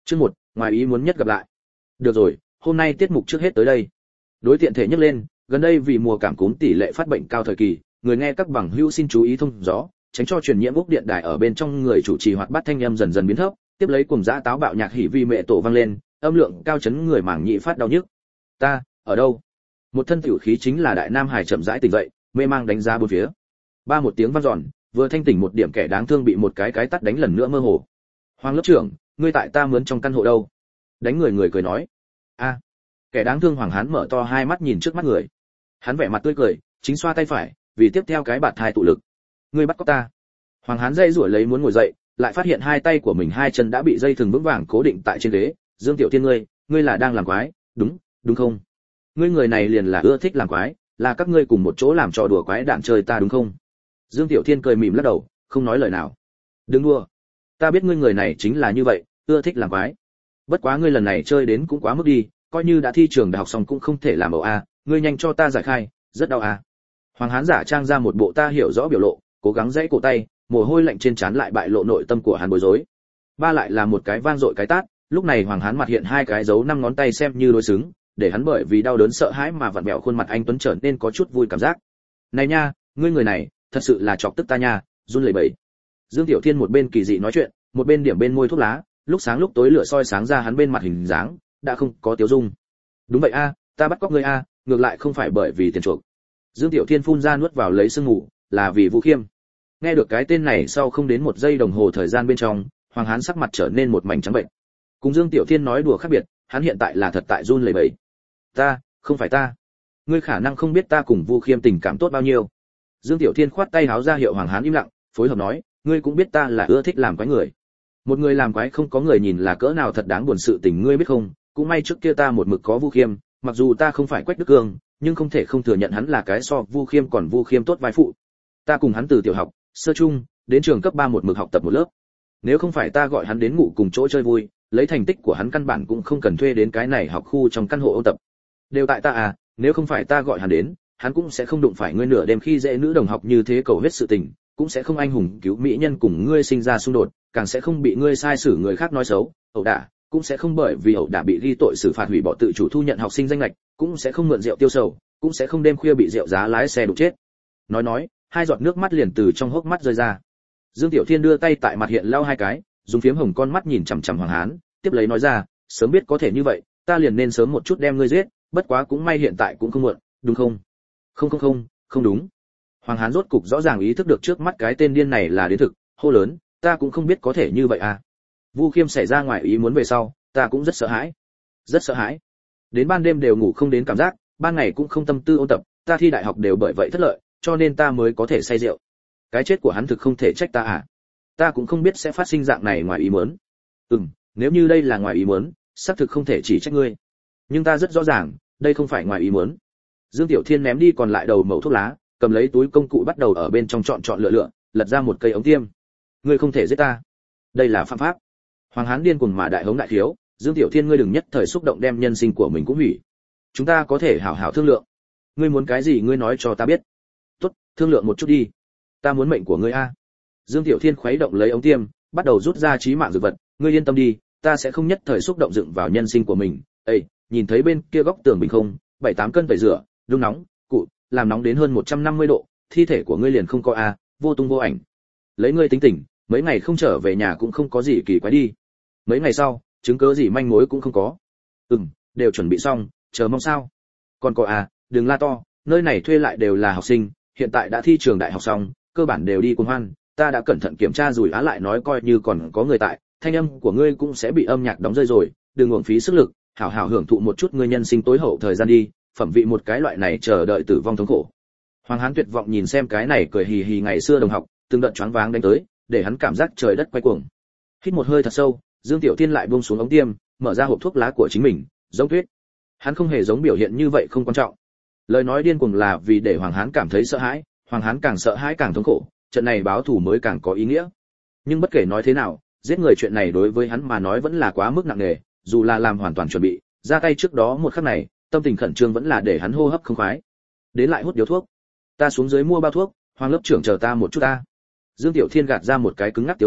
Chương 1, ngoài ý muốn nhất gặp lại. Được rồi, hôm nay tiết mục trước hết tới đây. Đối tiện thể nhắc lên, gần đây vì mùa cảm cúm tỷ lệ phát bệnh cao thời kỳ, người nghe các bằng hữu xin chú ý thông gió, tránh cho truyền nhiễm úc điện đài ở bên trong người chủ trì hoạt bát thanh âm dần dần biến thấp, tiếp lấy cùng dã táo bạo nhạc hỉ vi mẹ tổ vang lên, âm lượng cao chấn người màng nhĩ phát đau nhức. Ta, ở đâu? Một thân tiểu khí chính là đại nam hải chậm rãi tỉnh dậy, mê mang đánh giá bốn phía. Ba một tiếng vang dọn, vừa thanh tỉnh một điểm kẻ đáng thương bị một cái tát đánh lần nữa mơ hồ. Hoàng lớp trưởng, ngươi tại ta mướn trong căn hộ đâu? Đánh người cười nói. A. Kẻ đáng thương Hoàng Hán mở to hai mắt nhìn trước mắt người. Hắn vẻ mặt tươi cười, chính xoa tay phải, vì tiếp theo cái bạt thai tụ lực. Ngươi bắt cóc ta. Hoàng Hán dây rủa lấy muốn ngồi dậy, lại phát hiện hai tay của mình hai chân đã bị dây thừng vững vàng cố định tại trên ghế. Dương Tiểu Thiên ngươi là đang làm quái, đúng không? Ngươi người này liền là ưa thích làm quái, là các ngươi cùng một chỗ làm trò đùa quái đản chơi ta đúng không? Dương Tiểu Thiên cười mỉm lắc đầu, không nói lời nào. Đừng đùa, ta biết ngươi người này chính là như vậy, ưa thích làm quái. Bất quá ngươi lần này chơi đến cũng quá mức đi, coi như đã thi trường đại học xong cũng không thể làm ẩu a, ngươi nhanh cho ta giải khai, rất đau a. Hoàng Hán giả trang ra một bộ ta hiểu rõ biểu lộ, cố gắng giãy cổ tay, mồ hôi lạnh trên trán lại bại lộ nội tâm của hắn bối rối. Ba lại là một cái vang dội cái tát, lúc này Hoàng Hán mặt hiện hai cái dấu năm ngón tay xem như đối xứng, để hắn bởi vì đau đớn sợ hãi mà vặn vẹo khuôn mặt anh tuấn trở nên có chút vui cảm giác. Này nha, ngươi người này, thật sự là chọc tức ta nha, run lẩy bẩy. Dương Tiểu Thiên một bên kỳ dị nói chuyện, một bên điểm bên môi thuốc lá, lúc sáng lúc tối lửa soi sáng ra hắn bên mặt hình dáng, đã không có tiêu dung. Đúng vậy a, ta bắt cóc ngươi a, ngược lại không phải bởi vì tiền chuộc. Dương Tiểu Thiên phun ra nuốt vào lấy sương ngủ, là vì Vũ Khiêm. Nghe được cái tên này sau không đến một giây đồng hồ thời gian bên trong, Hoàng Hán sắc mặt trở nên một mảnh trắng bệnh. Cùng Dương Tiểu Thiên nói đùa khác biệt, hắn hiện tại là thật tại run lẩy bẩy. Ta, không phải ta. Ngươi khả năng không biết ta cùng Vu Khiêm tình cảm tốt bao nhiêu. Dương Tiểu Thiên khoát tay háo ra hiệu Hoàng Hán im lặng, phối hợp nói, ngươi cũng biết ta là ưa thích làm quái người. Một người làm quái không có người nhìn là cỡ nào thật đáng buồn sự tình ngươi biết không, cũng may trước kia ta một mực có Vu Khiêm, mặc dù ta không phải Quách Đức Cương, nhưng không thể không thừa nhận hắn là cái so Vu Khiêm còn Vu Khiêm tốt vai phụ. Ta cùng hắn từ tiểu học, sơ trung, đến trường cấp 3 một mực học tập một lớp. Nếu không phải ta gọi hắn đến ngủ cùng chỗ chơi vui, lấy thành tích của hắn căn bản cũng không cần thuê đến cái này học khu trong căn hộ ôn tập. Đều tại ta à, nếu không phải ta gọi hắn đến, hắn cũng sẽ không đụng phải ngươi nửa đêm khi dễ nữ đồng học như thế cầu hết sự tình, cũng sẽ không anh hùng cứu mỹ nhân cùng ngươi sinh ra xung đột, càng sẽ không bị ngươi sai xử người khác nói xấu, ẩu đả, cũng sẽ không bởi vì ẩu đả bị ghi tội xử phạt hủy bỏ tự chủ thu nhận học sinh danh lệch, cũng sẽ không mượn rượu tiêu sầu, cũng sẽ không đêm khuya bị rượu giá lái xe đụng chết. Nói, hai giọt nước mắt liền từ trong hốc mắt rơi ra. Dương Tiểu Thiên đưa tay tại mặt hiện lau hai cái, dùng phiếm hồng con mắt nhìn chằm chằm Hoàng Hán, tiếp lấy nói ra, sớm biết có thể như vậy, ta liền nên sớm một chút đem ngươi giết, bất quá cũng may hiện tại cũng không muộn, đúng không? Không đúng. Hoàng Hán rốt cục rõ ràng ý thức được trước mắt cái tên điên này là đến thực, hô lớn, ta cũng không biết có thể như vậy à. Vu Khiêm xảy ra ngoài ý muốn về sau, ta cũng rất sợ hãi. Đến ban đêm đều ngủ không đến cảm giác, ban ngày cũng không tâm tư ôn tập, ta thi đại học đều bởi vậy thất lợi, cho nên ta mới có thể say rượu. Cái chết của hắn thực không thể trách ta à. Ta cũng không biết sẽ phát sinh dạng này ngoài ý muốn. Nếu như đây là ngoài ý muốn, xác thực không thể chỉ trách ngươi. Nhưng ta rất rõ ràng, đây không phải ngoài ý muốn. Dương Tiểu Thiên ném đi còn lại đầu mẩu thuốc lá, cầm lấy túi công cụ bắt đầu ở bên trong chọn lựa, lật ra một cây ống tiêm. Ngươi không thể giết ta, đây là phạm pháp. Hoàng Hán điên cuồng mà đại hống đại thiếu, Dương Tiểu Thiên ngươi đừng nhất thời xúc động đem nhân sinh của mình cũng hủy. Chúng ta có thể hảo hảo thương lượng. Ngươi muốn cái gì ngươi nói cho ta biết. Tốt, thương lượng một chút đi. Ta muốn mệnh của ngươi a. Dương Tiểu Thiên khuấy động lấy ống tiêm, bắt đầu rút ra chí mạng dược vật, ngươi yên tâm đi, ta sẽ không nhất thời xúc động dựng vào nhân sinh của mình. Ê, nhìn thấy bên kia góc tường bình không, 7-8 cân tẩy rửa, đun nóng, cụ, làm nóng đến hơn 150 độ, thi thể của ngươi liền không có a, vô tung vô ảnh. Lấy ngươi tính tình, mấy ngày không trở về nhà cũng không có gì kỳ quái đi. Mấy ngày sau, chứng cứ gì manh mối cũng không có. Đều chuẩn bị xong, chờ mong sao? Còn có a, đừng la to, nơi này thuê lại đều là học sinh, hiện tại đã thi trường đại học xong, cơ bản đều đi cuồng hoan, ta đã cẩn thận kiểm tra rồi á lại nói coi như còn có người tại, thanh âm của ngươi cũng sẽ bị âm nhạc đóng rơi rồi, đừng uổng phí sức lực, hảo hảo hưởng thụ một chút ngươi nhân sinh tối hậu thời gian đi, phẩm vị một cái loại này chờ đợi tử vong thống khổ. Hoàng Hán tuyệt vọng nhìn xem cái này cười hì hì ngày xưa đồng học, từng đợt choáng váng đánh tới, để hắn cảm giác trời đất quay cuồng. Hít một hơi thật sâu, Dương Tiểu Thiên lại buông xuống ống tiêm, mở ra hộp thuốc lá của chính mình, giống tuyết. Hắn không hề giống biểu hiện như vậy không quan trọng. Lời nói điên cuồng là vì để Hoàng Hán cảm thấy sợ hãi, Hoàng Hán càng sợ hãi càng thống khổ, trận này báo thù mới càng có ý nghĩa. Nhưng bất kể nói thế nào, giết người chuyện này đối với hắn mà nói vẫn là quá mức nặng nề, dù là làm hoàn toàn chuẩn bị, ra tay trước đó một khắc này, tâm tình khẩn trương vẫn là để hắn hô hấp không khoái. Đến lại hút điếu thuốc. Ta xuống dưới mua bao thuốc, Hoàng lớp trưởng chờ ta một chút ta. Dương Tiểu Thiên gạt ra một cái cứng ngắc tiểu dung,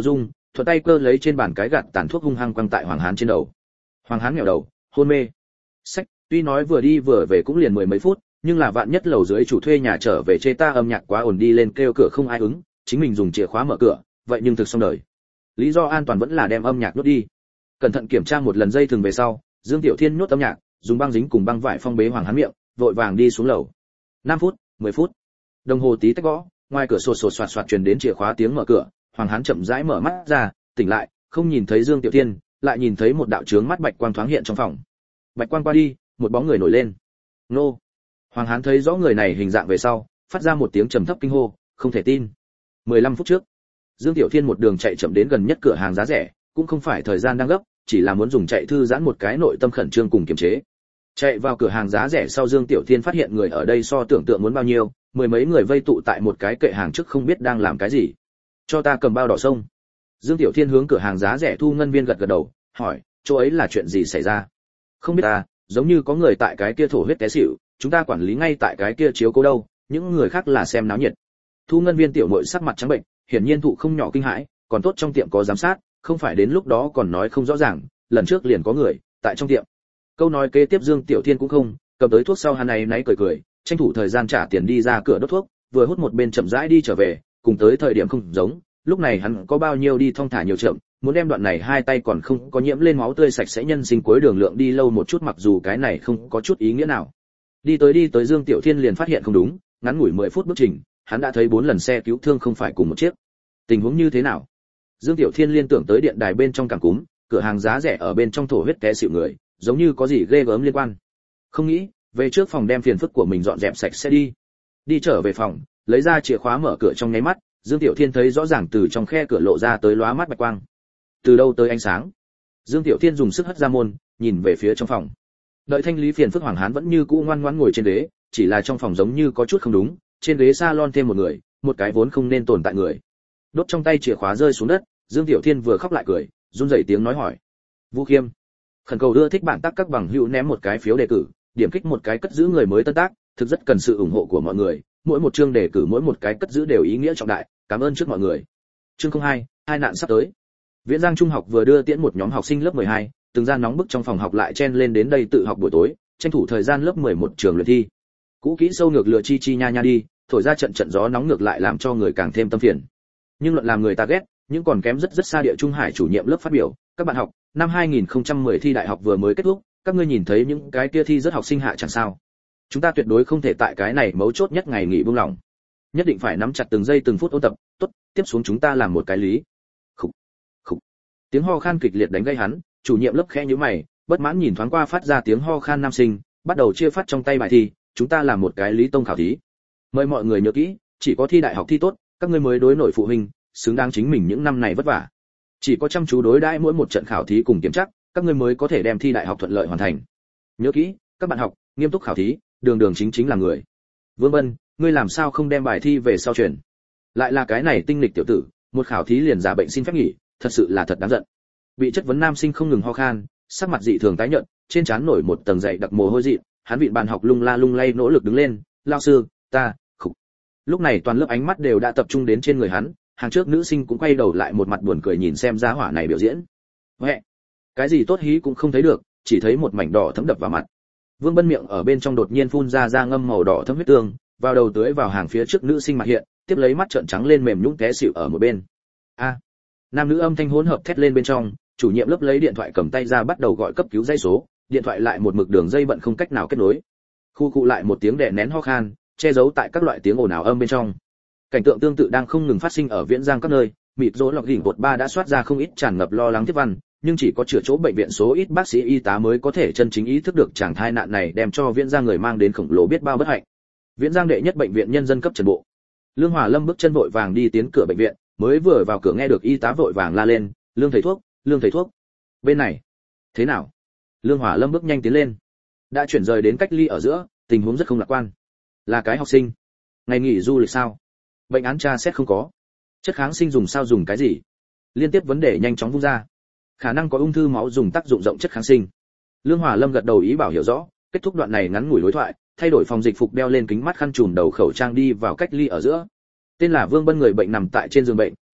thuận tay cơ lấy trên bàn cái gạt tàn thuốc hung hăng quăng tại Hoàng Hán trên đầu. Hoàng Hán nghèo đầu, hôn mê. Sách, tuy nói vừa đi vừa về cũng liền mười mấy phút, nhưng là vạn nhất lầu dưới chủ thuê nhà trở về chê ta âm nhạc quá ồn đi lên kêu cửa không ai ứng, chính mình dùng chìa khóa mở cửa, vậy nhưng thực xong đời. Lý do an toàn vẫn là đem âm nhạc nhốt đi. Cẩn thận kiểm tra một lần dây thừng về sau, Dương Tiểu Thiên nhốt âm nhạc, dùng băng dính cùng băng vải phong bế Hoàng Hán miệng, vội vàng đi xuống lầu. 5 phút, 10 phút. Đồng hồ tí tách gõ, ngoài cửa sổ sột soạt soạt truyền đến chìa khóa tiếng mở cửa, Hoàng Hán chậm rãi mở mắt ra, tỉnh lại, không nhìn thấy Dương Tiểu Thiên, lại nhìn thấy một đạo chướng mắt bạch quang thoáng hiện trong phòng. Bạch quang qua đi, một bóng người nổi lên. Nô. Hoàng Hán thấy rõ người này hình dạng về sau, phát ra một tiếng trầm thấp kinh hô, không thể tin. 15 phút trước, Dương Tiểu Thiên một đường chạy chậm đến gần nhất cửa hàng giá rẻ, cũng không phải thời gian đang gấp, chỉ là muốn dùng chạy thư giãn một cái nội tâm khẩn trương cùng kiềm chế. Chạy vào cửa hàng giá rẻ sau, Dương Tiểu Thiên phát hiện người ở đây so tưởng tượng muốn bao nhiêu, mười mấy người vây tụ tại một cái kệ hàng trước không biết đang làm cái gì. Cho ta cầm bao đỏ sông. Dương Tiểu Thiên hướng cửa hàng giá rẻ thu ngân viên gật gật đầu, hỏi, chỗ ấy là chuyện gì xảy ra? Không biết ta, giống như có người tại cái kia thổ huyết té xỉu, chúng ta quản lý ngay tại cái kia chiếu cố đâu, những người khác là xem náo nhiệt. Thu ngân viên tiểu muội sắc mặt trắng bệnh, hiển nhiên thụ không nhỏ kinh hãi, còn tốt trong tiệm có giám sát, không phải đến lúc đó còn nói không rõ ràng, lần trước liền có người tại trong tiệm. Câu nói kế tiếp Dương Tiểu Thiên cũng không, cầm tới thuốc sau hắn này náy cười cười, tranh thủ thời gian trả tiền đi ra cửa đốt thuốc, vừa hút một bên chậm rãi đi trở về, cùng tới thời điểm không giống, lúc này hắn có bao nhiêu đi thong thả nhiều chậm, muốn đem đoạn này hai tay còn không có nhiễm lên máu tươi sạch sẽ nhân sinh cuối đường lượng đi lâu một chút, mặc dù cái này không có chút ý nghĩa nào. Đi tới Dương Tiểu Thiên liền phát hiện không đúng, ngắn ngủi 10 phút bước trình, hắn đã thấy 4 lần xe cứu thương không phải cùng một chiếc. Tình huống như thế nào? Dương Tiểu Thiên liên tưởng tới điện đài bên trong cảm cúm, cửa hàng giá rẻ ở bên trong thổ huyết té xỉu người, giống như có gì ghê gớm liên quan. Không nghĩ, về trước phòng đem phiền phức của mình dọn dẹp sạch sẽ đi. Đi trở về phòng, lấy ra chìa khóa mở cửa trong nháy mắt, Dương Tiểu Thiên thấy rõ ràng từ trong khe cửa lộ ra tới lóa mắt bạch quang. Từ đâu tới ánh sáng? Dương Tiểu Thiên dùng sức hất ra môn, nhìn về phía trong phòng. Đợi thanh lý phiền phức Hoàng Hán vẫn như cũ ngoan ngoãn ngồi trên ghế, chỉ là trong phòng giống như có chút không đúng, trên ghế salon thêm một người, một cái vốn không nên tồn tại người. Đốt trong tay chìa khóa rơi xuống đất, Dương Tiểu Thiên vừa khóc lại cười, run rẩy tiếng nói hỏi: "Vũ Khiêm, khẩn cầu đưa thích bạn tác các bằng hữu ném một cái phiếu đề cử, điểm kích một cái cất giữ người mới tân tác, thực rất cần sự ủng hộ của mọi người, mỗi một chương đề cử mỗi một cái cất giữ đều ý nghĩa trọng đại, cảm ơn trước mọi người." Chương 02, hai nạn sắp tới. Viễn Giang Trung học vừa đưa tiễn một nhóm học sinh lớp 12, từng gian nóng bức trong phòng học lại chen lên đến đây tự học buổi tối, tranh thủ thời gian lớp 11 trường luyện thi. Cũ kỹ sâu ngược lừa chi chi nha nha đi, thổi ra trận trận gió nóng ngược lại làm cho người càng thêm tâm phiền. Nhưng luận làm người ta ghét, những còn kém rất xa địa Trung Hải chủ nhiệm lớp phát biểu, các bạn học, năm 2010 thi đại học vừa mới kết thúc, các ngươi nhìn thấy những cái kia thi rất học sinh hạ chẳng sao? Chúng ta tuyệt đối không thể tại cái này mấu chốt nhất ngày nghỉ buông lỏng. Nhất định phải nắm chặt từng giây từng phút ôn tập, tốt, tiếp xuống chúng ta làm một cái lý. Khục, khục. Tiếng ho khan kịch liệt đánh gây hắn, chủ nhiệm lớp khẽ nhíu mày, bất mãn nhìn thoáng qua phát ra tiếng ho khan nam sinh, bắt đầu chia phát trong tay bài thi, chúng ta làm một cái lý tông khảo thí. Mời mọi người nhớ kỹ, chỉ có thi đại học thi tốt, các ngươi mới đối nổi phụ huynh, xứng đáng chính mình những năm này vất vả. Chỉ có chăm chú đối đãi mỗi một trận khảo thí cùng kiểm tra, các ngươi mới có thể đem thi đại học thuận lợi hoàn thành. Nhớ kỹ, các bạn học, nghiêm túc khảo thí, đường đường chính chính là người. Vương Bân, ngươi làm sao không đem bài thi về sau truyền? Lại là cái này tinh lịch tiểu tử, một khảo thí liền giả bệnh xin phép nghỉ, thật sự là thật đáng giận. Bị chất vấn nam sinh không ngừng ho khan, sắc mặt dị thường tái nhợt, trên trán nổi một tầng dày đặc mồ hôi dị, hắn vịn bàn học lung la lung lay nỗ lực đứng lên, "Lão sư, ta." Khục. Lúc này toàn lớp ánh mắt đều đã tập trung đến trên người hắn, hàng trước nữ sinh cũng quay đầu lại một mặt buồn cười nhìn xem giá hỏa này biểu diễn. Huệ, cái gì tốt hí cũng không thấy được, chỉ thấy một mảnh đỏ thấm đập vào mặt. Vương Bân miệng ở bên trong đột nhiên phun ra ngâm màu đỏ thấm huyết tương, vào đầu tưới vào hàng phía trước nữ sinh mặt hiện, tiếp lấy mắt trợn trắng lên mềm nhũn té xỉu ở một bên. A. Nam nữ âm thanh hỗn hợp thét lên bên trong, chủ nhiệm lớp lấy điện thoại cầm tay ra bắt đầu gọi cấp cứu dây số, điện thoại lại một mực đường dây bận không cách nào kết nối. Khu cụ lại một tiếng đè nén ho khan, che giấu tại các loại tiếng ồn ào âm bên trong. Cảnh tượng tương tự đang không ngừng phát sinh ở Viễn Giang các nơi, mịt rỗ lọc gỉnh bột 3 đã soát ra không ít tràn ngập lo lắng tiếp văn, nhưng chỉ có chữa chỗ bệnh viện số ít bác sĩ y tá mới có thể chân chính ý thức được chàng thai nạn này đem cho Viễn Giang người mang đến khổng lồ biết bao bất hạnh. Viễn Giang đệ nhất bệnh viện nhân dân cấp trần bộ. Lương Hòa Lâm bước chân vội vàng đi tiến cửa bệnh viện, mới vừa vào cửa nghe được y tá vội vàng la lên, "Lương thầy thuốc, Lương thầy thuốc." "Bên này, thế nào?" Lương Hòa Lâm bước nhanh tiến lên. Đã chuyển rời đến cách ly ở giữa, tình huống rất không lạc quan. "Là cái học sinh, ngày nghỉ du lịch sao? Bệnh án tra xét không có. Chất kháng sinh dùng sao dùng cái gì?" Liên tiếp vấn đề nhanh chóng vung ra. Khả năng có ung thư máu dùng tác dụng rộng chất kháng sinh. Lương Hòa Lâm gật đầu ý bảo hiểu rõ, kết thúc đoạn này ngắn ngủi đối thoại, thay đổi phòng dịch phục đeo lên kính mắt khăn trùm đầu khẩu trang đi vào cách ly ở giữa. Tên là Vương Bân người bệnh nằm tại trên giường bệnh,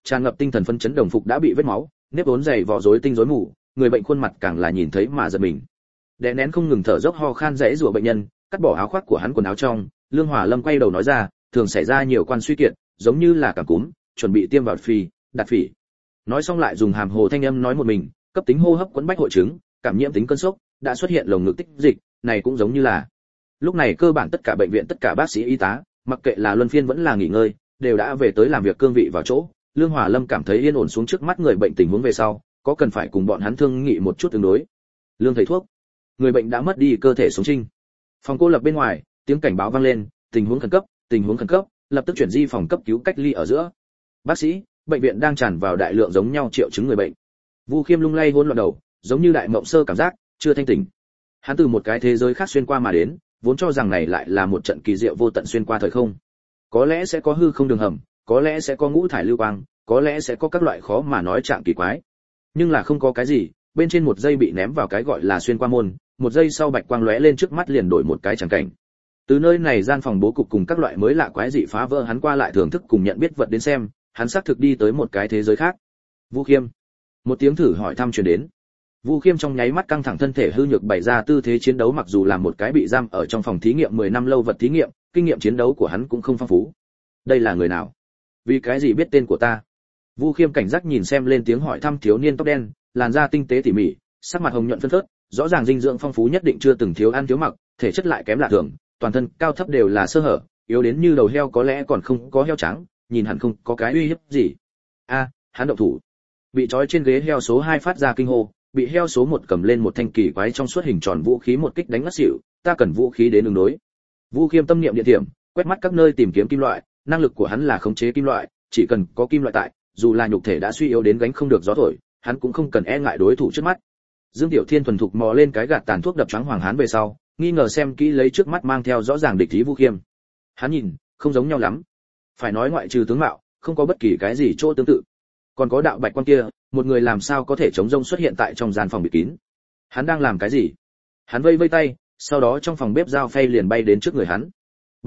tràn ngập tinh thần phấn chấn đồng phục đã bị vết máu, nếp vốn dày vò rối tinh rối mù, người bệnh khuôn mặt càng là nhìn thấy mà giật mình. Đè nén không ngừng thở dốc ho khan rẽ rủa bệnh nhân, cắt bỏ áo khoác của hắn quần áo trong, Lương Hòa Lâm quay đầu nói ra, thường xảy ra nhiều quan suy kiệt, giống như là cảm cúm, chuẩn bị tiêm vào đặt phỉ. Nói xong lại dùng hàm hồ thanh âm nói một mình, cấp tính hô hấp quẫn bách hội chứng, cảm nhiễm tính cơn sốc, đã xuất hiện lồng ngực tích dịch, này cũng giống như là. Lúc này cơ bản tất cả bệnh viện tất cả bác sĩ y tá, mặc kệ là luân phiên vẫn là nghỉ ngơi, đều đã về tới làm việc cương vị vào chỗ. Lương Hòa Lâm cảm thấy yên ổn xuống trước mắt người bệnh tình huống về sau, có cần phải cùng bọn hắn thương nghị một chút tương đối. Lương thầy thuốc, người bệnh đã mất đi cơ thể sống trinh. Phòng cô lập bên ngoài, tiếng cảnh báo vang lên, tình huống khẩn cấp, lập tức chuyển di phòng cấp cứu cách ly ở giữa. Bác sĩ, bệnh viện đang tràn vào đại lượng giống nhau triệu chứng người bệnh. Vu Khiêm lung lay hỗn loạn đầu, giống như đại mộng sơ cảm giác, chưa thanh tỉnh. Hắn từ một cái thế giới khác xuyên qua mà đến, vốn cho rằng này lại là một trận kỳ diệu vô tận xuyên qua thời không. Có lẽ sẽ có hư không đường hầm, có lẽ sẽ có ngũ thải lưu quang, có lẽ sẽ có các loại khó mà nói trạng kỳ quái. Nhưng là không có cái gì, bên trên một giây bị ném vào cái gọi là xuyên qua môn, một giây sau bạch quang lóe lên trước mắt liền đổi một cái chẳng cảnh. Từ nơi này gian phòng bố cục cùng các loại mới lạ quái dị phá vỡ hắn qua lại thưởng thức cùng nhận biết vật đến xem, hắn xác thực đi tới một cái thế giới khác. Vu Khiêm, một tiếng thử hỏi thăm truyền đến. Vu Khiêm trong nháy mắt căng thẳng thân thể hư nhược bày ra tư thế chiến đấu, mặc dù là một cái bị giam ở trong phòng thí nghiệm 10 năm lâu vật thí nghiệm, kinh nghiệm chiến đấu của hắn cũng không phong phú. Đây là người nào? Vì cái gì biết tên của ta? Vu Khiêm cảnh giác nhìn xem lên tiếng hỏi thăm thiếu niên tóc đen, làn da tinh tế tỉ mỉ, sắc mặt hồng nhuận phân phớt, rõ ràng dinh dưỡng phong phú nhất định chưa từng thiếu ăn thiếu mặc, thể chất lại kém lạ thường, toàn thân cao thấp đều là sơ hở, yếu đến như đầu heo có lẽ còn không có heo trắng, nhìn hẳn không có cái uy hiếp gì. A, hắn động thủ. Bị trói trên ghế heo số 2 phát ra kinh hô, bị heo số 1 cầm lên một thanh kỳ quái trong suốt hình tròn vũ khí một kích đánh ngất xỉu, ta cần vũ khí đến ứng đối. Vu Khiêm tâm niệm điện thiểm, quét mắt các nơi tìm kiếm kim loại, năng lực của hắn là khống chế kim loại, chỉ cần có kim loại tại, dù là nhục thể đã suy yếu đến gánh không được gió thổi, hắn cũng không cần e ngại đối thủ trước mắt. Dương Tiểu Thiên thuần thục mò lên cái gạt tàn thuốc đập choáng Hoàng Hán về sau, nghi ngờ xem kỹ lấy trước mắt mang theo rõ ràng địch ý Vu Khiêm. Hắn nhìn, không giống nhau lắm. Phải nói ngoại trừ tướng mạo, không có bất kỳ cái gì chỗ tương tự. Còn có đạo bạch quan kia, một người làm sao có thể chống rông xuất hiện tại trong gian phòng bị kín. Hắn đang làm cái gì? Hắn vây vây tay, sau đó trong phòng bếp dao phay liền bay đến trước người hắn.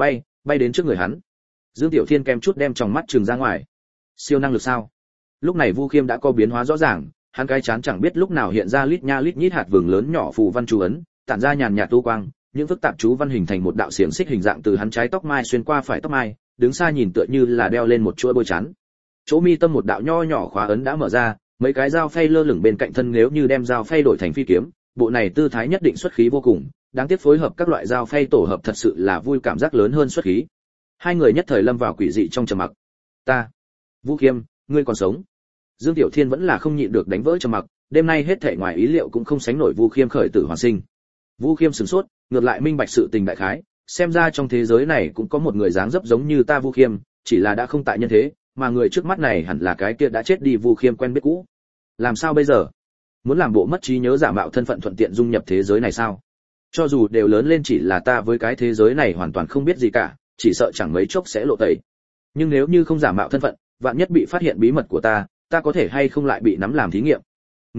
Bay đến trước người hắn. Dương Tiểu Thiên kèm chút đem tròng mắt trừng ra ngoài. Siêu năng lực sao? Lúc này Vu Khiêm đã có biến hóa rõ ràng, hắn cái chán chẳng biết lúc nào hiện ra lít nha lít nhít hạt vừng lớn nhỏ phù văn chú ấn, tản ra nhàn nhạt tu quang, những phức tạp chú văn hình thành một đạo xiềng xích hình dạng từ hắn trái tóc mai xuyên qua phải tóc mai, đứng xa nhìn tựa như là đeo lên một chuỗi bôi chán. Chỗ mi tâm một đạo nho nhỏ khóa ấn đã mở ra, mấy cái dao phay lơ lửng bên cạnh thân, nếu như đem dao phay đổi thành phi kiếm, bộ này tư thái nhất định xuất khí vô cùng, đáng tiếc phối hợp các loại dao phay tổ hợp thật sự là vui cảm giác lớn hơn xuất khí. Hai người nhất thời lâm vào quỷ dị trong trầm mặc. Ta, Vu Khiêm, ngươi còn sống? Dương Tiểu Thiên vẫn là không nhịn được đánh vỡ trầm mặc, đêm nay hết thảy ngoài ý liệu cũng không sánh nổi Vu Khiêm khởi tử hoàn sinh. Vu Khiêm sửng sốt, ngược lại minh bạch sự tình đại khái, xem ra trong thế giới này cũng có một người dáng dấp giống như ta Vu Khiêm, chỉ là đã không tại nhân thế, mà người trước mắt này hẳn là cái kia đã chết đi Vu Khiêm quen biết cũ. Làm sao bây giờ? Muốn làm bộ mất trí nhớ giả mạo thân phận thuận tiện dung nhập thế giới này sao? Cho dù đều lớn lên chỉ là ta với cái thế giới này hoàn toàn không biết gì cả, chỉ sợ chẳng mấy chốc sẽ lộ tẩy. Nhưng nếu như không giả mạo thân phận, vạn nhất bị phát hiện bí mật của ta có thể hay không lại bị nắm làm thí nghiệm?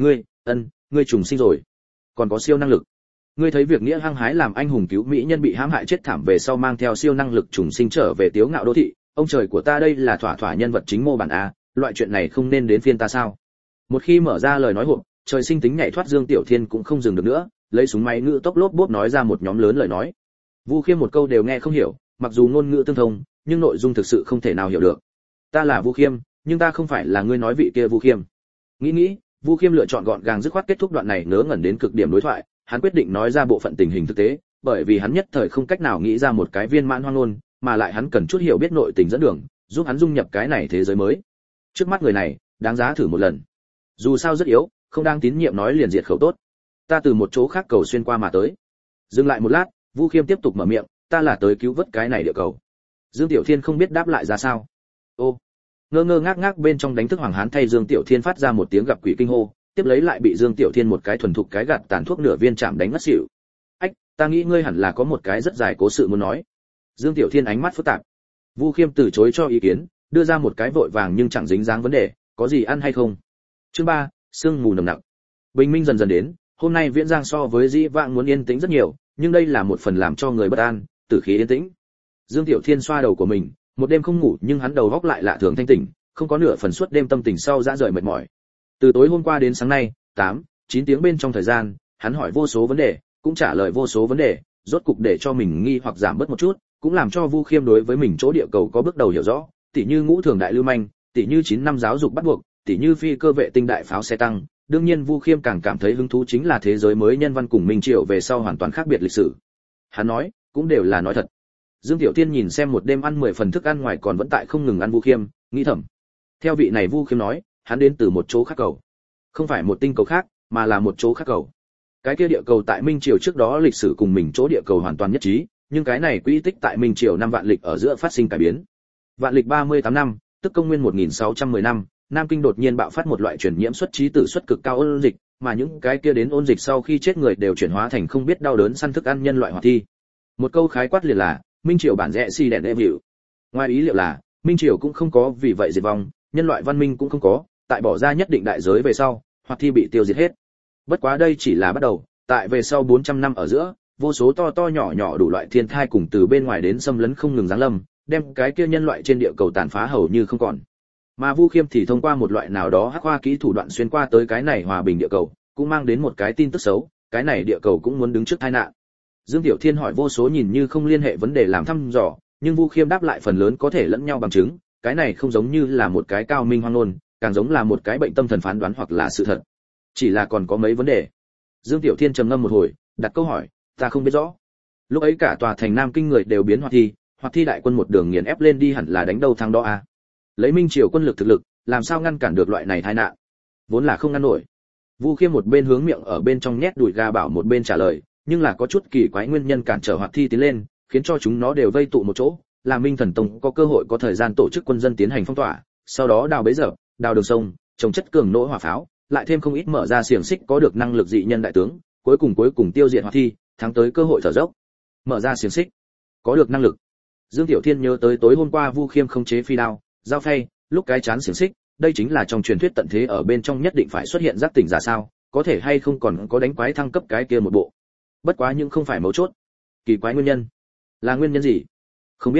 Ngươi trùng sinh rồi, còn có siêu năng lực. Ngươi thấy việc nghĩa hăng hái làm anh hùng cứu mỹ nhân bị hãm hại chết thảm về sau mang theo siêu năng lực trùng sinh trở về tiếu ngạo đô thị, ông trời của ta, đây là thỏa thỏa nhân vật chính mô bản a, loại chuyện này không nên đến phiên ta sao? Một khi mở ra lời nói hộp, trời sinh tính nhảy thoát Dương Tiểu Thiên cũng không dừng được nữa, lấy súng máy ngữ tốc lốp bốp nói ra một nhóm lớn lời nói. Vu Khiêm một câu đều nghe không hiểu, mặc dù ngôn ngữ tương thông, nhưng nội dung thực sự không thể nào hiểu được. Ta là Vu Khiêm, nhưng ta không phải là ngươi nói vị kia Vu Khiêm. Nghĩ, Vu Khiêm lựa chọn gọn gàng dứt khoát kết thúc đoạn này ngớ ngẩn đến cực điểm đối thoại, hắn quyết định nói ra bộ phận tình hình thực tế, bởi vì hắn nhất thời không cách nào nghĩ ra một cái viên mãn hoang ngôn, mà lại hắn cần chút hiểu biết nội tình dẫn đường, giúp hắn dung nhập cái này thế giới mới. Trước mắt người này, đáng giá thử một lần. Dù sao rất yếu, không đang tín nhiệm nói liền diệt khẩu tốt. Ta từ một chỗ khác cầu xuyên qua mà tới. Dừng lại một lát, Vu Khiêm tiếp tục mở miệng, ta là tới cứu vớt cái này địa cầu. Dương Tiểu Thiên không biết đáp lại ra sao. Ô, ngơ ngác bên trong đánh thức Hoàng Hán thay Dương Tiểu Thiên phát ra một tiếng gặp quỷ kinh hô, tiếp lấy lại bị Dương Tiểu Thiên một cái thuần thục cái gạt tàn thuốc nửa viên chạm đánh ngất xỉu. Ách, ta nghĩ ngươi hẳn là có một cái rất dài cố sự muốn nói. Dương Tiểu Thiên ánh mắt phức tạp. Vu Khiêm từ chối cho ý kiến, đưa ra một cái vội vàng nhưng chẳng dính dáng vấn đề, có gì ăn hay không? Chương 3, sương mù nồng nặc. Bình minh dần dần đến, hôm nay Viễn Giang so với dĩ vãng muốn yên tĩnh rất nhiều, nhưng đây là một phần làm cho người bất an, tử khí yên tĩnh. Dương Tiểu Thiên xoa đầu của mình, một đêm không ngủ nhưng hắn đầu óc lại lạ thường thanh tỉnh, không có nửa phần suốt đêm tâm tình sau dã rời mệt mỏi. Từ tối hôm qua đến sáng nay, 8-9 tiếng bên trong thời gian, hắn hỏi vô số vấn đề, cũng trả lời vô số vấn đề, rốt cục để cho mình nghi hoặc giảm bớt một chút, cũng làm cho Vu Khiêm đối với mình chỗ địa cầu có bước đầu hiểu rõ, tỉ như ngũ thường đại lưu manh, tỉ như 9 năm giáo dục bắt buộc, tỉ như phi cơ vệ tinh đại pháo xe tăng. Đương nhiên Vu Khiêm càng cảm thấy hứng thú chính là thế giới mới nhân văn cùng Minh Triều về sau hoàn toàn khác biệt lịch sử. Hắn nói, cũng đều là nói thật. Dương Tiểu Thiên nhìn xem một đêm ăn 10 phần thức ăn ngoài còn vẫn tại không ngừng ăn Vu Khiêm, nghĩ thầm. Theo vị này Vu Khiêm nói, hắn đến từ một chỗ khác cầu. Không phải một tinh cầu khác, mà là một chỗ khác cầu. Cái kia địa cầu tại Minh Triều trước đó lịch sử cùng mình chỗ địa cầu hoàn toàn nhất trí, nhưng cái này quỹ tích tại Minh Triều năm vạn lịch ở giữa phát sinh cải biến. Vạn lịch 38 năm, tức công nguyên 1610 năm, Nam Kinh đột nhiên bạo phát một loại truyền nhiễm xuất trí tử suất cực cao ôn dịch, mà những cái kia đến ôn dịch sau khi chết người đều chuyển hóa thành không biết đau đớn săn thức ăn nhân loại hoạt thi. Một câu khái quát liền là, Minh Triều bản rẽ si đèn evil. Ngoài ý liệu là, Minh Triều cũng không có vì vậy diệt vong, nhân loại văn minh cũng không có, tại bỏ ra nhất định đại giới về sau, hoạt thi bị tiêu diệt hết. Bất quá đây chỉ là bắt đầu, tại về sau 400 năm ở giữa, vô số to to nhỏ nhỏ đủ loại thiên thai cùng từ bên ngoài đến xâm lấn không ngừng giáng lâm, đem cái kia nhân loại trên địa cầu tàn phá hầu như không còn. Mà Vu Khiêm thì thông qua một loại nào đó hắc khoa kỹ thủ đoạn xuyên qua tới cái này hòa bình địa cầu, cũng mang đến một cái tin tức xấu, cái này địa cầu cũng muốn đứng trước tai nạn. Dương Tiểu Thiên hỏi vô số nhìn như không liên hệ vấn đề làm thăm dò, nhưng Vu Khiêm đáp lại phần lớn có thể lẫn nhau bằng chứng, cái này không giống như là một cái cao minh hoang ngôn, càng giống là một cái bệnh tâm thần phán đoán hoặc là sự thật. Chỉ là còn có mấy vấn đề. Dương Tiểu Thiên trầm ngâm một hồi, đặt câu hỏi, ta không biết rõ. Lúc ấy cả tòa thành Nam Kinh người đều biến hoạt thi đại quân một đường nghiền ép lên đi hẳn là đánh đâu thắng đó à? Lấy Minh Triều quân lực thực lực, làm sao ngăn cản được loại này tai nạn? Vốn là không ngăn nổi. Vu Khiêm một bên hướng miệng ở bên trong nhét đùi gà bảo một bên trả lời, nhưng là có chút kỳ quái nguyên nhân cản trở hoạt thi tiến lên, khiến cho chúng nó đều vây tụ một chỗ, làm Minh Thần Tông có cơ hội có thời gian tổ chức quân dân tiến hành phong tỏa, sau đó đào bấy giờ, đào đường sông, trồng chất cường nỗ hỏa pháo, lại thêm không ít mở ra xiềng xích có được năng lực dị nhân đại tướng, cuối cùng tiêu diệt hoạt thi, thắng tới cơ hội thở dốc. Mở ra xiềng xích, có được năng lực. Dương Tiểu Thiên nhớ tới tối hôm qua Vu Khiêm không chế phi đao, dao phay, lúc cái chán xiềng xích, đây chính là trong truyền thuyết tận thế ở bên trong nhất định phải xuất hiện giác tỉnh giả sao, có thể hay không còn có đánh quái thăng cấp cái kia một bộ. Bất quá nhưng không phải mấu chốt. Kỳ quái nguyên nhân. Là nguyên nhân gì? Không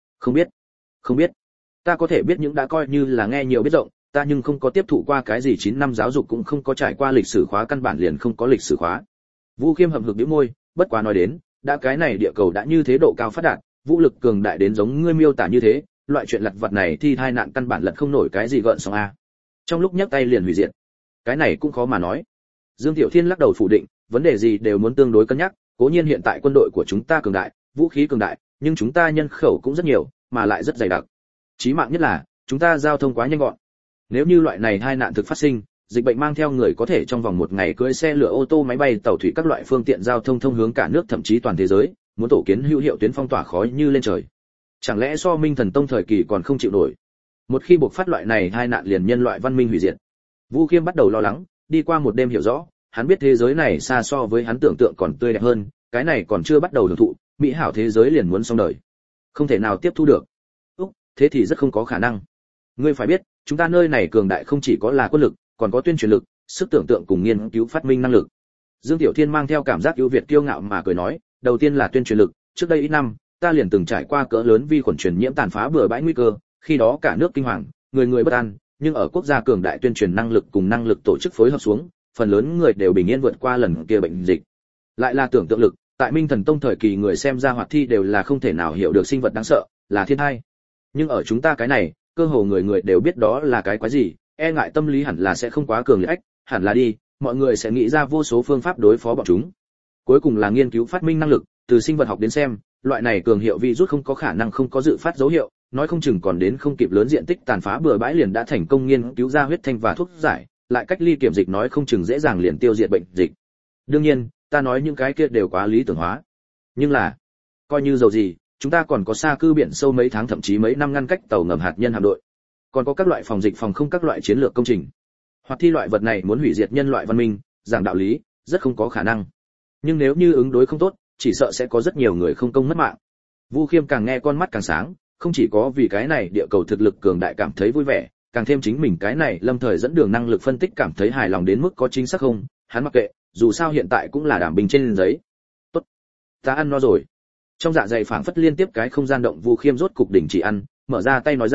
biết. Ta có thể biết những đã coi như là nghe nhiều biết rộng, ta nhưng không có tiếp thụ qua cái gì 9 năm giáo dục cũng không có trải qua lịch sử khóa căn bản liền không có lịch sử khóa. Vu Khiêm hậm hực bĩu môi, bất quá nói đến, đã cái này địa cầu đã như thế độ cao phát đạt, vũ lực cường đại đến giống ngươi miêu tả như thế, loại chuyện lặt vặt này thì tai nạn căn bản lật không nổi cái gì gợn sóng a. Trong lúc nhấc tay liền hủy diệt. Cái này cũng khó mà nói. Dương Tiểu Thiên lắc đầu phủ định, vấn đề gì đều muốn tương đối cân nhắc, cố nhiên hiện tại quân đội của chúng ta cường đại, vũ khí cường đại, nhưng chúng ta nhân khẩu cũng rất nhiều, mà lại rất dày đặc. Chí mạng nhất là, chúng ta giao thông quá nhanh gọn. Nếu như loại này tai nạn thực phát sinh, dịch bệnh mang theo người có thể trong vòng một ngày cưỡi xe lửa ô tô máy bay tàu thủy các loại phương tiện giao thông thông hướng cả nước thậm chí toàn thế giới, muốn tổ kiến hữu hiệu tuyến phong tỏa khó như lên trời. Chẳng lẽ so Minh Thần Tông thời kỳ còn không chịu nổi? Một khi buộc phát loại này tai nạn liền nhân loại văn minh hủy diệt. Vu Khiêm bắt đầu lo lắng, đi qua một đêm hiểu rõ, hắn biết thế giới này xa so với hắn tưởng tượng còn tươi đẹp hơn, cái này còn chưa bắt đầu hưởng thụ, mỹ hảo thế giới liền muốn xong đời. Không thể nào tiếp thu được. Thế thì rất không có khả năng. Ngươi phải biết, chúng ta nơi này cường đại không chỉ có là quân lực, còn có tuyên truyền lực, sức tưởng tượng cùng nghiên cứu phát minh năng lực. Dương Tiểu Thiên mang theo cảm giác ưu việt kiêu ngạo mà cười nói, đầu tiên là tuyên truyền lực, trước đây ít năm, ta liền từng trải qua cỡ lớn vi khuẩn truyền nhiễm tàn phá bừa bãi nguy cơ, khi đó cả nước kinh hoàng, người người bất an, nhưng ở quốc gia cường đại tuyên truyền năng lực cùng năng lực tổ chức phối hợp xuống, phần lớn người đều bình yên vượt qua lần kia bệnh dịch. Lại là tưởng tượng lực, tại Minh Thần Tông thời kỳ người xem ra hoạt thi đều là không thể nào hiểu được sinh vật đáng sợ, là thiên tai. Nhưng ở chúng ta cái này, cơ hồ người người đều biết đó là cái quái gì, e ngại tâm lý hẳn là sẽ không quá cường liệt, hẳn là đi, mọi người sẽ nghĩ ra vô số phương pháp đối phó bọn chúng. Cuối cùng là nghiên cứu phát minh năng lực, từ sinh vật học đến xem, loại này cường hiệu virus không có khả năng không có dự phát dấu hiệu, nói không chừng còn đến không kịp lớn diện tích tàn phá bừa bãi liền đã thành công nghiên cứu ra huyết thanh và thuốc giải, lại cách ly kiểm dịch nói không chừng dễ dàng liền tiêu diệt bệnh dịch. Đương nhiên, ta nói những cái kia đều quá lý tưởng hóa. Nhưng là, coi như dầu gì, chúng ta còn có xa cư biển sâu mấy tháng thậm chí mấy năm ngăn cách tàu ngầm hạt nhân hạm đội, còn có các loại phòng dịch phòng không các loại chiến lược công trình. Hoặc thi loại vật này muốn hủy diệt nhân loại văn minh, giảng đạo lý, rất không có khả năng. Nhưng nếu như ứng đối không tốt, chỉ sợ sẽ có rất nhiều người không công mất mạng. Vu Khiêm càng nghe con mắt càng sáng, không chỉ có vì cái này địa cầu thực lực cường đại cảm thấy vui vẻ, càng thêm chính mình cái này lâm thời dẫn đường năng lực phân tích cảm thấy hài lòng đến mức có chính xác không, hắn mặc kệ, dù sao hiện tại cũng là đảm bình trên giấy. Tốt, ta ăn no rồi. Trong dạ dày phảng phất liên tiếp cái không gian động, Vu Khiêm rốt cục đỉnh chỉ ăn, mở ra tay nói ra,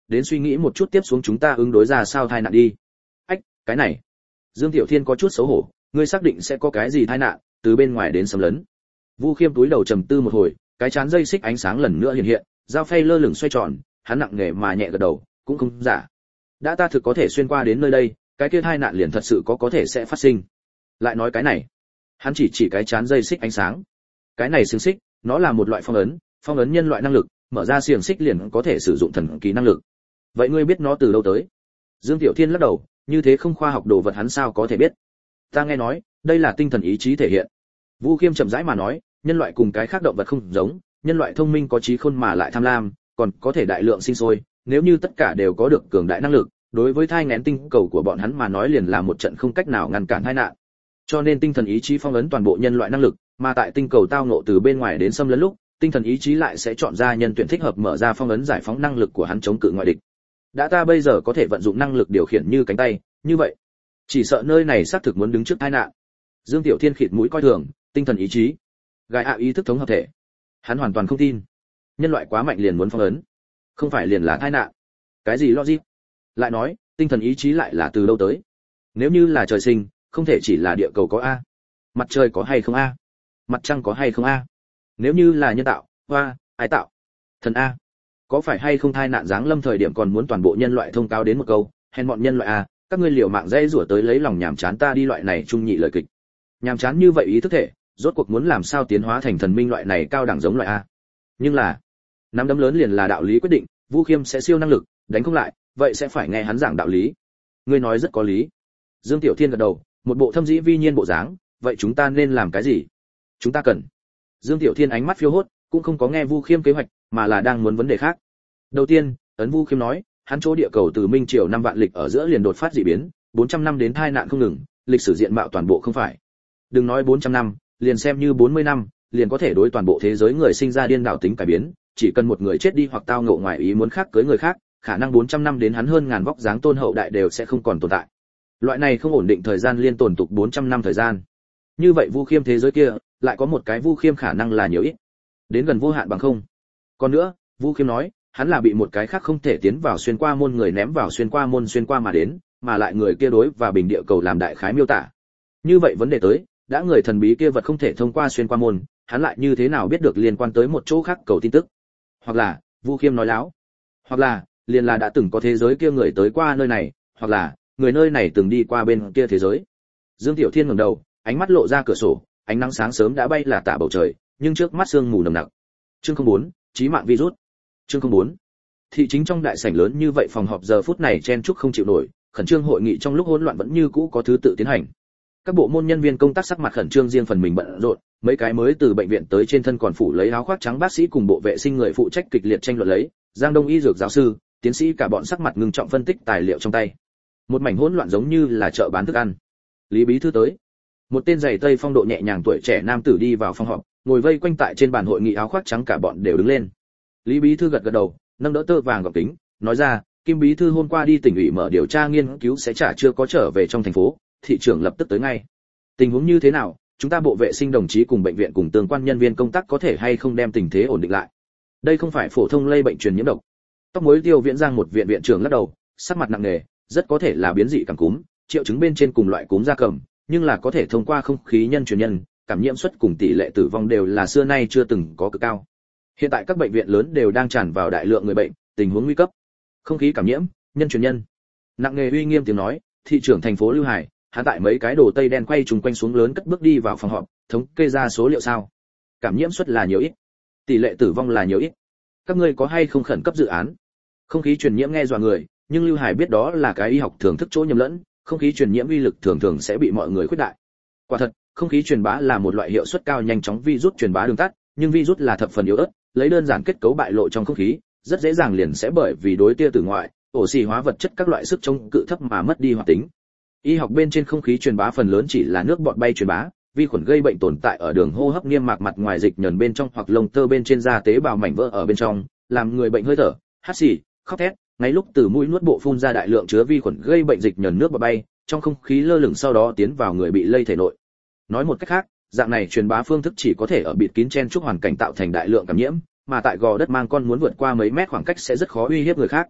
đến suy nghĩ một chút tiếp xuống chúng ta ứng đối ra sao tai nạn đi. Ách, cái này. Dương Tiểu Thiên có chút xấu hổ, ngươi xác định sẽ có cái gì tai nạn, từ bên ngoài đến xâm lấn. Vu Khiêm túi đầu trầm tư một hồi, cái chán dây xích ánh sáng lần nữa hiện hiện, dao phay lơ lửng xoay tròn, hắn nặng nề mà nhẹ gật đầu, cũng không giả. Đã ta thực có thể xuyên qua đến nơi đây, cái kia tai nạn liền thật sự có thể sẽ phát sinh. Lại nói cái này, hắn chỉ cái chán dây xích ánh sáng. Cái này xiềng xích, nó là một loại phong ấn nhân loại năng lực, mở ra xiềng xích liền có thể sử dụng thần kỳ năng lực. Vậy ngươi biết nó từ đâu tới? Dương Tiểu Thiên lắc đầu, như thế không khoa học đồ vật hắn sao có thể biết? Ta nghe nói, đây là tinh thần ý chí thể hiện. Vu Khiêm chậm rãi mà nói, nhân loại cùng cái khác động vật không giống, nhân loại thông minh có trí khôn mà lại tham lam, còn có thể đại lượng sinh sôi, nếu như tất cả đều có được cường đại năng lực, đối với thai nghén tinh cầu của bọn hắn mà nói liền là một trận không cách nào ngăn cản tai nạn. Cho nên tinh thần ý chí phong ấn toàn bộ nhân loại năng lực, mà tại tinh cầu tao ngộ từ bên ngoài đến xâm lấn lúc, tinh thần ý chí lại sẽ chọn ra nhân tuyển thích hợp mở ra phong ấn giải phóng năng lực của hắn chống cự ngoại địch. Đã ta bây giờ có thể vận dụng năng lực điều khiển như cánh tay, như vậy, chỉ sợ nơi này xác thực muốn đứng trước tai nạn. Dương Tiểu Thiên khịt mũi coi thường, tinh thần ý chí, gài ạ ý thức thống hợp thể. Hắn hoàn toàn không tin, nhân loại quá mạnh liền muốn phong ấn, không phải liền là tai nạn. Cái gì logic? Lại nói, tinh thần ý chí lại là từ đâu tới? Nếu như là trời sinh, không thể chỉ là địa cầu có a, mặt trời có hay không a, mặt trăng có hay không a? Nếu như là nhân tạo, hoa, ai tạo? Thần a. Có phải hay không tai nạn giáng lâm thời điểm còn muốn toàn bộ nhân loại thông cáo đến một câu, hèn bọn nhân loại a, các ngươi liều mạng dây rủa tới lấy lòng nhảm chán ta đi loại này trung nhị lời kịch. Nhàm chán như vậy ý thức thể, rốt cuộc muốn làm sao tiến hóa thành thần minh loại này cao đẳng giống loại a. Nhưng là, nắm đấm lớn liền là đạo lý quyết định, Vu Khiêm sẽ siêu năng lực, đánh không lại, vậy sẽ phải nghe hắn giảng đạo lý. Ngươi nói rất có lý. Dương Tiểu Thiên gật đầu, một bộ thâm dĩ vi nhiên bộ dáng, vậy chúng ta nên làm cái gì? Chúng ta cần. Dương Tiểu Thiên ánh mắt phiêu hốt, cũng không có nghe Vu Khiêm kế hoạch, mà là đang muốn vấn đề khác. Đầu tiên, ấn Vu Khiêm nói, hắn chỗ địa cầu từ Minh Triều 5 vạn lịch ở giữa liền đột phát dị biến, 400 năm đến tai nạn không ngừng, lịch sử diện mạo toàn bộ không phải. Đừng nói 400 năm, liền xem như 40 năm, liền có thể đối toàn bộ thế giới người sinh ra điên đảo tính cải biến, chỉ cần một người chết đi hoặc tao ngộ ngoài ý muốn khác cưới người khác, khả năng 400 năm đến hắn hơn ngàn vóc dáng tôn hậu đại đều sẽ không còn tồn tại. Loại này không ổn định thời gian liên tồn tục 400 năm thời gian. Như vậy Vu Khiêm thế giới kia, lại có một cái Vu Khiêm khả năng là nhiều ít. Đến gần vô hạn bằng không. Còn nữa, Vu Khiêm nói, hắn là bị một cái khác không thể tiến vào xuyên qua môn người ném vào xuyên qua môn xuyên qua mà đến, mà lại người kia đối và bình địa cầu làm đại khái miêu tả. Như vậy vấn đề tới, đã người thần bí kia vật không thể thông qua xuyên qua môn, hắn lại như thế nào biết được liên quan tới một chỗ khác cầu tin tức? Hoặc là, Vu Khiêm nói láo, hoặc là, liền là đã từng có thế giới kia người tới qua nơi này, hoặc là, người nơi này từng đi qua bên kia thế giới. Dương Tiểu Thiên ngẩng đầu, ánh mắt lộ ra cửa sổ, ánh nắng sáng sớm đã bay là tả bầu trời, nhưng trước mắt sương mù nồng nặc. Chương 04, chí mạng virus. Chương 04. Thị chính trong đại sảnh lớn như vậy phòng họp giờ phút này chen chúc không chịu nổi, khẩn trương hội nghị trong lúc hỗn loạn vẫn như cũ có thứ tự tiến hành. Các bộ môn nhân viên công tác sắc mặt khẩn trương riêng phần mình bận rộn, mấy cái mới từ bệnh viện tới trên thân còn phủ lấy áo khoác trắng bác sĩ cùng bộ vệ sinh người phụ trách kịch liệt tranh luận lấy, Giang Đông y dược giáo sư, tiến sĩ cả bọn sắc mặt ngưng trọng phân tích tài liệu trong tay. Một mảnh hỗn loạn giống như là chợ bán thức ăn. Lý bí thư tới. Một tên giày tây phong độ nhẹ nhàng tuổi trẻ nam tử đi vào phòng họp, ngồi vây quanh tại trên bàn hội nghị áo khoác trắng cả bọn đều đứng lên. Lý bí thư gật gật đầu, nâng đỡ tơ vàng gọng kính, nói ra, Kim bí thư hôm qua đi tỉnh ủy mở điều tra nghiên cứu sẽ trả chưa có trở về trong thành phố, thị trưởng lập tức tới ngay. Tình huống như thế nào, chúng ta bộ vệ sinh đồng chí cùng bệnh viện cùng tương quan nhân viên công tác có thể hay không đem tình thế ổn định lại. Đây không phải phổ thông lây bệnh truyền nhiễm độc. Tóc mối Tiêu Viễn Giang một viện viện trưởng lắc đầu, sắc mặt nặng nề, rất có thể là biến dị cảm cúm, triệu chứng bên trên cùng loại cúm gia cầm, nhưng là có thể thông qua không khí nhân truyền nhân, cảm nhiễm suất cùng tỷ lệ tử vong đều là xưa nay chưa từng có cực cao. Hiện tại các bệnh viện lớn đều đang tràn vào đại lượng người bệnh, tình huống nguy cấp. Không khí cảm nhiễm, nhân truyền nhân. Nặng nề uy nghiêm tiếng nói, thị trưởng thành phố Lưu Hải, hắn tại mấy cái đồ tây đen quay trùng quanh xuống lớn cất bước đi vào phòng họp, thống kê ra số liệu sao? Cảm nhiễm suất là nhiều ít, tỷ lệ tử vong là nhiều ít. Các ngươi có hay không khẩn cấp dự án? Không khí truyền nhiễm nghe dọa người, nhưng Lưu Hải biết đó là cái y học thường thức chỗ nhầm lẫn, không khí truyền nhiễm uy lực thường thường sẽ bị mọi người khuyết đại. Quả thật, không khí truyền bá là một loại hiệu suất cao nhanh chóng virus truyền bá đường tắt, nhưng virus là thập phần yếu ớt, lấy đơn giản kết cấu bại lộ trong không khí, rất dễ dàng liền sẽ bởi vì đối tia tử ngoại, oxy hóa vật chất các loại sức chống cự thấp mà mất đi hoạt tính. Y học bên trên không khí truyền bá phần lớn chỉ là nước bọt bay truyền bá, vi khuẩn gây bệnh tồn tại ở đường hô hấp niêm mạc mặt ngoài dịch nhờn bên trong hoặc lông tơ bên trên da tế bào mảnh vỡ ở bên trong, làm người bệnh hơi thở, hắt xì, khóc thét, ngay lúc từ mũi nuốt bộ phun ra đại lượng chứa vi khuẩn gây bệnh dịch nhờn nước bọt bay, trong không khí lơ lửng sau đó tiến vào người bị lây thể nội. Nói một cách khác, dạng này truyền bá phương thức chỉ có thể ở bịt kín chen chúc hoàn cảnh tạo thành đại lượng cảm nhiễm, mà tại gò đất mang con muốn vượt qua mấy mét khoảng cách sẽ rất khó uy hiếp người khác.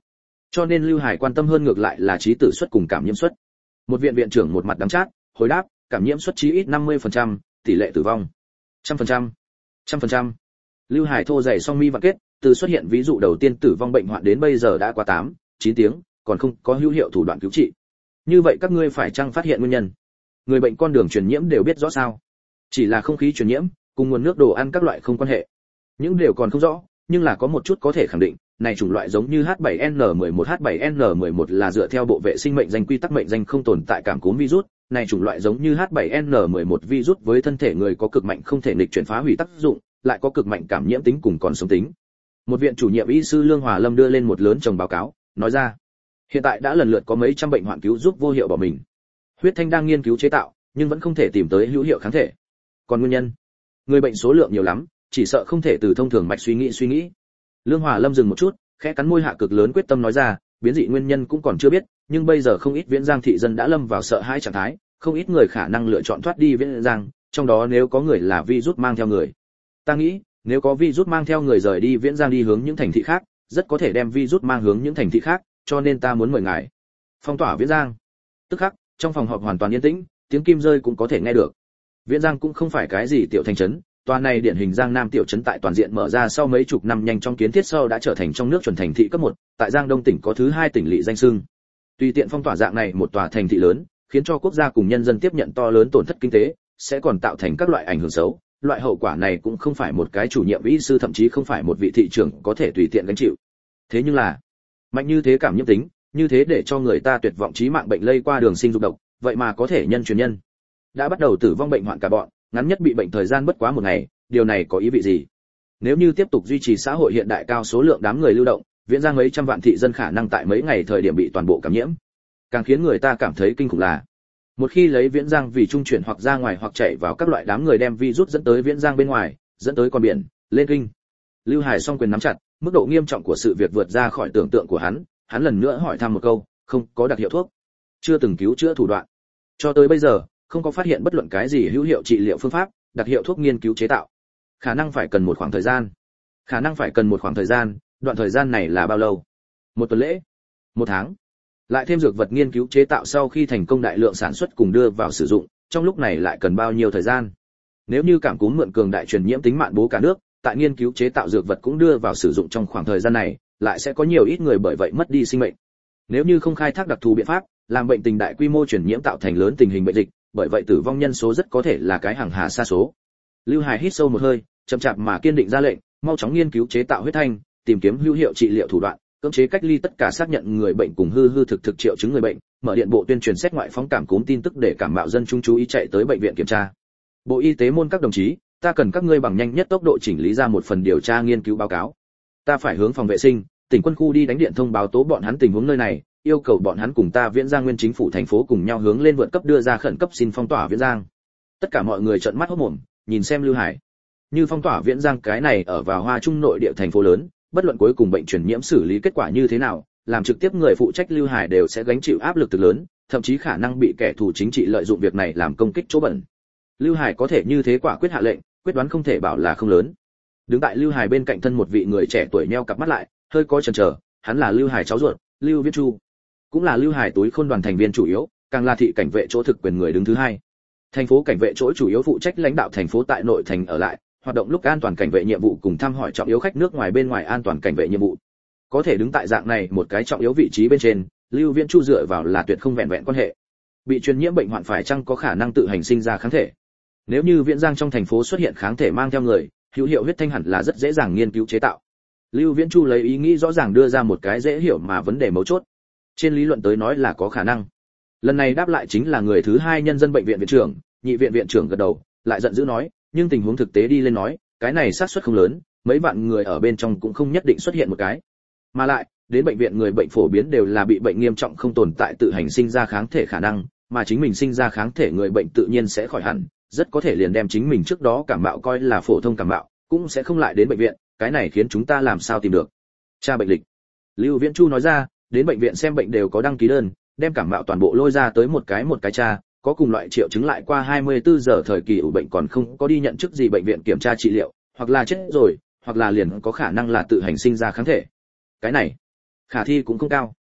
Cho nên Lưu Hải quan tâm hơn ngược lại là trí tử suất cùng cảm nhiễm suất. Một viện viện trưởng một mặt đắng chát, hồi đáp, cảm nhiễm suất chí ít 50%, tỷ lệ tử vong 100%. 100%. Lưu Hải thô dày song mi vặn kết, từ xuất hiện ví dụ đầu tiên tử vong bệnh hoạn đến bây giờ đã qua 9 tiếng, còn không có hữu hiệu thủ đoạn cứu trị. Như vậy các ngươi phải chăng phát hiện nguyên nhân? Người bệnh con đường truyền nhiễm đều biết rõ sao? Chỉ là không khí truyền nhiễm, cùng nguồn nước đồ ăn các loại không quan hệ. Những điều còn không rõ, nhưng là có một chút có thể khẳng định, này chủng loại giống như H7N11 H7N11 là dựa theo bộ vệ sinh mệnh danh quy tắc mệnh danh không tồn tại cảm cúm virus, này chủng loại giống như H7N11 virus với thân thể người có cực mạnh không thể nghịch chuyển phá hủy tác dụng, lại có cực mạnh cảm nhiễm tính cùng còn sống tính. Một viện chủ nhiệm y sư Lương Hòa Lâm đưa lên một lớn chồng báo cáo, nói ra, hiện tại đã lần lượt có mấy trăm bệnh hoạn cứu giúp vô hiệu bỏ mình. Huyết thanh đang nghiên cứu chế tạo, nhưng vẫn không thể tìm tới hữu hiệu kháng thể. Còn nguyên nhân, người bệnh số lượng nhiều lắm, chỉ sợ không thể từ thông thường mạch suy nghĩ. Lương Hòa Lâm dừng một chút, khẽ cắn môi hạ cực lớn quyết tâm nói ra, biến dị nguyên nhân cũng còn chưa biết, nhưng bây giờ không ít Viễn Giang thị dân đã lâm vào sợ hãi trạng thái, không ít người khả năng lựa chọn thoát đi Viễn Giang, trong đó nếu có người là virus mang theo người. Ta nghĩ, nếu có virus mang theo người rời đi Viễn Giang đi hướng những thành thị khác, rất có thể đem virus mang hướng những thành thị khác, cho nên ta muốn mời ngài phong tỏa Viễn Giang. Tức khắc, trong phòng họp hoàn toàn yên tĩnh, tiếng kim rơi cũng có thể nghe được. Viễn Giang cũng không phải cái gì tiểu thành trấn, tòa này điển hình Giang Nam tiểu trấn tại toàn diện mở ra sau mấy chục năm nhanh trong kiến thiết sau đã trở thành trong nước chuẩn thành thị cấp 1, tại Giang Đông tỉnh có thứ 2 tỉnh lỵ danh xưng. Tùy tiện phong tỏa dạng này một tòa thành thị lớn, khiến cho quốc gia cùng nhân dân tiếp nhận to lớn tổn thất kinh tế, sẽ còn tạo thành các loại ảnh hưởng xấu. Loại hậu quả này cũng không phải một cái chủ nhiệm y sư thậm chí không phải một vị thị trưởng có thể tùy tiện gánh chịu. Thế nhưng là, mạnh như thế cảm nhiễm tính, như thế để cho người ta tuyệt vọng chí mạng bệnh lây qua đường sinh dục độc, vậy mà có thể nhân truyền nhân. Đã bắt đầu tử vong bệnh hoạn cả bọn, ngắn nhất bị bệnh thời gian bất quá 1 ngày, điều này có ý vị gì? Nếu như tiếp tục duy trì xã hội hiện đại cao số lượng đám người lưu động, Viễn Giang mấy trăm vạn thị dân khả năng tại mấy ngày thời điểm bị toàn bộ cảm nhiễm. Càng khiến người ta cảm thấy kinh khủng là, một khi lấy Viễn Giang vì trung chuyển hoặc ra ngoài hoặc chạy vào các loại đám người đem virus dẫn tới Viễn Giang bên ngoài, dẫn tới con biển, lên kinh. Lưu Hải song quyền nắm chặt, mức độ nghiêm trọng của sự việc vượt ra khỏi tưởng tượng của hắn lần nữa hỏi thăm một câu, không có đặc hiệu thuốc, chưa từng cứu chữa thủ đoạn. Cho tới bây giờ, không có phát hiện bất luận cái gì hữu hiệu trị liệu phương pháp, đặc hiệu thuốc nghiên cứu chế tạo. Khả năng phải cần một khoảng thời gian. Đoạn thời gian này là bao lâu? 1 tuần lễ? 1 tháng? Lại thêm dược vật nghiên cứu chế tạo sau khi thành công đại lượng sản xuất cùng đưa vào sử dụng, trong lúc này lại cần bao nhiêu thời gian? Nếu như cảm cúm mượn cường đại truyền nhiễm tính mạn bố cả nước, tại nghiên cứu chế tạo dược vật cũng đưa vào sử dụng trong khoảng thời gian này, lại sẽ có nhiều ít người bởi vậy mất đi sinh mệnh. Nếu như không khai thác đặc thù biện pháp, làm bệnh tình đại quy mô truyền nhiễm tạo thành lớn tình hình bệnh dịch, bởi vậy tử vong nhân số rất có thể là cái hàng hà sa số. Lưu Hải hít sâu một hơi, chậm chạp mà kiên định ra lệnh, mau chóng nghiên cứu chế tạo huyết thanh, tìm kiếm hữu hiệu trị liệu thủ đoạn, cưỡng chế cách ly tất cả xác nhận người bệnh cùng hư thực triệu chứng người bệnh, mở điện bộ tuyên truyền xét ngoại phóng cảm cúm tin tức để cảm mạo dân chúng chú ý chạy tới bệnh viện kiểm tra. Bộ Y tế môn các đồng chí, ta cần các ngươi bằng nhanh nhất tốc độ chỉnh lý ra một phần điều tra nghiên cứu báo cáo. Ta phải hướng phòng vệ sinh, tỉnh quân khu đi đánh điện thông báo tố bọn hắn tình huống nơi này, yêu cầu bọn hắn cùng ta Viễn Giang nguyên chính phủ thành phố cùng nhau hướng lên vượt cấp đưa ra khẩn cấp xin phong tỏa Viễn Giang. Tất cả mọi người trợn mắt hốt mồm, nhìn xem Lưu Hải. Như phong tỏa Viễn Giang cái này ở vào Hoa Trung nội địa thành phố lớn, bất luận cuối cùng bệnh truyền nhiễm xử lý kết quả như thế nào, làm trực tiếp người phụ trách Lưu Hải đều sẽ gánh chịu áp lực từ lớn, thậm chí khả năng bị kẻ thù chính trị lợi dụng việc này làm công kích chỗ bẩn. Lưu Hải có thể như thế quả quyết hạ lệnh, quyết đoán không thể bảo là không lớn. Đứng tại Lưu Hải bên cạnh thân một vị người trẻ tuổi nheo cặp mắt lại, hơi có chần chờ, hắn là Lưu Hải cháu ruột, Lưu Viễn Chu, cũng là Lưu Hải túi khôn đoàn thành viên chủ yếu, càng là thị cảnh vệ chỗ thực quyền người đứng thứ 2. Thành phố cảnh vệ chỗ chủ yếu phụ trách lãnh đạo thành phố tại nội thành ở lại, hoạt động lúc an toàn cảnh vệ nhiệm vụ cùng thăm hỏi trọng yếu khách nước ngoài bên ngoài an toàn cảnh vệ nhiệm vụ. Có thể đứng tại dạng này một cái trọng yếu vị trí bên trên, Lưu Viễn Chu dựa vào là tuyệt không vẹn vẹn quan hệ. Bị truyền nhiễm bệnh hoạn phải chăng có khả năng tự hành sinh ra kháng thể? Nếu như Viễn Giang trong thành phố xuất hiện kháng thể mang theo người, hữu hiệu huyết thanh hẳn là rất dễ dàng nghiên cứu chế tạo. Lưu Viễn Chu lấy ý nghĩ rõ ràng đưa ra một cái dễ hiểu mà vấn đề mấu chốt. Trên lý luận tới nói là có khả năng. Lần này đáp lại chính là người thứ 2 nhân dân bệnh viện viện trưởng, nhị viện viện trưởng gật đầu, lại giận dữ nói, nhưng tình huống thực tế đi lên nói, cái này xác suất không lớn, mấy vạn người ở bên trong cũng không nhất định xuất hiện một cái. Mà lại, đến bệnh viện người bệnh phổ biến đều là bị bệnh nghiêm trọng không tồn tại tự hành sinh ra kháng thể khả năng, mà chính mình sinh ra kháng thể người bệnh tự nhiên sẽ khỏi hẳn, rất có thể liền đem chính mình trước đó cảm mạo coi là phổ thông cảm mạo, cũng sẽ không lại đến bệnh viện, cái này khiến chúng ta làm sao tìm được tra bệnh lịch. Lưu Viễn Chu nói ra, đến bệnh viện xem bệnh đều có đăng ký đơn, đem cảm mạo toàn bộ lôi ra tới một cái tra, có cùng loại triệu chứng lại qua 24 giờ thời kỳ ủ bệnh còn không có đi nhận chức gì bệnh viện kiểm tra trị liệu, hoặc là chết rồi, hoặc là liền có khả năng là tự hành sinh ra kháng thể. Cái này khả thi cũng không cao.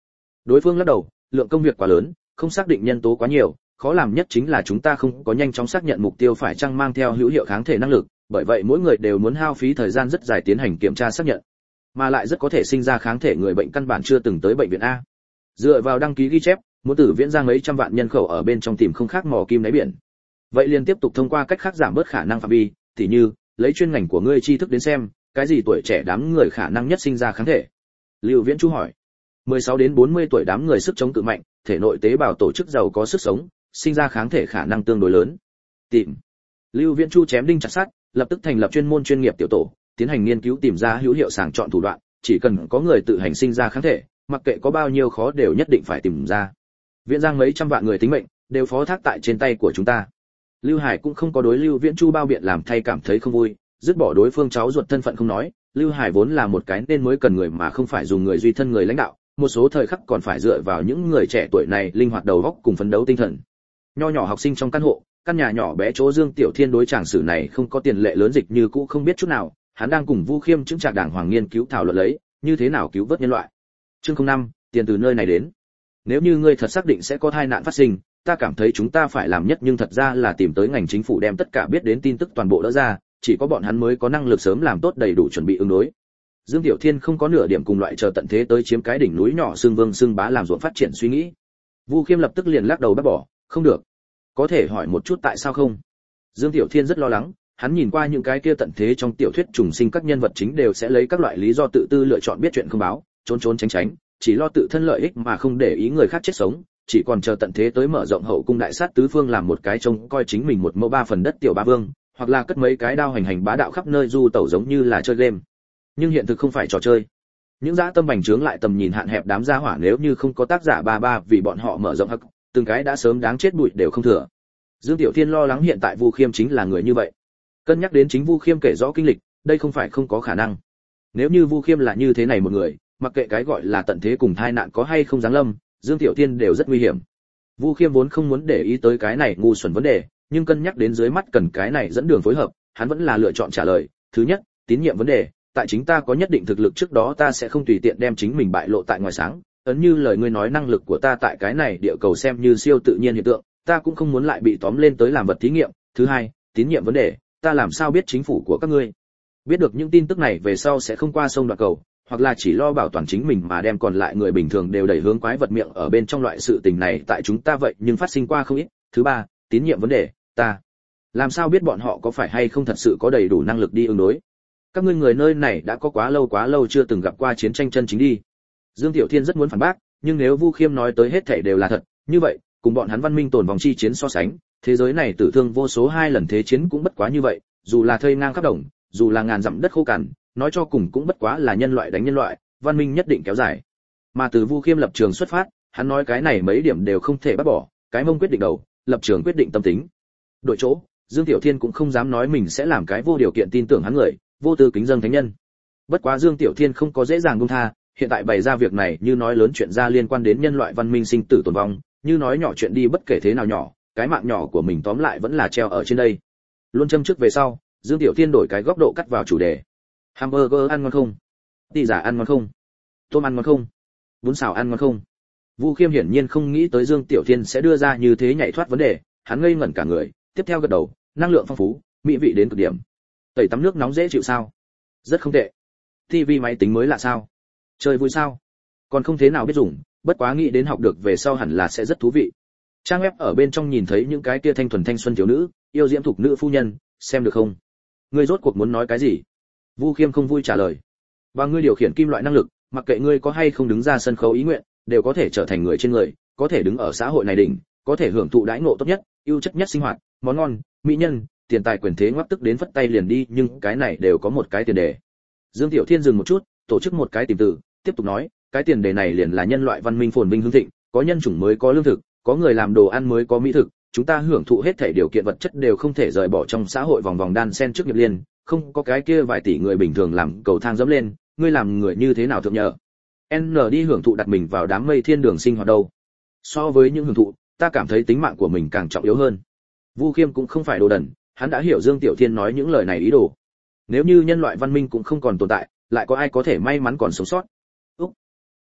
Đối phương lắc đầu, lượng công việc quá lớn, không xác định nhân tố quá nhiều, khó làm nhất chính là chúng ta không có nhanh chóng xác nhận mục tiêu phải chăng mang theo hữu hiệu kháng thể năng lực, bởi vậy mỗi người đều muốn hao phí thời gian rất dài tiến hành kiểm tra xác nhận, mà lại rất có thể sinh ra kháng thể người bệnh căn bản chưa từng tới bệnh viện a. Dựa vào đăng ký ghi chép, muốn từ Viễn Giang mấy trăm vạn nhân khẩu ở bên trong tìm không khác mò kim đáy biển. Vậy liền tiếp tục thông qua cách khác giảm bớt khả năng phạm vi, tỉ như lấy chuyên ngành của ngươi tri thức đến xem, cái gì tuổi trẻ đám người khả năng nhất sinh ra kháng thể. Lưu Viễn Chu hỏi. 16 đến 40 tuổi đám người sức chống cự mạnh, thể nội tế bào tổ chức giàu có sức sống, sinh ra kháng thể khả năng tương đối lớn. Tìm. Lưu Viễn Chu chém đinh chặt sắt, lập tức thành lập chuyên môn chuyên nghiệp tiểu tổ, tiến hành nghiên cứu tìm ra hữu hiệu sàng chọn thủ đoạn, chỉ cần có người tự hành sinh ra kháng thể, mặc kệ có bao nhiêu khó đều nhất định phải tìm ra. Viễn Giang mấy trăm vạn người tính mệnh đều phó thác tại trên tay của chúng ta. Lưu Hải cũng không có đối Lưu Viễn Chu bao biện làm thay cảm thấy không vui, dứt bỏ đối phương cháu ruột thân phận không nói, Lưu Hải vốn là một cái nên mới cần người mà không phải dùng người duy thân người lãnh đạo, một số thời khắc còn phải dựa vào những người trẻ tuổi này linh hoạt đầu óc cùng phấn đấu tinh thần. Nho nhỏ học sinh trong căn hộ, căn nhà nhỏ bé chỗ Dương Tiểu Thiên đối chàng sử này không có tiền lệ lớn dịch như cũ không biết chút nào, hắn đang cùng Vu Khiêm chứng trạc đảng hoàng nghiên cứu thảo luận lấy, như thế nào cứu vớt nhân loại. Chương 05, tiền từ nơi này đến. Nếu như ngươi thật xác định sẽ có tai nạn phát sinh, ta cảm thấy chúng ta phải làm nhất nhưng thật ra là tìm tới ngành chính phủ đem tất cả biết đến tin tức toàn bộ đỡ ra, chỉ có bọn hắn mới có năng lực sớm làm tốt đầy đủ chuẩn bị ứng đối. Dương Tiểu Thiên không có nửa điểm cùng loại chờ tận thế tới chiếm cái đỉnh núi nhỏ xương vương xương bá làm ruộng phát triển suy nghĩ. Vu Khiêm lập tức liền lắc đầu bác bỏ, không được. Có thể hỏi một chút tại sao không? Dương Tiểu Thiên rất lo lắng, hắn nhìn qua những cái kia tận thế trong tiểu thuyết trùng sinh các nhân vật chính đều sẽ lấy các loại lý do tự tư lựa chọn biết chuyện không báo, trốn trốn tránh tránh, chỉ lo tự thân lợi ích mà không để ý người khác chết sống, chỉ còn chờ tận thế tới mở rộng hậu cung đại sát tứ phương làm một cái trông coi chính mình một mẫu ba phần đất tiểu ba vương, hoặc là cất mấy cái đao hành hành bá đạo khắp nơi du tẩu giống như là chơi game. Nhưng hiện thực không phải trò chơi. Những dã tâm bành trướng lại tầm nhìn hạn hẹp đám gia hỏa nếu như không có tác giả ba vì bọn họ mở rộng hắc, từng cái đã sớm đáng chết bụi đều không thừa. Dương Tiểu Thiên lo lắng hiện tại Vu Khiêm chính là người như vậy. Cân nhắc đến chính Vu Khiêm kể rõ kinh lịch, đây không phải không có khả năng. Nếu như Vu Khiêm là như thế này một người, mặc kệ cái gọi là tận thế cùng tai nạn có hay không giáng lâm, Dương Tiểu Thiên đều rất nguy hiểm. Vu Khiêm vốn không muốn để ý tới cái này ngu xuẩn vấn đề, nhưng cân nhắc đến dưới mắt cần cái này dẫn đường phối hợp, hắn vẫn là lựa chọn trả lời. Thứ nhất, tín nhiệm vấn đề, tại chính ta có nhất định thực lực trước đó ta sẽ không tùy tiện đem chính mình bại lộ tại ngoài sáng, ấn như lời ngươi nói năng lực của ta tại cái này địa cầu xem như siêu tự nhiên hiện tượng, ta cũng không muốn lại bị tóm lên tới làm vật thí nghiệm. Thứ hai, tín nhiệm vấn đề, ta làm sao biết chính phủ của các ngươi biết được những tin tức này về sau sẽ không qua sông đoạn cầu, hoặc là chỉ lo bảo toàn chính mình mà đem còn lại người bình thường đều đẩy hướng quái vật miệng ở bên trong loại sự tình này tại chúng ta vậy nhưng phát sinh qua không ít. Thứ ba, tín nhiệm vấn đề, ta làm sao biết bọn họ có phải hay không thật sự có đầy đủ năng lực đi ứng đối. Các ngươi người nơi này đã có quá lâu chưa từng gặp qua chiến tranh chân chính đi. Dương Tiểu Thiên rất muốn phản bác, nhưng nếu Vu Khiêm nói tới hết thảy đều là thật, như vậy, cùng bọn hắn văn minh tồn vòng chi chiến so sánh, thế giới này tử thương vô số 2 lần thế chiến cũng bất quá như vậy, dù là thây ngang khắp đồng, dù là ngàn dặm đất khô cằn, nói cho cùng cũng bất quá là nhân loại đánh nhân loại, văn minh nhất định kéo dài. Mà từ Vu Khiêm lập trường xuất phát, hắn nói cái này mấy điểm đều không thể bác bỏ, cái mông quyết định đầu, lập trường quyết định tâm tính. Đội chỗ, Dương Tiểu Thiên cũng không dám nói mình sẽ làm cái vô điều kiện tin tưởng hắn người, vô tư kính dâng thánh nhân. Bất quá Dương Tiểu Thiên không có dễ dàng buông tha, hiện tại bày ra việc này như nói lớn chuyện ra liên quan đến nhân loại văn minh sinh tử tồn vong, như nói nhỏ chuyện đi bất kể thế nào nhỏ, cái mạng nhỏ của mình tóm lại vẫn là treo ở trên đây. Luôn châm trước về sau, Dương Tiểu Thiên đổi cái góc độ cắt vào chủ đề. Hamburger ăn ngon không? Tỉ giả ăn ngon không? Tôm ăn ngon không? Bún xào ăn ngon không? Vu Khiêm hiển nhiên không nghĩ tới Dương Tiểu Thiên sẽ đưa ra như thế nhảy thoát vấn đề, hắn ngây ngẩn cả người, tiếp theo gật đầu, năng lượng phong phú, mỹ vị đến cực điểm. Tẩy tắm nước nóng dễ chịu sao? Rất không tệ. TV máy tính mới lạ sao? Chơi vui sao? Còn không thế nào biết dùng, bất quá nghĩ đến học được về sau hẳn là sẽ rất thú vị. Trang web ở bên trong nhìn thấy những cái kia thanh thuần thanh xuân thiếu nữ, yêu diễm thục nữ phu nhân, xem được không? Ngươi rốt cuộc muốn nói cái gì? Vu Khiêm không vui trả lời. Và ngươi điều khiển kim loại năng lực, mặc kệ ngươi có hay không đứng ra sân khấu ý nguyện, đều có thể trở thành người trên người, có thể đứng ở xã hội này đỉnh, có thể hưởng thụ đãi ngộ tốt nhất, ưu chất nhất sinh hoạt, món ngon, mỹ nhân, tiền tài quyền thế ngoắc tức đến phất tay liền đi, nhưng cái này đều có một cái tiền đề. Dương Tiểu Thiên dừng một chút, tổ chức một cái tìm từ, tiếp tục nói, cái tiền đề này liền là nhân loại văn minh phồn vinh hưng thịnh, có nhân chủng mới có lương thực, có người làm đồ ăn mới có mỹ thực, chúng ta hưởng thụ hết thảy điều kiện vật chất đều không thể rời bỏ trong xã hội vòng vòng đan sen trước nghiệp liên, không có cái kia vài tỷ người bình thường làm cầu thang dẫm lên, ngươi làm người như thế nào thượng nhờ? N đi hưởng thụ đặt mình vào đám mây thiên đường sinh hoạt đâu. So với những hưởng thụ, ta cảm thấy tính mạng của mình càng trọng yếu hơn. Vu Khiêm cũng không phải đồ đần, hắn đã hiểu Dương Tiểu Thiên nói những lời này ý đồ. Nếu như nhân loại văn minh cũng không còn tồn tại, lại có ai có thể may mắn còn sống sót?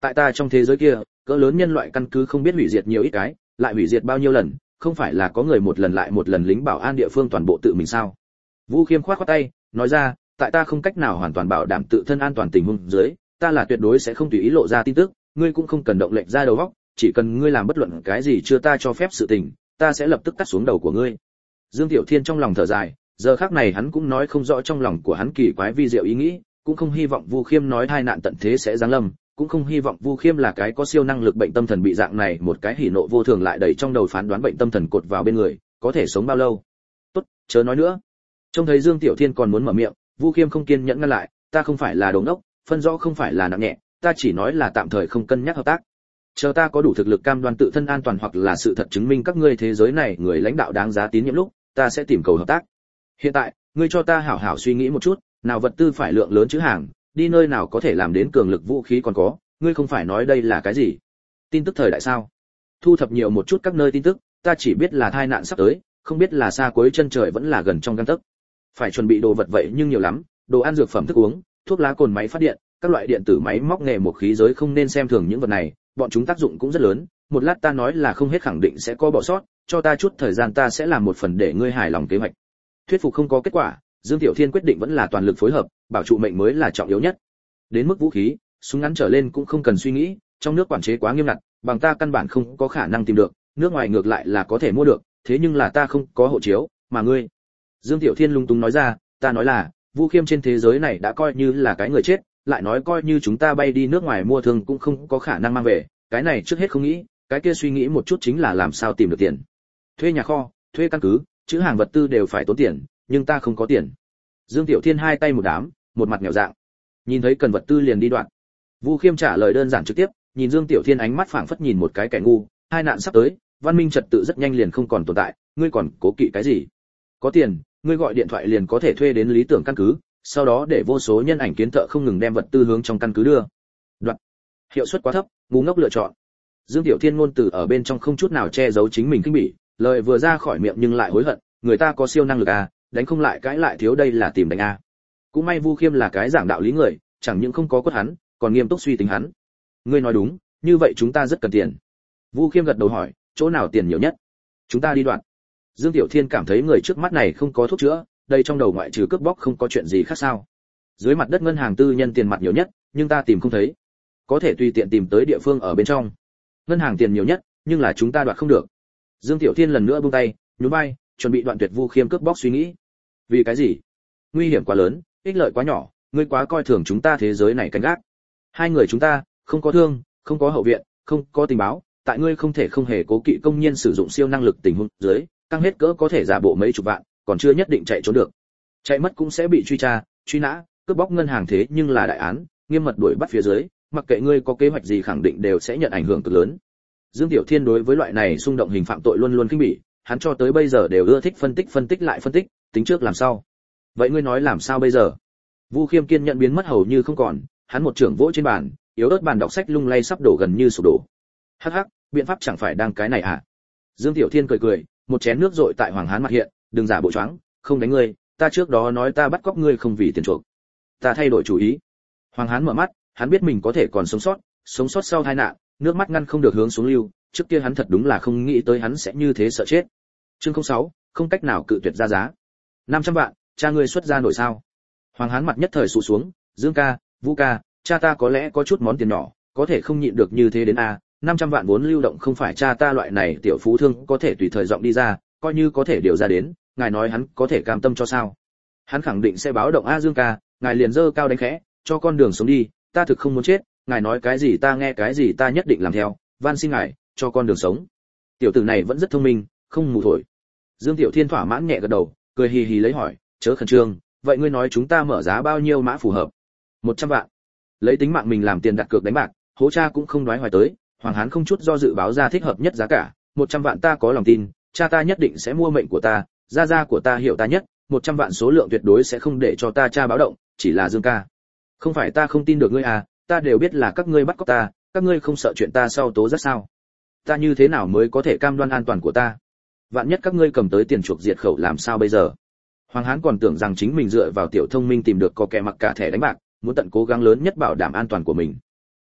Tại ta trong thế giới kia, cỡ lớn nhân loại căn cứ không biết hủy diệt nhiều ít cái, lại hủy diệt bao nhiêu lần, không phải là có người một lần lại một lần lính bảo an địa phương toàn bộ tự mình sao? Vu Khiêm khoát khoát tay, nói ra, tại ta không cách nào hoàn toàn bảo đảm tự thân an toàn tình huống dưới, ta là tuyệt đối sẽ không tùy ý lộ ra tin tức, ngươi cũng không cần động lệnh ra đầu óc, chỉ cần ngươi làm bất luận cái gì chưa ta cho phép sự tình, ta sẽ lập tức cắt xuống đầu của ngươi. Dương Tiểu Thiên trong lòng thở dài, giờ khắc này hắn cũng nói không rõ trong lòng của hắn kỳ quái vi diệu ý nghĩ, cũng không hy vọng Vu Khiêm nói tai nạn tận thế sẽ giáng lâm, cũng không hy vọng Vu Khiêm là cái có siêu năng lực bệnh tâm thần bị dạng này một cái hỉ nộ vô thường lại đầy trong đầu phán đoán bệnh tâm thần cột vào bên người, có thể sống bao lâu. Tốt, chớ nói nữa. Trông thấy Dương Tiểu Thiên còn muốn mở miệng, Vu Khiêm không kiên nhẫn ngăn lại, ta không phải là đồ ngốc, phân rõ không phải là nặng nhẹ, ta chỉ nói là tạm thời không cân nhắc hợp tác. Chờ ta có đủ thực lực cam đoan tự thân an toàn hoặc là sự thật chứng minh các ngươi thế giới này người lãnh đạo đáng giá tín nhiệm lúc, ta sẽ tìm cầu hợp tác. Hiện tại, ngươi cho ta hảo hảo suy nghĩ một chút, nào vật tư phải lượng lớn chữ hàng, đi nơi nào có thể làm đến cường lực vũ khí còn có, ngươi không phải nói đây là cái gì? Tin tức thời đại sao? Thu thập nhiều một chút các nơi tin tức, ta chỉ biết là tai nạn sắp tới, không biết là xa cuối chân trời vẫn là gần trong gang tấc. Phải chuẩn bị đồ vật vậy nhưng nhiều lắm, đồ ăn dược phẩm thức uống, thuốc lá cồn máy phát điện, các loại điện tử máy móc nghề một khí giới không nên xem thường những vật này, bọn chúng tác dụng cũng rất lớn, một lát ta nói là không hết khẳng định sẽ có bỏ sót, cho ta chút thời gian ta sẽ làm một phần để ngươi hài lòng kế hoạch. Thuyết phục không có kết quả, Dương Tiểu Thiên quyết định vẫn là toàn lực phối hợp, bảo trụ mệnh mới là trọng yếu nhất. Đến mức vũ khí, súng ngắn trở lên cũng không cần suy nghĩ, trong nước quản chế quá nghiêm ngặt, bằng ta căn bản không có khả năng tìm được, nước ngoài ngược lại là có thể mua được, thế nhưng là ta không có hộ chiếu, mà ngươi. Dương Tiểu Thiên lung tung nói ra, ta nói là, Vu Khiêm trên thế giới này đã coi như là cái người chết, lại nói coi như chúng ta bay đi nước ngoài mua thương cũng không có khả năng mang về, cái này trước hết không nghĩ, cái kia suy nghĩ một chút chính là làm sao tìm được tiền. Thuê nhà kho, thuê căn cứ, chữ hàng vật tư đều phải tốn tiền, nhưng ta không có tiền. Dương Tiểu Thiên hai tay một đám, một mặt nghèo dạng. Nhìn thấy cần vật tư liền đi đoạn. Vu Khiêm trả lời đơn giản trực tiếp, nhìn Dương Tiểu Thiên ánh mắt phảng phất nhìn một cái kẻ ngu, hai nạn sắp tới, văn minh trật tự rất nhanh liền không còn tồn tại, ngươi còn cố kỵ cái gì? Có tiền, ngươi gọi điện thoại liền có thể thuê đến lý tưởng căn cứ, sau đó để vô số nhân ảnh kiến thợ không ngừng đem vật tư hướng trong căn cứ đưa. Đoạn. Hiệu suất quá thấp, ngu ngốc lựa chọn. Dương Tiểu Thiên ngôn từ ở bên trong không chút nào che giấu chính mình kinh bỉ, lời vừa ra khỏi miệng nhưng lại hối hận, người ta có siêu năng lực à, đánh không lại cãi lại thiếu đây là tìm đánh a. Cũng may Vu Khiêm là cái giảng đạo lý người, chẳng những không có quất hắn, còn nghiêm túc suy tính hắn. Ngươi nói đúng, như vậy chúng ta rất cần tiền. Vu Khiêm gật đầu hỏi, chỗ nào tiền nhiều nhất? Chúng ta đi đoạn. Dương Tiểu Thiên cảm thấy người trước mắt này không có thuốc chữa, đây trong đầu ngoại trừ cướp bóc không có chuyện gì khác sao? Dưới mặt đất ngân hàng tư nhân tiền mặt nhiều nhất, nhưng ta tìm không thấy. Có thể tùy tiện tìm tới địa phương ở bên trong. Ngân hàng tiền nhiều nhất, nhưng là chúng ta đoạt không được. Dương Tiểu Thiên lần nữa buông tay, nhún vai, chuẩn bị đoạn tuyệt Vu Khiêm cướp bóc suy nghĩ. Vì cái gì? Nguy hiểm quá lớn, ích lợi quá nhỏ, ngươi quá coi thường chúng ta thế giới này canh gác. Hai người chúng ta, không có thương, không có hậu viện, không có tình báo, tại ngươi không thể không hề cố kỵ công nhiên sử dụng siêu năng lực tình huống dưới, căng hết cỡ có thể giả bộ mấy chục vạn, còn chưa nhất định chạy trốn được. Chạy mất cũng sẽ bị truy tra, truy nã, cướp bóc ngân hàng thế nhưng là đại án, nghiêm mật đuổi bắt phía dưới, mặc kệ ngươi có kế hoạch gì khẳng định đều sẽ nhận ảnh hưởng cực lớn. Dương Tiểu Thiên đối với loại này xung động hình phạm tội luôn luôn kinh bỉ, hắn cho tới bây giờ đều ưa thích phân tích lại phân tích, tính trước làm sao. Vậy ngươi nói làm sao bây giờ? Vu Khiêm kiên nhận biến mất hầu như không còn, hắn một trưởng vỗ trên bàn, yếu ớt bàn đọc sách lung lay sắp đổ gần như sụp đổ. Hắc hắc, biện pháp chẳng phải đang cái này à? Dương Tiểu Thiên cười cười, một chén nước rội tại Hoàng Hán mặt hiện, đừng giả bộ choáng, không đánh ngươi, ta trước đó nói ta bắt cóc ngươi không vì tiền chuộc. Ta thay đổi chủ ý. Hoàng Hán mở mắt, hắn biết mình có thể còn sống sót sau tai nạn, nước mắt ngăn không được hướng xuống lưu, trước kia hắn thật đúng là không nghĩ tới hắn sẽ như thế sợ chết. Chương 06, không cách nào cự tuyệt ra giá. 500 vạn, cha ngươi xuất ra nổi sao? Hoàng Hán mặt nhất thời sụ xuống, Dương ca, Vũ ca, cha ta có lẽ có chút món tiền nhỏ, có thể không nhịn được như thế đến a, 500 vạn vốn lưu động không phải cha ta loại này tiểu phú thương có thể tùy thời giọng đi ra, coi như có thể điều ra đến, ngài nói hắn có thể cam tâm cho sao? Hắn khẳng định sẽ báo động a Dương ca, ngài liền dơ cao đánh khẽ, cho con đường sống đi, ta thực không muốn chết, ngài nói cái gì ta nghe cái gì ta nhất định làm theo, van xin ngài, cho con đường sống. Tiểu tử này vẫn rất thông minh, không mù thổi. Dương Tiểu Thiên thỏa mãn nhẹ gật đầu, cười hì hì lấy hỏi, chớ khẩn trương, vậy ngươi nói chúng ta mở giá bao nhiêu mã phù hợp? 100 vạn. Lấy tính mạng mình làm tiền đặt cược đánh bạc, hố cha cũng không nói hoài tới, Hoàng Hán không chút do dự báo ra thích hợp nhất giá cả, 100 vạn ta có lòng tin, cha ta nhất định sẽ mua mệnh của ta, gia của ta hiểu ta nhất, 100 vạn số lượng tuyệt đối sẽ không để cho ta cha báo động, chỉ là Dương ca. Không phải ta không tin được ngươi à, ta đều biết là các ngươi bắt cóc ta, các ngươi không sợ chuyện ta sau tố giác sao? Ta như thế nào mới có thể cam đoan an toàn của ta? Vạn nhất các ngươi cầm tới tiền chuộc diệt khẩu làm sao bây giờ? Hoàng Hán còn tưởng rằng chính mình dựa vào tiểu thông minh tìm được có kẻ mặc cả thẻ đánh bạc, muốn tận cố gắng lớn nhất bảo đảm an toàn của mình.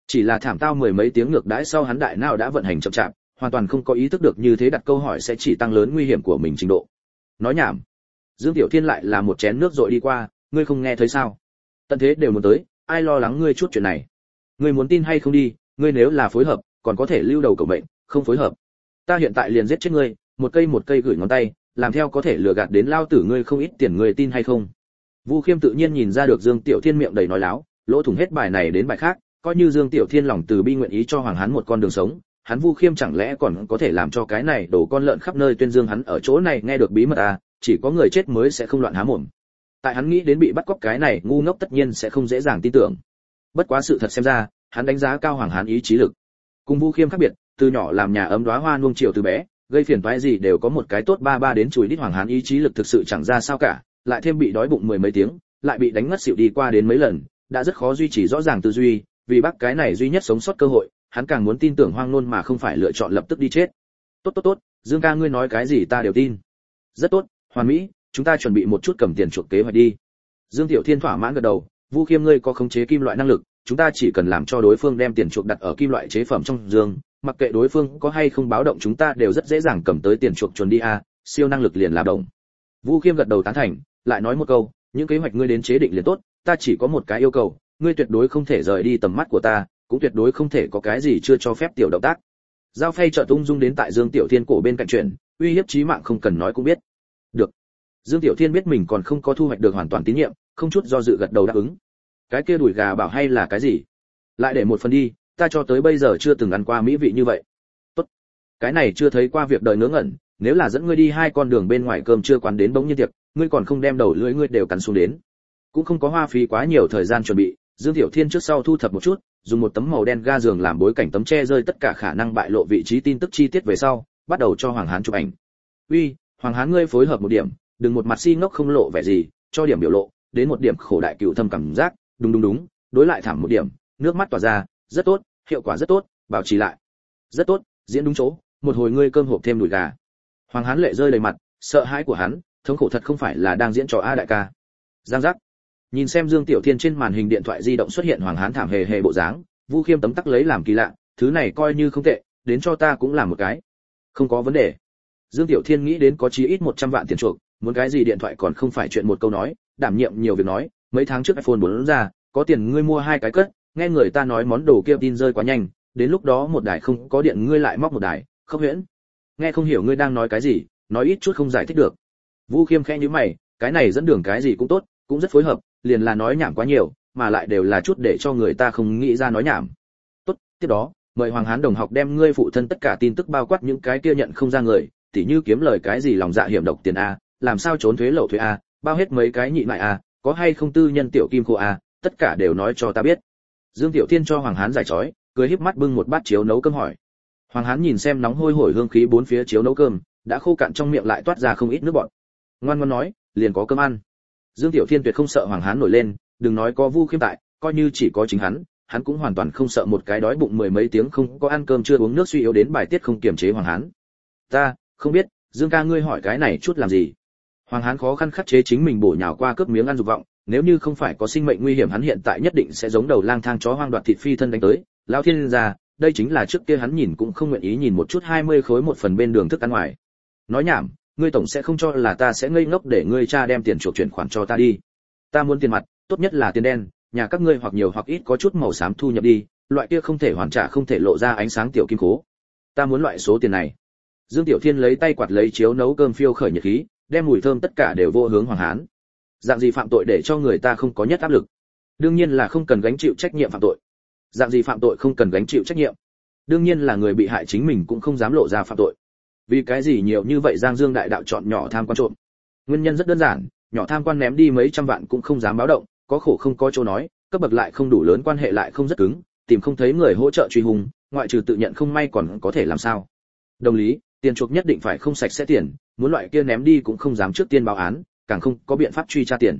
Chỉ là thảm tao mười mấy tiếng ngược đãi sau hắn đại não đã vận hành chậm chạp, hoàn toàn không có ý thức được như thế đặt câu hỏi sẽ chỉ tăng lớn nguy hiểm của mình trình độ. Nói nhảm. Dương Tiểu Thiên lại là một chén nước dội đi qua, ngươi không nghe thấy sao? Tận thế đều muốn tới, ai lo lắng ngươi chút chuyện này? Ngươi muốn tin hay không đi, ngươi nếu là phối hợp, còn có thể lưu đầu cầu mệnh, không phối hợp, ta hiện tại liền giết chết ngươi, một cây gửi ngón tay, làm theo có thể lừa gạt đến lao tử ngươi không ít tiền, ngươi tin hay không? Vu Khiêm tự nhiên nhìn ra được Dương Tiểu Thiên miệng đầy nói láo, lỗ thủng hết bài này đến bài khác, coi như Dương Tiểu Thiên lòng từ bi nguyện ý cho Hoàng Hán một con đường sống, hắn Vu Khiêm chẳng lẽ còn có thể làm cho cái này đổ con lợn khắp nơi tuyên dương hắn ở chỗ này nghe được bí mật à, chỉ có người chết mới sẽ không loạn há mồm. Tại hắn nghĩ đến bị bắt cóc cái này ngu ngốc tất nhiên sẽ không dễ dàng tin tưởng. Bất quá sự thật xem ra, hắn đánh giá cao Hoàng Hán ý chí lực. Cùng Vu Khiêm khác biệt, từ nhỏ làm nhà ấm đóa hoa nuông chiều từ bé, gây phiền toái gì đều có một cái tốt ba ba đến chùi đít. Hoàng Hán ý chí lực thực sự chẳng ra sao cả, lại thêm bị đói bụng mười mấy tiếng, lại bị đánh ngất xỉu đi qua đến mấy lần, đã rất khó duy trì rõ ràng tư duy, vì bắt cái này duy nhất sống sót cơ hội, hắn càng muốn tin tưởng Hoang Nôn mà không phải lựa chọn lập tức đi chết. Tốt, Dương ca ngươi nói cái gì ta đều tin. Rất tốt, hoàn mỹ, chúng ta chuẩn bị một chút cầm tiền chuộc kế hoạch đi. Dương Tiểu Thiên thỏa mãn gật đầu, Vu Khiêm ngươi có khống chế kim loại năng lực, chúng ta chỉ cần làm cho đối phương đem tiền chuộc đặt ở kim loại chế phẩm trong giường, mặc kệ đối phương có hay không báo động chúng ta đều rất dễ dàng cầm tới tiền chuộc chuẩn đi a, siêu năng lực liền là đồng. Vu Khiêm gật đầu tán thành, lại nói một câu, những kế hoạch ngươi đến chế định liền tốt, ta chỉ có một cái yêu cầu, ngươi tuyệt đối không thể rời đi tầm mắt của ta, cũng tuyệt đối không thể có cái gì chưa cho phép tiểu động tác. Giao phay trợ tung dung đến tại Dương Tiểu Thiên cổ bên cạnh chuyện, uy hiếp chí mạng không cần nói cũng biết. Được. Dương Tiểu Thiên biết mình còn không có thu hoạch được hoàn toàn tín nhiệm, không chút do dự gật đầu đáp ứng. Cái kia đùi gà bảo hay là cái gì? Lại để một phần đi, ta cho tới bây giờ chưa từng ăn qua mỹ vị như vậy. Tốt. Cái này chưa thấy qua việc đời ngớ ngẩn, nếu là dẫn ngươi đi hai con đường bên ngoài cơm chưa quán đến bỗng nhiên tiệc, ngươi còn không đem đầu lưỡi ngươi đều cắn xuống đến. Cũng không có hoa phí quá nhiều thời gian chuẩn bị, Dương Tiểu Thiên trước sau thu thập một chút, dùng một tấm màu đen ga giường làm bối cảnh tấm che rơi tất cả khả năng bại lộ vị trí tin tức chi tiết về sau, bắt đầu cho Hoàng Hán chụp ảnh. Uy, Hoàng Hán ngươi phối hợp một điểm, đừng một mặt si ngốc không lộ vẻ gì, cho điểm biểu lộ, đến một điểm khổ đại cựu thâm cảm giác, đúng, đối lại thảm một điểm, nước mắt tỏa ra, rất tốt, hiệu quả rất tốt, bảo trì lại. Rất tốt, diễn đúng chỗ, một hồi ngươi cơm hộp thêm đùi gà. Hoàng Hán lệ rơi đầy mặt, sợ hãi của hắn, thống khổ thật không phải là đang diễn trò a đại ca. Giang giác. Nhìn xem Dương Tiểu Thiên trên màn hình điện thoại di động xuất hiện Hoàng Hán thảm hề hề bộ dáng, Vu Khiêm tấm tắc lấy làm kỳ lạ, thứ này coi như không tệ, đến cho ta cũng làm một cái. Không có vấn đề. Dương Tiểu Thiên nghĩ đến có chí ít 100 vạn tiền chuộc, muốn cái gì điện thoại còn không phải chuyện một câu nói, đảm nhiệm nhiều việc nói, mấy tháng trước iPhone 4 ra, có tiền ngươi mua hai cái cất, nghe người ta nói món đồ kia tin rơi quá nhanh, đến lúc đó một đài không có điện ngươi lại móc một đài, không huyễn. Nghe không hiểu ngươi đang nói cái gì, nói ít chút không giải thích được. Vu Khiêm khẽ nhíu mày, cái này dẫn đường cái gì cũng tốt, cũng rất phối hợp, liền là nói nhảm quá nhiều, mà lại đều là chút để cho người ta không nghĩ ra nói nhảm. Tốt, tiếp đó, mời Hoàng Hán đồng học đem ngươi phụ thân tất cả tin tức bao quát những cái kia nhận không ra người, tỉ như kiếm lời cái gì lòng dạ hiểm độc tiền a, làm sao trốn thuế lậu thuế a, bao hết mấy cái nhị mại a, có hay không tư nhân tiểu kim khô a, tất cả đều nói cho ta biết. Dương Tiểu Thiên cho Hoàng Hán giải chói, cười híp mắt bưng một bát chiếu nấu cơm hỏi. Hoàng Hán nhìn xem nóng hôi hổi hương khí bốn phía chiếu nấu cơm, đã khô cạn trong miệng lại toát ra không ít nước bọt. Ngoan ngoãn nói, liền có cơm ăn. Dương Tiểu Thiên tuyệt không sợ Hoàng Hán nổi lên, đừng nói có Vu Khiêm tại, coi như chỉ có chính hắn cũng hoàn toàn không sợ một cái đói bụng mười mấy tiếng không có ăn cơm chưa uống nước suy yếu đến bài tiết không kiềm chế Hoàng Hán. Ta không biết, Dương ca ngươi hỏi cái này chút làm gì? Hoàng Hán khó khăn khắc chế chính mình bổ nhào qua cướp miếng ăn dục vọng, nếu như không phải có sinh mệnh nguy hiểm hắn hiện tại nhất định sẽ giống đầu lang thang chó hoang đoạt thịt phi thân đánh tới. Lão thiên gia, đây chính là trước kia hắn nhìn cũng không nguyện ý nhìn một chút 20 khối một phần bên đường thức ăn ngoài. Nói nhảm, ngươi tổng sẽ không cho là ta sẽ ngây ngốc để ngươi cha đem tiền chuộc chuyển khoản cho ta đi. Ta muốn tiền mặt, tốt nhất là tiền đen, nhà các ngươi hoặc nhiều hoặc ít có chút màu xám thu nhập đi, loại kia không thể hoàn trả không thể lộ ra ánh sáng tiểu kim cố. Ta muốn loại số tiền này. Dương Tiểu Thiên lấy tay quạt lấy chiếu nấu cơm phiêu khởi nhiệt khí, đem mùi thơm tất cả đều vô hướng Hoàng Hán. Dạng gì phạm tội để cho người ta không có nhất áp lực? Đương nhiên là không cần gánh chịu trách nhiệm phạm tội. Dạng gì phạm tội không cần gánh chịu trách nhiệm? Đương nhiên là người bị hại chính mình cũng không dám lộ ra phạm tội. Vì cái gì nhiều như vậy Giang Dương đại đạo chọn nhỏ tham quan trộm? Nguyên nhân rất đơn giản, nhỏ tham quan ném đi mấy trăm vạn cũng không dám báo động, có khổ không có chỗ nói, cấp bậc lại không đủ lớn quan hệ lại không rất cứng, tìm không thấy người hỗ trợ truy hung, ngoại trừ tự nhận không may còn có thể làm sao? Đồng lý, tiền chuộc nhất định phải không sạch sẽ tiền, muốn loại kia ném đi cũng không dám trước tiên báo án, càng không có biện pháp truy tra tiền.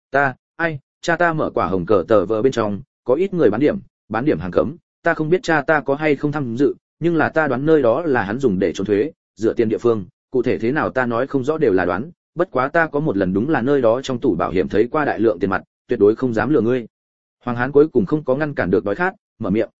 Cha ta mở quả hồng cờ tờ vờ bên trong, có ít người bán điểm hàng cấm, ta không biết cha ta có hay không tham dự, nhưng là ta đoán nơi đó là hắn dùng để trốn thuế, dựa tiền địa phương, cụ thể thế nào ta nói không rõ đều là đoán, bất quá ta có một lần đúng là nơi đó trong tủ bảo hiểm thấy qua đại lượng tiền mặt, tuyệt đối không dám lừa ngươi. Hoàng Hán cuối cùng không có ngăn cản được đói khát, mở miệng.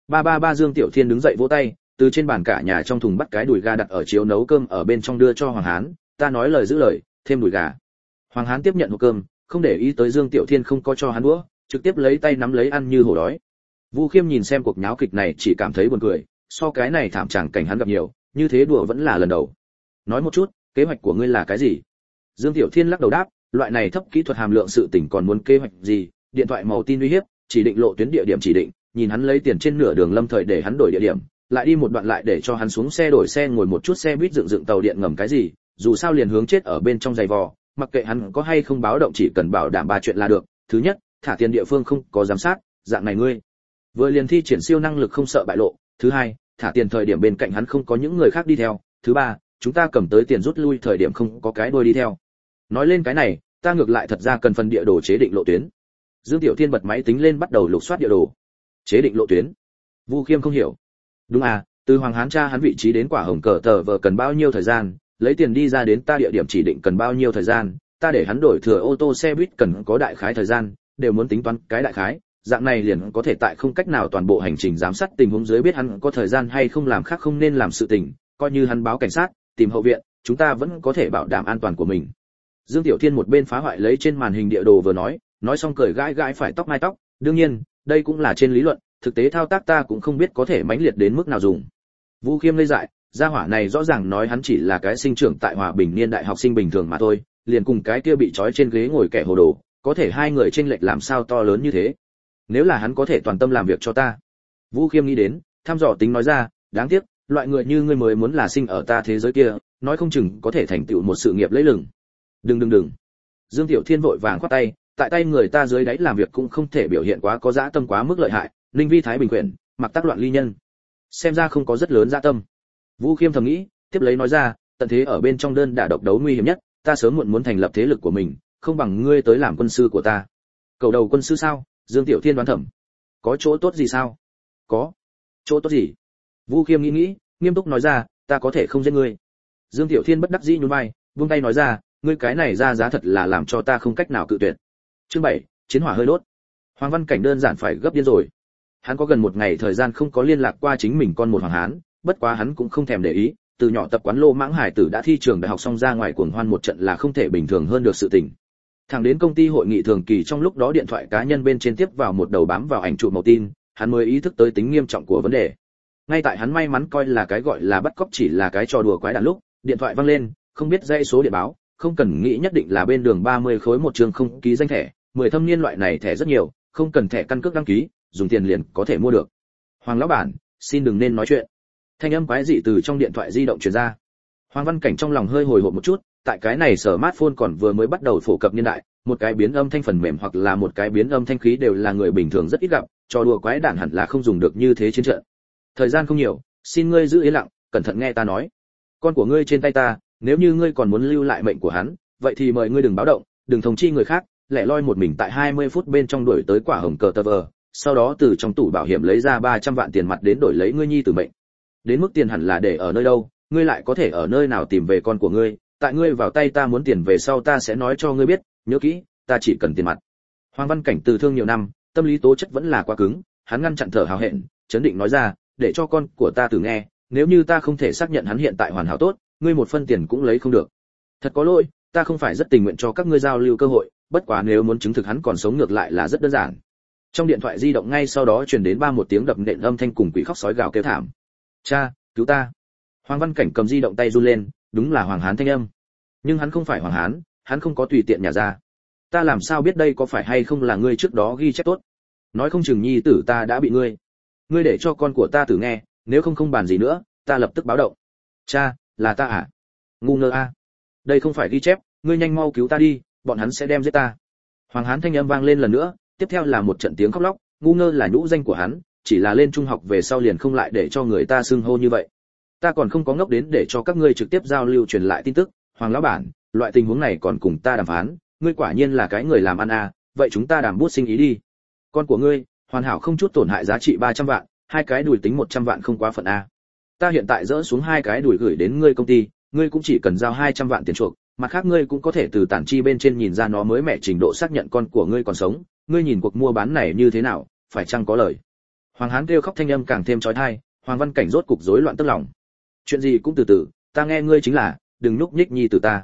Ba ba ba. Dương Tiểu Thiên đứng dậy vỗ tay, từ trên bàn cả nhà trong thùng bắt cái đùi gà đặt ở chiếu nấu cơm ở bên trong đưa cho Hoàng Hán, ta nói lời giữ lời, thêm đùi gà. Hoàng Hán tiếp nhận hộp cơm, không để ý tới Dương Tiểu Thiên không có cho hắn đũa, trực tiếp lấy tay nắm lấy ăn như hổ đói. Vu Khiêm nhìn xem cuộc nháo kịch này chỉ cảm thấy buồn cười, so cái này thảm tràng cảnh hắn gặp nhiều, như thế đùa vẫn là lần đầu. Nói một chút, kế hoạch của ngươi là cái gì? Dương Tiểu Thiên lắc đầu đáp, loại này thấp kỹ thuật hàm lượng sự tình còn muốn kế hoạch gì? Điện thoại màu tin uy hiếp, chỉ định lộ tuyến địa điểm chỉ định, nhìn hắn lấy tiền trên nửa đường lâm thời để hắn đổi địa điểm, lại đi một đoạn lại để cho hắn xuống xe đổi xe ngồi một chút xe buýt dựng tàu điện ngầm cái gì, dù sao liền hướng chết ở bên trong giày vò, mặc kệ hắn có hay không báo động chỉ cần bảo đảm ba chuyện là được. Thứ nhất, thả tiền địa phương không có giám sát, dạng này ngươi vừa liền thi triển siêu năng lực không sợ bại lộ. Thứ hai, thả tiền thời điểm bên cạnh hắn không có những người khác đi theo. Thứ ba, chúng ta cầm tới tiền rút lui thời điểm không có cái đuôi đi theo. Nói lên cái này, ta ngược lại thật ra cần phần địa đồ chế định lộ tuyến. Dương Tiểu Thiên bật máy tính lên bắt đầu lục soát địa đồ. Chế định lộ tuyến? Vu Khiêm không hiểu. Đúng à, từ Hoàng Hán tra hắn vị trí đến quả hồng cờ tờ vờ cần bao nhiêu thời gian, lấy tiền đi ra đến ta địa điểm chỉ định cần bao nhiêu thời gian, ta để hắn đổi thừa ô tô xe buýt cần có đại khái thời gian, đều muốn tính toán cái đại khái, dạng này liền có thể tại không cách nào toàn bộ hành trình giám sát tình huống dưới biết hắn có thời gian hay không làm khác không nên làm sự tình, coi như hắn báo cảnh sát, tìm hậu viện, chúng ta vẫn có thể bảo đảm an toàn của mình. Dương Tiểu Thiên một bên phá hoại lấy trên màn hình địa đồ vừa nói xong cười gãi gãi phải tóc mai tóc, đương nhiên, đây cũng là trên lý luận, thực tế thao tác ta cũng không biết có thể mãnh liệt đến mức nào dùng. Vu Khiêm ngây dại, gia hỏa này rõ ràng nói hắn chỉ là cái sinh trưởng tại Hòa Bình niên đại học sinh bình thường mà thôi, liền cùng cái kia bị trói trên ghế ngồi kẻ hồ đồ, có thể hai người chênh lệch làm sao to lớn như thế. Nếu là hắn có thể toàn tâm làm việc cho ta. Vu Khiêm nghĩ đến, thăm dò tính nói ra, đáng tiếc, loại người như ngươi mới muốn là sinh ở ta thế giới kia, nói không chừng có thể thành tựu một sự nghiệp lẫy lừng. Đừng. Dương Tiểu Thiên vội vàng khoát tay, tại tay người ta dưới đáy làm việc cũng không thể biểu hiện quá có dã tâm quá mức lợi hại, Ninh Vi Thái Bình quyển, mặc tác loạn ly nhân. Xem ra không có rất lớn dã tâm. Vu Khiêm thầm nghĩ, tiếp lấy nói ra, tận thế ở bên trong đơn đả độc đấu nguy hiểm nhất, ta sớm muộn muốn thành lập thế lực của mình, không bằng ngươi tới làm quân sư của ta. Cầu đầu quân sư sao? Dương Tiểu Thiên đoán thầm. Có chỗ tốt gì sao? Có. Chỗ tốt gì? Vu Khiêm nghĩ, nghiêm túc nói ra, ta có thể không giết ngươi. Dương Tiểu Thiên bất đắc dĩ nhún vai, buông tay nói ra, ngươi cái này ra giá thật là làm cho ta không cách nào cự tuyệt. Chương 7, chiến hỏa hơi đốt. Hoàng Văn Cảnh đơn giản phải gấp điên rồi. Hắn có gần một ngày thời gian không có liên lạc qua chính mình con một Hoàng Hán, bất quá hắn cũng không thèm để ý, từ nhỏ tập quán lô mãng hải tử đã thi trường đại học xong ra ngoài cuồng hoan một trận là không thể bình thường hơn được sự tình. Thẳng đến công ty hội nghị thường kỳ trong lúc đó điện thoại cá nhân bên trên tiếp vào một đầu bám vào ảnh chụp màu tin, hắn mới ý thức tới tính nghiêm trọng của vấn đề. Ngay tại hắn may mắn coi là cái gọi là bắt cóc chỉ là cái trò đùa quái đản lúc, điện thoại vang lên, không biết dãy số điện báo, không cần nghĩ nhất định là bên đường 30 khối một trường không ký danh thẻ, 10 thâm niên loại này thẻ rất nhiều, không cần thẻ căn cước đăng ký, dùng tiền liền có thể mua được. Hoàng lão bản, xin đừng nên nói chuyện. Thanh âm quái dị từ trong điện thoại di động truyền ra. Hoàng Văn Cảnh trong lòng hơi hồi hộp một chút, tại cái này smartphone còn vừa mới bắt đầu phổ cập niên đại, một cái biến âm thanh phần mềm hoặc là một cái biến âm thanh khí đều là người bình thường rất ít gặp, trò đùa quái đản hẳn là không dùng được như thế chiến trận. Thời gian không nhiều, xin ngươi giữ yên lặng, cẩn thận nghe ta nói. Con của ngươi trên tay ta, nếu như ngươi còn muốn lưu lại mệnh của hắn, vậy thì mời ngươi đừng báo động, đừng thông chi người khác, lẻ loi một mình tại 20 phút bên trong đuổi tới quả hồng cờ tờ vờ, sau đó từ trong tủ bảo hiểm lấy ra 300 vạn tiền mặt đến đổi lấy ngươi nhi tử mệnh. Đến mức tiền hẳn là để ở nơi đâu, ngươi lại có thể ở nơi nào tìm về con của ngươi, tại ngươi vào tay ta muốn tiền về sau ta sẽ nói cho ngươi biết, nhớ kỹ, ta chỉ cần tiền mặt. Hoàng Văn Cảnh từ thương nhiều năm, tâm lý tố chất vẫn là quá cứng, hắn ngăn chặn thở hào hẹn, chấn định nói ra, để cho con của ta tử nghe, nếu như ta không thể xác nhận hắn hiện tại hoàn hảo tốt, ngươi một phân tiền cũng lấy không được. Thật có lỗi, ta không phải rất tình nguyện cho các ngươi giao lưu cơ hội, bất quá nếu muốn chứng thực hắn còn sống ngược lại là rất đơn giản. Trong điện thoại di động ngay sau đó truyền đến một tiếng đập nện âm thanh cùng quỷ khóc sói gào kêu thảm. Cha, cứu ta! Hoàng Văn Cảnh cầm di động tay run lên, đúng là Hoàng Hán thanh âm. Nhưng hắn không phải Hoàng Hán, hắn không có tùy tiện nhả ra. Ta làm sao biết đây có phải hay không là ngươi trước đó ghi chép tốt? Nói không chừng nhi tử ta đã bị ngươi. Ngươi để cho con của ta tử nghe, nếu không bàn gì nữa, ta lập tức báo động. Cha, là ta à? Ngu ngơ a. Đây không phải ghi chép, ngươi nhanh mau cứu ta đi, bọn hắn sẽ đem giết ta. Hoàng Hán thanh âm vang lên lần nữa, tiếp theo là một trận tiếng khóc lóc, ngu ngơ là nhũ danh của hắn, chỉ là lên trung học về sau liền không lại để cho người ta xưng hô như vậy. Ta còn không có ngốc đến để cho các ngươi trực tiếp giao lưu truyền lại tin tức, Hoàng lão bản, loại tình huống này còn cùng ta đàm phán, ngươi quả nhiên là cái người làm ăn à, vậy chúng ta đàm bút sinh ý đi. Con của ngươi, hoàn hảo không chút tổn hại giá trị 300 vạn, hai cái đùi tính 100 vạn không quá phận a. Ta hiện tại dỡ xuống hai cái đùi gửi đến ngươi công ty, ngươi cũng chỉ cần giao 200 vạn tiền chuộc, mặt khác ngươi cũng có thể từ tản chi bên trên nhìn ra nó mới mẻ trình độ xác nhận con của ngươi còn sống, ngươi nhìn cuộc mua bán này như thế nào, phải chăng có lời. Hoàng Hán kêu khóc thanh âm càng thêm chói tai, Hoàng Văn Cảnh rốt cục rối loạn tức lòng. Chuyện gì cũng từ từ, ta nghe ngươi chính là, đừng núp nhích nhi từ ta.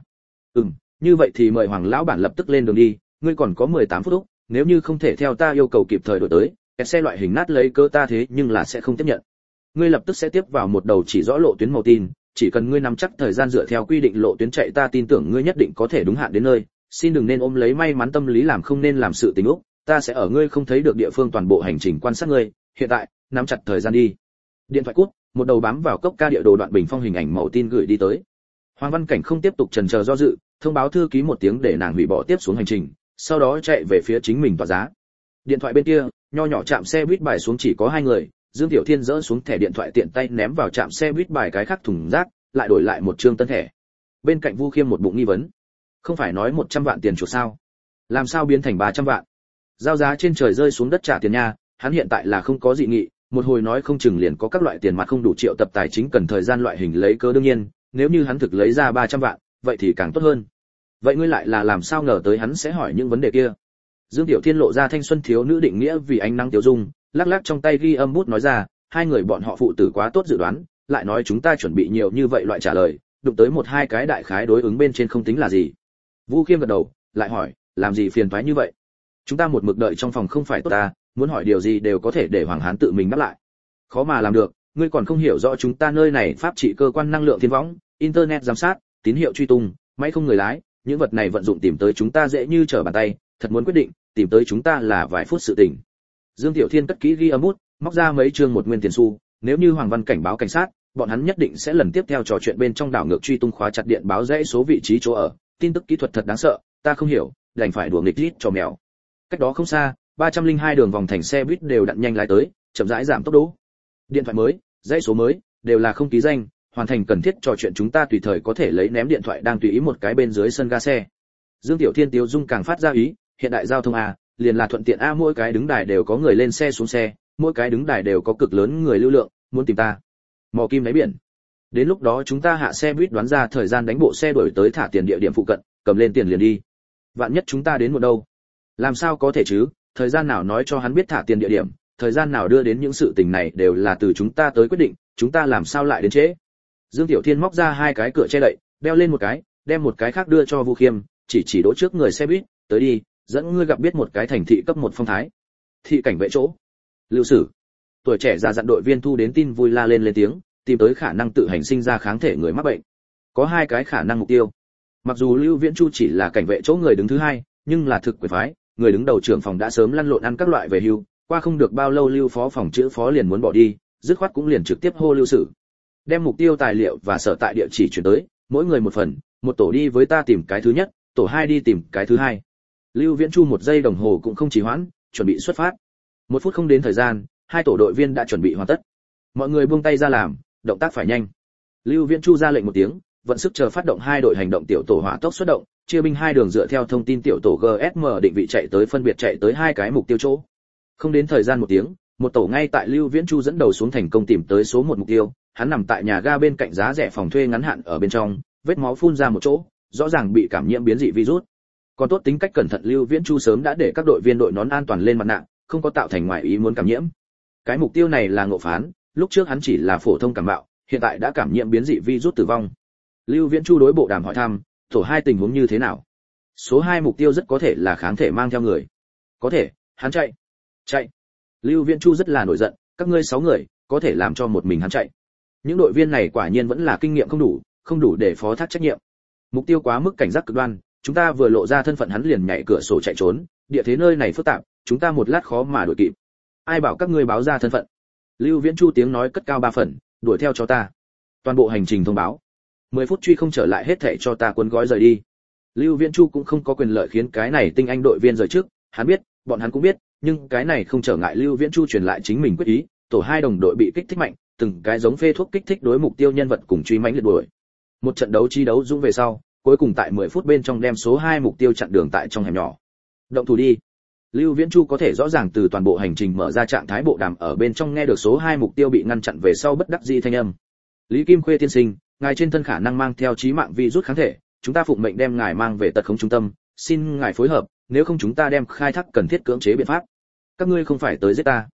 Như vậy thì mời Hoàng lão bản lập tức lên đường đi, ngươi còn có 18 phút lúc, nếu như không thể theo ta yêu cầu kịp thời đổi tới, kẹt xe loại hình nát lấy cơ ta thế nhưng là sẽ không tiếp nhận. Ngươi lập tức sẽ tiếp vào một đầu chỉ rõ lộ tuyến màu tin, chỉ cần ngươi nắm chắc thời gian dựa theo quy định lộ tuyến chạy, ta tin tưởng ngươi nhất định có thể đúng hạn đến nơi. Xin đừng nên ôm lấy may mắn tâm lý làm không nên làm sự tình úc, ta sẽ ở ngươi không thấy được địa phương toàn bộ hành trình quan sát ngươi, hiện tại, nắm chặt thời gian đi. Điện thoại cút, một đầu bám vào cốc ca địa đồ đoạn bình phong hình ảnh màu tin gửi đi tới. Hoàng Văn Cảnh không tiếp tục chần chờ do dự, thông báo thư ký một tiếng để nàng hủy bỏ tiếp xuống hành trình, sau đó chạy về phía chính mình tòa giá. Điện thoại bên kia, nho nhỏ trạm xe buýt bài xuống chỉ có 2 người, Dương Tiểu Thiên dỡ xuống thẻ điện thoại tiện tay ném vào trạm xe buýt bài cái khác thùng rác, lại đổi lại một trương tân thẻ. Bên cạnh Vu Khiêm một bụng nghi vấn, không phải nói 100 vạn tiền chuộc sao? Làm sao biến thành 300 vạn? Giao giá trên trời rơi xuống đất trả tiền nha, hắn hiện tại là không có dị nghị, một hồi nói không chừng liền có các loại tiền mặt không đủ triệu tập tài chính cần thời gian loại hình lấy cớ đương nhiên, nếu như hắn thực lấy ra 300 vạn, vậy thì càng tốt hơn. Vậy ngươi lại là làm sao ngờ tới hắn sẽ hỏi những vấn đề kia? Dương Tiểu Thiên lộ ra thanh xuân thiếu nữ định nghĩa vì ánh nắng tiểu dung, lắc lắc trong tay ghi âm bút nói ra, hai người bọn họ phụ tử quá tốt dự đoán, lại nói chúng ta chuẩn bị nhiều như vậy loại trả lời, đụng tới một hai cái đại khái đối ứng bên trên không tính là gì. Vu Khiêm gật đầu, lại hỏi, làm gì phiền toái như vậy? Chúng ta một mực đợi trong phòng không phải tốt ta, muốn hỏi điều gì đều có thể để Hoàng Hán tự mình đáp lại. Khó mà làm được, ngươi còn không hiểu rõ chúng ta nơi này pháp trị cơ quan năng lượng thiên võng, internet giám sát, tín hiệu truy tung, máy không người lái, những vật này vận dụng tìm tới chúng ta dễ như trở bàn tay, thật muốn quyết định, tìm tới chúng ta là vài phút sự tình. Dương Tiểu Thiên cất kỹ ghi âm bút, móc ra mấy chương 1 nguyên tiền xu, nếu như Hoàng Văn cảnh báo cảnh sát, bọn hắn nhất định sẽ lần tiếp theo trò chuyện bên trong đảo ngược truy tung khóa chặt điện báo dãy số vị trí chỗ ở, tin tức kỹ thuật thật đáng sợ, ta không hiểu, đành phải đùa nghịch rít cho mèo. Cách đó không xa, 302 đường vòng thành xe buýt đều đặn nhanh lái tới, chậm rãi giảm tốc độ. Điện thoại mới, dãy số mới, đều là không ký danh, hoàn thành cần thiết trò chuyện chúng ta tùy thời có thể lấy ném điện thoại đang tùy ý một cái bên dưới sân ga xe. Dương Tiểu Thiên tiêu dung càng phát ra ý, hiện đại giao thông liền là thuận tiện mỗi cái đứng đài đều có người lên xe xuống xe, mỗi cái đứng đài đều có cực lớn người lưu lượng, muốn tìm ta. Mò kim đáy biển. Đến lúc đó chúng ta hạ xe buýt đoán ra thời gian đánh bộ xe đuổi tới thả tiền địa điểm phụ cận, cầm lên tiền liền đi. Vạn nhất chúng ta đến một đâu? Làm sao có thể chứ, thời gian nào nói cho hắn biết thả tiền địa điểm, thời gian nào đưa đến những sự tình này đều là từ chúng ta tới quyết định, chúng ta làm sao lại đến trễ. Dương Tiểu Thiên móc ra 2 cái cửa che đậy, đeo lên một cái, đem một cái khác đưa cho Vu Khiêm, chỉ đỗ trước người xe buýt, tới đi, dẫn ngươi gặp biết một cái thành thị cấp 1 phong thái. Thị cảnh vệ chỗ. Lưu Sử. Tuổi trẻ già dặn đội viên thu đến tin vui la lên tiếng, tìm tới khả năng tự hành sinh ra kháng thể người mắc bệnh. Có 2 cái khả năng mục tiêu. Mặc dù Lưu Viễn Chu chỉ là cảnh vệ chỗ người đứng thứ 2, nhưng là thực quyền phái, người đứng đầu trưởng phòng đã sớm lăn lộn ăn các loại về hưu, qua không được bao lâu Lưu phó phòng chữ phó liền muốn bỏ đi, dứt khoát cũng liền trực tiếp hô Lưu Sử. Đem mục tiêu tài liệu và sở tại địa chỉ chuyển tới, mỗi người một phần, một tổ đi với ta tìm cái thứ nhất, tổ 2 đi tìm cái thứ 2. Lưu Viễn Chu 1 giây đồng hồ cũng không trì hoãn, chuẩn bị xuất phát. 1 phút không đến thời gian, 2 tổ đội viên đã chuẩn bị hoàn tất. Mọi người buông tay ra làm, động tác phải nhanh. Lưu Viễn Chu ra lệnh một tiếng, vận sức chờ phát động 2 đội hành động tiểu tổ hỏa tốc xuất động, chia binh 2 đường dựa theo thông tin tiểu tổ GSM định vị chạy tới phân biệt chạy tới 2 cái mục tiêu chỗ. Không đến thời gian 1 tiếng, một tổ ngay tại Lưu Viễn Chu dẫn đầu xuống thành công tìm tới số 1 mục tiêu, hắn nằm tại nhà ga bên cạnh giá rẻ phòng thuê ngắn hạn ở bên trong, vết máu phun ra một chỗ, rõ ràng bị cảm nhiễm biến dị virus. Còn tốt tính cách cẩn thận Lưu Viễn Chu sớm đã để các đội viên đội nón an toàn lên mặt nạ, không có tạo thành ngoại ý muốn cảm nhiễm. Cái mục tiêu này là Ngộ Phán, lúc trước hắn chỉ là phổ thông cảm mạo, hiện tại đã cảm nhiễm biến dị virus tử vong. Lưu Viễn Chu đối bộ đàm hỏi thăm, tổ 2 tình huống như thế nào? Số 2 mục tiêu rất có thể là kháng thể mang theo người. Có thể, hắn chạy. Chạy. Lưu Viễn Chu rất là nổi giận, các ngươi 6 người, có thể làm cho một mình hắn chạy. Những đội viên này quả nhiên vẫn là kinh nghiệm không đủ để phó thác trách nhiệm. Mục tiêu quá mức cảnh giác cực đoan, chúng ta vừa lộ ra thân phận hắn liền nhảy cửa sổ chạy trốn, địa thế nơi này phức tạp, chúng ta một lát khó mà đuổi kịp. Ai bảo các ngươi báo ra thân phận? Lưu Viễn Chu tiếng nói cất cao 3 phần, đuổi theo cho ta. Toàn bộ hành trình thông báo. 10 phút truy không trở lại hết thảy cho ta cuốn gói rời đi. Lưu Viễn Chu cũng không có quyền lợi khiến cái này tinh anh đội viên rời trước, hắn biết, bọn hắn cũng biết, nhưng cái này không trở ngại Lưu Viễn Chu truyền lại chính mình quyết ý, tổ 2 đồng đội bị kích thích mạnh, từng cái giống phê thuốc kích thích đối mục tiêu nhân vật cùng truy mãnh liệt đuổi. Một trận đấu chi đấu dũng về sau, cuối cùng tại 10 phút bên trong đem số 2 mục tiêu chặn đường tại trong hẻm nhỏ. Động thủ đi. Lưu Viễn Chu có thể rõ ràng từ toàn bộ hành trình mở ra trạng thái bộ đàm ở bên trong nghe được số 2 mục tiêu bị ngăn chặn về sau bất đắc dĩ thanh âm. Lý Kim Khuê tiên sinh, ngài trên thân khả năng mang theo chí mạng virus kháng thể, chúng ta phụng mệnh đem ngài mang về tật khống trung tâm, xin ngài phối hợp, nếu không chúng ta đem khai thác cần thiết cưỡng chế biện pháp. Các ngươi không phải tới giết ta.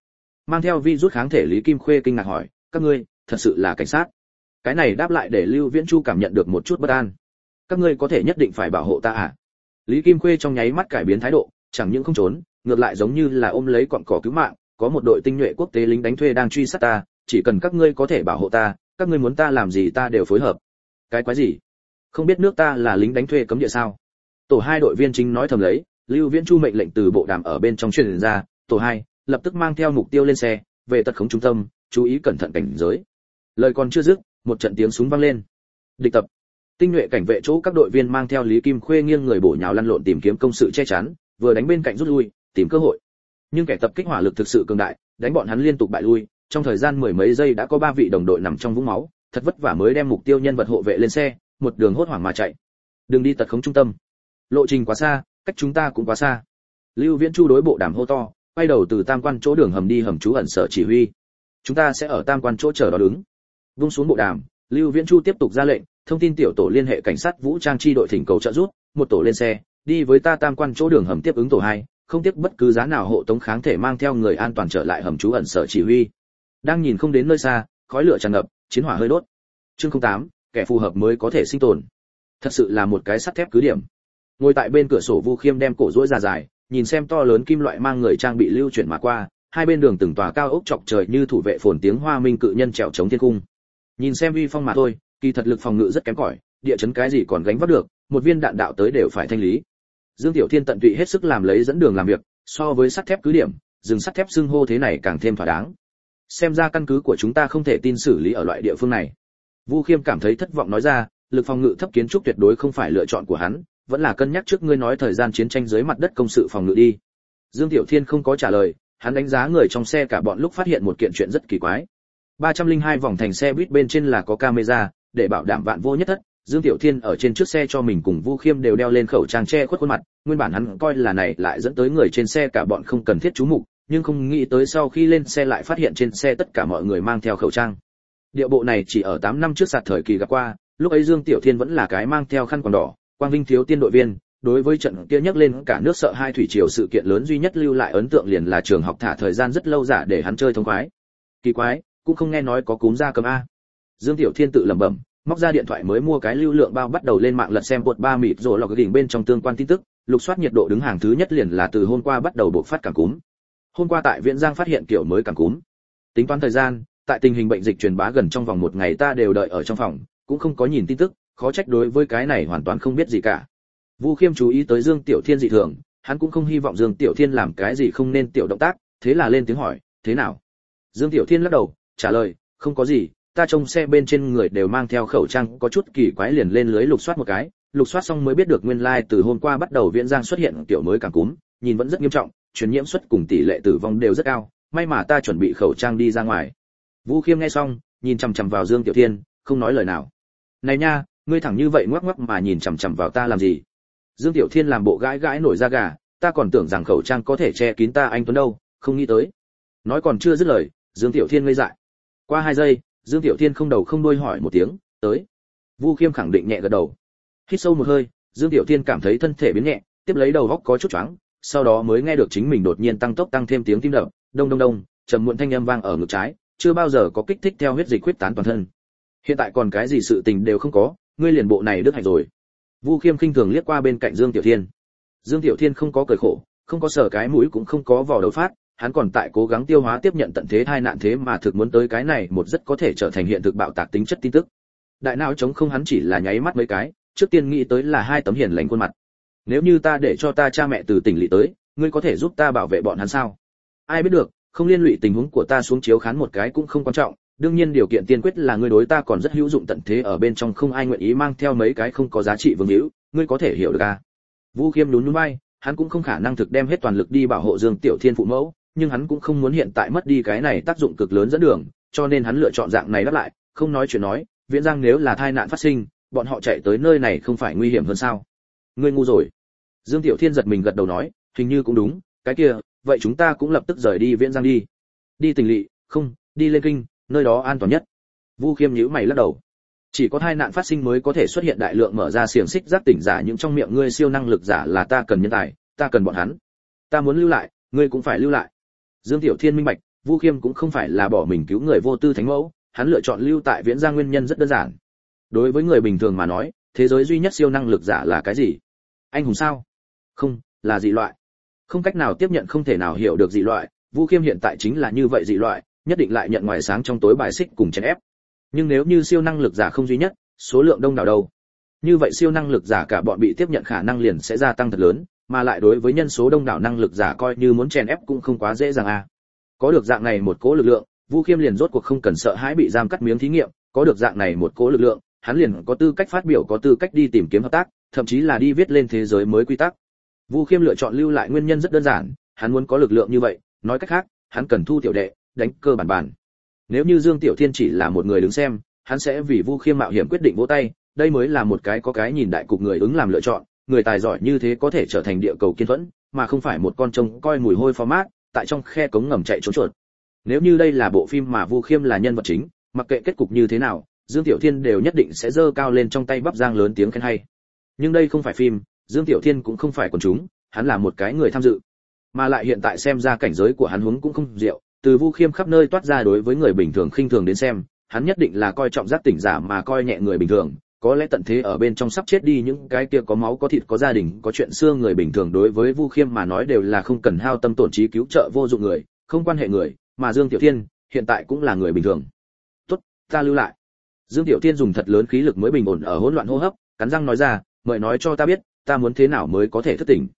Mang theo virus kháng thể Lý Kim Khuê kinh ngạc hỏi, các ngươi thật sự là cảnh sát? Cái này đáp lại để Lưu Viễn Chu cảm nhận được một chút bất an. Các ngươi có thể nhất định phải bảo hộ ta à? Lý Kim Khuê trong nháy mắt cải biến thái độ, chẳng những không trốn, ngược lại giống như là ôm lấy cọng cỏ cứu mạng, có một đội tinh nhuệ quốc tế lính đánh thuê đang truy sát ta, chỉ cần các ngươi có thể bảo hộ ta, các ngươi muốn ta làm gì ta đều phối hợp. Cái quái gì? Không biết nước ta là lính đánh thuê cấm địa sao? Tổ 2 đội viên chính nói thầm lấy, Lưu Viễn Chu mệnh lệnh từ bộ đàm ở bên trong truyền ra, tổ 2, lập tức mang theo mục tiêu lên xe, về tật khống trung tâm, chú ý cẩn thận cảnh giới. Lời còn chưa dứt, một trận tiếng súng vang lên. Địch tập. Tinh nhuệ cảnh vệ chỗ các đội viên mang theo Lý Kim Khuê nghiêng người bổ nhào lăn lộn tìm kiếm công sự che chắn, vừa đánh bên cạnh rút lui, tìm cơ hội. Nhưng kẻ tập kích hỏa lực thực sự cường đại, đánh bọn hắn liên tục bại lui, trong thời gian mười mấy giây đã có 3 vị đồng đội nằm trong vũng máu, thật vất vả mới đem mục tiêu nhân vật hộ vệ lên xe, một đường hốt hoảng mà chạy. Đừng đi tật khống trung tâm. Lộ trình quá xa, cách chúng ta cũng quá xa. Lưu Viễn Chu đối bộ đàm hô to, quay đầu từ tam quan chỗ đường hầm đi hầm trú ẩn sở chỉ huy. Chúng ta sẽ ở tam quan chỗ chờ đó đứng. Vung xuống bộ đàm, Lưu Viễn Chu tiếp tục ra lệnh, thông tin tiểu tổ liên hệ cảnh sát vũ trang chi đội thỉnh cầu trợ giúp, một tổ lên xe, đi với ta tam quan chỗ đường hầm tiếp ứng tổ 2, không tiếc bất cứ giá nào hộ tống kháng thể mang theo người an toàn trở lại hầm trú ẩn sở chỉ huy. Đang nhìn không đến nơi xa, khói lửa tràn ngập, chiến hỏa hơi đốt. Chương 08, kẻ phù hợp mới có thể sinh tồn. Thật sự là một cái sắt thép cứ điểm. Ngồi tại bên cửa sổ Vu Khiêm đem cổ duỗi ra dài, nhìn xem to lớn kim loại mang người trang bị lưu chuyển mà qua, hai bên đường từng tòa cao ốc chọc trời như thủ vệ phồn tiếng hoa minh cự nhân trèo chống thiên cung. Nhìn xem uy phong mà thôi, kỳ thật lực phòng ngự rất kém cỏi, địa chấn cái gì còn gánh vác được, một viên đạn đạo tới đều phải thanh lý. Dương Tiểu Thiên tận tụy hết sức làm lấy dẫn đường làm việc, so với sắt thép cứ điểm, rừng sắt thép xưng hô thế này càng thêm thỏa đáng. Xem ra căn cứ của chúng ta không thể tin xử lý ở loại địa phương này. Vu Khiêm cảm thấy thất vọng nói ra, lực phòng ngự thấp kiến trúc tuyệt đối không phải lựa chọn của hắn, vẫn là cân nhắc trước ngươi nói thời gian chiến tranh dưới mặt đất công sự phòng ngự đi. Dương Tiểu Thiên không có trả lời, hắn đánh giá người trong xe cả bọn lúc phát hiện một kiện chuyện rất kỳ quái. 302 vòng thành xe buýt bên trên là có camera, để bảo đảm vạn vô nhất thất. Dương Tiểu Thiên ở trên trước xe cho mình cùng Vu Khiêm đều đeo lên khẩu trang che khuất khuôn mặt, nguyên bản hắn coi là này lại dẫn tới người trên xe cả bọn không cần thiết chú mục, nhưng không nghĩ tới sau khi lên xe lại phát hiện trên xe tất cả mọi người mang theo khẩu trang. Điệu bộ này chỉ ở 8 năm trước sạt thời kỳ gặp qua, lúc ấy Dương Tiểu Thiên vẫn là cái mang theo khăn quàng đỏ, quang vinh thiếu tiên đội viên, đối với trận kia nhắc lên cả nước sợ hai thủy triều sự kiện lớn duy nhất lưu lại ấn tượng liền là trường học thả thời gian rất lâu giả để hắn chơi thông khoái. Kỳ quái, cũng không nghe nói có cúm gia cầm a. Dương Tiểu Thiên tự lẩm bẩm, móc ra điện thoại mới mua cái lưu lượng bao bắt đầu lên mạng lật xem bột 3 mịt rồi lọc đỉnh bên trong tương quan tin tức, lục soát nhiệt độ đứng hàng thứ nhất liền là từ hôm qua bắt đầu bộc phát cảm cúm. Hôm qua tại Viễn Giang phát hiện kiểu mới cảm cúm. Tính toán thời gian, tại tình hình bệnh dịch truyền bá gần trong vòng một ngày ta đều đợi ở trong phòng, cũng không có nhìn tin tức, khó trách đối với cái này hoàn toàn không biết gì cả. Vu Khiêm chú ý tới Dương Tiểu Thiên dị thường, hắn cũng không hy vọng Dương Tiểu Thiên làm cái gì không nên tiểu động tác, thế là lên tiếng hỏi, thế nào? Dương Tiểu Thiên lắc đầu, trả lời, không có gì, ta trông xe bên trên người đều mang theo khẩu trang, có chút kỳ quái liền lên lưới lục soát một cái, lục soát xong mới biết được nguyên lai từ hôm qua bắt đầu Viễn Giang xuất hiện kiểu mới cảm cúm, nhìn vẫn rất nghiêm trọng, truyền nhiễm suất cùng tỷ lệ tử vong đều rất cao, may mà ta chuẩn bị khẩu trang đi ra ngoài. Vu Khiêm nghe xong, nhìn chằm chằm vào Dương Tiểu Thiên, không nói lời nào. Này nha, ngươi thẳng như vậy ngoắc ngoắc mà nhìn chằm chằm vào ta làm gì? Dương Tiểu Thiên làm bộ gãi gãi nổi da gà, ta còn tưởng rằng khẩu trang có thể che kín ta anh tuấn đâu, không nghĩ tới. Nói còn chưa dứt lời, Dương Tiểu Thiên ngây dại. Qua 2 giây, Dương Tiểu Thiên không đầu không đuôi hỏi một tiếng, tới. Vu Khiêm khẳng định nhẹ gật đầu. Hít sâu một hơi, Dương Tiểu Thiên cảm thấy thân thể biến nhẹ, tiếp lấy đầu óc có chút choáng, sau đó mới nghe được chính mình đột nhiên tăng tốc tăng thêm tiếng tim đập, đông đông đông, trầm muộn thanh âm vang ở ngực trái, chưa bao giờ có kích thích theo huyết dịch huyết tán toàn thân. Hiện tại còn cái gì sự tình đều không có, ngươi liền bộ này đức hạnh rồi. Vu Khiêm khinh thường liếc qua bên cạnh Dương Tiểu Thiên. Dương Tiểu Thiên không có cười khổ, không có sờ cái mũi cũng không có vò đầu phát, hắn còn tại cố gắng tiêu hóa tiếp nhận tận thế tai nạn thế mà thực muốn tới cái này một rất có thể trở thành hiện thực bạo tạc tính chất tin tức. Đại não trống không hắn chỉ là nháy mắt mấy cái, trước tiên nghĩ tới là 2 tấm hiền lành khuôn mặt. Nếu như ta để cho ta cha mẹ từ tỉnh lỵ tới, ngươi có thể giúp ta bảo vệ bọn hắn sao? Ai biết được, không liên lụy tình huống của ta xuống chiếu khán một cái cũng không quan trọng, đương nhiên điều kiện tiên quyết là ngươi đối ta còn rất hữu dụng tận thế ở bên trong không ai nguyện ý mang theo mấy cái không có giá trị vương hữu, ngươi có thể hiểu được à? Vu Khiêm nhún nhún vai, hắn cũng không khả năng thực đem hết toàn lực đi bảo hộ Dương Tiểu Thiên phụ mẫu, nhưng hắn cũng không muốn hiện tại mất đi cái này tác dụng cực lớn dẫn đường, cho nên hắn lựa chọn dạng này đáp lại, không nói chuyện nói, Viễn Giang nếu là tai nạn phát sinh, bọn họ chạy tới nơi này không phải nguy hiểm hơn sao? Ngươi ngu rồi. Dương Tiểu Thiên giật mình gật đầu nói, hình như cũng đúng, cái kia, vậy chúng ta cũng lập tức rời đi Viễn Giang đi. Đi tỉnh lỵ, không, đi lên kinh, nơi đó an toàn nhất. Vu Khiêm nhíu mày lắc đầu. Chỉ có tai nạn phát sinh mới có thể xuất hiện đại lượng mở ra xiềng xích giác tỉnh giả, những trong miệng ngươi siêu năng lực giả là ta cần nhân tài, ta cần bọn hắn. Ta muốn lưu lại, ngươi cũng phải lưu lại. Dương Tiểu Thiên minh bạch, Vu Khiêm cũng không phải là bỏ mình cứu người vô tư thánh mẫu, hắn lựa chọn lưu tại Viễn Giang nguyên nhân rất đơn giản. Đối với người bình thường mà nói, thế giới duy nhất siêu năng lực giả là cái gì? Anh hùng sao? Không, là dị loại. Không cách nào tiếp nhận, không thể nào hiểu được dị loại, Vu Khiêm hiện tại chính là như vậy dị loại, nhất định lại nhận ngoài sáng trong tối bài xích cùng chèn ép. Nhưng nếu như siêu năng lực giả không duy nhất, số lượng đông đảo đâu? Như vậy siêu năng lực giả cả bọn bị tiếp nhận khả năng liền sẽ gia tăng thật lớn, mà lại đối với nhân số đông đảo năng lực giả coi như muốn chèn ép cũng không quá dễ dàng à. Có được dạng này một cỗ lực lượng, Vu Khiêm liền rốt cuộc không cần sợ hãi bị giam cắt miếng thí nghiệm, có được dạng này một cỗ lực lượng, hắn liền có tư cách phát biểu, có tư cách đi tìm kiếm hợp tác, thậm chí là đi viết lên thế giới mới quy tắc. Vu Khiêm lựa chọn lưu lại nguyên nhân rất đơn giản, hắn muốn có lực lượng như vậy, nói cách khác, hắn cần thu tiểu đệ, đánh cơ bản bản. Nếu như Dương Tiểu Thiên chỉ là một người đứng xem, hắn sẽ vì Vu Khiêm mạo hiểm quyết định vỗ tay, đây mới là một cái có cái nhìn đại cục người ứng làm lựa chọn, người tài giỏi như thế có thể trở thành địa cầu kiên thuẫn, mà không phải một con trông coi mùi hôi format, tại trong khe cống ngầm chạy trốn chuột. Nếu như đây là bộ phim mà Vu Khiêm là nhân vật chính, mặc kệ kết cục như thế nào, Dương Tiểu Thiên đều nhất định sẽ giơ cao lên trong tay bắp giang lớn tiếng khen hay. Nhưng đây không phải phim, Dương Tiểu Thiên cũng không phải quần chúng, hắn là một cái người tham dự. Mà lại hiện tại xem ra cảnh giới của hắn huống cũng không diệu, từ Vu Khiêm khắp nơi toát ra đối với người bình thường khinh thường đến xem, hắn nhất định là coi trọng giác tỉnh giả mà coi nhẹ người bình thường, có lẽ tận thế ở bên trong sắp chết đi những cái kia có máu có thịt có gia đình có chuyện xưa người bình thường đối với Vu Khiêm mà nói đều là không cần hao tâm tổn trí cứu trợ vô dụng người, không quan hệ người, mà Dương Tiểu Thiên hiện tại cũng là người bình thường. Tốt, ta lưu lại. Dương Tiểu Thiên dùng thật lớn khí lực mới bình ổn ở hỗn loạn hô hấp, cắn răng nói ra, mời nói cho ta biết, ta muốn thế nào mới có thể thức tỉnh.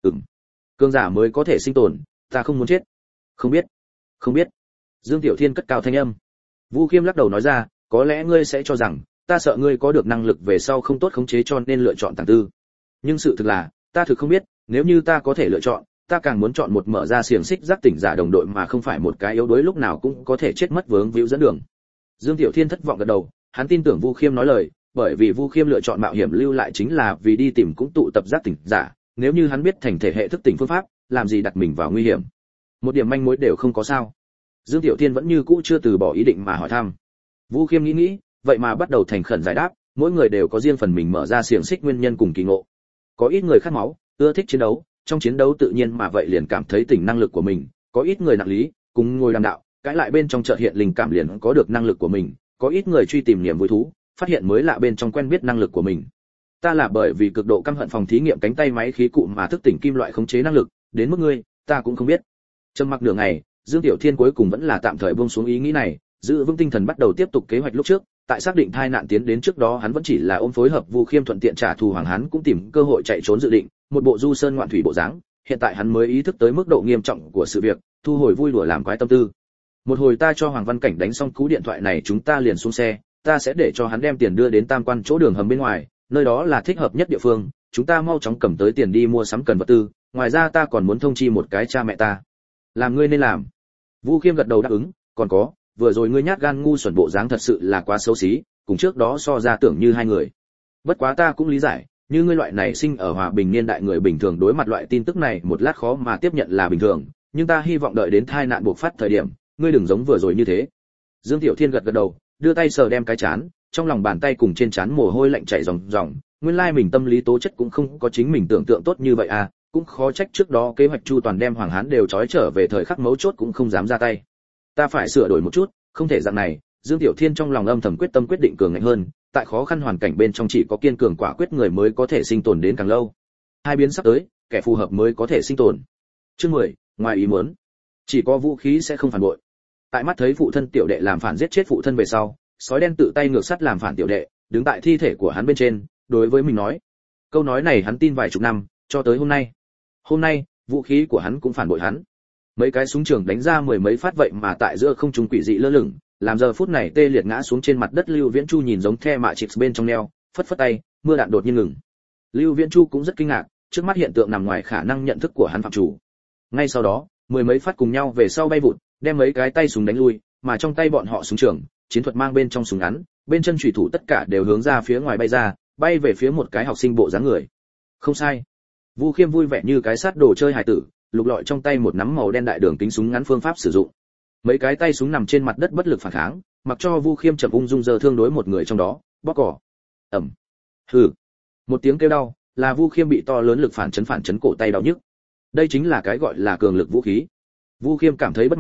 Cường giả mới có thể sinh tồn, ta không muốn chết. Không biết. Không biết. Dương Tiểu Thiên cất cao thanh âm. Vu Khiêm lắc đầu nói ra, có lẽ ngươi sẽ cho rằng ta sợ ngươi có được năng lực về sau không tốt khống chế cho nên lựa chọn tàng tư. Nhưng sự thực là, ta thực không biết, nếu như ta có thể lựa chọn, ta càng muốn chọn một mở ra xiềng xích giác tỉnh giả đồng đội mà không phải một cái yếu đuối lúc nào cũng có thể chết mất vướng víu dẫn đường. Dương Tiểu Thiên thất vọng gật đầu, hắn tin tưởng Vu Khiêm nói lời, bởi vì Vu Khiêm lựa chọn mạo hiểm lưu lại chính là vì đi tìm cũng tụ tập giác tỉnh giả, nếu như hắn biết thành thể hệ thức tỉnh phương pháp, làm gì đặt mình vào nguy hiểm. Một điểm manh mối đều không có sao. Dương Tiểu Thiên vẫn như cũ chưa từ bỏ ý định mà hỏi thăm. Vu Khiêm nghĩ, vậy mà bắt đầu thành khẩn giải đáp, mỗi người đều có riêng phần mình mở ra xiềng xích nguyên nhân cùng kỳ ngộ. Có ít người khát máu, ưa thích chiến đấu, trong chiến đấu tự nhiên mà vậy liền cảm thấy tỉnh năng lực của mình, có ít người nặng lý, cùng ngồi đàm đạo, cãi lại bên trong chợt hiện linh cảm liền có được năng lực của mình, có ít người truy tìm niềm vui thú, phát hiện mới lạ bên trong quen biết năng lực của mình. Ta là bởi vì cực độ căm hận phòng thí nghiệm cánh tay máy khí cụ mà thức tỉnh kim loại khống chế năng lực, đến mức ngươi, ta cũng không biết. Trầm mặc nửa ngày, Dương Tiểu Thiên cuối cùng vẫn là tạm thời buông xuống ý nghĩ này, giữ vững tinh thần bắt đầu tiếp tục kế hoạch lúc trước, tại xác định tai nạn tiến đến trước đó hắn vẫn chỉ là ôm phối hợp Vu Khiêm thuận tiện trả thù Hoàng Hán cũng tìm cơ hội chạy trốn dự định, một bộ du sơn ngoạn thủy bộ dáng, hiện tại hắn mới ý thức tới mức độ nghiêm trọng của sự việc, thu hồi vui đùa làm quái tâm tư. Một hồi ta cho Hoàng Văn Cảnh đánh xong cú điện thoại này chúng ta liền xuống xe, ta sẽ để cho hắn đem tiền đưa đến Tam Quan chỗ đường hầm bên ngoài, nơi đó là thích hợp nhất địa phương, chúng ta mau chóng cầm tới tiền đi mua sắm cần vật tư, ngoài ra ta còn muốn thông chi một cái cha mẹ ta. Làm ngươi nên làm. Vu Khiêm gật đầu đáp ứng, còn có, vừa rồi ngươi nhát gan ngu xuẩn bộ dáng thật sự là quá xấu xí, cùng trước đó so ra tưởng như hai người. Bất quá ta cũng lý giải, như ngươi loại này sinh ở hòa bình niên đại người bình thường đối mặt loại tin tức này một lát khó mà tiếp nhận là bình thường, nhưng ta hy vọng đợi đến tai nạn bộc phát thời điểm, ngươi đừng giống vừa rồi như thế. Dương Tiểu Thiên gật gật đầu, đưa tay sờ đem cái chán, trong lòng bàn tay cùng trên trán mồ hôi lạnh chảy ròng ròng, nguyên lai mình tâm lý tố chất cũng không có chính mình tưởng tượng tốt như vậy à, cũng khó trách trước đó kế hoạch chu toàn đem Hoàng Hán đều trói trở về thời khắc mấu chốt cũng không dám ra tay. Ta phải sửa đổi một chút, không thể dạng này. Dương Tiểu Thiên trong lòng âm thầm quyết tâm quyết định cường ngạnh hơn, tại khó khăn hoàn cảnh bên trong chỉ có kiên cường quả quyết người mới có thể sinh tồn đến càng lâu. Hai biến sắp tới, kẻ phù hợp mới có thể sinh tồn. Chương 10, ngoài ý muốn. Chỉ có vũ khí sẽ không phản bội. Tại mắt thấy phụ thân tiểu đệ làm phản giết chết phụ thân về sau, sói đen tự tay ngược sắt làm phản tiểu đệ, đứng tại thi thể của hắn bên trên, đối với mình nói. Câu nói này hắn tin vài chục năm, cho tới hôm nay. Hôm nay, vũ khí của hắn cũng phản bội hắn. Mấy cái súng trường đánh ra mười mấy phát vậy mà tại giữa không trung quỷ dị lơ lửng, làm giờ phút này tê liệt ngã xuống trên mặt đất. Lưu Viễn Chu nhìn giống the mạ chịp bên trong neo, phất phất tay, mưa đạn đột nhiên ngừng. Lưu Viễn Chu cũng rất kinh ngạc, trước mắt hiện tượng nằm ngoài khả năng nhận thức của hắn phạm chủ. Ngay sau đó, mười mấy phát cùng nhau về sau bay vụt, đem mấy cái tay súng đánh lui, mà trong tay bọn họ súng trường, chiến thuật mang bên trong súng ngắn, bên chân chủy thủ tất cả đều hướng ra phía ngoài bay ra, bay về phía một cái học sinh bộ dáng người. Không sai. Vu Khiêm vui vẻ như cái sát đồ chơi hài tử, lục lọi trong tay một nắm màu đen đại đường kính súng ngắn phương pháp sử dụng. Mấy cái tay súng nằm trên mặt đất bất lực phản kháng, mặc cho Vu Khiêm chậm ung dung giơ thương đối một người trong đó, bóp cỏ. Ầm. Hừ. Một tiếng kêu đau, là Vu Khiêm bị to lớn lực phản chấn cổ tay đau nhức. Đây chính là cái gọi là cường lực vũ khí. Vu Khiêm cảm thấy bất mãn,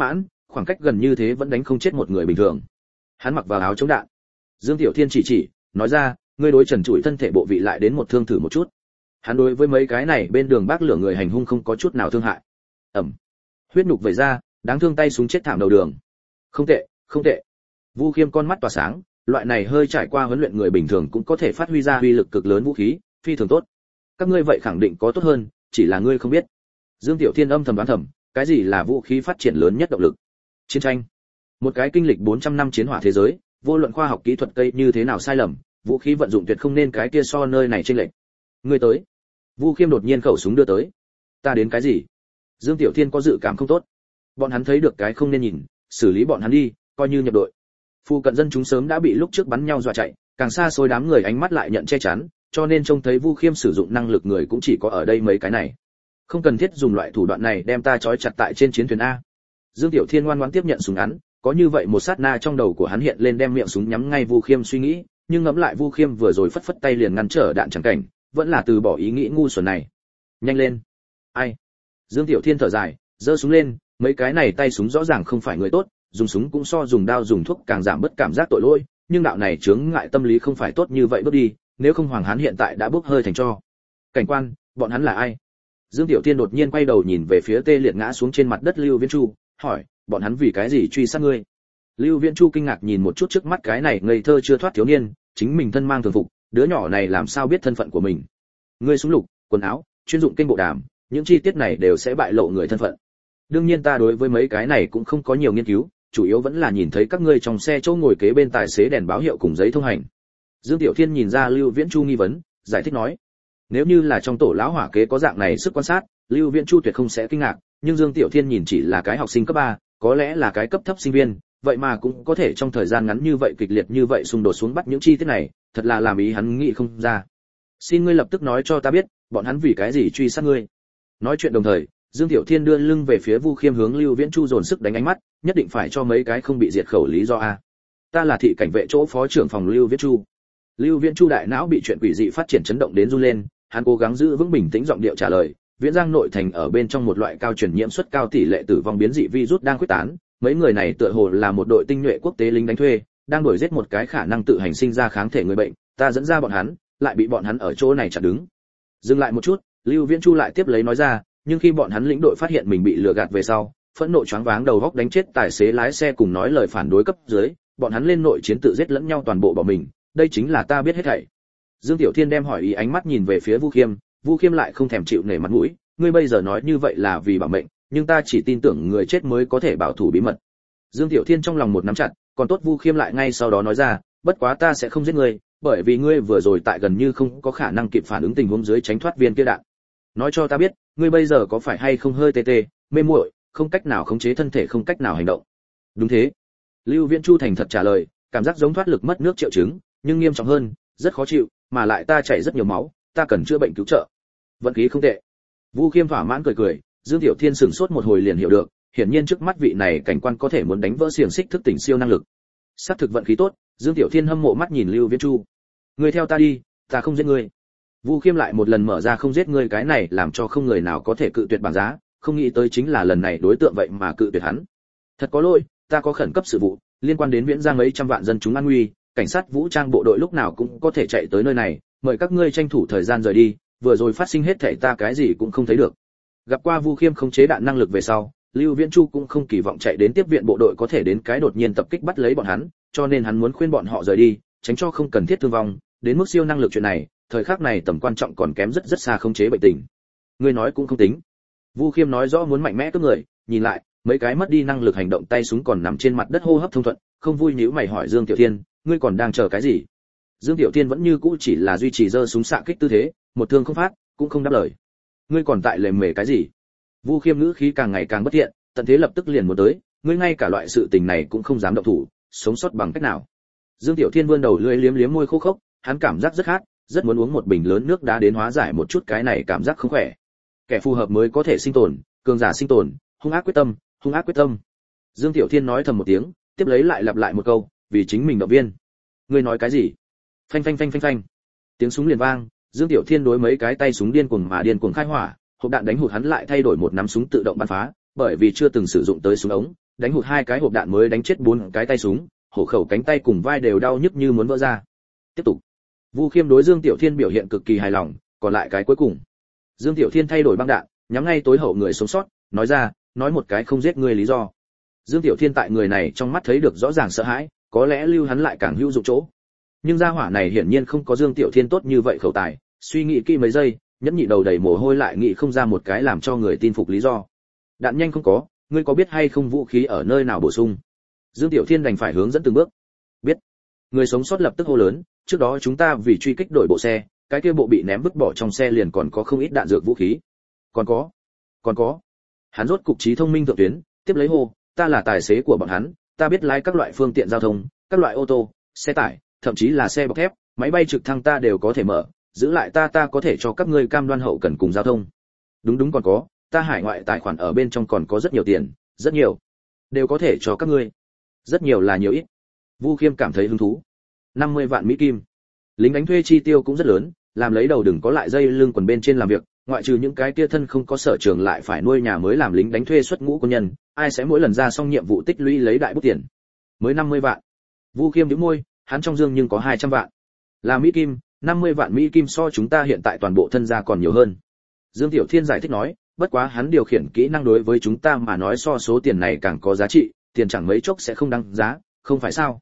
khoảng cách gần như thế vẫn đánh không chết một người bình thường. Hắn mặc vào áo chống đạn. Dương Tiểu Thiên chỉ, nói ra, ngươi đối trần trụi thân thể bộ vị lại đến một thương thử một chút. Hắn đối với mấy cái này bên đường bác lửa người hành hung không có chút nào thương hại. Ẩm. Huyết nhục vẩy ra, đáng thương tay súng chết thảm đầu đường. Không tệ, không tệ. Vu Khiêm con mắt tỏa sáng, loại này hơi trải qua huấn luyện người bình thường cũng có thể phát huy ra uy lực cực lớn vũ khí, phi thường tốt. Các ngươi vậy khẳng định có tốt hơn, chỉ là ngươi không biết. Dương Tiểu Thiên âm thầm đoán thầm, cái gì là vũ khí phát triển lớn nhất động lực? Chiến tranh. Một cái kinh lịch 400 năm chiến hỏa thế giới, vô luận khoa học kỹ thuật cây như thế nào sai lầm, vũ khí vận dụng tuyệt không nên cái kia so nơi này chênh lệch. Ngươi tới. Vu Khiêm đột nhiên khẩu súng đưa tới. Ta đến cái gì? Dương Tiểu Thiên có dự cảm không tốt. Bọn hắn thấy được cái không nên nhìn, xử lý bọn hắn đi, coi như nhập đội. Phu cận dân chúng sớm đã bị lúc trước bắn nhau dọa chạy, càng xa xôi đám người ánh mắt lại nhận che chắn, cho nên trông thấy Vu Khiêm sử dụng năng lực người cũng chỉ có ở đây mấy cái này. Không cần thiết dùng loại thủ đoạn này đem ta trói chặt tại trên chiến thuyền a. Dương Tiểu Thiên ngoan ngoãn tiếp nhận súng ngắn, có như vậy một sát na trong đầu của hắn hiện lên đem miệng súng nhắm ngay Vu Khiêm suy nghĩ, nhưng ngẫm lại Vu Khiêm vừa rồi phất phất tay liền ngăn trở đạn chẳng cảnh, vẫn là từ bỏ ý nghĩ ngu xuẩn này. Nhanh lên. Ai? Dương Tiểu Thiên thở dài, giơ súng lên, mấy cái này tay súng rõ ràng không phải người tốt, dùng súng cũng so dùng đao dùng thuốc càng giảm bớt cảm giác tội lỗi, nhưng đạo này chướng ngại tâm lý không phải tốt như vậy bước đi, nếu không Hoàng Hán hiện tại đã bốc hơi thành tro. Cảnh quan, bọn hắn là ai? Dương Tiểu Thiên đột nhiên quay đầu nhìn về phía tê liệt ngã xuống trên mặt đất Lưu Viễn Chu, hỏi, bọn hắn vì cái gì truy sát ngươi? Lưu Viễn Chu kinh ngạc nhìn một chút trước mắt cái này ngây thơ chưa thoát thiếu niên, chính mình thân mang thường phục, đứa nhỏ này làm sao biết thân phận của mình? Ngươi súng lục, quần áo, chuyên dụng kênh bộ đàm, những chi tiết này đều sẽ bại lộ người thân phận. Đương nhiên ta đối với mấy cái này cũng không có nhiều nghiên cứu, chủ yếu vẫn là nhìn thấy các ngươi trong xe chỗ ngồi kế bên tài xế đèn báo hiệu cùng giấy thông hành. Dương Tiểu Thiên nhìn ra Lưu Viễn Chu nghi vấn, giải thích nói, nếu như là trong tổ lão hỏa kế có dạng này sức quan sát, Lưu Viễn Chu tuyệt không sẽ kinh ngạc, nhưng Dương Tiểu Thiên nhìn chỉ là cái học sinh cấp 3, có lẽ là cái cấp thấp sinh viên, vậy mà cũng có thể trong thời gian ngắn như vậy kịch liệt như vậy xung đột xuống bắt những chi tiết này, thật là làm ý hắn nghĩ không ra. Xin ngươi lập tức nói cho ta biết, bọn hắn vì cái gì truy sát ngươi? Nói chuyện đồng thời, Dương Tiểu Thiên đưa lưng về phía Vu Khiêm hướng Lưu Viễn Chu dồn sức đánh ánh mắt, nhất định phải cho mấy cái không bị diệt khẩu lý do a. Ta là thị cảnh vệ chỗ phó trưởng phòng Lưu Viễn Chu. Lưu Viễn Chu đại não bị chuyện quỷ dị phát triển chấn động đến run lên, hắn cố gắng giữ vững bình tĩnh giọng điệu trả lời, Viễn Giang nội thành ở bên trong một loại cao truyền nhiễm suất cao tỷ lệ tử vong biến dị virus đang khuếch tán, mấy người này tựa hồ là một đội tinh nhuệ quốc tế lính đánh thuê, đang đuổi giết một cái khả năng tự hành sinh ra kháng thể người bệnh, ta dẫn ra bọn hắn, lại bị bọn hắn ở chỗ này chặn đứng. Dừng lại một chút, Lưu Viễn Chu lại tiếp lấy nói ra, nhưng khi bọn hắn lĩnh đội phát hiện mình bị lừa gạt về sau, phẫn nộ choáng váng đầu góc đánh chết tài xế lái xe cùng nói lời phản đối cấp dưới, bọn hắn lên nội chiến tự giết lẫn nhau toàn bộ bỏ mình, đây chính là ta biết hết thảy. Dương Tiểu Thiên đem hỏi ý ánh mắt nhìn về phía Vu Khiêm lại không thèm chịu nể mặt mũi, ngươi bây giờ nói như vậy là vì bảo mệnh, nhưng ta chỉ tin tưởng người chết mới có thể bảo thủ bí mật. Dương Tiểu Thiên trong lòng một nắm chặt, còn tốt Vu Khiêm lại ngay sau đó nói ra, bất quá ta sẽ không giết ngươi, bởi vì ngươi vừa rồi tại gần như không có khả năng kịp phản ứng tình huống dưới tránh thoát viên kia đạn. Nói cho ta biết, ngươi bây giờ có phải hay không hơi tê tê, mê muội, không cách nào khống chế thân thể, không cách nào hành động? Đúng thế. Lưu Viễn Chu thành thật trả lời, cảm giác giống thoát lực mất nước triệu chứng, nhưng nghiêm trọng hơn, rất khó chịu, mà lại ta chảy rất nhiều máu, ta cần chữa bệnh cứu trợ. Vận khí không tệ. Vu Khiêm thỏa mãn cười cười, Dương Tiểu Thiên sửng sốt một hồi liền hiểu được, hiển nhiên trước mắt vị này cảnh quan có thể muốn đánh vỡ xiềng xích thức tỉnh siêu năng lực. Sát thực vận khí tốt, Dương Tiểu Thiên hâm mộ mắt nhìn Lưu Viễn Chu. Ngươi theo ta đi, ta không giết ngươi. Vu Khiêm lại một lần mở ra không giết ngươi cái này làm cho không người nào có thể cự tuyệt bảng giá, không nghĩ tới chính là lần này đối tượng vậy mà cự tuyệt hắn. Thật có lỗi, ta có khẩn cấp sự vụ, liên quan đến Viễn Giang mấy trăm vạn dân chúng an nguy, cảnh sát vũ trang bộ đội lúc nào cũng có thể chạy tới nơi này, mời các ngươi tranh thủ thời gian rời đi, vừa rồi phát sinh hết thảy ta cái gì cũng không thấy được. Gặp qua Vu Khiêm khống chế đạn năng lực về sau, Lưu Viễn Chu cũng không kỳ vọng chạy đến tiếp viện bộ đội có thể đến cái đột nhiên tập kích bắt lấy bọn hắn, cho nên hắn muốn khuyên bọn họ rời đi, tránh cho không cần thiết thương vong, đến mức siêu năng lực chuyện này, thời khắc này tầm quan trọng còn kém rất rất xa khống chế bệnh tình. Ngươi nói cũng không tính. Vu Khiêm nói rõ muốn mạnh mẽ cướp người, nhìn lại, mấy cái mất đi năng lực hành động tay súng còn nằm trên mặt đất hô hấp thông thuận, không vui nhíu mày hỏi Dương Tiểu Thiên, ngươi còn đang chờ cái gì? Dương Tiểu Thiên vẫn như cũ chỉ là duy trì giơ súng xạ kích tư thế, một thương không phát, cũng không đáp lời. Ngươi còn tại lề mề cái gì? Vu Khiêm ngữ khí càng ngày càng bất thiện, tận thế lập tức liền muốn tới, ngươi ngay cả loại sự tình này cũng không dám động thủ, sống sót bằng cách nào? Dương Tiểu Thiên vươn đầu lưỡi liếm liếm môi khô khốc, hắn cảm giác rất khát, rất muốn uống một bình lớn nước đá đến hóa giải một chút cái này cảm giác không khỏe. Kẻ phù hợp mới có thể sinh tồn, cường giả sinh tồn, hung ác quyết tâm, hung ác quyết tâm. Dương Tiểu Thiên nói thầm một tiếng, tiếp lấy lại lặp lại một câu, vì chính mình động viên. Ngươi nói cái gì? Phanh phanh phanh phanh phanh. Tiếng súng liền vang, Dương Tiểu Thiên đối mấy cái tay súng điên cuồng khai hỏa, hộp đạn đánh hụt hắn lại thay đổi một nắm súng tự động bắn phá, bởi vì chưa từng sử dụng tới súng ống, đánh hụt 2 cái hộp đạn mới đánh chết 4 cái tay súng, hổ khẩu cánh tay cùng vai đều đau nhức như muốn vỡ ra. Tiếp tục. Vu Khiêm đối Dương Tiểu Thiên biểu hiện cực kỳ hài lòng, còn lại cái cuối cùng. Dương Tiểu Thiên thay đổi băng đạn, nhắm ngay tối hậu người sống sót, nói ra, nói một cái không giết người lý do. Dương Tiểu Thiên tại người này trong mắt thấy được rõ ràng sợ hãi, có lẽ lưu hắn lại càng hữu dụng chỗ. Nhưng gia hỏa này hiển nhiên không có Dương Tiểu Thiên tốt như vậy khẩu tài, suy nghĩ kỹ mấy giây, nhẫn nhị đầu đầy mồ hôi lại nghĩ không ra một cái làm cho người tin phục lý do. Đạn nhanh không có, ngươi có biết hay không vũ khí ở nơi nào bổ sung? Dương Tiểu Thiên đành phải hướng dẫn từng bước. Biết. Người sống sót lập tức hô lớn, trước đó chúng ta vì truy kích đổi bộ xe, cái kia bộ bị ném vứt bỏ trong xe liền còn có không ít đạn dược vũ khí. Còn có. Hắn rốt cục trí thông minh thượng tuyến, tiếp lấy hô, ta là tài xế của bọn hắn, ta biết lái các loại phương tiện giao thông, các loại ô tô, xe tải, thậm chí là xe bọc thép, máy bay trực thăng ta đều có thể mở, giữ lại ta có thể cho các ngươi cam đoan hậu cần cùng giao thông. Đúng còn có, ta hải ngoại tài khoản ở bên trong còn có rất nhiều tiền, rất nhiều, đều có thể cho các ngươi. Rất nhiều là nhiều ít. Vu Khiêm cảm thấy hứng thú. 50 vạn Mỹ kim. Lính đánh thuê chi tiêu cũng rất lớn, làm lấy đầu đừng có lại dây lưng quần bên trên làm việc, ngoại trừ những cái kia thân không có sở trường lại phải nuôi nhà mới làm lính đánh thuê xuất ngũ quân nhân, ai sẽ mỗi lần ra xong nhiệm vụ tích lũy lấy đại bút tiền. Mới 50 vạn. Vu Khiêm nhếch môi, hắn trong dương nhưng có 200 vạn. Là Mỹ kim, 50 vạn Mỹ kim so chúng ta hiện tại toàn bộ thân gia còn nhiều hơn. Dương Tiểu Thiên giải thích nói, bất quá hắn điều khiển kỹ năng đối với chúng ta mà nói so số tiền này càng có giá trị, tiền chẳng mấy chốc sẽ không đăng giá, không phải sao?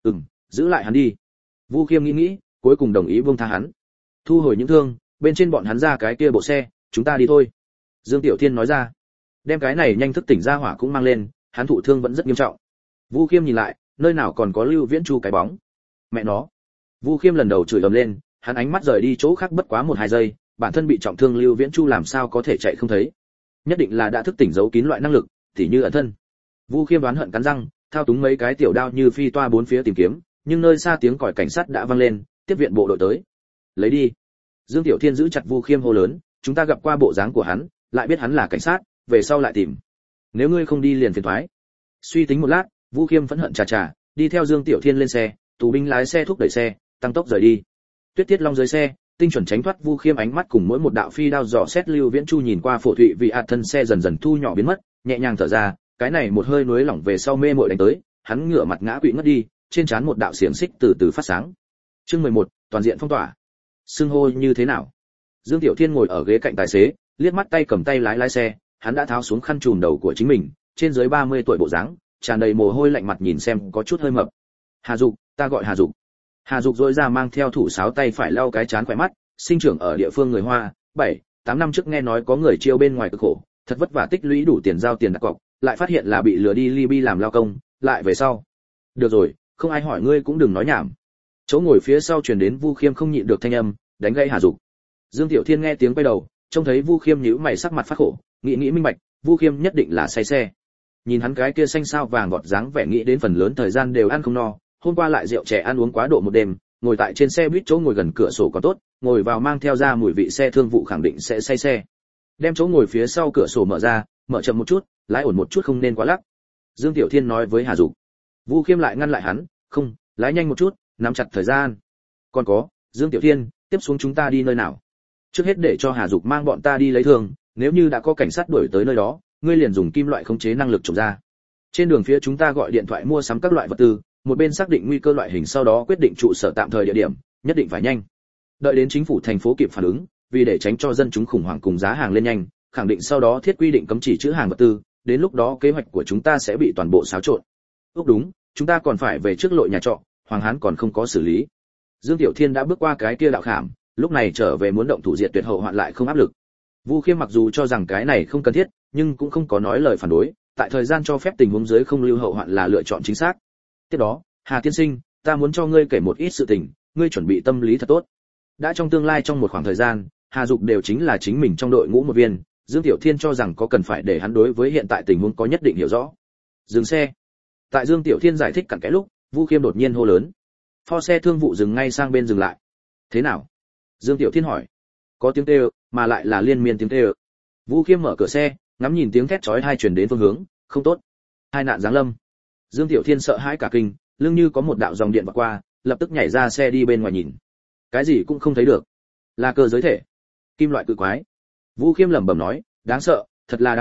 Giữ lại hắn đi. Vu Khiêm nghĩ, cuối cùng đồng ý buông tha hắn. Thu hồi những thương, bên trên bọn hắn ra cái kia bộ xe, chúng ta đi thôi. Dương Tiểu Thiên nói ra. Đem cái này nhanh thức tỉnh ra hỏa cũng mang lên, hắn thụ thương vẫn rất nghiêm trọng. Vu Khiêm nhìn lại, nơi nào còn có Lưu Viễn Chu cái bóng. Mẹ nó. Vu Khiêm lần đầu chửi ầm lên, hắn ánh mắt rời đi chỗ khác bất quá 1-2 giây, bản thân bị trọng thương Lưu Viễn Chu làm sao có thể chạy không thấy. Nhất định là đã thức tỉnh giấu kín loại năng lực, tỉ như ẩn thân. Vu Khiêm đoán hận cắn răng, thao túng mấy cái tiểu đao như phi toa bốn phía tìm kiếm, nhưng nơi xa tiếng còi cảnh sát đã vang lên, tiếp viện bộ đội tới. Lấy đi. Dương Tiểu Thiên giữ chặt Vu Khiêm hô lớn, chúng ta gặp qua bộ dáng của hắn, lại biết hắn là cảnh sát, về sau lại tìm. Nếu ngươi không đi liền phiền toái. Suy tính một lát, Vu Khiêm phẫn hận chà, đi theo Dương Tiểu Thiên lên xe, tù binh lái xe thúc đẩy xe, tăng tốc rời đi. Tuyết Tiết Long dưới xe, tinh chuẩn tránh thoát Vu Khiêm ánh mắt cùng mỗi một đạo phi đao dò xét. Lưu Viễn Chu nhìn qua phổ thụy vị ạt thân xe dần dần thu nhỏ biến mất, nhẹ nhàng thở ra, cái này một hơi nuối lỏng về sau mê mội đánh tới, hắn ngửa mặt ngã quỵ ngất đi, trên trán một đạo xiềng xích từ từ phát sáng. Chương 11, toàn diện phong tỏa. Xưng hô như thế nào? Dương Tiểu Thiên ngồi ở ghế cạnh tài xế, liếc mắt tay cầm tay lái xe, hắn đã tháo xuống khăn trùm đầu của chính mình, trên dưới 30 tuổi bộ dáng, tràn đầy mồ hôi lạnh mặt nhìn xem có chút hơi mập. Hà Dục, ta gọi Hà Dục. Hà Dục rỗi ra mang theo thủ sáo tay phải lau cái trán khỏe mắt, sinh trưởng ở địa phương người Hoa, 7-8 năm trước nghe nói có người chiêu bên ngoài cực khổ, thật vất vả tích lũy đủ tiền giao tiền đặt cọc, lại phát hiện là bị lừa đi Libya làm lao công, lại về sau. Được rồi, không ai hỏi ngươi cũng đừng nói nhảm. Chỗ ngồi phía sau truyền đến Vu Khiêm không nhịn được thanh âm, đánh gãy Hà Dục. Dương Tiểu Thiên nghe tiếng quay đầu, trông thấy Vu Khiêm nhíu mày sắc mặt phát khổ, nghĩ minh bạch, Vu Khiêm nhất định là say xe. Nhìn hắn cái kia xanh sao vàng vọt dáng vẻ nghĩ đến phần lớn thời gian đều ăn không no, hôm qua lại rượu chè ăn uống quá độ một đêm, ngồi tại trên xe buýt chỗ ngồi gần cửa sổ còn tốt, ngồi vào mang theo ra mùi vị xe thương vụ khẳng định sẽ say xe. Đem chỗ ngồi phía sau cửa sổ mở ra, mở chậm một chút, lái ổn một chút không nên quá lắc. Dương Tiểu Thiên nói với Hà Dục. Vu Khiêm lại ngăn lại hắn, không, lái nhanh một chút, nắm chặt thời gian. Còn có, Dương Tiểu Thiên, tiếp xuống chúng ta đi nơi nào? Trước hết để cho Hà Dục mang bọn ta đi lấy thương, nếu như đã có cảnh sát đuổi tới nơi đó, ngươi liền dùng kim loại khống chế năng lực trộm ra. Trên đường phía chúng ta gọi điện thoại mua sắm các loại vật tư, một bên xác định nguy cơ loại hình sau đó quyết định trụ sở tạm thời địa điểm, nhất định phải nhanh. Đợi đến chính phủ thành phố kịp phản ứng, vì để tránh cho dân chúng khủng hoảng cùng giá hàng lên nhanh, khẳng định sau đó thiết quy định cấm chỉ trữ hàng vật tư, đến lúc đó kế hoạch của chúng ta sẽ bị toàn bộ xáo trộn. Đúng, chúng ta còn phải về trước lội nhà trọ, Hoàng Hán còn không có xử lý. Dương Tiểu Thiên đã bước qua cái kia đạo khảm, lúc này trở về muốn động thủ diệt tuyệt hậu hoạn lại không áp lực. Vu Khiêm mặc dù cho rằng cái này không cần thiết, nhưng cũng không có nói lời phản đối, tại thời gian cho phép tình huống dưới không lưu hậu hoạn là lựa chọn chính xác. Tiếp đó, Hà tiên sinh, ta muốn cho ngươi kể một ít sự tình, ngươi chuẩn bị tâm lý thật tốt. Đã trong tương lai trong một khoảng thời gian, Hà Dục đều chính là chính mình trong đội ngũ một viên, Dương Tiểu Thiên cho rằng có cần phải để hắn đối với hiện tại tình huống có nhất định hiểu rõ. Dừng xe. Tại Dương Tiểu Thiên giải thích cặn kẽ lúc, Vu Khiêm đột nhiên hô lớn. Pho xe thương vụ dừng ngay sang bên dừng lại. Thế nào? Dương Tiểu Thiên hỏi. Có tiếng kêu, mà lại là liên miên tiếng kêu. Vu Khiêm mở cửa xe, ngắm nhìn tiếng thét chói tai truyền đến phương hướng, không tốt. Hai nạn giáng lâm. Dương Tiểu Thiên sợ hãi cả kinh, lưng như có một đạo dòng điện vọt qua, lập tức nhảy ra xe đi bên ngoài nhìn. Cái gì cũng không thấy được. Là cơ giới thể. Kim loại cự quái. Vu Khiêm lẩm bẩm nói, đáng sợ, thật là đáng sợ,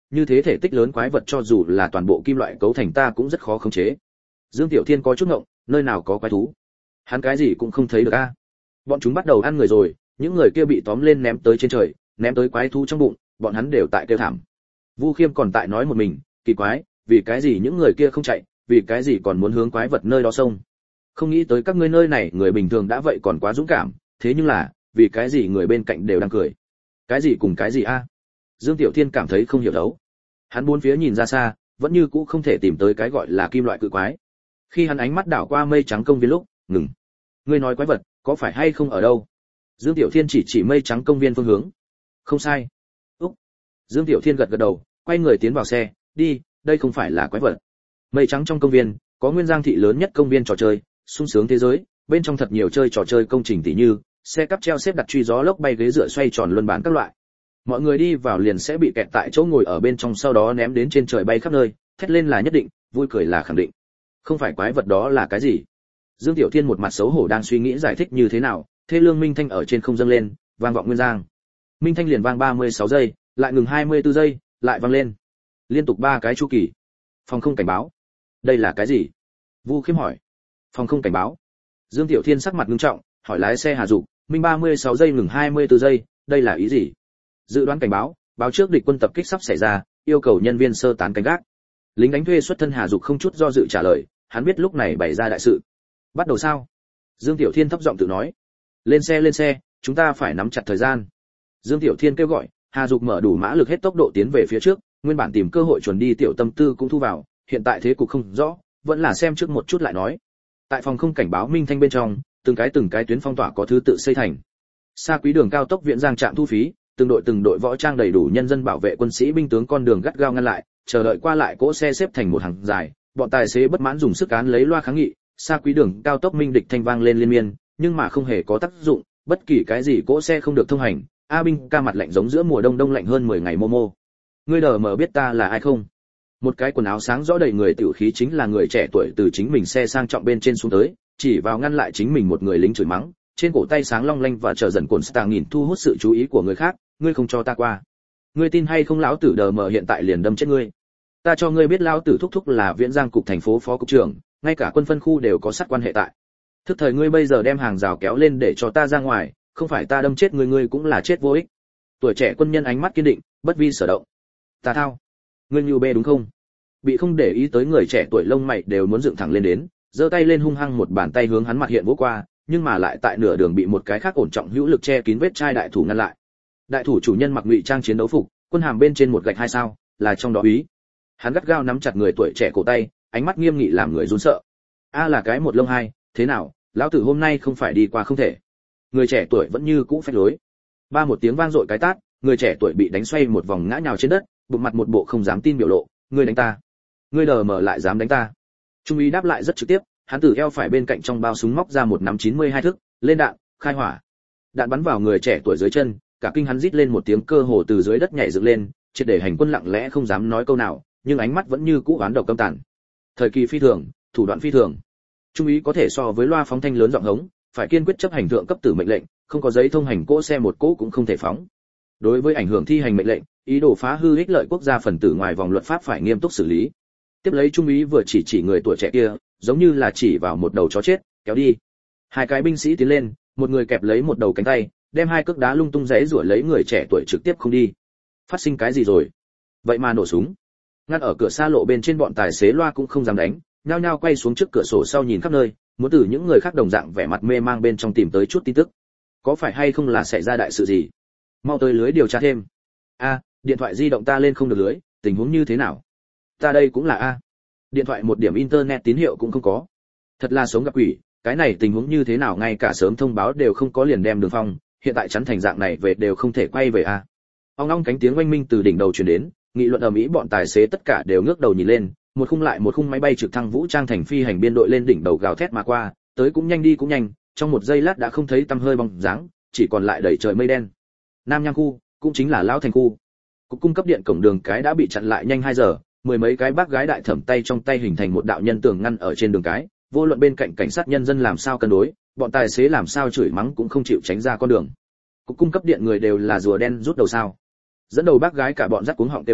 như thế thể tích lớn quái vật cho dù là toàn bộ kim loại cấu thành ta cũng rất khó khống chế. Dương Tiểu Thiên có chút ngộng, nơi nào có quái thú? Hắn cái gì cũng không thấy được a. Bọn chúng bắt đầu ăn người rồi, những người kia bị tóm lên ném tới trên trời, ném tới quái thú trong bụng, bọn hắn đều tại kêu thảm. Vu Khiêm còn tại nói một mình, kỳ quái, vì cái gì những người kia không chạy, vì cái gì còn muốn hướng quái vật nơi đó xông? Không nghĩ tới các ngươi nơi này người bình thường đã vậy còn quá dũng cảm, thế nhưng là, vì cái gì người bên cạnh đều đang cười? Cái gì cùng cái gì a? Dương Tiểu Thiên cảm thấy không hiểu đấu. Hắn bốn phía nhìn ra xa, vẫn như cũ không thể tìm tới cái gọi là kim loại cự quái. Khi hắn ánh mắt đảo qua mây trắng công viên lúc, ngừng. Ngươi nói quái vật, có phải hay không ở đâu? Dương Tiểu Thiên chỉ mây trắng công viên phương hướng. Không sai. Úc. Dương Tiểu Thiên gật gật đầu, quay người tiến vào xe, đi, đây không phải là quái vật. Mây trắng trong công viên, có nguyên giang thị lớn nhất công viên trò chơi, sung sướng thế giới, bên trong thật nhiều chơi trò chơi công trình tỷ như, xe cắp treo xếp đặt truy gió lốc bay ghế dựa xoay tròn luân bản các loại. Mọi người đi vào liền sẽ bị kẹt tại chỗ ngồi ở bên trong sau đó ném đến trên trời bay khắp nơi, thét lên là nhất định, vui cười là khẳng định. Không phải quái vật đó là cái gì? Dương Tiểu Thiên một mặt xấu hổ đang suy nghĩ giải thích như thế nào, thê lương minh thanh ở trên không dâng lên, vang vọng nguyên giang. Minh thanh liền vang 36 giây, lại ngừng 24 giây, lại vang lên. Liên tục 3 cái chu kỳ. Phòng không cảnh báo. Đây là cái gì? Vu Khiêm hỏi. Phòng không cảnh báo. Dương Tiểu Thiên sắc mặt nghiêm trọng, hỏi lái xe Hà Dục, minh 36 giây ngừng 24 giây, đây là ý gì? Dự đoán cảnh báo, báo trước địch quân tập kích sắp xảy ra, yêu cầu nhân viên sơ tán canh gác. Lính đánh thuê xuất thân Hà Dục không chút do dự trả lời, hắn biết lúc này bày ra đại sự. Bắt đầu sao? Dương Tiểu Thiên thấp giọng tự nói. Lên xe, chúng ta phải nắm chặt thời gian. Dương Tiểu Thiên kêu gọi, Hà Dục mở đủ mã lực hết tốc độ tiến về phía trước, nguyên bản tìm cơ hội chuẩn đi tiểu tâm tư cũng thu vào, hiện tại thế cục không rõ, vẫn là xem trước một chút lại nói. Tại phòng không cảnh báo minh thanh bên trong, từng cái tuyến phong tỏa có thứ tự xây thành. Xa quý đường cao tốc viện giang trạm thu phí, từng đội võ trang đầy đủ nhân dân bảo vệ quân sĩ binh tướng con đường gắt gao ngăn lại, chờ đợi qua lại cỗ xe xếp thành một hàng dài, bọn tài xế bất mãn dùng sức án lấy loa kháng nghị, xa quý đường cao tốc minh địch thanh vang lên liên miên, nhưng mà không hề có tác dụng, bất kỳ cái gì cỗ xe không được thông hành. A binh ca mặt lạnh giống giữa mùa đông lạnh hơn 10 ngày Momo. Ngươi đờ mờ biết ta là ai không? Một cái quần áo sáng rõ đầy người tiểu khí chính là người trẻ tuổi từ chính mình xe sang trọng bên trên xuống tới, chỉ vào ngăn lại chính mình một người lính chửi mắng, trên cổ tay sáng long lanh và chờ dần cồn star nghìn thu hút sự chú ý của người khác, ngươi không cho ta qua. Ngươi tin hay không lão tử đờ mờ hiện tại liền đâm chết ngươi. Ta cho ngươi biết lão tử thúc thúc là Viễn Giang cục thành phố phó cục trưởng, ngay cả quân phân khu đều có sát quan hệ tại. Thức thời ngươi bây giờ đem hàng rào kéo lên để cho ta ra ngoài, không phải ta đâm chết ngươi cũng là chết vô ích. Tuổi trẻ quân nhân ánh mắt kiên định, bất vi sở động. Ta thao, ngươi như bê đúng không? Bị không để ý tới người trẻ tuổi lông mày đều muốn dựng thẳng lên đến, giơ tay lên hung hăng một bàn tay hướng hắn mặt hiện vỗ qua, nhưng mà lại tại nửa đường bị một cái khác ổn trọng hữu lực che kín vết chai đại thủ ngăn lại. Đại thủ chủ nhân mặc ngụy trang chiến đấu phục, quân hàm bên trên một gạch 2 sao, là trong đó úy. Hắn gắt gao nắm chặt người tuổi trẻ cổ tay, ánh mắt nghiêm nghị làm người run sợ. A là cái một lông hai, thế nào, lão tử hôm nay không phải đi qua không thể. Người trẻ tuổi vẫn như cũ phách lối. Ba một tiếng vang dội cái tát, người trẻ tuổi bị đánh xoay một vòng ngã nhào trên đất, bụng mặt một bộ không dám tin biểu lộ, ngươi đánh ta, ngươi đờ mờ lại dám đánh ta. Trung úy đáp lại rất trực tiếp, hắn từ eo phải bên cạnh trong bao súng móc ra một nắm 92 thức, lên đạn, khai hỏa. Đạn bắn vào người trẻ tuổi dưới chân, cả kinh hắn rít lên một tiếng cơ hồ từ dưới đất nhảy dựng lên, triệt để hành quân lặng lẽ không dám nói câu nào, nhưng ánh mắt vẫn như cũ oán độc căm tàn. Thời kỳ phi thường, thủ đoạn phi thường. Trung úy có thể so với loa phóng thanh lớn giọng hống, phải kiên quyết chấp hành thượng cấp tử mệnh lệnh, không có giấy thông hành cỗ xe một cỗ cũng không thể phóng. Đối với ảnh hưởng thi hành mệnh lệnh, ý đồ phá hư ích lợi quốc gia phần tử ngoài vòng luật pháp phải nghiêm túc xử lý. Tiếp lấy trung úy vừa chỉ người tuổi trẻ kia, giống như là chỉ vào một đầu chó chết, kéo đi. Hai cái binh sĩ tiến lên, một người kẹp lấy một đầu cánh tay, đem hai cước đá lung tung giãy giụa lấy người trẻ tuổi trực tiếp không đi. Phát sinh cái gì rồi? Vậy mà nổ súng. Ngăn ở cửa xa lộ bên trên bọn tài xế loa cũng không dám đánh, nhao nhao quay xuống trước cửa sổ sau nhìn khắp nơi, muốn từ những người khác đồng dạng vẻ mặt mê mang bên trong tìm tới chút tin tức. Có phải hay không là xảy ra đại sự gì? Mau tới lưới điều tra thêm. A, điện thoại di động ta lên không được lưới, tình huống như thế nào? Ta đây cũng là a. Điện thoại một điểm internet tín hiệu cũng không có. Thật là sống gặp quỷ, cái này tình huống như thế nào ngay cả sớm thông báo đều không có liền đem Đường Phong, hiện tại chắn thành dạng này về đều không thể quay về a. Ong ong cánh tiếng oanh minh từ đỉnh đầu truyền đến, nghị luận ầm ĩ bọn tài xế tất cả đều ngước đầu nhìn lên, một khung lại một khung máy bay trực thăng vũ trang thành phi hành biên đội lên đỉnh đầu gào thét mà qua, tới cũng nhanh đi cũng nhanh, trong một giây lát đã không thấy tăm hơi bóng dáng, chỉ còn lại đầy trời mây đen. Nam Nhang khu, cũng chính là Lão Thành khu. Cục cung cấp điện cổng đường cái đã bị chặn lại nhanh 2 giờ, mười mấy cái bác gái đại thẩm tay trong tay hình thành một đạo nhân tường ngăn ở trên đường cái, vô luận bên cạnh cảnh sát nhân dân làm sao cân đối, bọn tài xế làm sao chửi mắng cũng không chịu tránh ra con đường. Cục cung cấp điện người đều là rùa đen rút đầu sao? Dẫn đầu bác gái cả bọn dắt cuống họng kêu to,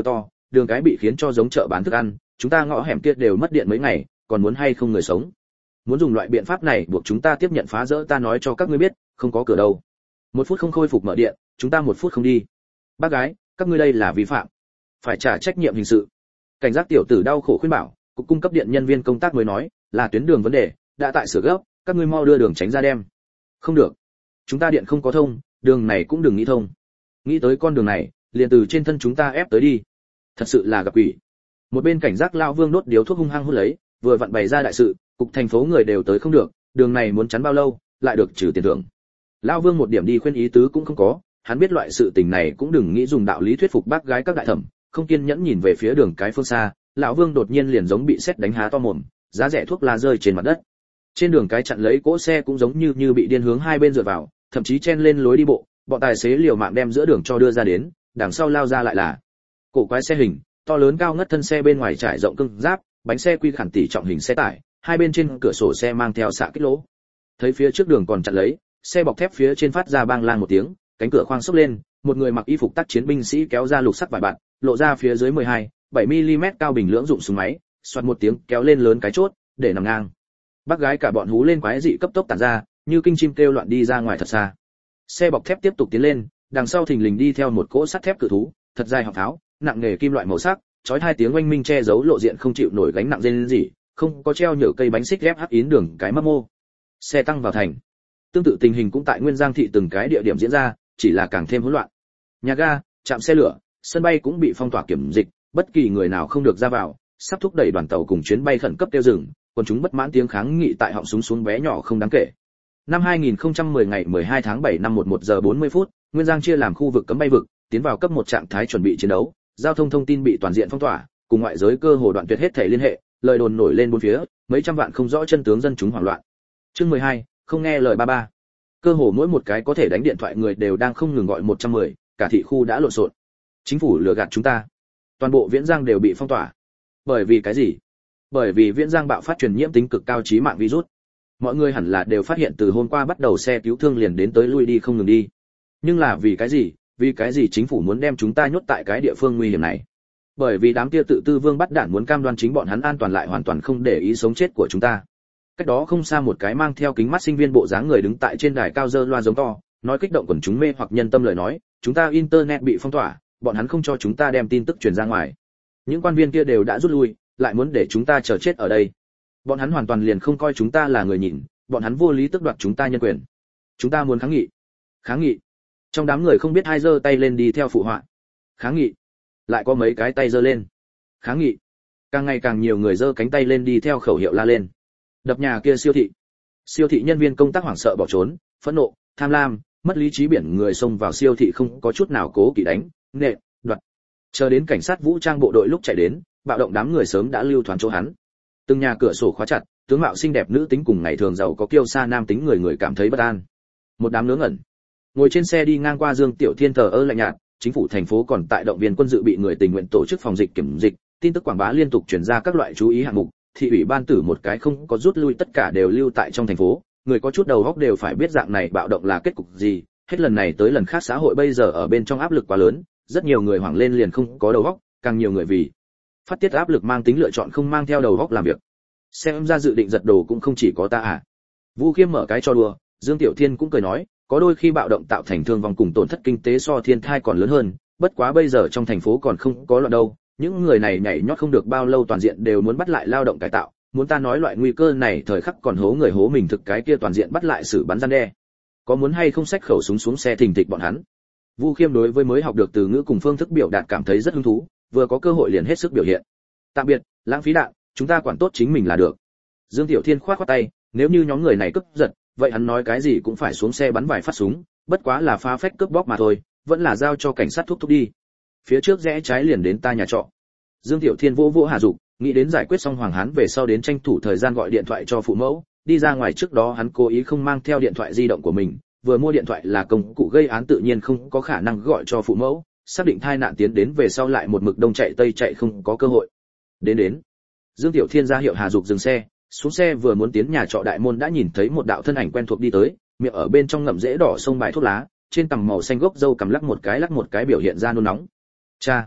đường cái bị khiến cho giống chợ bán thức ăn, chúng ta ngõ hẻm kia đều mất điện mấy ngày, còn muốn hay không người sống. Muốn dùng loại biện pháp này buộc chúng ta tiếp nhận phá rỡ, ta nói cho các ngươi biết, không có cửa đâu. 1 phút không khôi phục mở điện, chúng ta 1 phút không đi. Bác gái, các ngươi đây là vi phạm, phải trả trách nhiệm hình sự. Cảnh giác tiểu tử đau khổ khuyên bảo, cục cung cấp điện nhân viên công tác mới nói, là tuyến đường vấn đề, đã tại sửa gấp, các ngươi mau đưa đường tránh ra đem. Không được, chúng ta điện không có thông, đường này cũng đừng nghĩ thông. Nghĩ tới con đường này, liền từ trên thân chúng ta ép tới đi. Thật sự là gặp quỷ. Một bên cảnh giác lão Vương đốt điếu thuốc hung hăng hút lấy, vừa vặn bày ra đại sự, cục thành phố người đều tới không được, đường này muốn chắn bao lâu, lại được trừ tiền thưởng. Lão Vương một điểm đi khuyên ý tứ cũng không có, hắn biết loại sự tình này cũng đừng nghĩ dùng đạo lý thuyết phục bác gái các đại thẩm, không kiên nhẫn nhìn về phía đường cái phương xa, lão Vương đột nhiên liền giống bị sét đánh há to mồm, giá rẻ thuốc lá rơi trên mặt đất. Trên đường cái chặn lấy cỗ xe cũng giống như bị điên hướng hai bên dựa vào, thậm chí chen lên lối đi bộ, bọn tài xế liều mạng đem giữa đường cho đưa ra đến, đằng sau lao ra lại là cổ quái xe hình, to lớn cao ngất thân xe bên ngoài trải rộng cưng giáp, bánh xe quy khản tỷ trọng hình xe tải, hai bên trên cửa sổ xe mang theo xạ kích lỗ. Thấy phía trước đường còn chặn lấy, xe bọc thép phía trên phát ra bang lang một tiếng, cánh cửa khoang xốc lên, một người mặc y phục tác chiến binh sĩ kéo ra lục sắt vải bạt, lộ ra phía dưới 7 mm cao bình lưỡng dụng súng máy, xoạt một tiếng kéo lên lớn cái chốt, để nằm ngang. Bác gái cả bọn hú lên quái dị cấp tốc tản ra, như kinh chim kêu loạn đi ra ngoài thật xa. Xe bọc thép tiếp tục tiến lên, đằng sau thình lình đi theo một cỗ sắt thép cự thú, thật dài họng tháo, nặng nghề kim loại màu sắc, chói hai tiếng oanh minh che giấu lộ diện không chịu nổi gánh nặng rên rỉ, không có treo nhựa cây bánh xích ghép hắc yến đường cái mấp mô. Xe tăng vào thành. Tương tự tình hình cũng tại Nguyên Giang thị từng cái địa điểm diễn ra, chỉ là càng thêm hỗn loạn. Nhà ga, trạm xe lửa, sân bay cũng bị phong tỏa kiểm dịch, bất kỳ người nào không được ra vào, sắp thúc đẩy đoàn tàu cùng chuyến bay khẩn cấp tiêu dừng, quân chúng bất mãn tiếng kháng nghị tại họng súng xuống bé nhỏ không đáng kể. Năm 2010 ngày 12 tháng 7 năm 11 giờ 40 phút, Nguyên Giang chia làm khu vực cấm bay vực, tiến vào cấp 1 trạng thái chuẩn bị chiến đấu, giao thông thông tin bị toàn diện phong tỏa, cùng ngoại giới cơ hồ đoạn tuyệt hết thể liên hệ, lời đồn nổi lên bốn phía, mấy trăm vạn không rõ chân tướng dân chúng hoảng loạn. Chương 12, không nghe lời ba ba. Cơ hồ mỗi một cái có thể đánh điện thoại người đều đang không ngừng gọi 110, cả thị khu đã lộn xộn. Chính phủ lừa gạt chúng ta. Toàn bộ Viễn Giang đều bị phong tỏa. Bởi vì cái gì? Bởi vì Viễn Giang bạo phát truyền nhiễm tính cực cao chí mạng virus. Mọi người hẳn là đều phát hiện từ hôm qua bắt đầu xe cứu thương liền đến tới lui đi không ngừng đi. Nhưng là vì cái gì? Vì cái gì chính phủ muốn đem chúng ta nhốt tại cái địa phương nguy hiểm này? Bởi vì đám kia tự tư vương bắt đản muốn cam đoan chính bọn hắn an toàn lại hoàn toàn không để ý sống chết của chúng ta. Cách đó không xa một cái mang theo kính mắt sinh viên bộ dáng người đứng tại trên đài cao giơ loa giống to, nói kích động quần chúng mê hoặc nhân tâm lời nói, chúng ta internet bị phong tỏa, bọn hắn không cho chúng ta đem tin tức truyền ra ngoài. Những quan viên kia đều đã rút lui, lại muốn để chúng ta chờ chết ở đây. Bọn hắn hoàn toàn liền không coi chúng ta là người nhìn, bọn hắn vô lý tước đoạt chúng ta nhân quyền. Chúng ta muốn kháng nghị. Kháng nghị. Trong đám người không biết ai giơ tay lên đi theo phụ họa. Kháng nghị. Lại có mấy cái tay giơ lên. Kháng nghị. Càng ngày càng nhiều người giơ cánh tay lên đi theo khẩu hiệu la lên. Đập nhà kia siêu thị. Siêu thị nhân viên công tác hoảng sợ bỏ trốn, phẫn nộ, tham lam, mất lý trí biển người xông vào siêu thị không có chút nào cố kỵ đánh, nện, đoạt. Chờ đến cảnh sát vũ trang bộ đội lúc chạy đến, bạo động đám người sớm đã lưu thoáng chỗ hắn. Từng nhà cửa sổ khóa chặt, tướng mạo xinh đẹp nữ tính cùng ngày thường giàu có kiêu sa nam tính người cảm thấy bất an. Một đám ngớ ngẩn. Ngồi trên xe đi ngang qua Dương Tiểu Thiên thờ ơ lạnh nhạt, chính phủ thành phố còn tại động viên quân dự bị người tình nguyện tổ chức phòng dịch kiểm dịch, tin tức quảng bá liên tục truyền ra các loại chú ý hạng mục, thị ủy ban tử một cái không có rút lui tất cả đều lưu tại trong thành phố, người có chút đầu óc đều phải biết dạng này bạo động là kết cục gì, hết lần này tới lần khác xã hội bây giờ ở bên trong áp lực quá lớn, rất nhiều người hoảng lên liền không có đầu óc, càng nhiều người vì phát tiết áp lực mang tính lựa chọn không mang theo đầu óc làm việc. Xem ra dự định giật đồ cũng không chỉ có ta à. Vu Khiêm mở cái cho đùa, Dương Tiểu Thiên cũng cười nói, có đôi khi bạo động tạo thành thương vong cùng tổn thất kinh tế so thiên thai còn lớn hơn, bất quá bây giờ trong thành phố còn không có loạn đâu, những người này nhảy nhót không được bao lâu toàn diện đều muốn bắt lại lao động cải tạo, muốn ta nói loại nguy cơ này thời khắc còn hố người hố mình thực cái kia toàn diện bắt lại xử bắn gian đe. Có muốn hay không xách khẩu súng xuống xe thình thịch bọn hắn. Vu Khiêm đối với mới học được từ ngữ cùng phương thức biểu đạt cảm thấy rất hứng thú, vừa có cơ hội liền hết sức biểu hiện. Tạm biệt, lãng phí đạn, chúng ta quản tốt chính mình là được. Dương Tiểu Thiên khoát khoát tay, nếu như nhóm người này cướp giật, vậy hắn nói cái gì cũng phải xuống xe bắn vài phát súng, bất quá là phá phách cướp bóc mà thôi, vẫn là giao cho cảnh sát thúc đi. Phía trước rẽ trái liền đến ta nhà trọ. Dương Tiểu Thiên vô hà dục, nghĩ đến giải quyết xong Hoàng Hán về sau đến tranh thủ thời gian gọi điện thoại cho phụ mẫu, đi ra ngoài trước đó hắn cố ý không mang theo điện thoại di động của mình, vừa mua điện thoại là công cụ gây án tự nhiên không có khả năng gọi cho phụ mẫu, xác định tai nạn tiến đến về sau lại một mực đông chạy tây chạy không có cơ hội. Đến. Dương Tiểu Thiên ra hiệu Hà Dục dừng xe, xuống xe vừa muốn tiến nhà trọ đại môn đã nhìn thấy một đạo thân ảnh quen thuộc đi tới, miệng ở bên trong ngậm rễ đỏ sông bài thuốc lá, trên cằm màu xanh gốc râu cầm lắc một cái biểu hiện ra nôn nóng. Cha,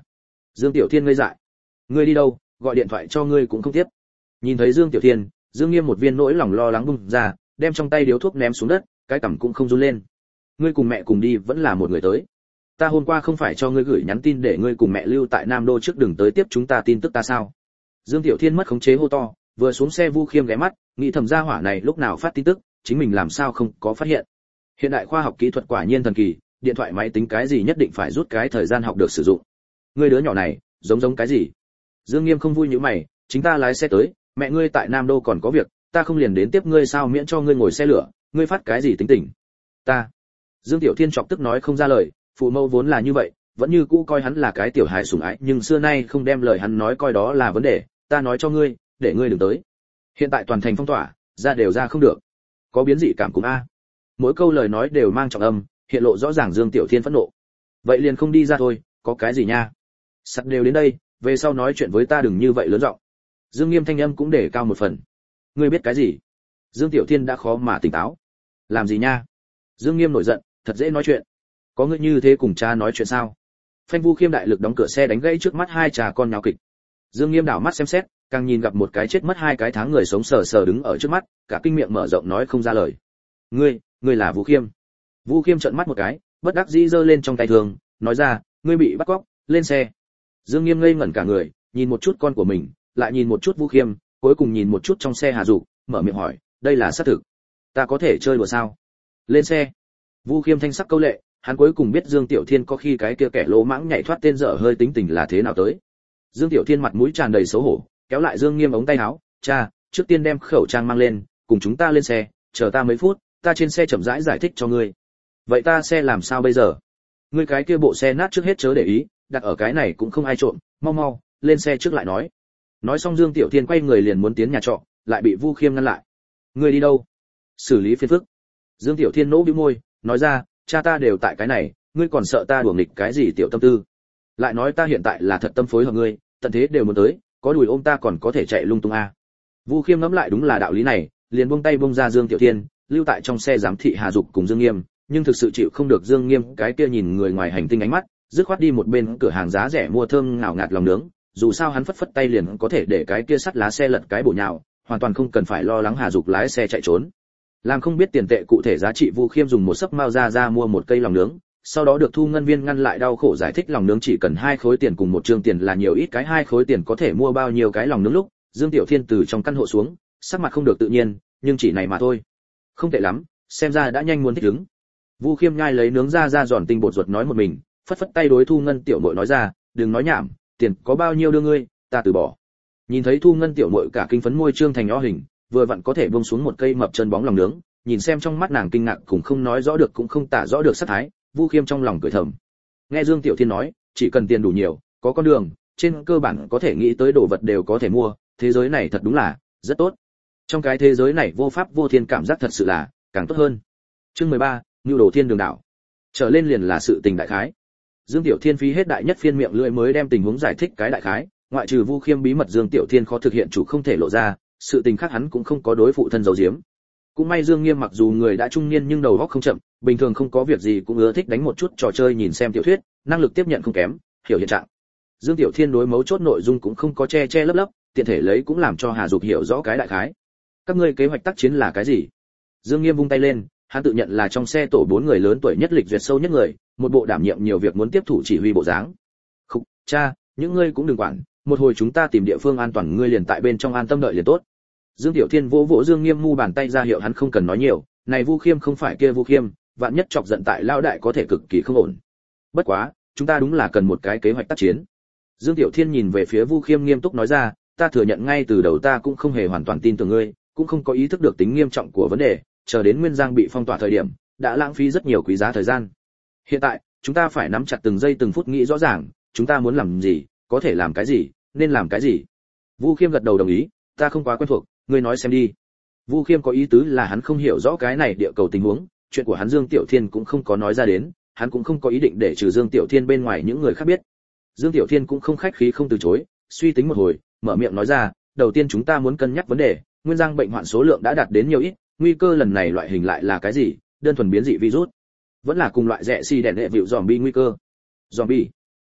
Dương Tiểu Thiên ngây dại. Ngươi đi đâu? Gọi điện thoại cho ngươi cũng không tiếp. Nhìn thấy Dương Tiểu Thiên, Dương Nghiêm một viên nỗi lòng lo lắng bung ra, đem trong tay điếu thuốc ném xuống đất, cái cằm cũng không run lên. Ngươi cùng mẹ cùng đi vẫn là một người tới. Ta hôm qua không phải cho ngươi gửi nhắn tin để ngươi cùng mẹ lưu tại Nam Đô trước đừng tới tiếp chúng ta tin tức ta sao? Dương Tiểu Thiên mất khống chế hô to, vừa xuống xe Vu Khiêm ghé mắt, nghĩ thầm gia hỏa này lúc nào phát tin tức, chính mình làm sao không có phát hiện. Hiện đại khoa học kỹ thuật quả nhiên thần kỳ, điện thoại máy tính cái gì nhất định phải rút cái thời gian học được sử dụng. Ngươi đứa nhỏ này, giống cái gì? Dương Nghiêm không vui như mày, chính ta lái xe tới, mẹ ngươi tại Nam Đô còn có việc, ta không liền đến tiếp ngươi sao miễn cho ngươi ngồi xe lửa, ngươi phát cái gì tính tình? Ta. Dương Tiểu Thiên chọc tức nói không ra lời, phụ mẫu vốn là như vậy, vẫn như cũ coi hắn là cái tiểu hài sủng ái, nhưng xưa nay không đem lời hắn nói coi đó là vấn đề, ta nói cho ngươi, để ngươi đừng tới. Hiện tại toàn thành phong tỏa, ra đều ra không được. Có biến dị cảm cúm a. Mỗi câu lời nói đều mang trọng âm, hiện lộ rõ ràng Dương Tiểu Thiên phẫn nộ. Vậy liền không đi ra thôi, có cái gì nha? Sắt đều đến đây, về sau nói chuyện với ta đừng như vậy lớn giọng. Dương Nghiêm thanh âm cũng để cao một phần. Ngươi biết cái gì? Dương Tiểu Thiên đã khó mà tỉnh táo. Làm gì nha? Dương Nghiêm nổi giận, thật dễ nói chuyện. Có ngươi như thế cùng cha nói chuyện sao? Phanh Vu Khiêm đại lực đóng cửa xe đánh gãy trước mắt hai cha con nháo kịch. Dương Nghiêm đảo mắt xem xét, càng nhìn gặp một cái chết mất hai cái tháng người sống sờ sờ đứng ở trước mắt, cả kinh miệng mở rộng nói không ra lời. Ngươi là Vu Khiêm? Vu Khiêm trợn mắt một cái, bất đắc dĩ giơ lên trong tay thường, nói ra, ngươi bị bắt cóc, lên xe. Dương Nghiêm ngây ngẩn cả người, nhìn một chút con của mình, lại nhìn một chút Vu Khiêm, cuối cùng nhìn một chút trong xe Hà Dục, mở miệng hỏi, đây là xác thực? Ta có thể chơi đùa sao? Lên xe. Vu Khiêm thanh sắc câu lệ, hắn cuối cùng biết Dương Tiểu Thiên có khi cái kia kẻ lỗ mãng nhảy thoát tên dở hơi tính tình là thế nào tới. Dương Tiểu Thiên mặt mũi tràn đầy xấu hổ, kéo lại Dương Nghiêm ống tay áo, cha, trước tiên đem khẩu trang mang lên, cùng chúng ta lên xe, chờ ta mấy phút, ta trên xe chậm rãi giải thích cho ngươi. Vậy ta xe làm sao bây giờ? Ngươi cái kia bộ xe nát trước hết chớ để ý, đặt ở cái này cũng không ai trộm, mau, lên xe trước lại nói. Nói xong Dương Tiểu Thiên quay người liền muốn tiến nhà trọ, lại bị Vu Khiêm ngăn lại. Ngươi đi đâu? Xử lý phiền phức. Dương Tiểu Thiên nỗ bĩu môi, nói ra, cha ta đều tại cái này, ngươi còn sợ ta đùa nghịch cái gì tiểu tâm tư? Lại nói ta hiện tại là thật tâm phối hợp ngươi, tận thế đều muốn tới, có đùi ôm ta còn có thể chạy lung tung à? Vu Khiêm ngẫm lại đúng là đạo lý này, liền buông tay buông ra Dương Tiểu Thiên, lưu tại trong xe giám thị Hà Dục cùng Dương Nghiêm, nhưng thực sự chịu không được Dương Nghiêm cái kia nhìn người ngoài hành tinh ánh mắt, dứt khoát đi một bên cửa hàng giá rẻ mua thơm ngào ngạt lòng nướng, dù sao hắn phất phất tay liền có thể để cái kia sắt lá xe lật cái bổ nhào, hoàn toàn không cần phải lo lắng Hà Dục lái xe chạy trốn. Làm không biết tiền tệ cụ thể giá trị, Vu Khiêm dùng một sấp mao ra mua một cây lòng nướng, sau đó được thu ngân viên ngăn lại đau khổ giải thích lòng nướng chỉ cần 2 khối tiền cùng một trương tiền là nhiều ít cái 2 khối tiền có thể mua bao nhiêu cái lòng nướng lúc, Dương Tiểu Thiên từ trong căn hộ xuống, sắc mặt không được tự nhiên, nhưng chỉ này mà thôi. Không tệ lắm, xem ra đã nhanh muốn thích ứng. Vu Khiêm nhai lấy nướng ra giòn tinh bột ruột nói một mình, phất phất tay đối Thu Ngân tiểu muội nói ra, đừng nói nhảm, tiền có bao nhiêu đưa ngươi, ta từ bỏ. Nhìn thấy Thu Ngân tiểu muội cả kinh phấn môi trương thành nhỏ hình, vừa vặn có thể buông xuống một cây mập chân bóng lòng nướng, nhìn xem trong mắt nàng kinh ngạc cũng không nói rõ được cũng không tả rõ được sát thái, Vu Khiêm trong lòng cười thầm. Nghe Dương Tiểu Thiên nói, chỉ cần tiền đủ nhiều, có con đường, trên cơ bản có thể nghĩ tới đồ vật đều có thể mua, thế giới này thật đúng là rất tốt. Trong cái thế giới này vô pháp vô thiên cảm giác thật sự là càng tốt hơn. Chương 13, Nưu Đồ Thiên Đường Đảo. Trở lên liền là sự tình đại khái. Dương Tiểu Thiên phí hết đại nhất phiên miệng lưỡi mới đem tình huống giải thích cái đại khái, ngoại trừ Vu Khiêm bí mật Dương Tiểu Thiên khó thực hiện chủ không thể lộ ra, sự tình khác hắn cũng không có đối phụ thân giấu giếm. Cũng may Dương Nghiêm mặc dù người đã trung niên nhưng đầu óc không chậm, bình thường không có việc gì cũng ưa thích đánh một chút trò chơi nhìn xem tiểu thuyết, năng lực tiếp nhận không kém, hiểu hiện trạng. Dương Tiểu Thiên đối mấu chốt nội dung cũng không có che lấp, tiện thể lấy cũng làm cho Hà Dục hiểu rõ cái đại khái. Các ngươi kế hoạch tác chiến là cái gì? Dương Nghiêm vung tay lên, hắn tự nhận là trong xe tổ 4 người lớn tuổi nhất, lịch duyệt sâu nhất người, một bộ đảm nhiệm nhiều việc muốn tiếp thủ chỉ huy bộ dáng. Khục, cha, những ngươi cũng đừng quản, một hồi chúng ta tìm địa phương an toàn, ngươi liền tại bên trong an tâm đợi liền tốt. Dương Tiểu Thiên vỗ vỗ Dương Nghiêm mu bàn tay ra hiệu hắn không cần nói nhiều, này Vu Khiêm không phải kia Vu Khiêm, vạn nhất chọc giận tại lão đại có thể cực kỳ không ổn. Bất quá, chúng ta đúng là cần một cái kế hoạch tác chiến. Dương Tiểu Thiên nhìn về phía Vu Khiêm nghiêm túc nói ra, ta thừa nhận ngay từ đầu ta cũng không hề hoàn toàn tin tưởng ngươi, cũng không có ý thức được tính nghiêm trọng của vấn đề, chờ đến Nguyên Giang bị phong tỏa thời điểm, đã lãng phí rất nhiều quý giá thời gian. Hiện tại, chúng ta phải nắm chặt từng giây từng phút nghĩ rõ ràng, chúng ta muốn làm gì, có thể làm cái gì, nên làm cái gì. Vu Khiêm gật đầu đồng ý, ta không quá quen thuộc, ngươi nói xem đi. Vu Khiêm có ý tứ là hắn không hiểu rõ cái này địa cầu tình huống, chuyện của hắn Dương Tiểu Thiên cũng không có nói ra đến, hắn cũng không có ý định để trừ Dương Tiểu Thiên bên ngoài những người khác biết. Dương Tiểu Thiên cũng không khách khí không từ chối, suy tính một hồi, mở miệng nói ra, đầu tiên chúng ta muốn cân nhắc vấn đề, Nguyên Giang bệnh hoạn số lượng đã đạt đến nhiều ít, nguy cơ lần này loại hình lại là cái gì, đơn thuần biến dị virus, vẫn là cùng loại rẻ xi đèn hệ vịu zombie nguy cơ. Zombie?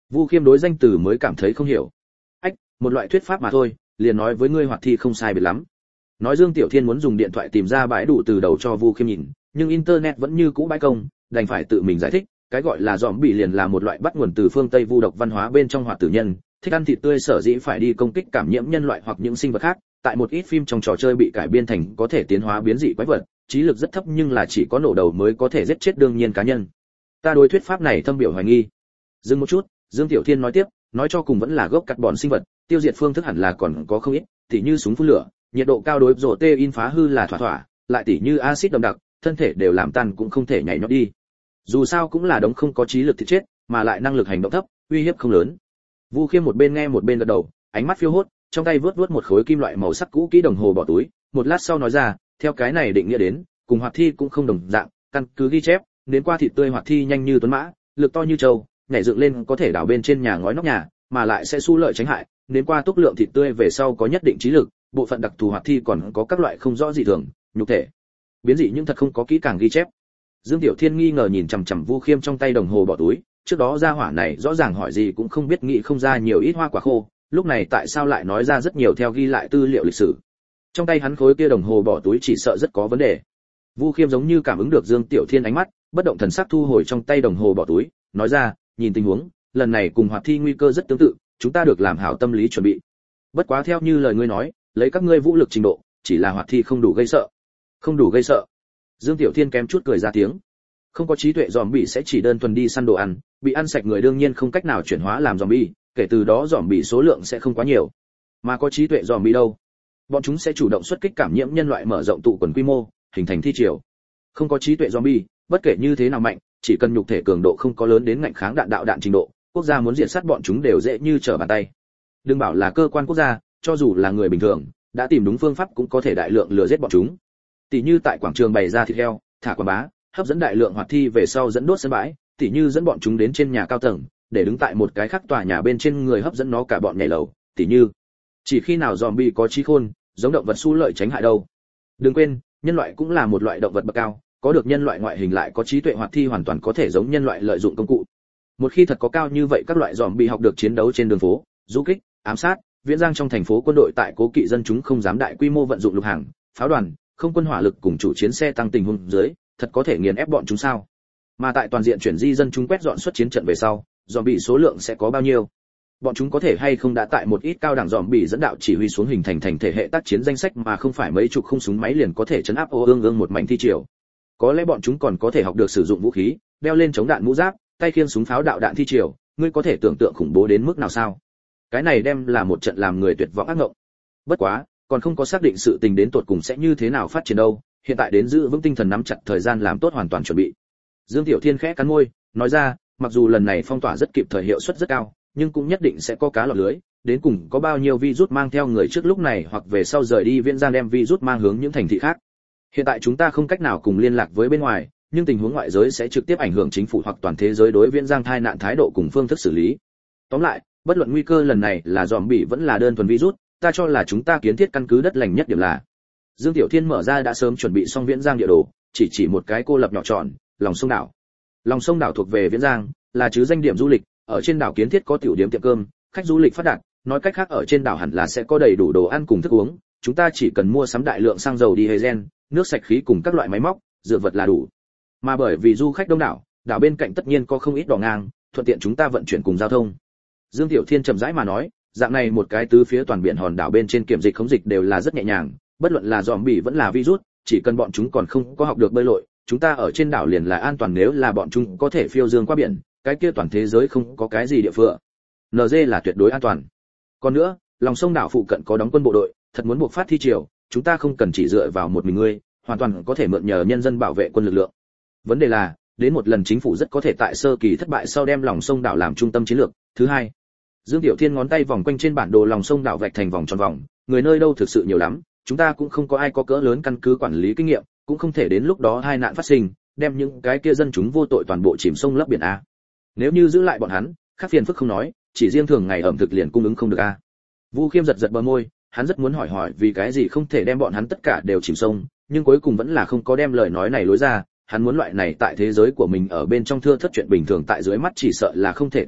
Vu Khiêm đối danh từ mới cảm thấy không hiểu. Ách, một loại thuyết pháp mà thôi, liền nói với ngươi hoạt thi không sai biệt lắm. Nói Dương Tiểu Thiên muốn dùng điện thoại tìm ra bãi đủ từ đầu cho Vu Khiêm nhìn, nhưng internet vẫn như cũ bãi công, đành phải tự mình giải thích, cái gọi là zombie liền là một loại bắt nguồn từ phương Tây vu độc văn hóa bên trong hoạt tử nhân, thích ăn thịt tươi sở dĩ phải đi công kích cảm nhiễm nhân loại hoặc những sinh vật khác, tại một ít phim trong trò chơi bị cải biên thành có thể tiến hóa biến dị quái vật, trí lực rất thấp nhưng là chỉ có nổ đầu mới có thể giết chết đương nhiên cá nhân. Ta đối thuyết pháp này thâm biểu hoài nghi. Dừng một chút, Dương Tiểu Thiên nói tiếp, nói cho cùng vẫn là gốc cắt bọn sinh vật, tiêu diệt phương thức hẳn là còn có không ít, tỉ như súng phun lửa, nhiệt độ cao đối protein phá hư là thỏa thỏa, lại tỉ như axit đậm đặc, thân thể đều làm tan cũng không thể nhảy nhót đi. Dù sao cũng là đống không có trí lực thì chết, mà lại năng lực hành động thấp, uy hiếp không lớn. Vu Khiêm một bên nghe một bên gật đầu, ánh mắt phiêu hốt, trong tay vớt một khối kim loại màu sắc cũ kỹ đồng hồ bỏ túi, một lát sau nói ra, theo cái này định nghĩa đến, cùng hoạt thi cũng không đồng dạng, căn cứ ghi chép, đến qua thịt tươi hoạt thi nhanh như tuấn mã, lực to như trâu, nhảy dựng lên có thể đảo bên trên nhà ngói nóc nhà, mà lại sẽ xu lợi tránh hại, đến qua tốc lượng thịt tươi về sau có nhất định trí lực, bộ phận đặc thù hoạt thi còn có các loại không rõ dị thường, nhục thể biến dị nhưng thật không có kỹ càng ghi chép. Dương Tiểu Thiên nghi ngờ nhìn chằm chằm Vu Khiêm trong tay đồng hồ bỏ túi, trước đó gia hỏa này rõ ràng hỏi gì cũng không biết nghĩ không ra nhiều ít hoa quả khô, lúc này tại sao lại nói ra rất nhiều theo ghi lại tư liệu lịch sử. Trong tay hắn khối kia đồng hồ bỏ túi chỉ sợ rất có vấn đề. Vu Khiêm giống như cảm ứng được Dương Tiểu Thiên ánh mắt, bất động thần sắc thu hồi trong tay đồng hồ bỏ túi, nói ra, nhìn tình huống, lần này cùng hoạt thi nguy cơ rất tương tự, chúng ta được làm hảo tâm lý chuẩn bị. Bất quá theo như lời ngươi nói, lấy các ngươi vũ lực trình độ, chỉ là hoạt thi không đủ gây sợ. Không đủ gây sợ. Dương Tiểu Thiên kém chút cười ra tiếng. Không có trí tuệ zombie sẽ chỉ đơn thuần đi săn đồ ăn, bị ăn sạch người đương nhiên không cách nào chuyển hóa làm zombie, kể từ đó zombie số lượng sẽ không quá nhiều. Mà có trí tuệ zombie đâu? Bọn chúng sẽ chủ động xuất kích cảm nhiễm nhân loại mở rộng tụ quần quy mô, hình thành thi triều. Không có trí tuệ zombie, bất kể như thế nào mạnh, chỉ cần nhục thể cường độ không có lớn đến ngạnh kháng đạn đạo đạn trình độ, quốc gia muốn diệt sát bọn chúng đều dễ như trở bàn tay. Đừng bảo là cơ quan quốc gia, cho dù là người bình thường, đã tìm đúng phương pháp cũng có thể đại lượng lừa giết bọn chúng. Tỷ như tại quảng trường bày ra thịt heo, thả quảng bá, hấp dẫn đại lượng hoạt thi về sau dẫn đốt sân bãi, tỷ như dẫn bọn chúng đến trên nhà cao tầng, để đứng tại một cái khác tòa nhà bên trên người hấp dẫn nó cả bọn nhảy lầu, tỷ như chỉ khi nào zombie có trí khôn, giống động vật xu lợi tránh hại đâu. Đừng quên, nhân loại cũng là một loại động vật bậc cao, có được nhân loại ngoại hình lại có trí tuệ hoạt thi hoàn toàn có thể giống nhân loại lợi dụng công cụ. Một khi thật có cao như vậy các loại zombie học được chiến đấu trên đường phố, du kích, ám sát, viễn giang trong thành phố quân đội tại cố kỵ dân chúng không dám đại quy mô vận dụng lục hàng, pháo đoàn, không quân hỏa lực cùng chủ chiến xe tăng tình huống dưới, thật có thể nghiền ép bọn chúng sao? Mà tại toàn diện chuyển di dân chúng quét dọn xuất chiến trận về sau, zombie số lượng sẽ có bao nhiêu? Bọn chúng có thể hay không đã tại một ít cao đẳng zombie dẫn đạo chỉ huy xuống hình thành thể hệ tác chiến danh sách mà không phải mấy chục khung súng máy liền có thể chấn áp ương một mảnh thi triều. Có lẽ bọn chúng còn có thể học được sử dụng vũ khí, đeo lên chống đạn mũ giáp, tay khiêng súng pháo đạo đạn thi triều, ngươi có thể tưởng tượng khủng bố đến mức nào sao? Cái này đem là một trận làm người tuyệt vọng ác ngộng. Bất quá, còn không có xác định sự tình đến tột cùng sẽ như thế nào phát triển đâu, hiện tại đến giữ vững tinh thần nắm chặt thời gian làm tốt hoàn toàn chuẩn bị. Dương Tiểu Thiên khẽ cắn môi, nói ra, mặc dù lần này phong tỏa rất kịp thời hiệu suất rất cao, nhưng cũng nhất định sẽ có cá lọt lưới, đến cùng có bao nhiêu virus mang theo người trước lúc này hoặc về sau rời đi Viễn Giang đem virus mang hướng những thành thị khác. Hiện tại chúng ta không cách nào cùng liên lạc với bên ngoài, nhưng tình huống ngoại giới sẽ trực tiếp ảnh hưởng chính phủ hoặc toàn thế giới đối Viễn Giang tai nạn thái độ cùng phương thức xử lý. Tóm lại, bất luận nguy cơ lần này là zombie vẫn là đơn thuần virus, ta cho là chúng ta kiến thiết căn cứ đất lành nhất điểm là. Dương Tiểu Thiên mở ra đã sớm chuẩn bị xong Viễn Giang địa đồ, chỉ một cái cô lập nhỏ tròn, lòng sông đảo. Lòng sông đảo thuộc về Viễn Giang, là chứ danh điểm du lịch, ở trên đảo kiến thiết có tiểu điểm tiệm cơm, khách du lịch phát đạt, nói cách khác ở trên đảo hẳn là sẽ có đầy đủ đồ ăn cùng thức uống, chúng ta chỉ cần mua sắm đại lượng xăng dầu diesel, nước sạch khí cùng các loại máy móc, dược vật là đủ. Mà bởi vì du khách đông đảo, đảo bên cạnh tất nhiên có không ít đò ngang, thuận tiện chúng ta vận chuyển cùng giao thông. Dương Tiểu Thiên chậm rãi mà nói, dạng này một cái tứ phía toàn biển hòn đảo bên trên kiểm dịch khống dịch đều là rất nhẹ nhàng, bất luận là zombie vẫn là virus, chỉ cần bọn chúng còn không có học được bơi lội, chúng ta ở trên đảo liền là an toàn. Nếu là bọn chúng có thể phiêu dương qua biển, cái kia toàn thế giới không có cái gì địa phương. NG là tuyệt đối an toàn. Còn nữa, lòng sông đảo phụ cận có đóng quân bộ đội, thật muốn buộc phát thi triều, chúng ta không cần chỉ dựa vào một mình ngươi, hoàn toàn có thể mượn nhờ nhân dân bảo vệ quân lực lượng. Vấn đề là, đến một lần chính phủ rất có thể tại sơ kỳ thất bại sau đem lòng sông đảo làm trung tâm chiến lược. Thứ hai, Dương Tiểu Thiên ngón tay vòng quanh trên bản đồ lòng sông đảo vạch thành vòng tròn vòng, người nơi đâu thực sự nhiều lắm, chúng ta cũng không có ai có cỡ lớn căn cứ quản lý kinh nghiệm, cũng không thể đến lúc đó hai nạn phát sinh, đem những cái kia dân chúng vô tội toàn bộ chìm sông lấp biển a. Nếu như giữ lại bọn hắn, khác phiền phức không nói, chỉ riêng thường ngày ẩm thực liền cung ứng không được a. Vu Khiêm giật bờ môi, hắn rất muốn hỏi vì cái gì không thể đem bọn hắn tất cả đều chìm sông, nhưng cuối cùng vẫn là không có đem lời nói này lối ra. Hắn muốn loại này tại thế giới của mình ở bên trong thưa thất chuyện bình thường tại dưới mắt chỉ sợ là không thể tiếp nhận,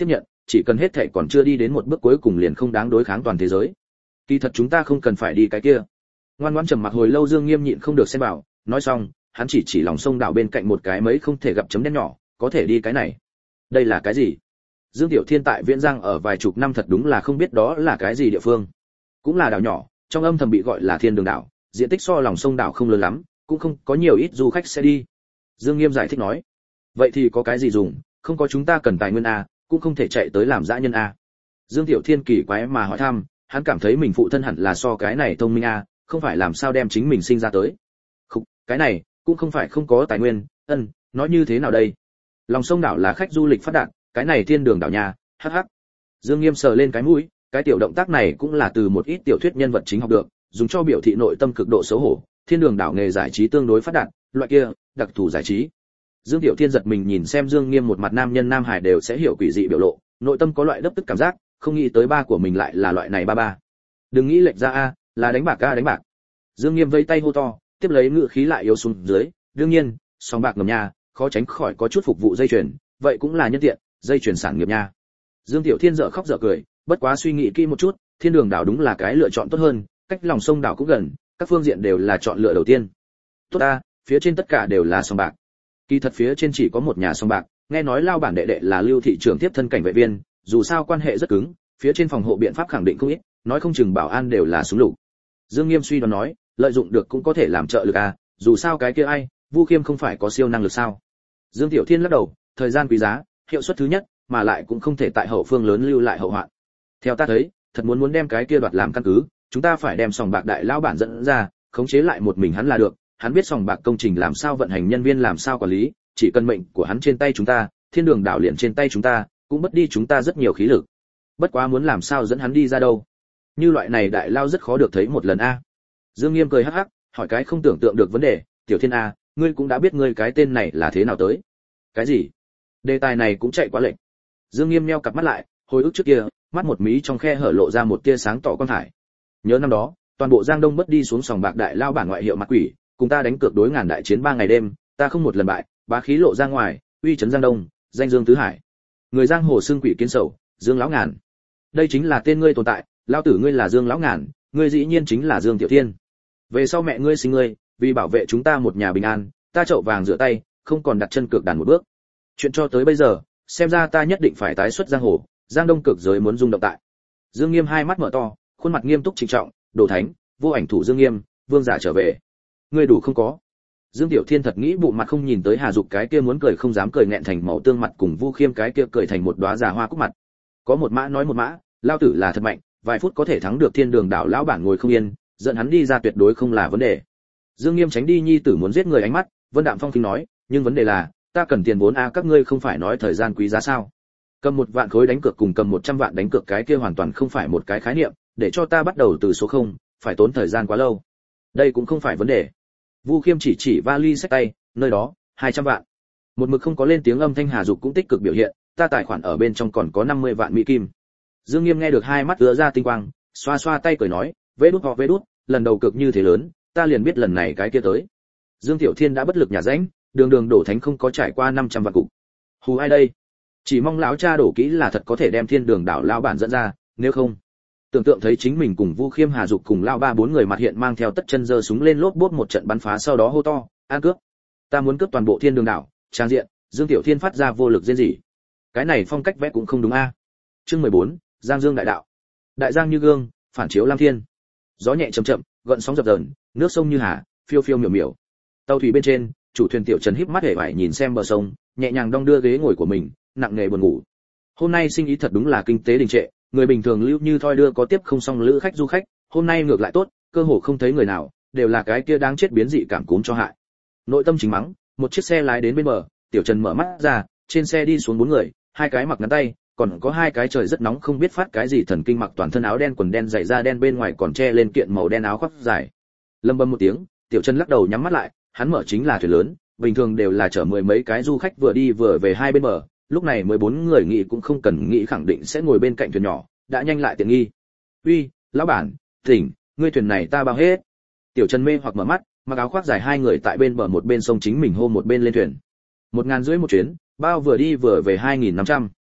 chỉ cần hết thảy còn chưa đi đến một bước cuối cùng liền không đáng đối kháng toàn thế giới. Kỳ thật chúng ta không cần phải đi cái kia. Ngoan ngoãn trầm mặc hồi lâu Dương Nghiêm nhịn không được xen vào, nói xong, hắn chỉ lòng sông đảo bên cạnh một cái mấy không thể gặp chấm đen nhỏ, có thể đi cái này. Đây là cái gì? Dương Tiểu Thiên tại Viễn Giang ở vài chục năm thật đúng là không biết đó là cái gì địa phương. Cũng là đảo nhỏ, trong âm thầm bị gọi là Thiên Đường đảo, diện tích so lòng sông đảo không lớn lắm, cũng không có nhiều ít du khách sẽ đi. Dương Nghiêm giải thích nói, vậy thì có cái gì dùng, không có chúng ta cần tài nguyên a, cũng không thể chạy tới làm dã nhân a. Dương Tiểu Thiên kỳ quái mà hỏi thăm, hắn cảm thấy mình phụ thân hẳn là so cái này thông minh a, không phải làm sao đem chính mình sinh ra tới. Không, cái này cũng không phải không có tài nguyên, nói như thế nào đây? Lòng sông đảo là khách du lịch phát đạt, cái này Thiên Đường đảo nhà, hắc hắc. Dương Nghiêm sờ lên cái mũi, cái tiểu động tác này cũng là từ một ít tiểu thuyết nhân vật chính học được, dùng cho biểu thị nội tâm cực độ xấu hổ. Thiên Đường đảo nghề giải trí tương đối phát đạt, loại kia đặc thù giải trí. Dương Tiểu Thiên giật mình nhìn xem Dương Nghiêm một mặt nam nhân nam hải đều sẽ hiểu quỷ dị biểu lộ, nội tâm có loại đấp tức cảm giác, không nghĩ tới ba của mình lại là loại này ba. Đừng nghĩ lệch ra a, là đánh bạc a đánh bạc. Dương Nghiêm vẫy tay hô to, tiếp lấy ngự khí lại yếu xuống dưới, đương nhiên, sòng bạc ngầm nhà, khó tránh khỏi có chút phục vụ dây chuyền, vậy cũng là nhân tiện, dây chuyền sản nghiệp nha. Dương Tiểu Thiên dở khóc dở cười, bất quá suy nghĩ kỹ một chút, Thiên Đường đảo đúng là cái lựa chọn tốt hơn, cách lòng sông đảo cũng gần, các phương diện đều là chọn lựa đầu tiên. Tốt a, phía trên tất cả đều là sòng bạc. Kỳ thật phía trên chỉ có một nhà sòng bạc, nghe nói lao bản đệ đệ là Lưu thị trưởng tiếp thân cảnh vệ viên, dù sao quan hệ rất cứng, phía trên phòng hộ biện pháp khẳng định không ít, nói không chừng bảo an đều là súng lục. Dương Nghiêm suy đoán nói, lợi dụng được cũng có thể làm trợ lực à, dù sao cái kia ai, Vu Khiêm không phải có siêu năng lực sao? Dương Tiểu Thiên lắc đầu, thời gian quý giá, hiệu suất thứ nhất, mà lại cũng không thể tại hậu phương lớn lưu lại hậu hoạn. Theo ta thấy, thật muốn đem cái kia đoạt làm căn cứ, chúng ta phải đem sòng bạc đại lão bản dẫn ra, khống chế lại một mình hắn là được, hắn biết sòng bạc công trình làm sao vận hành, nhân viên làm sao quản lý, chỉ cần mệnh của hắn trên tay chúng ta, Thiên Đường đảo liền trên tay chúng ta, cũng mất đi chúng ta rất nhiều khí lực. Bất quá muốn làm sao dẫn hắn đi ra đâu? Như loại này đại lao rất khó được thấy một lần a. Dương Nghiêm cười hắc hắc, hỏi cái không tưởng tượng được vấn đề, Tiểu Thiên a, ngươi cũng đã biết ngươi cái tên này là thế nào tới? Cái gì? Đề tài này cũng chạy quá lệch. Dương Nghiêm nheo cặp mắt lại, hồi ức trước kia, mắt một mí trong khe hở lộ ra một tia sáng tỏ quan thải. Nhớ năm đó, toàn bộ Giang Đông bất đi xuống sòng bạc đại lao bản ngoại hiệu mặt quỷ, cùng ta đánh cược đối ngàn đại chiến 3 ngày đêm, ta không một lần bại, bá khí lộ ra ngoài, uy chấn Giang Đông, danh dương tứ hải. Người giang hồ xưng quỷ kiến sầu, Dương lão ngàn. Đây chính là tên ngươi tồn tại, lao tử ngươi là Dương lão ngàn, ngươi dĩ nhiên chính là Dương Tiểu Thiên. Về sau mẹ ngươi sinh ngươi, vì bảo vệ chúng ta một nhà bình an, ta chậu vàng rửa tay, không còn đặt chân cược đàn một bước. Chuyện cho tới bây giờ, xem ra ta nhất định phải tái xuất giang hồ, Giang Đông cực giới muốn rung động tại. Dương Nghiêm hai mắt mở to, khuôn mặt nghiêm túc trịnh trọng, đồ thánh, vô ảnh thủ Dương Nghiêm, vương giả trở về. Ngươi đủ không có? Dương Tiểu Thiên thật nghĩ bụng mặt không nhìn tới Hà Dục cái kia muốn cười không dám cười nghẹn thành màu tương mặt cùng Vu Khiêm cái kia cười thành một đóa già hoa cúc mặt. Có một mã nói một mã, lao tử là thật mạnh, vài phút có thể thắng được Thiên Đường đảo lão bản ngồi không yên, dẫn hắn đi ra tuyệt đối không là vấn đề. Dương Nghiêm tránh đi nhi tử muốn giết người ánh mắt, Vân Đạm Phong khinh nói, nhưng vấn đề là, ta cần tiền vốn a, các ngươi không phải nói thời gian quý giá sao? Cầm 1 vạn khối đánh cược cùng cầm 100 vạn đánh cược cái kia hoàn toàn không phải một cái khái niệm, để cho ta bắt đầu từ số 0, phải tốn thời gian quá lâu. Đây cũng không phải vấn đề. Vu Khiêm chỉ vali xách tay, nơi đó, 200 vạn. Một mực không có lên tiếng âm thanh Hà Dục cũng tích cực biểu hiện, ta tài khoản ở bên trong còn có 50 vạn mỹ kim. Dương Nghiêm nghe được hai mắt ứa ra tinh quang, xoa xoa tay cười nói, vế đút, lần đầu cực như thế lớn, ta liền biết lần này cái kia tới. Dương Tiểu Thiên đã bất lực nhà rãnh, đường đổ thánh không có trải qua 500 vạn cục. Hù ai đây? Chỉ mong lão cha đổ kỹ là thật có thể đem Thiên Đường đảo lao bản dẫn ra, nếu không, tưởng tượng thấy chính mình cùng Vu Khiêm Hà Dục cùng lao 3-4 người mặt hiện mang theo tất chân giơ súng lên lốp bốt một trận bắn phá, sau đó hô to, an cướp. Ta muốn cướp toàn bộ Thiên Đường đảo, trang diện, Dương Tiểu Thiên phát ra vô lực rên rỉ. Cái này phong cách vẽ cũng không đúng a. Chương 14, Giang Dương đại đạo. Đại giang như gương, phản chiếu lam thiên. Gió nhẹ chậm chậm, gợn sóng dập dờn, nước sông như hà, phiêu phiêu miểu miểu. Tàu thủy bên trên, chủ thuyền Tiểu Trần híp mắt hề bại nhìn xem bờ sông, nhẹ nhàng đong đưa ghế ngồi của mình, nặng nề buồn ngủ. Hôm nay sinh ý thật đúng là kinh tế đình trệ, người bình thường lưu như thoi đưa có tiếp không xong lữ khách du khách, hôm nay ngược lại tốt, cơ hồ không thấy người nào, đều là cái kia đáng chết biến dị cảm cúm cho hại. Nội tâm chính mắng, một chiếc xe lái đến bên bờ, Tiểu Trần mở mắt ra, trên xe đi xuống 4 người, 2 cái mặc ngắn tay, còn có 2 cái trời rất nóng không biết phát cái gì thần kinh mặc toàn thân áo đen quần đen giày da đen bên ngoài còn che lên kiện màu đen áo khoác dài. Lâm bầm một tiếng, Tiểu Trần lắc đầu nhắm mắt lại, hắn mở chính là thuyền lớn, bình thường đều là chở 10 mấy cái du khách vừa đi vừa về hai bên bờ, lúc này 14 người nghĩ cũng không cần nghĩ khẳng định sẽ ngồi bên cạnh thuyền nhỏ, đã nhanh lại tiện nghi. Uy, lão bản, tỉnh, ngươi thuyền này ta bao hết. Tiểu Trần mê hoặc mở mắt, mặc áo khoác dài 2 người tại bên bờ một bên sông chính mình hô một bên lên thuyền. 1.500 một chuyến, bao vừa đi vừa về 2.500.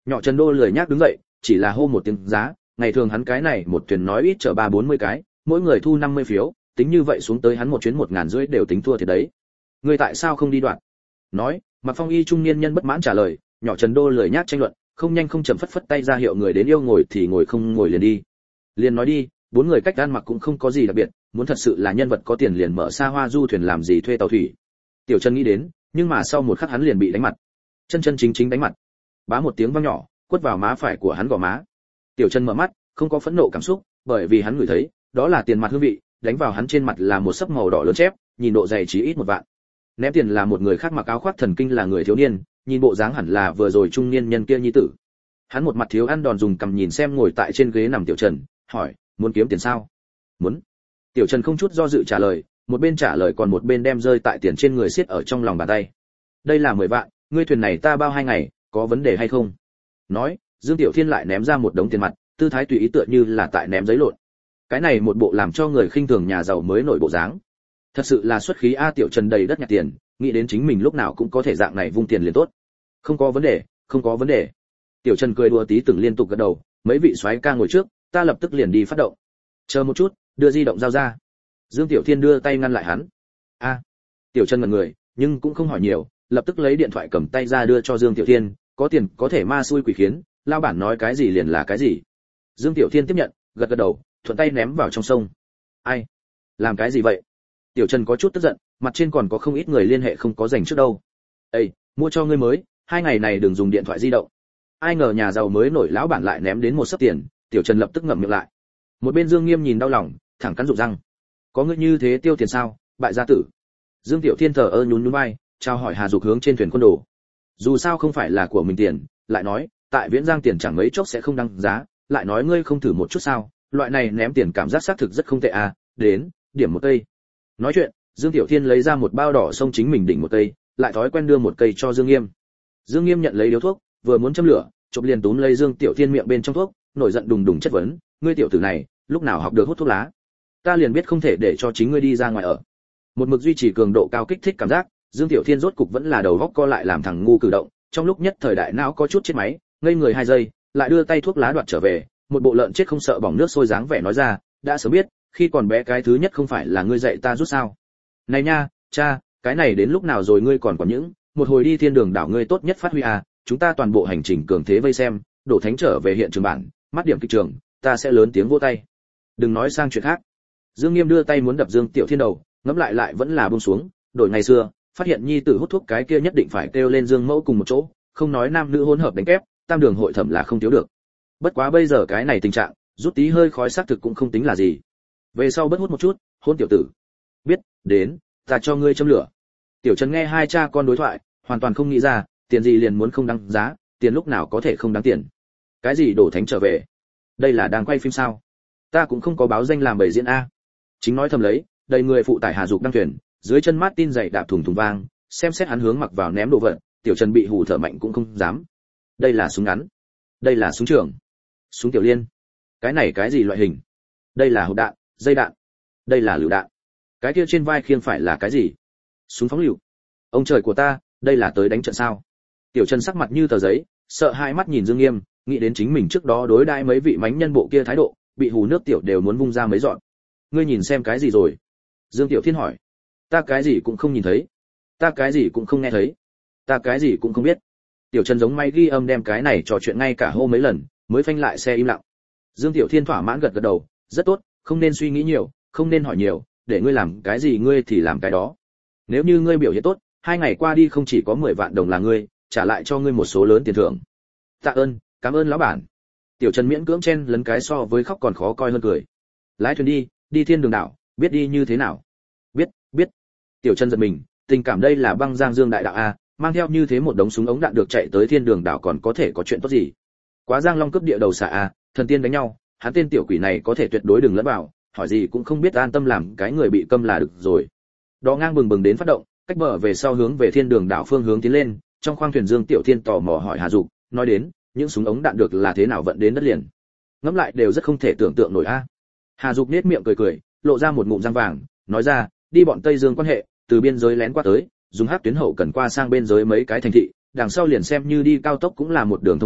Nhỏ Trần Đô lười nhác đứng dậy, chỉ là hô một tiếng giá, ngày thường hắn cái này một thuyền nói ít chở 30-40 cái, mỗi người thu 50 phiếu, tính như vậy xuống tới hắn một chuyến 1.500 đều tính thua thiệt đấy. Ngươi tại sao không đi đoạn? Nói, Mạc Phong Y trung niên nhân bất mãn trả lời, nhỏ Trần Đô lười nhác tranh luận, không nhanh không chậm phất phất tay ra hiệu người đến yêu ngồi thì ngồi, không ngồi liền đi. Liền nói đi, bốn người cách ăn mặc cũng không có gì đặc biệt, muốn thật sự là nhân vật có tiền liền mở xa hoa du thuyền làm gì thuê tàu thủy. Tiểu Trần nghĩ đến, nhưng mà sau một khắc hắn liền bị đánh mặt. Chân chân chính chính đánh mặt. Bá một tiếng vang nhỏ, quất vào má phải của hắn gò má. Tiểu Trần mở mắt, không có phẫn nộ cảm xúc, bởi vì hắn ngửi thấy, đó là tiền mặt hương vị, đánh vào hắn trên mặt là một sấp màu đỏ lớn chép, nhìn độ dày chỉ ít 1 vạn. Ném tiền là một người khác mặc áo khoác thần kinh là người thiếu niên, nhìn bộ dáng hẳn là vừa rồi trung niên nhân kia nhi tử. Hắn một mặt thiếu ăn đòn dùng cầm nhìn xem ngồi tại trên ghế nằm Tiểu Trần, hỏi, muốn kiếm tiền sao? Muốn. Tiểu Trần không chút do dự trả lời, một bên trả lời còn một bên đem rơi tại tiền trên người siết ở trong lòng bàn tay. Đây là 10 vạn, ngươi thuyền này ta bao 2 ngày, có vấn đề hay không? Nói, Dương Tiểu Thiên lại ném ra một đống tiền mặt, tư thái tùy ý tựa như là tại ném giấy lộn. Cái này một bộ làm cho người khinh thường nhà giàu mới nổi bộ dáng. Thật sự là xuất khí a. Tiểu Trần đầy đất nhặt tiền, nghĩ đến chính mình lúc nào cũng có thể dạng này vung tiền liền tốt. Không có vấn đề, không có vấn đề. Tiểu Trần cười đùa tí từng liên tục gật đầu, mấy vị soái ca ngồi trước, ta lập tức liền đi phát động. Chờ một chút, đưa di động giao ra. Dương Tiểu Thiên đưa tay ngăn lại hắn. A. Tiểu Trần ngẩn người, nhưng cũng không hỏi nhiều, lập tức lấy điện thoại cầm tay ra đưa cho Dương Tiểu Thiên, có tiền có thể ma xui quỷ khiến, lao bản nói cái gì liền là cái gì. Dương Tiểu Thiên tiếp nhận, gật gật đầu, thuận tay ném vào trong sông. Ai? Làm cái gì vậy? Tiểu Trần có chút tức giận, mặt trên còn có không ít người liên hệ không có dành trước đâu. Ê, mua cho ngươi mới, 2 ngày này đừng dùng điện thoại di động. Ai ngờ nhà giàu mới nổi lão bản lại ném đến một sấp tiền, Tiểu Trần lập tức ngậm miệng lại. Một bên Dương Nghiêm nhìn đau lòng, thẳng cắn rụng răng. Có ngươi như thế tiêu tiền sao, bại gia tử. Dương Tiểu Thiên thờ ơ nhún nhún vai, chào hỏi Hà Dục hướng trên thuyền quân đồ. Dù sao không phải là của mình tiền, lại nói, tại Viễn Giang tiền chẳng mấy chốc sẽ không đăng giá, lại nói ngươi không thử một chút sao, loại này ném tiền cảm giác xác thực rất không tệ à, đến, điểm một cây. Nói chuyện, Dương Tiểu Thiên lấy ra một bao đỏ xông chính mình đỉnh một cây, lại thói quen đưa một cây cho Dương Nghiêm. Dương Nghiêm nhận lấy điếu thuốc, vừa muốn châm lửa, chộp liền túm lấy Dương Tiểu Thiên miệng bên trong thuốc, nổi giận đùng đùng chất vấn, ngươi tiểu tử này, lúc nào học được hút thuốc lá? Ta liền biết không thể để cho chính ngươi đi ra ngoài ở. Một mực duy trì cường độ cao kích thích cảm giác, Dương Tiểu Thiên rốt cục vẫn là đầu góc co lại làm thằng ngu cử động, trong lúc nhất thời đại não có chút chết máy, ngây người 2 giây, lại đưa tay thuốc lá đoạt trở về, một bộ lợn chết không sợ bỏng nước sôi dáng vẻ nói ra, đã sớm biết, khi còn bé cái thứ nhất không phải là ngươi dạy ta rút sao? Này nha, cha, cái này đến lúc nào rồi ngươi còn những, một hồi đi thiên đường đảo ngươi tốt nhất phát huy à, chúng ta toàn bộ hành trình cường thế vây xem, đổ thánh trở về hiện trường bản, mắt điểm kịch trường, ta sẽ lớn tiếng vỗ tay. Đừng nói sang chuyện khác. Dương Nghiêm đưa tay muốn đập Dương Tiểu Thiên đầu, ngẫm lại vẫn là buông xuống, đổi ngày xưa, phát hiện nhi tử hút thuốc cái kia nhất định phải kêu lên Dương Mẫu cùng một chỗ, không nói nam nữ hỗn hợp đánh kép, tam đường hội thẩm là không thiếu được. Bất quá bây giờ cái này tình trạng, rút tí hơi khói xác thực cũng không tính là gì. Về sau bất hút một chút, hôn tiểu tử. Biết, đến, ta cho ngươi châm lửa. Tiểu Trần nghe hai cha con đối thoại, hoàn toàn không nghĩ ra, tiền gì liền muốn không đáng giá, tiền lúc nào có thể không đáng tiền. Cái gì đổ thánh trở về? Đây là đang quay phim sao? Ta cũng không có báo danh làm bầy diễn a. Chính nói thầm lấy, đầy người phụ tải Hà Dục đăng thuyền, dưới chân Martin giày đạp thùng thùng vang, xem xét hắn hướng mặc vào ném đồ vật, Tiểu Trần bị hù thở mạnh cũng không dám. Đây là súng ngắn, đây là súng trường, súng tiểu liên. Cái này cái gì loại hình? Đây là hộp đạn, dây đạn, đây là lựu đạn. Cái kia trên vai khiêng phải là cái gì? Súng phóng lựu. Ông trời của ta, đây là tới đánh trận sao? Tiểu Trần sắc mặt như tờ giấy, sợ hai mắt nhìn Dương Nghiêm, nghĩ đến chính mình trước đó đối đãi mấy vị mánh nhân bộ kia thái độ, bị hù nước tiểu đều muốn vung ra mấy dọn. Ngươi nhìn xem cái gì rồi? Dương Tiểu Thiên hỏi. Ta cái gì cũng không nhìn thấy, ta cái gì cũng không nghe thấy, ta cái gì cũng không biết. Tiểu Trần giống máy ghi âm đem cái này trò chuyện ngay cả hô mấy lần, mới phanh lại xe im lặng. Dương Tiểu Thiên thỏa mãn gật gật đầu, rất tốt, không nên suy nghĩ nhiều, không nên hỏi nhiều, để ngươi làm cái gì ngươi thì làm cái đó. Nếu như ngươi biểu hiện tốt, 2 ngày qua đi không chỉ có 10 vạn đồng là ngươi, trả lại cho ngươi một số lớn tiền thưởng. Tạ ơn, cảm ơn lão bản. Tiểu Trần miễn cưỡng chen lấn cái so với khóc còn khó coi hơn cười. Lái thuyền đi, đi thiên đường đảo, biết đi như thế nào? Biết. Tiểu Trần giật mình, tình cảm đây là băng giang dương đại đạo a, mang theo như thế một đống súng ống đạn được chạy tới thiên đường đảo còn có thể có chuyện tốt gì? Quá giang long cướp địa đầu xạ a, thần tiên đánh nhau, hắn tên tiểu quỷ này có thể tuyệt đối đừng lẫn vào, hỏi gì cũng không biết, an tâm làm cái người bị câm là được rồi. Đò ngang bừng bừng đến phát động, cách bờ về sau hướng về thiên đường đảo phương hướng tiến lên, trong khoang thuyền Dương Tiểu Thiên tò mò hỏi Hà Dục, nói đến, những súng ống đạn được là thế nào vận đến đất liền? Ngẫm lại đều rất không thể tưởng tượng nổi a. Hà Dục nhếch miệng cười, lộ ra một ngụm răng vàng, nói ra, đi bọn Tây Dương quan hệ, từ biên giới lén qua tới, dùng hắc tuyến hậu cần qua sang bên giới mấy cái thành thị, đằng sau liền xem như đi cao tốc cũng là một đường thông suốt,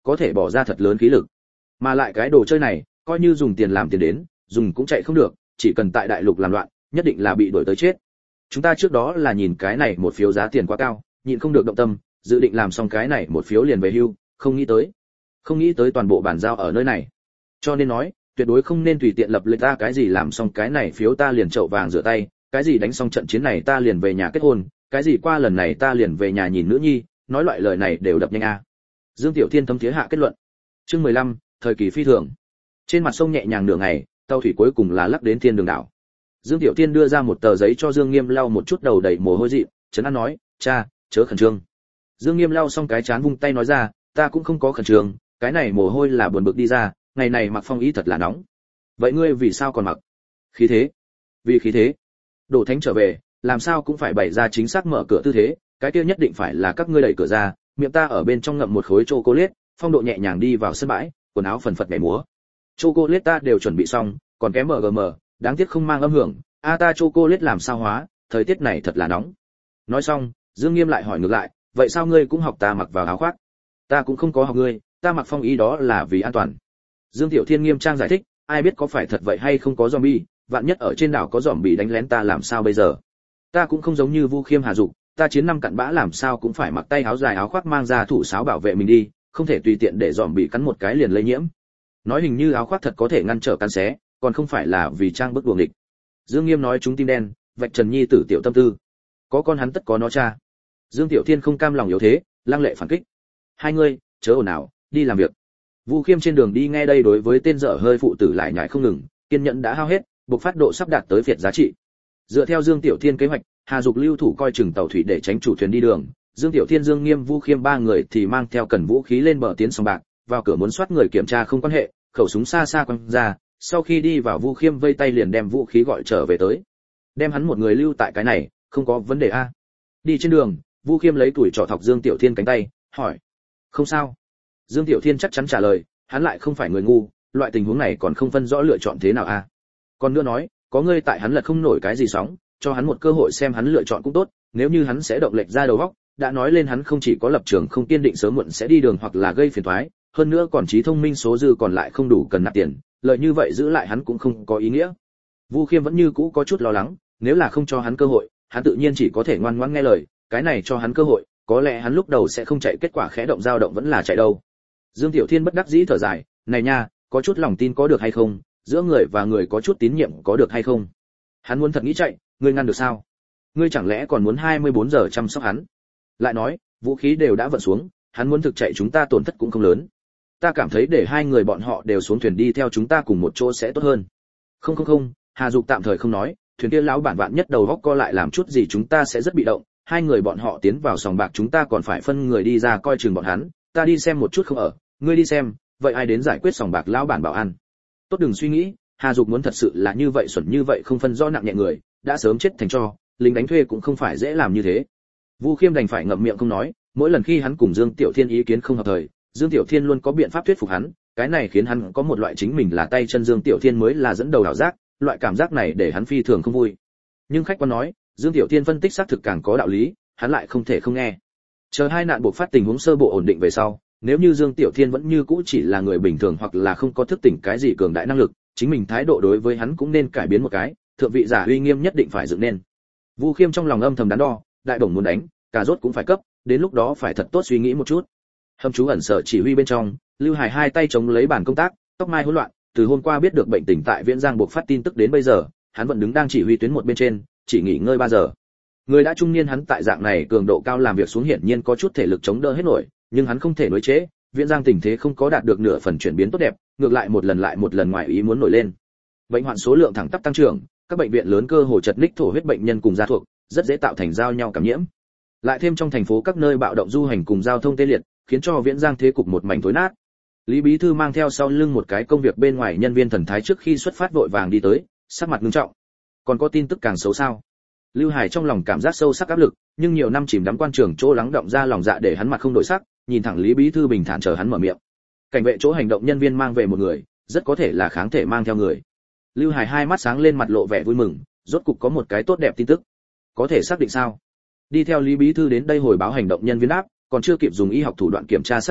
có thể bỏ ra thật lớn khí lực. Mà lại cái đồ chơi này, coi như dùng tiền làm tiền đến, dùng cũng chạy không được, chỉ cần tại đại lục làm loạn, nhất định là bị đuổi tới chết. Chúng ta trước đó là nhìn cái này một phiếu giá tiền quá cao, nhịn không được động tâm, dự định làm xong cái này một phiếu liền về hưu, không nghĩ tới toàn bộ bản giao ở nơi này. Cho nên nói, tuyệt đối không nên tùy tiện lập lệnh ta cái gì làm xong cái này phiếu ta liền chậu vàng rửa tay, cái gì đánh xong trận chiến này ta liền về nhà kết hôn, cái gì qua lần này ta liền về nhà nhìn nữ nhi, nói loại lời này đều đập nhanh a. Dương Tiểu Thiên thấm thiế hạ kết luận. Chương 15, thời kỳ phi thường. Trên mặt sông nhẹ nhàng nửa ngày, tàu thủy cuối cùng là lắc đến Thiên Đường đảo. Dương Tiểu Thiên đưa ra một tờ giấy cho Dương Nghiêm lau một chút đầu đầy mồ hôi dị, trấn an nói, "Cha, chớ khẩn trương." Dương Nghiêm lau xong cái chán vung tay nói ra, "Ta cũng không có khẩn trương, cái này mồ hôi là buồn bực đi ra, ngày này mặc phong y thật là nóng. Vậy ngươi vì sao còn mặc?" "Khí thế." "Vì khí thế." "Đồ thánh trở về, làm sao cũng phải bày ra chính xác mở cửa tư thế, cái kia nhất định phải là các ngươi đẩy cửa ra, miệng ta ở bên trong ngậm một khối chocolate, phong độ nhẹ nhàng đi vào sân bãi, quần áo phần phật nhảy múa. Chocolate ta đều chuẩn bị xong, còn kém MGM, đáng tiếc không mang âm hưởng, ta chocolate làm sao hóa, thời tiết này thật là nóng." Nói xong, Dương Nghiêm lại hỏi ngược lại, "Vậy sao ngươi cũng học ta mặc vào áo khoác?" "Ta cũng không có học ngươi, ta mặc phong y đó là vì an toàn." Dương Tiểu Thiên nghiêm trang giải thích, "Ai biết có phải thật vậy hay không có zombie, vạn nhất ở trên đảo có zombie đánh lén ta làm sao bây giờ? Ta cũng không giống như Vu Khiêm Hà Dục, ta chiến năm cặn bã làm sao cũng phải mặc tay áo dài áo khoác mang ra thủ sáo bảo vệ mình đi, không thể tùy tiện để zombie cắn một cái liền lây nhiễm." Nói hình như áo khoác thật có thể ngăn trở cắn xé, còn không phải là vì trang bức đuổi nghịch. Dương Nghiêm nói chúng tim đen, vạch trần nhi tử tiểu tâm tư. Có con hắn tất có nó cha. Dương Tiểu Thiên không cam lòng yếu thế, lăng lệ phản kích. "Hai ngươi, chớ ồn ào, đi làm việc." Vu Khiêm trên đường đi nghe đây đối với tên dở hơi phụ tử lại nhảy không ngừng, kiên nhẫn đã hao hết, bộc phát độ sắp đạt tới phiệt giá trị. Dựa theo Dương Tiểu Thiên kế hoạch, Hà Dục lưu thủ coi chừng tàu thủy để tránh chủ thuyền đi đường, Dương Tiểu Thiên, Dương Nghiêm, Vu Khiêm ba người thì mang theo cần vũ khí lên bờ tiến sòng bạc, vào cửa muốn soát người kiểm tra không quan hệ, khẩu súng xa xa quăng ra, sau khi đi vào Vu Khiêm vây tay liền đem vũ khí gọi trở về tới. Đem hắn một người lưu tại cái này, không có vấn đề a. Đi trên đường, Vu Khiêm lấy tuổi trỏ thọc Dương Tiểu Thiên cánh tay, hỏi: "Không sao?" Dương Tiểu Thiên chắc chắn trả lời, hắn lại không phải người ngu, loại tình huống này còn không phân rõ lựa chọn thế nào a. Còn nữa nói, có ngươi tại hắn lật không nổi cái gì sóng, cho hắn một cơ hội xem hắn lựa chọn cũng tốt, nếu như hắn sẽ động lệch ra đầu óc, đã nói lên hắn không chỉ có lập trường không kiên định sớm muộn sẽ đi đường hoặc là gây phiền toái, hơn nữa còn trí thông minh số dư còn lại không đủ cần nạp tiền, lợi như vậy giữ lại hắn cũng không có ý nghĩa. Vu Khiêm vẫn như cũ có chút lo lắng, nếu là không cho hắn cơ hội, hắn tự nhiên chỉ có thể ngoan ngoãn nghe lời, cái này cho hắn cơ hội, có lẽ hắn lúc đầu sẽ không chạy, kết quả khẽ động dao động vẫn là chạy đâu. Dương Tiểu Thiên bất đắc dĩ thở dài, "Này nha, có chút lòng tin có được hay không, giữa người và người có chút tín nhiệm có được hay không?" Hắn muốn thật nghĩ chạy, ngươi ngăn được sao? Ngươi chẳng lẽ còn muốn 24 giờ chăm sóc hắn? Lại nói, vũ khí đều đã vận xuống, hắn muốn thực chạy chúng ta tổn thất cũng không lớn. Ta cảm thấy để hai người bọn họ đều xuống thuyền đi theo chúng ta cùng một chỗ sẽ tốt hơn. Không, Hà Dục tạm thời không nói, thuyền kia lão bản vạn nhất đầu góc co lại làm chút gì chúng ta sẽ rất bị động, hai người bọn họ tiến vào sòng bạc chúng ta còn phải phân người đi ra coi chừng bọn hắn, ta đi xem một chút không ở, ngươi đi xem, vậy ai đến giải quyết sòng bạc lão bản bảo an? Tốt đừng suy nghĩ, Hà Dục muốn thật sự là như vậy xuẩn như vậy không phân rõ nặng nhẹ người, đã sớm chết thành tro, lính đánh thuê cũng không phải dễ làm như thế. Vu Khiêm đành phải ngậm miệng không nói, mỗi lần khi hắn cùng Dương Tiểu Thiên ý kiến không hợp thời, Dương Tiểu Thiên luôn có biện pháp thuyết phục hắn, cái này khiến hắn có một loại chính mình là tay chân Dương Tiểu Thiên mới là dẫn đầu đảo giác, loại cảm giác này để hắn phi thường không vui. Nhưng khách quan nói, Dương Tiểu Thiên phân tích xác thực càng có đạo lý, hắn lại không thể không nghe. Chờ hai nạn buộc phát tình huống sơ bộ ổn định về sau, nếu như Dương Tiểu Thiên vẫn như cũ chỉ là người bình thường hoặc là không có thức tỉnh cái gì cường đại năng lực, chính mình thái độ đối với hắn cũng nên cải biến một cái, thượng vị giả uy nghiêm nhất định phải dựng nên. Vu Khiêm trong lòng âm thầm đắn đo, đại bổng muốn đánh, cà rốt cũng phải cấp, đến lúc đó phải thật tốt suy nghĩ một chút. Hâm chú ẩn sở chỉ huy bên trong, Lưu Hải hai tay chống lấy bàn công tác, tóc mai hỗn loạn, từ hôm qua biết được bệnh tình tại Viễn Giang buộc phát tin tức đến bây giờ, hắn vẫn đứng đang chỉ huy tuyến một bên trên, chỉ nghỉ ngơi 3 giờ. Người đã trung niên hắn tại dạng này cường độ cao làm việc xuống hiển nhiên có chút thể lực chống đỡ hết nổi, nhưng hắn không thể nối chế, Viễn Giang tình thế không có đạt được nửa phần chuyển biến tốt đẹp, ngược lại một lần ngoài ý muốn nổi lên. Bệnh hoạn số lượng thẳng tắp tăng trưởng, các bệnh viện lớn cơ hồ chật ních thổ huyết bệnh nhân cùng gia thuộc, rất dễ tạo thành giao nhau cảm nhiễm. Lại thêm trong thành phố các nơi bạo động du hành cùng giao thông tê liệt, khiến cho Viễn Giang thế cục một mảnh thối nát. Lý Bí Thư mang theo sau lưng một cái công việc bên ngoài nhân viên thần thái trước khi xuất phát vội vàng đi tới, sắc mặt nghiêm trọng. Còn có tin tức càng xấu sao? Lưu Hải trong lòng cảm giác sâu sắc áp lực, nhưng nhiều năm chìm đắm quan trường chỗ lắng động ra lòng dạ để hắn mặt không đổi sắc, nhìn thẳng Lý Bí Thư bình thản chờ hắn mở miệng. Cảnh vệ chỗ hành động nhân viên mang về một người, rất có thể là kháng thể mang theo người. Lưu Hải hai mắt sáng lên mặt lộ vẻ vui mừng, rốt cục có một cái tốt đẹp tin tức. Có thể xác định sao? Đi theo Lý Bí Thư đến đây hồi báo hành động nhân viên đáp, còn chưa kịp dùng y học thủ đoạn kiểm tra xác nhận,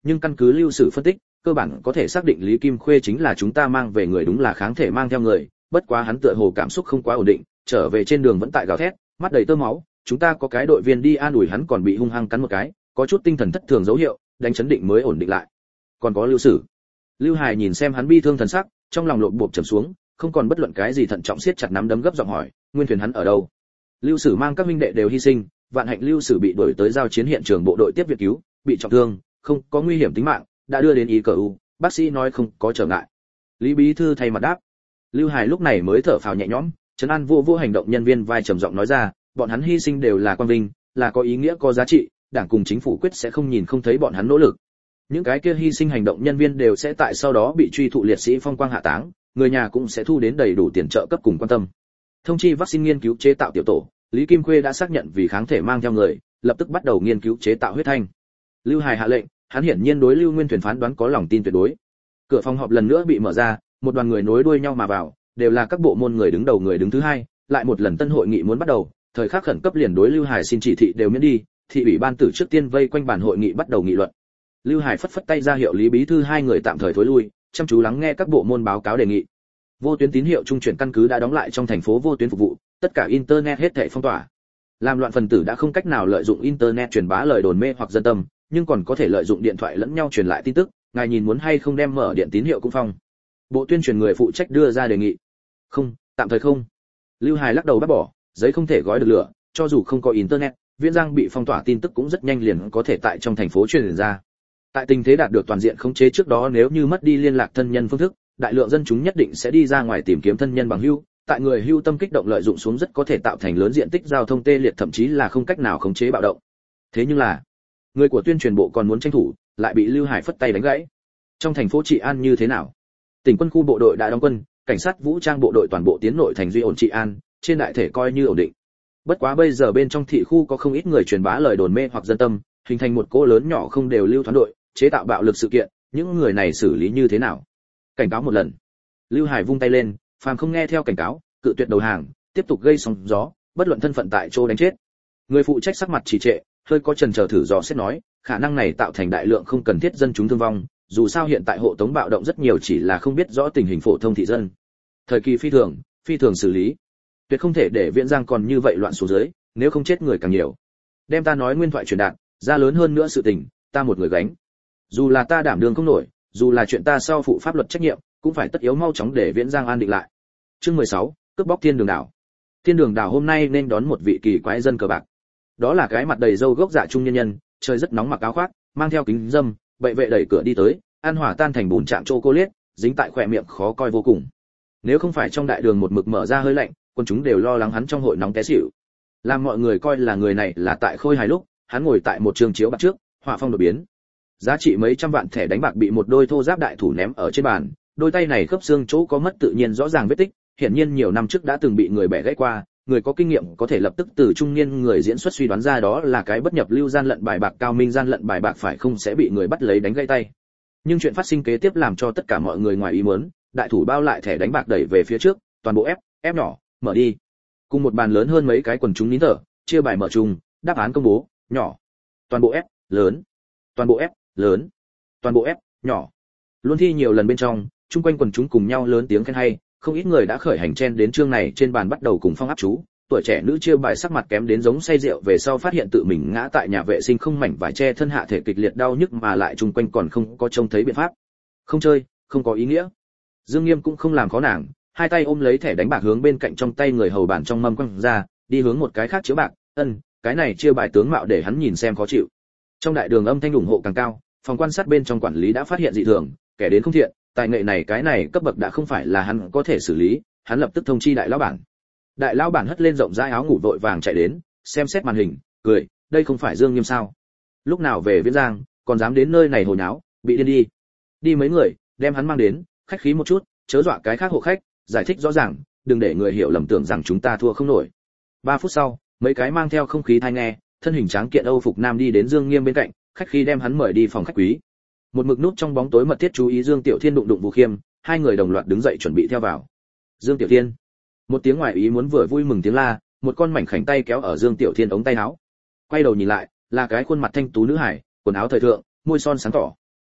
nhưng căn cứ lưu sử phân tích, cơ bản có thể xác định Lý Kim Khuê chính là chúng ta mang về người, đúng là kháng thể mang theo người, bất quá hắn tựa hồ cảm xúc không quá ổn định, trở về trên đường vẫn tại gào thét, mắt đầy tơ máu, chúng ta có cái đội viên đi an ủi hắn còn bị hung hăng cắn một cái, có chút tinh thần thất thường dấu hiệu, đánh chấn định mới ổn định lại. Còn có Lưu Sử. Lưu Hải nhìn xem hắn bi thương thần sắc, trong lòng lộn bộp trầm xuống, không còn bất luận cái gì, thận trọng siết chặt nắm đấm gấp giọng hỏi, Nguyên Thuyền hắn ở đâu? Lưu Sử mang các huynh đệ đều hy sinh, vạn hạnh Lưu Sử bị đuổi tới giao chiến hiện trường bộ đội tiếp viện cứu, bị trọng thương, không có nguy hiểm tính mạng, đã đưa đến ICU, bác sĩ nói không có trở ngại. Lý bí thư thay mặt đáp. Lưu Hải lúc này mới thở phào nhẹ nhõm, trấn an vô hành động nhân viên vai trầm giọng nói ra, bọn hắn hy sinh đều là quang vinh, là có ý nghĩa có giá trị, đảng cùng chính phủ quyết sẽ không nhìn không thấy bọn hắn nỗ lực. Những cái kia hy sinh hành động nhân viên đều sẽ tại sau đó bị truy thụ liệt sĩ phong quang hạ táng, người nhà cũng sẽ thu đến đầy đủ tiền trợ cấp cùng quan tâm. Thông chi vaccine nghiên cứu chế tạo tiểu tổ, Lý Kim Khuê đã xác nhận vì kháng thể mang theo người, lập tức bắt đầu nghiên cứu chế tạo huyết thanh. Lưu Hải hạ lệnh, hắn hiển nhiên đối Lưu Nguyên Thuyền phán đoán có lòng tin tuyệt đối. Cửa phòng họp lần nữa bị mở ra, một đoàn người nối đuôi nhau mà vào, đều là các bộ môn người đứng đầu người đứng thứ hai, lại một lần tân hội nghị muốn bắt đầu, thời khắc khẩn cấp liền đối Lưu Hải xin chỉ thị đều miễn đi, thị ủy ban tử trước tiên vây quanh bàn hội nghị bắt đầu nghị luận. Lưu Hải phất phất tay ra hiệu Lý bí thư hai người tạm thời thối lui, chăm chú lắng nghe các bộ môn báo cáo đề nghị. Vô tuyến tín hiệu trung chuyển căn cứ đã đóng lại trong thành phố vô tuyến phục vụ, tất cả internet hết thảy phong tỏa. Làm loạn phần tử đã không cách nào lợi dụng internet truyền bá lời đồn mê hoặc dân tâm, nhưng còn có thể lợi dụng điện thoại lẫn nhau truyền lại tin tức, ngài nhìn muốn hay không đem mở điện tín hiệu cũng phong. Bộ tuyên truyền người phụ trách đưa ra đề nghị. Không, tạm thời không. Lưu Hải lắc đầu bác bỏ, giấy không thể gói được lửa, cho dù không có internet, Viễn Giang bị phong tỏa tin tức cũng rất nhanh liền có thể tại trong thành phố truyền ra. Tại tình thế đạt được toàn diện khống chế trước đó, nếu như mất đi liên lạc thân nhân phương thức, đại lượng dân chúng nhất định sẽ đi ra ngoài tìm kiếm thân nhân bằng hữu, tại người hưu tâm kích động lợi dụng xuống rất có thể tạo thành lớn diện tích giao thông tê liệt, thậm chí là không cách nào khống chế bạo động. Thế nhưng là, người của tuyên truyền bộ còn muốn tranh thủ, lại bị Lưu Hải phất tay đánh gãy. Trong thành phố trị an như thế nào? Tỉnh quân khu bộ đội đã đóng quân, cảnh sát vũ trang bộ đội toàn bộ tiến nội thành duy ổn trị an, trên đại thể coi như ổn định. Bất quá bây giờ bên trong thị khu có không ít người truyền bá lời đồn mê hoặc dân tâm, hình thành một cỗ lớn nhỏ không đều lưu thoán đội, chế tạo bạo lực sự kiện, những người này xử lý như thế nào? Cảnh cáo một lần. Lưu Hải vung tay lên, phàm không nghe theo cảnh cáo, cự tuyệt đầu hàng, tiếp tục gây sóng gió, bất luận thân phận tại chỗ đánh chết. Người phụ trách sắc mặt trì trệ, hơi có chần chờ thử dò xét nói, khả năng này tạo thành đại lượng không cần thiết dân chúng thương vong, dù sao hiện tại hộ tống bạo động rất nhiều, chỉ là không biết rõ tình hình phổ thông thị dân. Thời kỳ phi thường xử lý. Tuyệt không thể để Viễn Giang còn như vậy loạn xuống dưới, nếu không chết người càng nhiều. Đem ta nói nguyên thoại truyền đạt, ra lớn hơn nữa sự tình, ta một người gánh. Dù là ta đảm đương không nổi, dù là chuyện ta sau phụ pháp luật trách nhiệm, cũng phải tất yếu mau chóng để Viễn Giang an định lại. Chương 16, cướp bóc Thiên Đường đảo. Thiên Đường đảo hôm nay nên đón một vị kỳ quái dân cờ bạc. Đó là cái mặt đầy râu gốc dạ trung nhân nhân, trời rất nóng mặc áo khoác, mang theo kính dâm, bệ vệ đẩy cửa đi tới, ăn hỏa tan thành bùn chạm chocolate, dính tại khóe miệng khó coi vô cùng. Nếu không phải trong đại đường một mực mở ra hơi lạnh, quân chúng đều lo lắng hắn trong hội nóng té xỉu. Làm mọi người coi là người này là tại Khôi Hài lúc, hắn ngồi tại một trường chiếu bạc trước, hỏa phong đột biến. Giá trị mấy trăm vạn thẻ đánh bạc bị một đôi thô giáp đại thủ ném ở trên bàn, đôi tay này khớp xương chỗ có mất tự nhiên rõ ràng vết tích, hiển nhiên nhiều năm trước đã từng bị người bẻ gãy qua, người có kinh nghiệm có thể lập tức từ trung niên người diễn xuất suy đoán ra đó là cái bất nhập lưu gian lận bài bạc cao minh gian lận bài bạc, phải không sẽ bị người bắt lấy đánh gãy tay. Nhưng chuyện phát sinh kế tiếp làm cho tất cả mọi người ngoài ý muốn, đại thủ bao lại thẻ đánh bạc đẩy về phía trước, toàn bộ ép nhỏ, mở đi. Cùng một bàn lớn hơn mấy cái quần chúng nín thở, chia bài mở chung, đáp án công bố, nhỏ. Toàn bộ ép, lớn. Toàn bộ ép, lớn. Toàn bộ ép, nhỏ. Luôn thi nhiều lần bên trong, chung quanh quần chúng cùng nhau lớn tiếng khen hay, không ít người đã khởi hành chen đến chương này trên bàn bắt đầu cùng phong áp chú. Tuổi trẻ nữ chia bài sắc mặt kém đến giống say rượu về sau phát hiện tự mình ngã tại nhà vệ sinh không mảnh vải che thân hạ thể kịch liệt đau nhức mà lại chung quanh còn không có trông thấy biện pháp. Không chơi, không có ý nghĩa. Dương Nghiêm cũng không làm khó nàng, hai tay ôm lấy thẻ đánh bạc hướng bên cạnh trong tay người hầu bàn trong mâm quăng ra, đi hướng một cái khác chiếu bạc, cái này chia bài tướng mạo để hắn nhìn xem khó chịu. Trong đại đường âm thanh ủng hộ càng cao, phòng quan sát bên trong quản lý đã phát hiện dị thường, kẻ đến không thiện, tài nghệ này cái này cấp bậc đã không phải là hắn có thể xử lý, hắn lập tức thông chi đại lão bản. Đại lão bản hất lên rộng rãi áo ngủ vội vàng chạy đến, xem xét màn hình, cười, đây không phải Dương Nghiêm sao? Lúc nào về Viễn Giang, còn dám đến nơi này hồ nháo, bị điên đi. Đi mấy người, đem hắn mang đến, khách khí một chút, chớ dọa cái khác hộ khách, giải thích rõ ràng, đừng để người hiểu lầm tưởng rằng chúng ta thua không nổi. 3 phút sau, mấy cái mang theo không khí thai nghe, thân hình tráng kiện Âu phục nam đi đến Dương Nghiêm bên cạnh, khách khí đem hắn mời đi phòng khách quý. Một mực nút trong bóng tối mật thiết chú ý Dương Tiểu Thiên đụng Vũ Khiêm, hai người đồng loạt đứng dậy chuẩn bị theo vào. Dương Tiểu Thiên. Một tiếng ngoài ý muốn vừa vui mừng tiếng la, một con mảnh khảnh tay kéo ở Dương Tiểu Thiên ống tay áo. Quay đầu nhìn lại, là cái khuôn mặt thanh tú nữ hải, quần áo thời thượng, môi son sáng tỏ.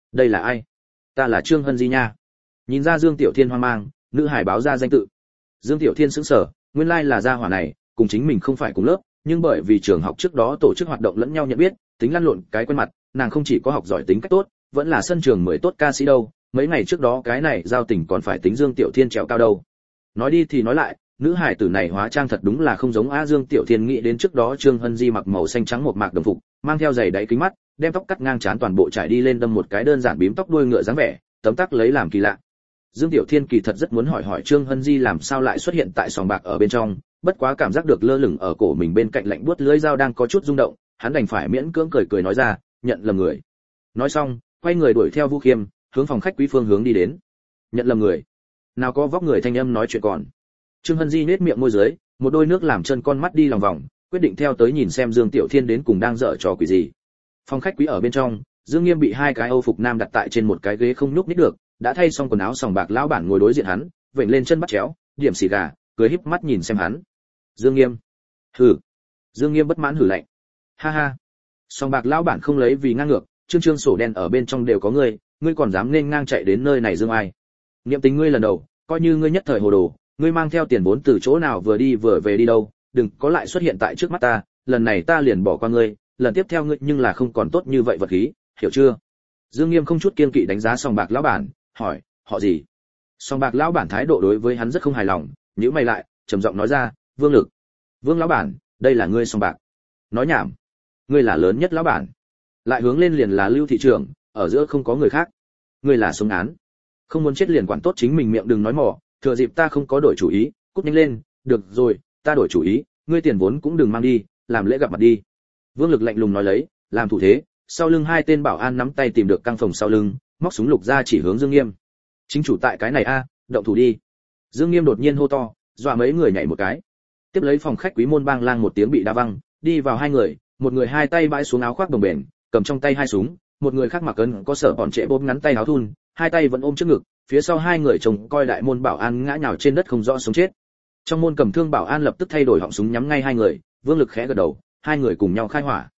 Đây là ai? Ta là Trương Hân Di nha. Nhìn ra Dương Tiểu Thiên hoang mang, nữ hải báo ra danh tự. Dương Tiểu Thiên sững sờ, nguyên lai là gia hỏa này, cùng chính mình không phải cùng lớp, nhưng bởi vì trường học trước đó tổ chức hoạt động lẫn nhau nhận biết, tính lăn lộn cái quen mặt, nàng không chỉ có học giỏi tính cách tốt, vẫn là sân trường 10 tốt ca sĩ đâu, mấy ngày trước đó cái này giao tình còn phải tính Dương Tiểu Thiên trèo cao đâu. Nói đi thì nói lại, nữ hải tử này hóa trang thật đúng là không giống A. Dương Tiểu Thiên nghĩ đến trước đó Trương Hân Di mặc màu xanh trắng một mạc đồng phục, mang theo giày đáy kính mắt, đem tóc cắt ngang trán toàn bộ trải đi lên đâm một cái đơn giản bím tóc đuôi ngựa dáng vẻ, tấm tắc lấy làm kỳ lạ. Dương Tiểu Thiên kỳ thật rất muốn hỏi Trương Hân Di làm sao lại xuất hiện tại sòng bạc ở bên trong, bất quá cảm giác được lơ lửng ở cổ mình bên cạnh lạnh buốt lưỡi dao đang có chút rung động, hắn đành phải miễn cưỡng cười nói ra, nhận lầm người. Nói xong, quay người đuổi theo Vu Khiêm, hướng phòng khách quý phương hướng đi đến. Nhận lầm người? Nào có vóc người thanh âm nói chuyện còn. Trương Hân Di nhếch miệng môi dưới, một đôi nước làm chân con mắt đi lòng vòng, quyết định theo tới nhìn xem Dương Tiểu Thiên đến cùng đang dở trò quỷ gì. Phòng khách quý ở bên trong, Dương Nghiêm bị hai cái Âu phục nam đặt tại trên một cái ghế không nhúc nhích được, đã thay xong quần áo sòng bạc lão bản ngồi đối diện hắn, vểnh lên chân bắt chéo, điểm xì gà, cười híp mắt nhìn xem hắn. Dương Nghiêm. Hừ. Dương Nghiêm bất mãn hừ lạnh. Ha ha. Sòng bạc lão bản không lấy vì ngang ngược, trương sổ đen ở bên trong đều có ngươi còn dám nên ngang chạy đến nơi này Dương ai? Niệm tình ngươi lần đầu, coi như ngươi nhất thời hồ đồ, ngươi mang theo tiền vốn từ chỗ nào vừa đi vừa về đi đâu, đừng có lại xuất hiện tại trước mắt ta, lần này ta liền bỏ qua ngươi, lần tiếp theo ngươi nhưng là không còn tốt như vậy vật khí, hiểu chưa? Dương Nghiêm không chút kiên kỵ đánh giá sòng bạc lão bản, hỏi, họ gì? Sòng bạc lão bản thái độ đối với hắn rất không hài lòng, nhíu mày lại, trầm giọng nói ra, Vương Lực. Vương lão bản, đây là ngươi sòng bạc. Nói nhảm, ngươi là lớn nhất lão bản. Lại hướng lên liền là Lưu thị trưởng, ở giữa không có người khác. Ngươi là sống án. Không muốn chết liền quản tốt chính mình miệng đừng nói mỏ, thừa dịp ta không có đổi chủ ý, cút nhanh lên, được rồi, ta đổi chủ ý, ngươi tiền vốn cũng đừng mang đi, làm lễ gặp mặt đi. Vương Lực lạnh lùng nói lấy, làm thủ thế, sau lưng hai tên bảo an nắm tay tìm được căng phòng sau lưng, móc súng lục ra chỉ hướng Dương Nghiêm. Chính chủ tại cái này a, động thủ đi. Dương Nghiêm đột nhiên hô to, dọa mấy người nhảy một cái. Tiếp lấy phòng khách quý môn bang lang một tiếng bị đá văng, đi vào hai người, một người hai tay bãi xuống áo khoác đồng bền, cầm trong tay hai súng, một người khác mặc ấn có sở bọn trễ bốm ngắn tay áo thun, hai tay vẫn ôm trước ngực, phía sau hai người chồng coi đại môn bảo an ngã nhào trên đất không rõ sống chết. Trong môn cầm thương bảo an lập tức thay đổi họng súng nhắm ngay hai người, Vương Lực khẽ gật đầu, hai người cùng nhau khai hỏa.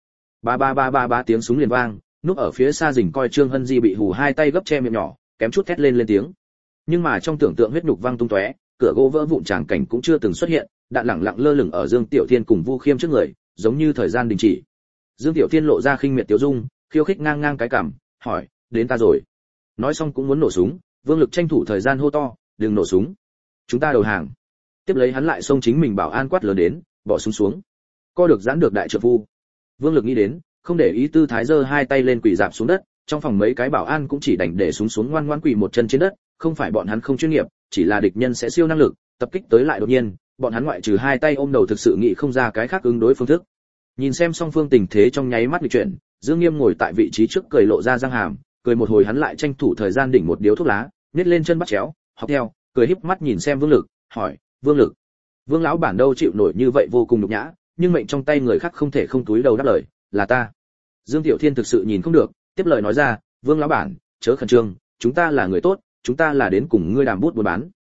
Ba tiếng súng liền vang, núp ở phía xa rình coi Trương Hân Di bị hù hai tay gấp che miệng nhỏ, kém chút thét lên tiếng. Nhưng mà trong tưởng tượng huyết nhục vang tung tóe, cửa gỗ vỡ vụn tràng cảnh cũng chưa từng xuất hiện, đạn lẳng lặng lơ lửng ở Dương Tiểu Thiên cùng Vu Khiêm trước người, giống như thời gian đình chỉ. Dương Tiểu Thiên lộ ra khinh miệt tiêu dung, khiêu khích ngang ngang cái cằm, hỏi, đến ta rồi. Nói xong cũng muốn nổ súng, Vương Lực tranh thủ thời gian hô to, đừng nổ súng, chúng ta đầu hàng. Tiếp lấy hắn lại xông chính mình bảo an quát lớn đến, bỏ súng xuống. Co được giãn được đại trợ phu. Vương Lực nghĩ đến, không để ý tư thái giơ hai tay lên quỳ dạp xuống đất, trong phòng mấy cái bảo an cũng chỉ đành để súng xuống ngoan ngoãn quỳ một chân trên đất, không phải bọn hắn không chuyên nghiệp, chỉ là địch nhân sẽ siêu năng lực, tập kích tới lại đột nhiên, bọn hắn ngoại trừ hai tay ôm đầu thực sự nghĩ không ra cái khác ứng đối phương thức. Nhìn xem song phương tình thế trong nháy mắt lịch chuyển, Dương Nghiêm ngồi tại vị trí trước cười lộ ra răng hàm, cười một hồi hắn lại tranh thủ thời gian đỉnh một điếu thuốc lá, nhét lên chân bắt chéo, học theo, cười híp mắt nhìn xem Vương Lực, hỏi, Vương Lực, Vương lão bản đâu chịu nổi như vậy vô cùng nhục nhã, nhưng mệnh trong tay người khác không thể không túi đầu đáp lời, là ta. Dương Tiểu Thiên thực sự nhìn không được, tiếp lời nói ra, Vương lão bản, chớ khẩn trương, chúng ta là người tốt, chúng ta là đến cùng ngươi đàm bút buôn bán.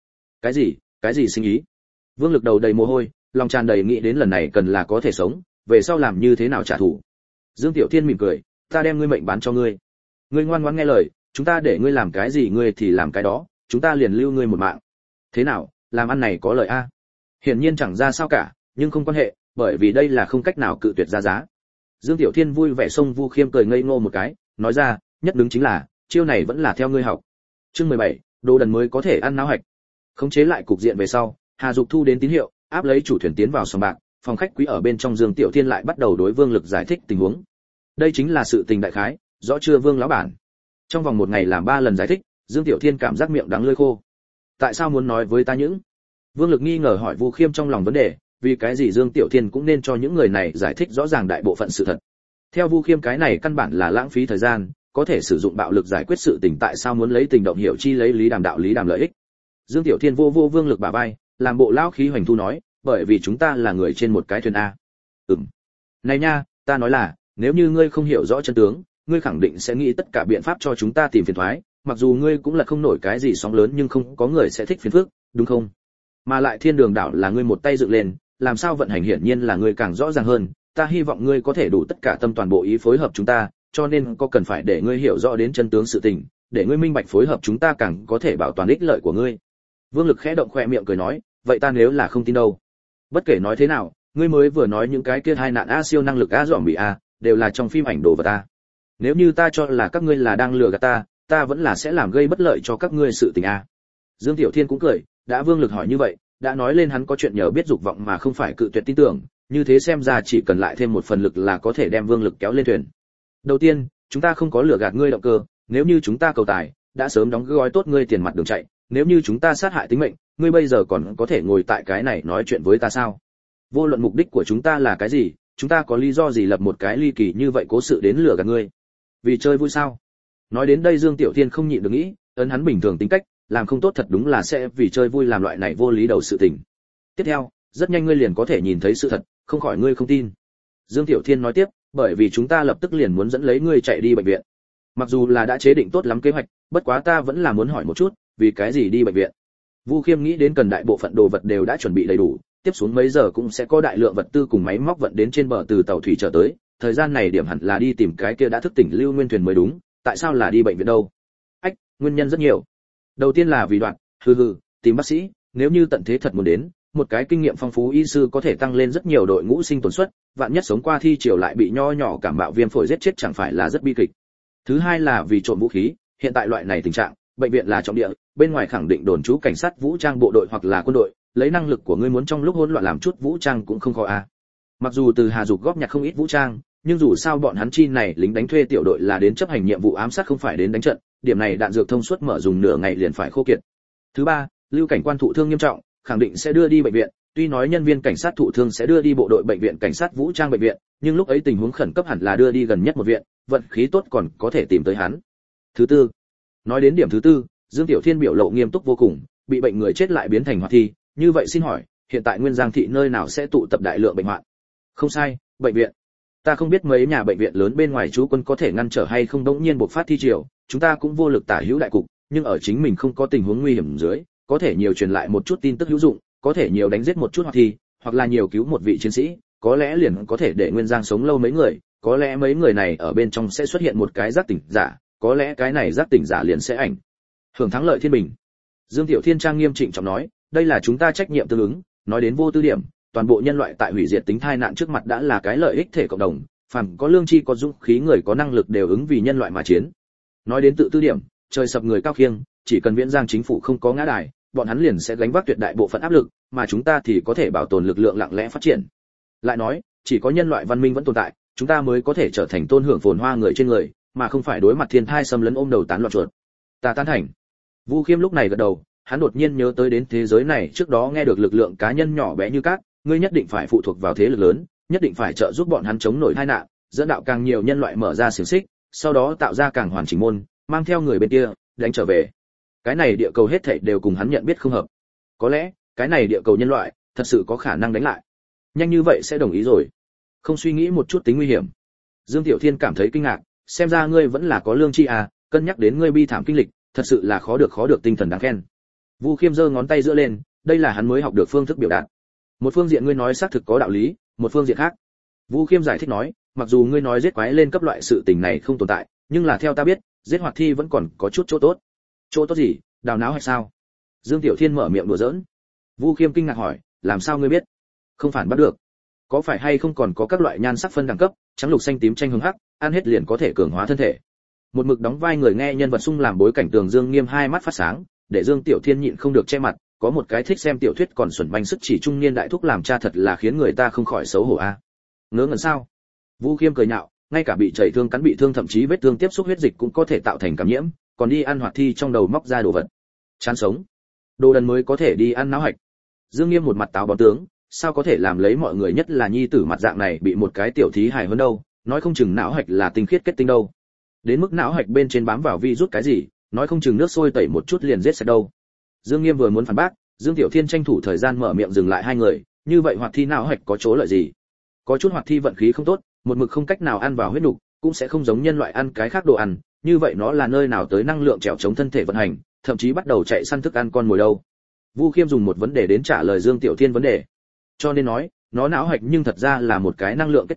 Cái gì sinh ý? Vương Lực đầu đầy mồ hôi, lòng tràn đầy nghĩ đến lần này cần là có thể sống, về sau làm như thế nào trả thù. Dương Tiểu Thiên mỉm cười, ta đem ngươi mệnh bán cho ngươi. Ngươi ngoan ngoãn nghe lời, chúng ta để ngươi làm cái gì ngươi thì làm cái đó, chúng ta liền lưu ngươi một mạng. Thế nào, làm ăn này có lợi a? Hiển nhiên chẳng ra sao cả, nhưng không quan hệ, bởi vì đây là không cách nào cự tuyệt ra giá. Dương Tiểu Thiên vui vẻ xông Vu Khiêm cười ngây ngô một cái, nói ra, nhất đứng chính là, chiêu này vẫn là theo ngươi học. Chương 17, đồ đần mới có thể ăn náo hạch. Khống chế lại cục diện về sau, Hà Dục thu đến tín hiệu, áp lấy chủ thuyền tiến vào sòng bạc, phòng khách quý ở bên trong Dương Tiểu Thiên lại bắt đầu đối Vương Lực giải thích tình huống. Đây chính là sự tình đại khái, rõ chưa Vương lão bản? Trong vòng một ngày làm 3 lần giải thích, Dương Tiểu Thiên cảm giác miệng đắng lưỡi khô. Tại sao muốn nói với ta những? Vương Lực nghi ngờ hỏi Vu Khiêm trong lòng vấn đề, vì cái gì Dương Tiểu Thiên cũng nên cho những người này giải thích rõ ràng đại bộ phận sự thật. Theo Vu Khiêm cái này căn bản là lãng phí thời gian, có thể sử dụng bạo lực giải quyết sự tình, tại sao muốn lấy tình động hiểu chi lấy lý đàm đạo lý đàm lợi ích. Dương Tiểu Thiên vô Vương Lực bả vai, làm bộ lão khí hoành thu nói, bởi vì chúng ta là người trên một cái thuyền a. Này nha, ta nói là, nếu như ngươi không hiểu rõ chân tướng, ngươi khẳng định sẽ nghĩ tất cả biện pháp cho chúng ta tìm phiền toái, mặc dù ngươi cũng là không nổi cái gì sóng lớn nhưng không có người sẽ thích phiền phức, đúng không? Mà lại Thiên Đường đảo là ngươi một tay dựng lên, làm sao vận hành hiển nhiên là ngươi càng rõ ràng hơn, ta hy vọng ngươi có thể đủ tất cả tâm toàn bộ ý phối hợp chúng ta, cho nên có cần phải để ngươi hiểu rõ đến chân tướng sự tình, để ngươi minh bạch phối hợp chúng ta càng có thể bảo toàn ích lợi của ngươi. Vương Lực khẽ động khóe miệng cười nói, vậy ta nếu là không tin đâu? Bất kể nói thế nào, ngươi mới vừa nói những cái kia hai nạn a siêu năng lực a dọm bị a, đều là trong phim ảnh đồ vật ta. Nếu như ta cho là các ngươi là đang lừa gạt ta vẫn là sẽ làm gây bất lợi cho các ngươi sự tình a. Dương Tiểu Thiên cũng cười, đã Vương Lực hỏi như vậy, đã nói lên hắn có chuyện nhờ biết dục vọng mà không phải cự tuyệt tin tưởng, như thế xem ra chỉ cần lại thêm một phần lực là có thể đem Vương Lực kéo lên thuyền. Đầu tiên, chúng ta không có lừa gạt ngươi động cơ, nếu như chúng ta cầu tài, đã sớm đóng gói tốt ngươi tiền mặt đường chạy, nếu như chúng ta sát hại tính mệnh, ngươi bây giờ còn có thể ngồi tại cái này nói chuyện với ta sao? Vô luận mục đích của chúng ta là cái gì, chúng ta có lý do gì lập một cái ly kỳ như vậy cố sự đến lừa gạt ngươi? Vì chơi vui sao? Nói đến đây Dương Tiểu Thiên không nhịn được nghĩ, ấn hắn bình thường tính cách, làm không tốt thật đúng là sẽ vì chơi vui làm loại này vô lý đầu sự tình. Tiếp theo, rất nhanh ngươi liền có thể nhìn thấy sự thật, không khỏi ngươi không tin. Dương Tiểu Thiên nói tiếp, bởi vì chúng ta lập tức liền muốn dẫn lấy ngươi chạy đi bệnh viện. Mặc dù là đã chế định tốt lắm kế hoạch, bất quá ta vẫn là muốn hỏi một chút, vì cái gì đi bệnh viện? Vu Khiêm nghĩ đến cần đại bộ phận đồ vật đều đã chuẩn bị đầy đủ, tiếp xuống mấy giờ cũng sẽ có đại lượng vật tư cùng máy móc vận đến trên bờ từ tàu thủy trở tới, thời gian này điểm hẳn là đi tìm cái kia đã thức tỉnh Lưu Nguyên thuyền mới đúng, tại sao là đi bệnh viện đâu? Ách, nguyên nhân rất nhiều. Đầu tiên là vì đoạn, tìm bác sĩ, nếu như tận thế thật muốn đến, một cái kinh nghiệm phong phú y sư có thể tăng lên rất nhiều đội ngũ sinh tồn suất, vạn nhất sống qua thi triều lại bị nho nhỏ cảm mạo viêm phổi giết chết chẳng phải là rất bi kịch. Thứ hai là vì trộm vũ khí, hiện tại loại này tình trạng, bệnh viện là trọng địa, bên ngoài khẳng định đồn trú cảnh sát vũ trang bộ đội hoặc là quân đội, lấy năng lực của ngươi muốn trong lúc hỗn loạn làm chút vũ trang cũng không khó a. Mặc dù từ Hà Dục góp nhặt không ít vũ trang, nhưng dù sao bọn hắn chi này lính đánh thuê tiểu đội là đến chấp hành nhiệm vụ ám sát không phải đến đánh trận, điểm này đạn dược thông suốt mở dùng nửa ngày liền phải khô kiệt. Thứ ba, Lưu cảnh quan thụ thương nghiêm trọng, khẳng định sẽ đưa đi bệnh viện, tuy nói nhân viên cảnh sát thụ thương sẽ đưa đi bộ đội bệnh viện cảnh sát vũ trang bệnh viện, nhưng lúc ấy tình huống khẩn cấp hẳn là đưa đi gần nhất một viện, vận khí tốt còn có thể tìm tới hắn. Thứ tư, nói đến điểm thứ tư, Dương Tiểu Thiên biểu lộ nghiêm túc vô cùng, bị bệnh người chết lại biến thành hoạt thi, như vậy xin hỏi, hiện tại Nguyên Giang thị nơi nào sẽ tụ tập đại lượng bệnh hoạn? Không sai, bệnh viện. Ta không biết mấy nhà bệnh viện lớn bên ngoài trú quân có thể ngăn trở hay không đống nhiên bộc phát thi triều, chúng ta cũng vô lực tả hữu đại cục, nhưng ở chính mình không có tình huống nguy hiểm dưới, có thể nhiều truyền lại một chút tin tức hữu dụng, có thể nhiều đánh giết một chút hoạt thi, hoặc là nhiều cứu một vị chiến sĩ, có lẽ liền có thể để Nguyên Giang sống lâu mấy người, có lẽ mấy người này ở bên trong sẽ xuất hiện một cái giác tỉnh giả, có lẽ cái này giác tỉnh giả liền sẽ ảnh hưởng thắng lợi thiên bình. Dương Tiểu Thiên trang nghiêm trịnh trọng nói, đây là chúng ta trách nhiệm tương ứng, nói đến vô tư điểm, toàn bộ nhân loại tại hủy diệt tính tai nạn trước mặt đã là cái lợi ích thể cộng đồng, phàm có lương tri có dũng khí người có năng lực đều ứng vì nhân loại mà chiến. Nói đến tự tư điểm, trời sập người cao khiêng, chỉ cần Viễn Giang chính phủ không có ngã đài, bọn hắn liền sẽ gánh vác tuyệt đại bộ phận áp lực, mà chúng ta thì có thể bảo tồn lực lượng lặng lẽ phát triển. Lại nói, chỉ có nhân loại văn minh vẫn tồn tại, chúng ta mới có thể trở thành tôn hưởng phồn hoa người trên người, mà không phải đối mặt thiên thai xâm lấn ôm đầu tán loạn chuột. Ta tán thành. Vu Khiêm lúc này gật đầu, hắn đột nhiên nhớ tới đến thế giới này trước đó nghe được lực lượng cá nhân nhỏ bé như cát, ngươi nhất định phải phụ thuộc vào thế lực lớn, nhất định phải trợ giúp bọn hắn chống nổi tai nạn, dẫn đạo càng nhiều nhân loại mở ra xiềng xích, sau đó tạo ra càng hoàn chỉnh môn, mang theo người bên kia, đánh trở về. Cái này địa cầu hết thảy đều cùng hắn nhận biết không hợp. Có lẽ, cái này địa cầu nhân loại thật sự có khả năng đánh lại. Nhanh như vậy sẽ đồng ý rồi. Không suy nghĩ một chút tính nguy hiểm. Dương Tiểu Thiên cảm thấy kinh ngạc, xem ra ngươi vẫn là có lương tri à, cân nhắc đến ngươi bi thảm kinh lịch, thật sự là khó được tinh thần đáng khen. Vu Khiêm giơ ngón tay giữa lên, đây là hắn mới học được phương thức biểu đạt. Một phương diện ngươi nói xác thực có đạo lý, một phương diện khác. Vu Khiêm giải thích nói, mặc dù ngươi nói giết quái lên cấp loại sự tình này không tồn tại, nhưng là theo ta biết, giết hoạt thi vẫn còn có chút chỗ tốt. Chỗ tốt gì? Đào não hay sao? Dương Tiểu Thiên mở miệng đùa giỡn. Vu Khiêm kinh ngạc hỏi, làm sao ngươi biết? Không phản bắt được. Có phải hay không còn có các loại nhan sắc phân đẳng cấp, trắng lục xanh tím tranh hồng hắc, ăn hết liền có thể cường hóa thân thể. Một mực đóng vai người nghe nhân vật sung làm bối cảnh Tường Dương Nghiêm hai mắt phát sáng, để Dương Tiểu Thiên nhịn không được che mặt, có một cái thích xem tiểu thuyết còn xuẩn banh sức chỉ trung niên đại thúc làm cha thật là khiến người ta không khỏi xấu hổ a. Ngớ ngẩn sao? Vu Khiêm cười nhạo, ngay cả bị chảy thương cắn bị thương thậm chí vết thương tiếp xúc huyết dịch cũng có thể tạo thành cảm nhiễm, còn đi ăn hoạt thi trong đầu móc ra đồ vật. Chán sống. Đồ đần mới có thể đi ăn náo hạch. Dương Nghiêm một mặt táo bón tướng, sao có thể làm lấy mọi người nhất là nhi tử mặt dạng này bị một cái tiểu thí hài hơn đâu, nói không chừng não hạch là tinh khiết kết tinh đâu. Đến mức não hạch bên trên bám vào virus cái gì, nói không chừng nước sôi tẩy một chút liền giết sạch đâu. Dương Nghiêm vừa muốn phản bác, Dương Tiểu Thiên tranh thủ thời gian mở miệng dừng lại hai người, như vậy hoạt thi não hạch có chỗ lợi gì? Có chút hoạt thi vận khí không tốt, một mực không cách nào ăn vào huyết nục, cũng sẽ không giống nhân loại ăn cái khác đồ ăn, như vậy nó là nơi nào tới năng lượng trèo chống thân thể vận hành, thậm chí bắt đầu chạy săn thức ăn con mồi đâu. Vu Khiêm dùng một vấn đề đến trả lời Dương Tiểu Thiên vấn đề. Cho nên nói, nó não hạch nhưng thật ra là một cái năng lượng kết tinh,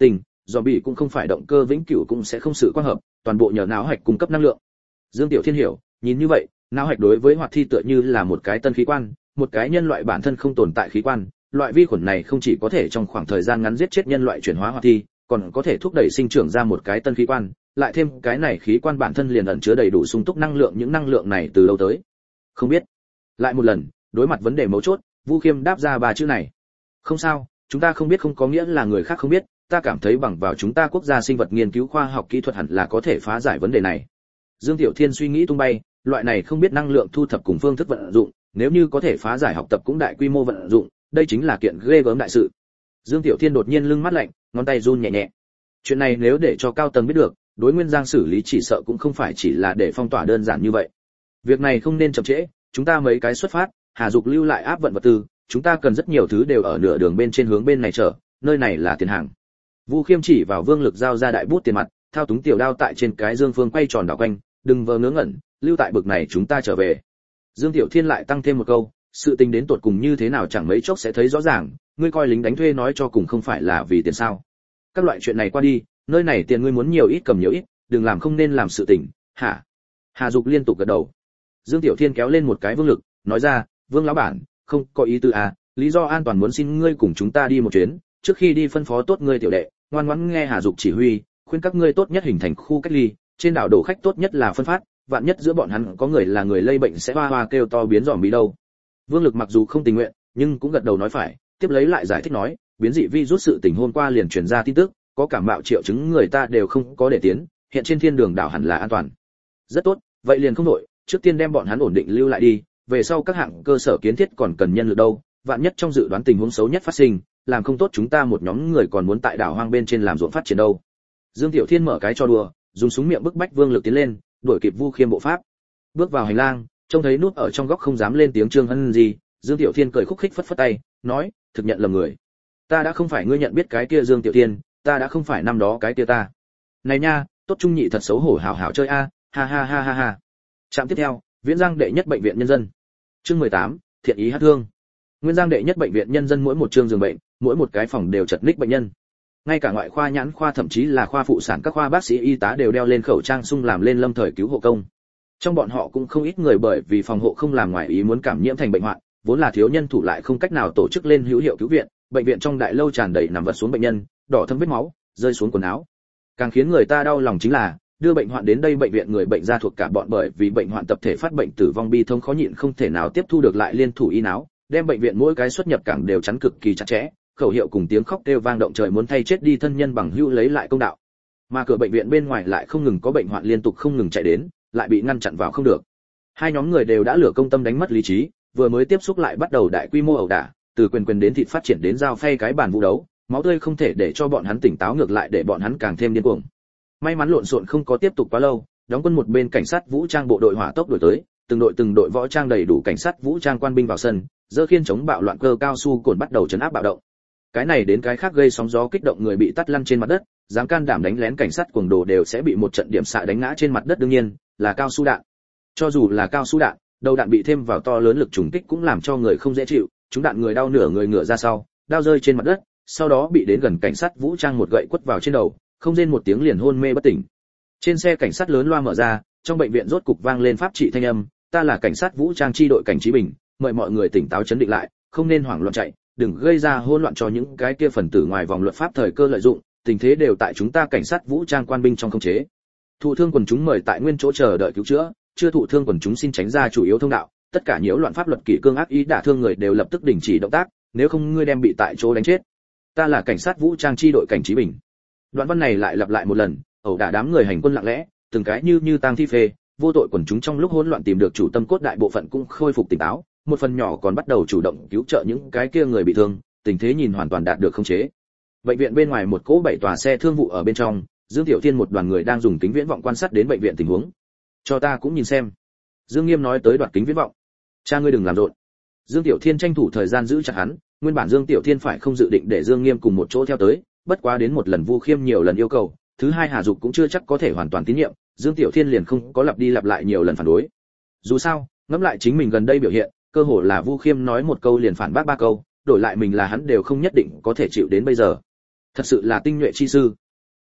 zombie cũng không phải động cơ vĩnh cửu cũng sẽ không sự quang hợp, toàn bộ nhờ não hạch cung cấp năng lượng. Dương Tiểu Thiên hiểu, nhìn như vậy, não hạch đối với hoạt thi tựa như là một cái tân khí quan, một cái nhân loại bản thân không tồn tại khí quan, loại vi khuẩn này không chỉ có thể trong khoảng thời gian ngắn giết chết nhân loại chuyển hóa hoạt thi, còn có thể thúc đẩy sinh trưởng ra một cái tân khí quan, lại thêm cái này khí quan bản thân liền ẩn chứa đầy đủ sung túc năng lượng, những năng lượng này từ đâu tới? Không biết. Lại một lần, đối mặt vấn đề mấu chốt, Vu Khiêm đáp ra ba chữ này. Không sao, chúng ta không biết không có nghĩa là người khác không biết, ta cảm thấy bằng vào chúng ta quốc gia sinh vật nghiên cứu khoa học kỹ thuật hẳn là có thể phá giải vấn đề này. Dương Tiểu Thiên suy nghĩ tung bay, loại này không biết năng lượng thu thập cùng phương thức vận dụng, nếu như có thể phá giải học tập cũng đại quy mô vận dụng, đây chính là kiện ghê gớm đại sự. Dương Tiểu Thiên đột nhiên lưng mắt lạnh, ngón tay run nhẹ nhẹ. Chuyện này nếu để cho cao tầng biết được, đối Nguyên Giang xử lý chỉ sợ cũng không phải chỉ là để phong tỏa đơn giản như vậy. Việc này không nên chậm trễ, chúng ta mấy cái xuất phát, Hà Dục lưu lại áp vận vật tư, chúng ta cần rất nhiều thứ đều ở nửa đường bên trên hướng bên này chở, nơi này là tiền hàng. Vu Khiêm chỉ vào Vương Lực giao ra đại bút tiền mặt, thao túng tiểu đao tại trên cái dương phương quay tròn đảo quanh, đừng vờ ngớ ngẩn, lưu tại bực này chúng ta trở về. Dương Tiểu Thiên lại tăng thêm một câu, sự tình đến tột cùng như thế nào chẳng mấy chốc sẽ thấy rõ ràng, ngươi coi lính đánh thuê nói cho cùng không phải là vì tiền sao? Các loại chuyện này qua đi, nơi này tiền ngươi muốn nhiều ít cầm nhiều ít, đừng làm không nên làm sự tình, hả? Hà Dục liên tục gật đầu. Dương Tiểu Thiên kéo lên một cái Vương Lực, nói ra, Vương lão bản, không có ý tư à, lý do an toàn muốn xin ngươi cùng chúng ta đi một chuyến, trước khi đi phân phó tốt ngươi tiểu đệ, ngoan ngoãn nghe Hà Dục chỉ huy, khuyên các ngươi tốt nhất hình thành khu cách ly, trên đảo đổ khách tốt nhất là phân phát, vạn nhất giữa bọn hắn có người là người lây bệnh sẽ hoa hoa kêu to biến giòm bí đâu. Vương Lực mặc dù không tình nguyện, nhưng cũng gật đầu nói phải, tiếp lấy lại giải thích nói, biến dị virus sự tình hôm qua liền truyền ra tin tức, có cảm mạo triệu chứng người ta đều không có để tiến, hiện trên thiên đường đảo hẳn là an toàn. Rất tốt, vậy liền không đổi, trước tiên đem bọn hắn ổn định lưu lại đi, về sau các hạng cơ sở kiến thiết còn cần nhân lực đâu, vạn nhất trong dự đoán tình huống xấu nhất phát sinh, làm không tốt chúng ta một nhóm người còn muốn tại đảo hoang bên trên làm ruộng phát triển đâu. Dương Tiểu Thiên mở cái cho đùa, dùng súng miệng bức bách Vương Lực tiến lên, đuổi kịp Vu Khiêm bộ pháp. Bước vào hành lang, trông thấy nút ở trong góc không dám lên tiếng Trương Hân gì, Dương Tiểu Thiên cười khúc khích phất phất tay, nói, thực nhận lầm người. Ta đã không phải ngươi nhận biết cái kia Dương Tiểu Thiên, ta đã không phải năm đó cái kia ta. Này nha, tốt trung nhị thật xấu hổ hảo hảo chơi a, ha ha ha ha ha. Trạm tiếp theo, Viễn Giang đệ nhất bệnh viện nhân dân. Chương 18, thiện ý hát thương. Nguyên Giang đệ nhất bệnh viện nhân dân mỗi một chương giường bệnh, mỗi một cái phòng đều chật ních bệnh nhân. Ngay cả ngoại khoa nhãn khoa thậm chí là khoa phụ sản các khoa bác sĩ y tá đều đeo lên khẩu trang sung làm lên lâm thời cứu hộ công. Trong bọn họ cũng không ít người bởi vì phòng hộ không làm ngoài ý muốn cảm nhiễm thành bệnh hoạn, vốn là thiếu nhân thủ lại không cách nào tổ chức lên hữu hiệu cứu viện, bệnh viện trong đại lâu tràn đầy nằm vật xuống bệnh nhân, đỏ thâm vết máu, rơi xuống quần áo. Càng khiến người ta đau lòng chính là, đưa bệnh hoạn đến đây bệnh viện người bệnh ra thuộc cả bọn bởi vì bệnh hoạn tập thể phát bệnh tử vong bi thông khó nhịn không thể nào tiếp thu được lại liên thủ y náo, đem bệnh viện mỗi cái xuất nhập cảng đều chắn cực kỳ chặt chẽ, khẩu hiệu cùng tiếng khóc kêu vang động trời muốn thay chết đi thân nhân bằng hữu lấy lại công đạo. Mà cửa bệnh viện bên ngoài lại không ngừng có bệnh hoạn liên tục không ngừng chạy đến, lại bị ngăn chặn vào không được. Hai nhóm người đều đã lửa công tâm đánh mất lý trí, vừa mới tiếp xúc lại bắt đầu đại quy mô ẩu đả, từ quyền đến thịt phát triển đến dao phay cái bàn vũ đấu, máu tươi không thể để cho bọn hắn tỉnh táo, ngược lại để bọn hắn càng thêm điên cuồng. May mắn lộn xộn không có tiếp tục quá lâu, đóng quân một bên cảnh sát vũ trang bộ đội hỏa tốc đuổi tới, từng đội võ trang đầy đủ cảnh sát vũ trang quan binh vào sân, giơ khiên chống bạo loạn cơ cao su cồn bắt đầu trấn áp bạo động. Cái này đến cái khác gây sóng gió kích động người bị tắt lăn trên mặt đất, dám can đảm đánh lén cảnh sát cuồng đồ đều sẽ bị một trận điểm xạ đánh ngã trên mặt đất, đương nhiên là cao su đạn. Cho dù là cao su đạn, đầu đạn bị thêm vào to lớn lực trùng kích cũng làm cho người không dễ chịu, chúng đạn người đau nửa người ngửa ra sau, đau rơi trên mặt đất, sau đó bị đến gần cảnh sát vũ trang một gậy quất vào trên đầu, không rên một tiếng liền hôn mê bất tỉnh. Trên xe cảnh sát lớn loa mở ra, trong bệnh viện rốt cục vang lên pháp trị thanh âm, ta là cảnh sát vũ trang chi đội cảnh Trí Bình, mời mọi người tỉnh táo chấn định lại, không nên hoảng loạn chạy, đừng gây ra hỗn loạn cho những cái kia phần tử ngoài vòng luật pháp thời cơ lợi dụng, tình thế đều tại chúng ta cảnh sát vũ trang quan binh trong khống chế. Thụ thương quần chúng mời tại nguyên chỗ chờ đợi cứu chữa, chưa thụ thương quần chúng xin tránh ra chủ yếu thông đạo, tất cả nhiễu loạn pháp luật kỷ cương ác ý đả thương người đều lập tức đình chỉ động tác, nếu không ngươi đem bị tại chỗ đánh chết. Ta là cảnh sát vũ trang chi đội cảnh Trí Bình. Đoạn văn này lại lặp lại một lần, ẩu đả đám người hành quân lặng lẽ, từng cái như tang thi phê, vô tội quần chúng trong lúc hỗn loạn tìm được chủ tâm cốt, đại bộ phận cũng khôi phục tỉnh táo, một phần nhỏ còn bắt đầu chủ động cứu trợ những cái kia người bị thương, tình thế nhìn hoàn toàn đạt được khống chế. Bệnh viện bên ngoài một cỗ 7 tòa xe thương vụ ở bên trong, Dương Tiểu Thiên một đoàn người đang dùng kính viễn vọng quan sát đến bệnh viện tình huống. Cho ta cũng nhìn xem. Dương Nghiêm nói tới đoạt kính viễn vọng. Cha ngươi đừng làm rộn. Dương Tiểu Thiên tranh thủ thời gian giữ chặt hắn, nguyên bản Dương Tiểu Thiên phải không dự định để Dương Nghiêm cùng một chỗ theo tới, bất quá đến một lần Vu Khiêm nhiều lần yêu cầu, thứ hai Hà Dục cũng chưa chắc có thể hoàn toàn tín nhiệm, Dương Tiểu Thiên liền không có lặp đi lặp lại nhiều lần phản đối. Dù sao, ngẫm lại chính mình gần đây biểu hiện, cơ hồ là Vu Khiêm nói một câu liền phản bác 3 câu, đổi lại mình là hắn đều không nhất định có thể chịu đến bây giờ. Thật sự là tinh nhuệ chi sư.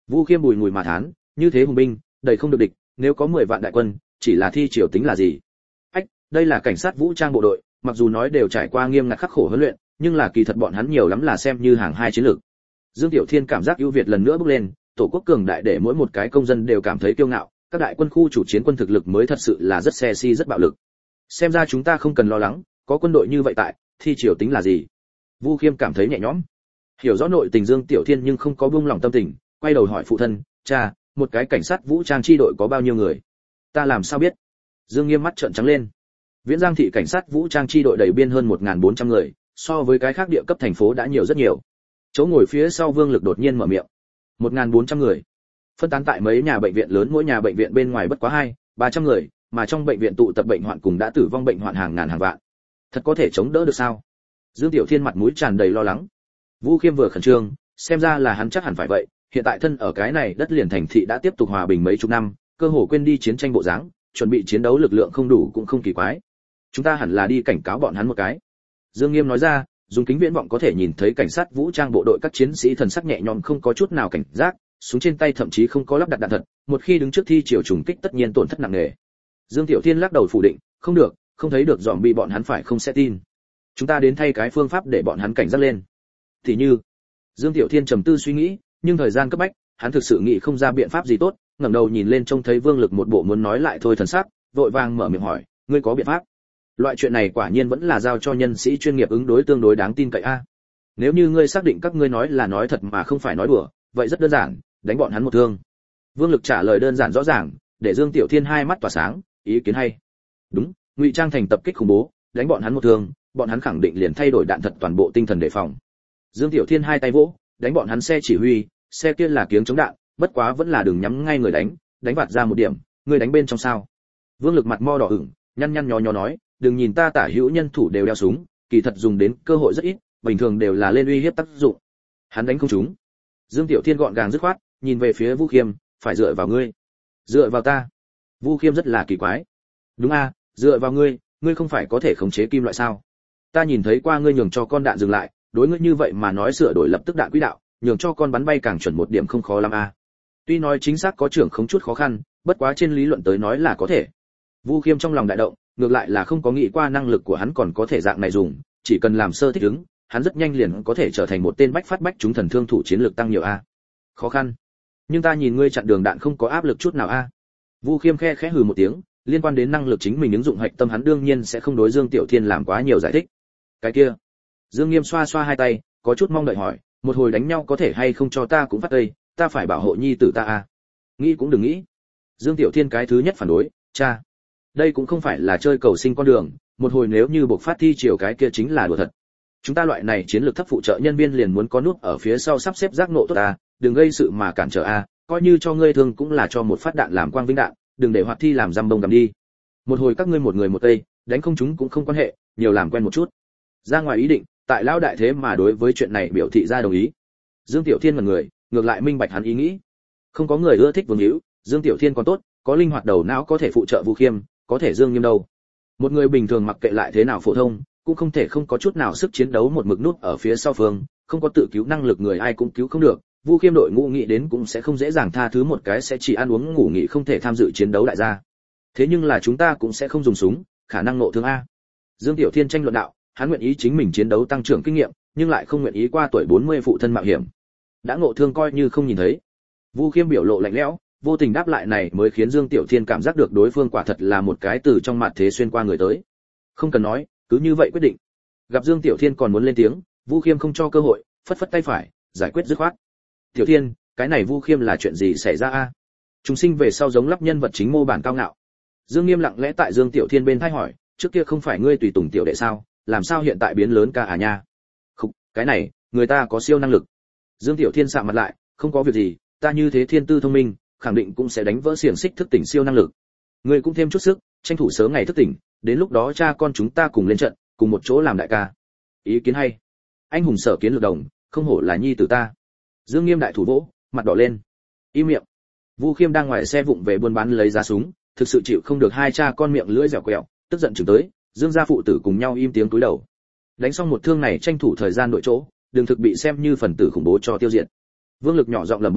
Vu Khiêm bùi ngùi mà thán, như thế hùng binh, đầy không được địch, nếu có 10 vạn đại quân, chỉ là thi triều tính là gì? Ách, đây là cảnh sát vũ trang bộ đội, mặc dù nói đều trải qua nghiêm ngặt khắc khổ huấn luyện, nhưng là kỳ thật bọn hắn nhiều lắm là xem như hàng hai chiến lược. Dương Tiểu Thiên cảm giác ưu việt lần nữa bước lên, tổ quốc cường đại để mỗi một cái công dân đều cảm thấy kiêu ngạo, các đại quân khu chủ chiến quân thực lực mới thật sự là rất xe si rất bạo lực. Xem ra chúng ta không cần lo lắng, có quân đội như vậy tại, thi triều tính là gì? Vu Khiêm cảm thấy nhẹ nhõm. Hiểu rõ nội tình Dương Tiểu Thiên nhưng không có buông lỏng tâm tình, quay đầu hỏi phụ thân, "Cha, một cái cảnh sát vũ trang chi đội có bao nhiêu người?" "Ta làm sao biết?" Dương Nghiêm mắt trợn trắng lên. Viễn Giang thị cảnh sát vũ trang chi đội đầy biên hơn 1400 người, so với cái khác địa cấp thành phố đã nhiều rất nhiều. Chỗ ngồi phía sau Vương Lực đột nhiên mở miệng. 1400 người. Phân tán tại mấy nhà bệnh viện lớn, mỗi nhà bệnh viện bên ngoài bất quá 200-300 người, mà trong bệnh viện tụ tập bệnh hoạn cùng đã tử vong bệnh hoạn hàng ngàn hàng vạn. Thật có thể chống đỡ được sao? Dương Tiểu Thiên mặt mũi tràn đầy lo lắng. Vu Khiêm vừa khẩn trương, xem ra là hắn chắc hẳn phải vậy, hiện tại thân ở cái này đất liền thành thị đã tiếp tục hòa bình mấy chục năm, cơ hồ quên đi chiến tranh bộ dáng, chuẩn bị chiến đấu lực lượng không đủ cũng không kỳ quái. Chúng ta hẳn là đi cảnh cáo bọn hắn một cái. Dương Nghiêm nói ra, dùng kính viễn vọng có thể nhìn thấy cảnh sát vũ trang bộ đội các chiến sĩ thần sắc nhẹ nhõm không có chút nào cảnh giác, súng trên tay thậm chí không có lắp đặt đạn thật, một khi đứng trước thi triều trùng kích tất nhiên tổn thất nặng nề. Dương Tiểu Thiên lắc đầu phủ định, không được, không thấy được dòm bị bọn hắn phải không sẽ tin. Chúng ta đến thay cái phương pháp để bọn hắn cảnh giác lên. Thì như, Dương Tiểu Thiên trầm tư suy nghĩ, nhưng thời gian cấp bách, hắn thực sự nghĩ không ra biện pháp gì tốt, ngẩng đầu nhìn lên trông thấy Vương Lực một bộ muốn nói lại thôi thần sắc, vội vàng mở miệng hỏi, ngươi có biện pháp? Loại chuyện này quả nhiên vẫn là giao cho nhân sĩ chuyên nghiệp ứng đối tương đối đáng tin cậy a. Nếu như ngươi xác định các ngươi nói là nói thật mà không phải nói đùa, vậy rất đơn giản, đánh bọn hắn một thương. Vương Lực trả lời đơn giản rõ ràng, để Dương Tiểu Thiên hai mắt tỏa sáng, ý kiến hay. Đúng, ngụy trang thành tập kích khủng bố, đánh bọn hắn một thương, bọn hắn khẳng định liền thay đổi đạn thật toàn bộ tinh thần đề phòng. Dương Tiểu Thiên hai tay vỗ, đánh bọn hắn xe chỉ huy, xe kia là kiếng chống đạn, bất quá vẫn là đừng nhắm ngay người đánh vạt ra một điểm, người đánh bên trong sao? Vương Lực mặt mo đỏ ửng, nhăn nhăn nhó nhó nói, đừng nhìn ta tả hữu nhân thủ đều đeo súng, kỳ thật dùng đến cơ hội rất ít, bình thường đều là lên uy hiếp tác dụng. Hắn đánh không trúng. Dương Tiểu Thiên gọn gàng dứt khoát, nhìn về phía Vu Khiêm, phải dựa vào ngươi. Dựa vào ta? Vu Khiêm rất là kỳ quái. Đúng a, dựa vào ngươi, ngươi không phải có thể khống chế kim loại sao? Ta nhìn thấy qua ngươi nhường cho con đạn dừng lại, đối ngươi như vậy mà nói sửa đổi lập tức đạn quỹ đạo, nhường cho con bắn bay càng chuẩn một điểm không khó lắm a. Tuy nói chính xác có trưởng không chút khó khăn, bất quá trên lý luận tới nói là có thể. Vu Khiêm trong lòng đại động, ngược lại là không có nghĩ qua năng lực của hắn còn có thể dạng này dùng, chỉ cần làm sơ thích ứng, hắn rất nhanh liền có thể trở thành một tên bách phát bách chúng thần thương thủ chiến lược tăng nhiều a. Khó khăn. Nhưng ta nhìn ngươi chặn đường đạn không có áp lực chút nào a. Vu Khiêm khẽ hừ một tiếng, liên quan đến năng lực chính mình ứng dụng hạch tâm hắn đương nhiên sẽ không đối Dương Tiểu Thiên làm quá nhiều giải thích. Cái kia. Dương Nghiêm xoa xoa hai tay, có chút mong đợi hỏi, một hồi đánh nhau có thể hay không cho ta cũng phát tây, ta phải bảo hộ nhi tử ta a. Nghĩ cũng đừng nghĩ. Dương Tiểu Thiên cái thứ nhất phản đối, cha. Đây cũng không phải là chơi cầu sinh con đường, một hồi nếu như buộc phát thi chiều cái kia chính là đùa thật. Chúng ta loại này chiến lược thấp phụ trợ nhân viên liền muốn có nút ở phía sau sắp xếp giác ngộ tốt ta, đừng gây sự mà cản trở a, coi như cho ngươi thương cũng là cho một phát đạn làm quang vinh đạn, đừng để hoạt thi làm răm bông gầm đi. Một hồi các ngươi một người một tây, đánh không chúng cũng không quan hệ, nhiều làm quen một chút. Ra ngoài ý định, tại lão đại thế mà đối với chuyện này biểu thị ra đồng ý. Dương Tiểu Thiên là người, ngược lại minh bạch hắn ý nghĩ. Không có người ưa thích Vương Hữu, Dương Tiểu Thiên còn tốt, có linh hoạt đầu não có thể phụ trợ Vu Khiêm, có thể Dương Nghiêm đâu. Một người bình thường mặc kệ lại thế nào phổ thông, cũng không thể không có chút nào sức chiến đấu một mực nút ở phía sau phương, không có tự cứu năng lực người ai cũng cứu không được. Vu Khiêm đội ngũ nghĩ đến cũng sẽ không dễ dàng tha thứ một cái sẽ chỉ ăn uống ngủ nghỉ không thể tham dự chiến đấu đại gia. Thế nhưng là chúng ta cũng sẽ không dùng súng, khả năng nộ thương a. Dương Tiểu Thiên tranh luận đạo, hắn nguyện ý chính mình chiến đấu tăng trưởng kinh nghiệm, nhưng lại không nguyện ý qua tuổi 40 phụ thân mạo hiểm. Đã ngộ thương coi như không nhìn thấy. Vu Khiêm biểu lộ lạnh lẽo, vô tình đáp lại này mới khiến Dương Tiểu Thiên cảm giác được đối phương quả thật là một cái từ trong mặt thế xuyên qua người tới. Không cần nói, cứ như vậy quyết định. Gặp Dương Tiểu Thiên còn muốn lên tiếng, Vu Khiêm không cho cơ hội, phất phất tay phải, giải quyết dứt khoát. Tiểu Thiên, cái này Vu Khiêm là chuyện gì xảy ra a? Chúng sinh về sau giống lắp nhân vật chính mô bản cao ngạo. Dương Nghiêm lặng lẽ tại Dương Tiểu Thiên bên thay hỏi, trước kia không phải ngươi tùy tùng tiểu đệ sao, làm sao hiện tại biến lớn ca à nha? Khục, cái này, người ta có siêu năng lực. Dương Tiểu Thiên sạm mặt lại, không có việc gì, ta như thế thiên tư thông minh, khẳng định cũng sẽ đánh vỡ xiềng xích thức tỉnh siêu năng lực. Ngươi cũng thêm chút sức, tranh thủ sớm ngày thức tỉnh, đến lúc đó cha con chúng ta cùng lên trận, cùng một chỗ làm đại ca. Ý kiến hay. Anh hùng sở kiến lược đồng, không hổ là nhi tử ta. Dương Nghiêm đại thủ vỗ, mặt đỏ lên. Im miệng. Vu Khiêm đang ngoài xe vụng về buôn bán lấy ra súng, thực sự chịu không được hai cha con miệng lưỡi dẻo quẹo, tức giận chừng tới, Dương gia phụ tử cùng nhau im tiếng cúi đầu. Đánh xong một thương này tranh thủ thời gian đội chỗ, đừng thực bị xem như phần tử khủng bố cho tiêu diệt. Vương Lực nhỏ giọng lẩm bẩm,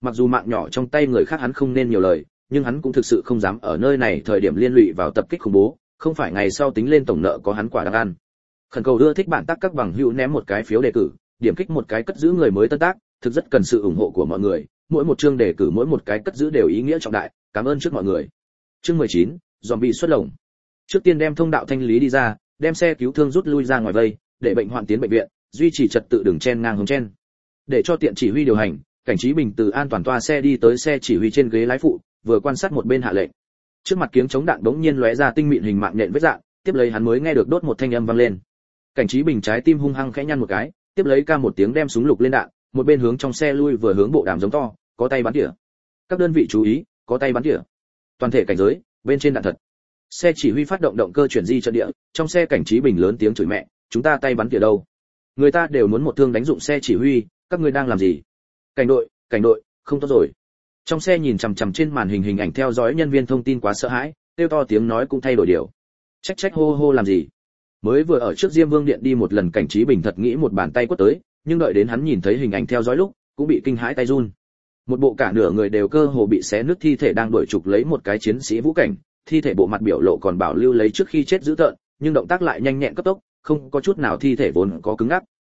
mặc dù mạng nhỏ trong tay người khác hắn không nên nhiều lời, nhưng hắn cũng thực sự không dám ở nơi này thời điểm liên lụy vào tập kích khủng bố, không phải ngày sau tính lên tổng nợ có hắn quả đang ăn. Khẩn cầu ưa thích bạn tác các bằng hữu ném một cái phiếu đề cử, điểm kích một cái cất giữ người mới tân tác, thực rất cần sự ủng hộ của mọi người, mỗi một chương đề cử mỗi một cái cất giữ đều ý nghĩa trọng đại, cảm ơn trước mọi người. Chương 19, zombie xuất lồng. Trước tiên đem thông đạo thanh lý đi ra, đem xe cứu thương rút lui ra ngoài vây, để bệnh hoạn tiến bệnh viện, duy trì trật tự đường chen ngang hướng chen. Để cho tiện chỉ huy điều hành, Cảnh Trí Bình từ an toàn toa xe đi tới xe chỉ huy trên ghế lái phụ, vừa quan sát một bên hạ lệnh. Trước mặt kiếng chống đạn đống nhiên lóe ra tinh mịn hình mạng nhện vết dạng, tiếp lấy hắn mới nghe được đốt một thanh âm vang lên. Cảnh Trí Bình trái tim hung hăng khẽ nhăn một cái, tiếp lấy ca một tiếng đem súng lục lên đạn, một bên hướng trong xe lui vừa hướng bộ đàm giống to, có tay bắn tỉa. Các đơn vị chú ý, có tay bắn tỉa. Toàn thể cảnh giới, bên trên đạn thật. Xe chỉ huy phát động động cơ chuyển di trận địa, trong xe Cảnh Trí Bình lớn tiếng chửi mẹ, chúng ta tay bắn tỉa đâu? Người ta đều muốn một thương đánh dụng xe chỉ huy, các ngươi đang làm gì? Cảnh đội, không tốt rồi. Trong xe nhìn chằm chằm trên màn hình hình ảnh theo dõi nhân viên thông tin quá sợ hãi, kêu to tiếng nói cũng thay đổi điều. Trách hô hô làm gì? Mới vừa ở trước Diêm Vương điện đi một lần, Cảnh Trí Bình thật nghĩ một bàn tay quất tới, nhưng đợi đến hắn nhìn thấy hình ảnh theo dõi lúc, cũng bị kinh hãi tay run. Một bộ cả nửa người đều cơ hồ bị xé nứt thi thể đang đuổi trục lấy một cái chiến sĩ vũ cảnh, thi thể bộ mặt biểu lộ còn bảo lưu lấy trước khi chết dữ tợn, nhưng động tác lại nhanh nhẹn cấp tốc, không có chút nào thi thể vốn có cứng ngắc.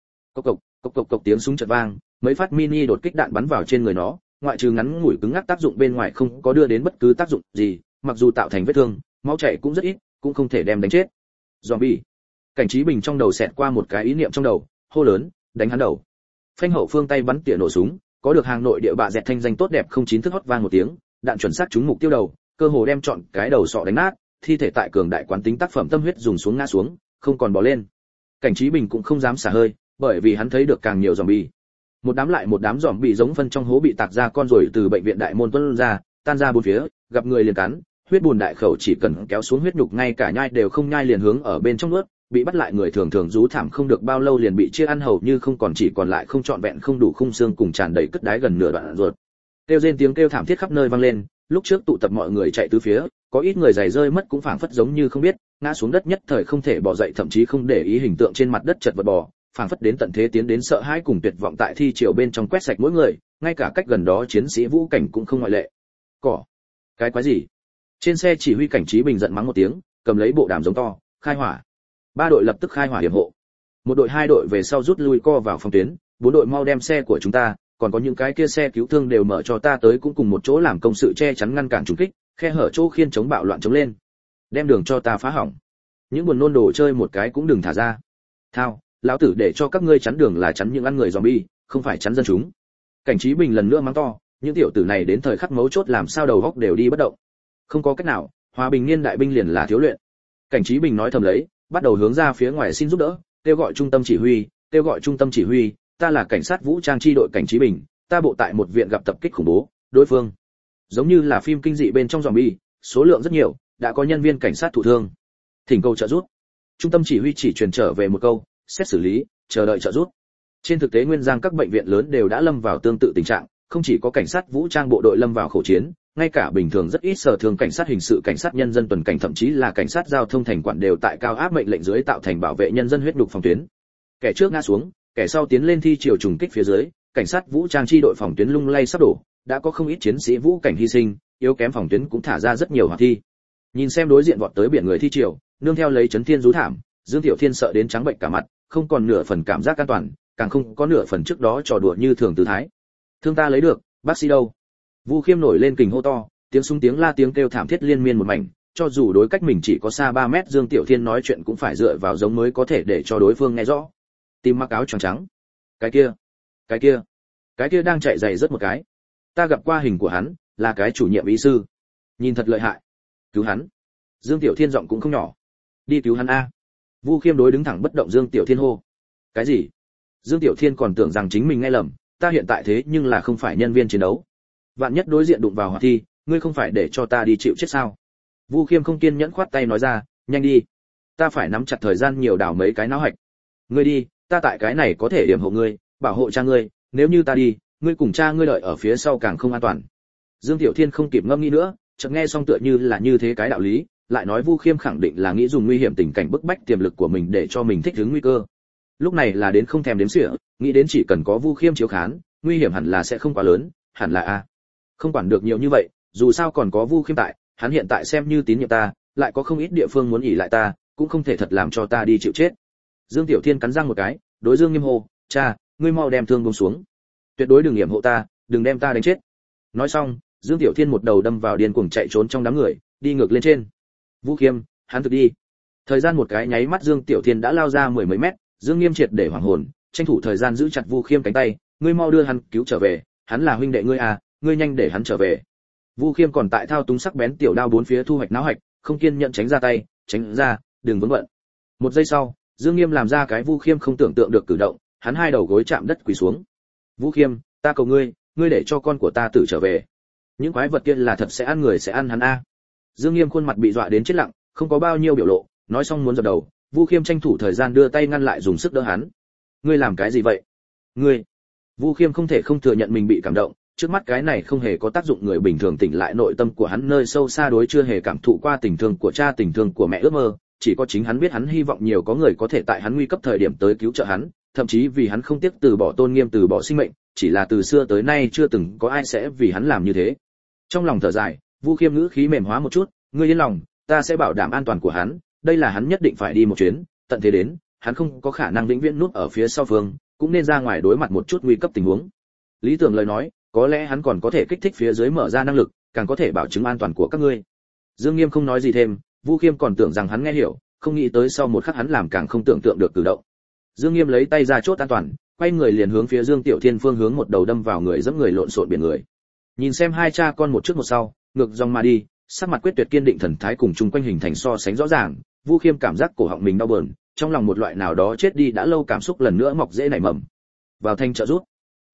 Cộc tiếng súng chợt vang, mấy phát mini đột kích đạn bắn vào trên người nó, ngoại trừ ngắn ngủi cứng ngắc tác dụng bên ngoài không có đưa đến bất cứ tác dụng gì, mặc dù tạo thành vết thương, máu chảy cũng rất ít, cũng không thể đem đánh chết. Zombie. Cảnh Trí Bình trong đầu xẹt qua một cái ý niệm trong đầu, hô lớn, đánh hắn đầu. Phanh hậu phương tay bắn tỉa nổ súng, có được hàng nội địa bạ dẹt thanh danh tốt đẹp không chín thức hót vang một tiếng, đạn chuẩn xác trúng mục tiêu đầu, cơ hồ đem trọn cái đầu sọ đánh nát, thi thể tại cường đại quán tính tác phẩm tâm huyết dùng xuống ngã xuống, không còn bò lên. Cảnh Trí Bình cũng không dám xả hơi, bởi vì hắn thấy được càng nhiều zombie. Một đám lại một đám zombie giống phân trong hố bị tạc ra con rồi từ bệnh viện đại môn tuôn ra, tan ra bốn phía, gặp người liền cắn, huyết bùn đại khẩu chỉ cần kéo xuống huyết nhục ngay cả nhai đều không nhai liền hướng ở bên trong nuốt, bị bắt lại người thường thường rú thảm không được bao lâu liền bị chia ăn hầu như không còn, chỉ còn lại không trọn vẹn không đủ khung xương cùng tràn đầy cất đái gần nửa đoạn ruột. Kêu rên tiếng kêu thảm thiết khắp nơi vang lên, lúc trước tụ tập mọi người chạy tứ phía, có ít người giày rơi mất cũng phảng phất giống như không biết, ngã xuống đất nhất thời không thể bò dậy, thậm chí không để ý hình tượng trên mặt đất chật vật bò, phảng phất đến tận thế tiến đến sợ hãi cùng tuyệt vọng tại thi triều bên trong quét sạch mỗi người, ngay cả cách gần đó chiến sĩ vũ cảnh cũng không ngoại lệ. Cỏ, cái quái gì? Trên xe chỉ huy Cảnh Trí Bình giận mắng một tiếng, cầm lấy bộ đàm giống to, khai hỏa. Ba đội lập tức khai hỏa điểm hộ. Một đội hai đội về sau rút lui co vào phòng tuyến, bốn đội mau đem xe của chúng ta, còn có những cái kia xe cứu thương đều mở cho ta tới, cũng cùng một chỗ làm công sự che chắn ngăn cản trùng kích, khe hở chỗ khiên chống bạo loạn chống lên. Đem đường cho ta phá hỏng. Những buồn nôn đồ chơi một cái cũng đừng thả ra. Thao, lão tử để cho các ngươi chắn đường là chắn những ăn người zombie, không phải chắn dân chúng. Cảnh Trí Bình lần nữa mắng to, những tiểu tử này đến thời khắc mấu chốt làm sao đầu góc đều đi bất động. Không có cách nào, hòa bình niên đại binh liền là thiếu luyện. Cảnh Trí Bình nói thầm lấy, bắt đầu hướng ra phía ngoài xin giúp đỡ, kêu gọi trung tâm chỉ huy, ta là cảnh sát vũ trang chi đội Cảnh Trí Bình, ta bộ tại một viện gặp tập kích khủng bố, đối phương giống như là phim kinh dị bên trong zombie, số lượng rất nhiều, đã có nhân viên cảnh sát thụ thương, thỉnh cầu trợ giúp. Trung tâm chỉ huy chỉ truyền trở về một câu, xét xử lý, chờ đợi trợ giúp. Trên thực tế nguyên giang các bệnh viện lớn đều đã lâm vào tương tự tình trạng, không chỉ có cảnh sát vũ trang bộ đội lâm vào khẩu chiến, ngay cả bình thường rất ít sở thường cảnh sát hình sự, cảnh sát nhân dân tuần cảnh, thậm chí là cảnh sát giao thông thành quản đều tại cao áp mệnh lệnh dưới tạo thành bảo vệ nhân dân huyết đục phòng tuyến. Kẻ trước ngã xuống, kẻ sau tiến lên thi chiều trùng kích phía dưới, cảnh sát vũ trang chi đội phòng tuyến lung lay sắp đổ, đã có không ít chiến sĩ vũ cảnh hy sinh, yếu kém phòng tuyến cũng thả ra rất nhiều hỏa thi. Nhìn xem đối diện vọt tới biển người thi chiều, nương theo lấy chấn thiên rú thảm, Dương Tiểu Thiên sợ đến trắng bệnh cả mặt, không còn nửa phần cảm giác an toàn, càng không có nửa phần trước đó trò đùa như thường tư thái. Thương ta lấy được, bác sĩ đâu? Vu Khiêm nổi lên kình hô to, tiếng súng tiếng la tiếng kêu thảm thiết liên miên một mảnh, cho dù đối cách mình chỉ có xa 3 mét, Dương Tiểu Thiên nói chuyện cũng phải dựa vào giống mới có thể để cho đối phương nghe rõ. Tìm mặc áo choàng trắng. Cái kia đang chạy giày rất một cái. Ta gặp qua hình của hắn, là cái chủ nhiệm y sư. Nhìn thật lợi hại. Cứu hắn. Dương Tiểu Thiên giọng cũng không nhỏ. Đi cứu hắn a. Vu Khiêm đối đứng thẳng bất động Dương Tiểu Thiên hô. Cái gì? Dương Tiểu Thiên còn tưởng rằng chính mình nghe lầm, ta hiện tại thế nhưng là không phải nhân viên chiến đấu. Vạn nhất đối diện đụng vào hỏa thi, ngươi không phải để cho ta đi chịu chết sao? Vu Khiêm không kiên nhẫn khoát tay nói ra, nhanh đi. Ta phải nắm chặt thời gian nhiều đào mấy cái náo hạch. Ngươi đi, ta tại cái này có thể điểm hộ ngươi, bảo hộ cha ngươi, nếu như ta đi, ngươi cùng cha ngươi đợi ở phía sau càng không an toàn. Dương Tiểu Thiên không kịp ngâm nghĩ nữa, chợt nghe xong tựa như là như thế cái đạo lý, lại nói Vu Khiêm khẳng định là nghĩ dùng nguy hiểm tình cảnh bức bách tiềm lực của mình để cho mình thích ứng nguy cơ. Lúc này là đến không thèm đếm xỉa, nghĩ đến chỉ cần có Vu Khiêm chiếu khán, nguy hiểm hẳn là sẽ không quá lớn, hẳn là a. Không quản được nhiều như vậy, dù sao còn có Vu Khiêm tại, hắn hiện tại xem như tín nhiệm ta, lại có không ít địa phương muốn ỉ lại ta, cũng không thể thật làm cho ta đi chịu chết. Dương Tiểu Thiên cắn răng một cái, đối Dương Nghiêm hô, "Cha, ngươi mau đem thương buông xuống. Tuyệt đối đừng yểm hộ ta, đừng đem ta đánh chết." Nói xong, Dương Tiểu Thiên một đầu đâm vào điên cuồng chạy trốn trong đám người, đi ngược lên trên. Vu Khiêm, hắn thực đi. Thời gian một cái nháy mắt Dương Tiểu Thiên đã lao ra mười mấy mét, Dương Nghiêm triệt để hoảng hồn, tranh thủ thời gian giữ chặt Vu Khiêm cánh tay, "Ngươi mau đưa hắn cứu trở về, hắn là huynh đệ ngươi à, ngươi nhanh để hắn trở về." Vu Khiêm còn tại thao túng sắc bén tiểu đao bốn phía thu hoạch náo hạch, không kiên nhẫn tránh ra tay, "Tránh ra, đừng vướng bận." Một giây sau, Dương Nghiêm làm ra cái Vu Khiêm không tưởng tượng được cử động, hắn hai đầu gối chạm đất quỳ xuống. "Vu Khiêm, ta cầu ngươi, ngươi để cho con của ta tự trở về. Những quái vật kia là thật sẽ ăn người sẽ ăn hắn a." Dương Nghiêm khuôn mặt bị dọa đến chết lặng, không có bao nhiêu biểu lộ, nói xong muốn dập đầu, Vu Khiêm tranh thủ thời gian đưa tay ngăn lại dùng sức đỡ hắn. "Ngươi làm cái gì vậy?" "Ngươi?" Vu Khiêm không thể không thừa nhận mình bị cảm động, trước mắt cái này không hề có tác dụng người bình thường tỉnh lại nội tâm của hắn nơi sâu xa đối chưa hề cảm thụ qua tình thương của cha tình thương của mẹ ước mơ, chỉ có chính hắn biết hắn hy vọng nhiều có người có thể tại hắn nguy cấp thời điểm tới cứu trợ hắn, thậm chí vì hắn không tiếc từ bỏ tôn nghiêm từ bỏ sinh mệnh, chỉ là từ xưa tới nay chưa từng có ai sẽ vì hắn làm như thế. Trong lòng thở dài, Vu Khiêm ngữ khí mềm hóa một chút, "Ngươi yên lòng, ta sẽ bảo đảm an toàn của hắn, đây là hắn nhất định phải đi một chuyến, tận thế đến, hắn không có khả năng vĩnh viễn núp ở phía sau phương, cũng nên ra ngoài đối mặt một chút nguy cấp tình huống." Lý Tưởng lời nói, có lẽ hắn còn có thể kích thích phía dưới mở ra năng lực, càng có thể bảo chứng an toàn của các ngươi. Dương Nghiêm không nói gì thêm, Vu Khiêm còn tưởng rằng hắn nghe hiểu, không nghĩ tới sau một khắc hắn làm càng không tưởng tượng được cử động. Dương Nghiêm lấy tay ra chốt an toàn, quay người liền hướng phía Dương Tiểu Thiên phương hướng một đầu đâm vào người dẫm người lộn xộn biển người. Nhìn xem hai cha con một trước một sau, ngược dòng mà đi, sắc mặt quyết tuyệt kiên định thần thái cùng chung quanh hình thành so sánh rõ ràng, Vu Khiêm cảm giác cổ họng mình đau bờn, trong lòng một loại nào đó chết đi đã lâu cảm xúc lần nữa mọc rễ nảy mầm. Vào thanh trợ rút.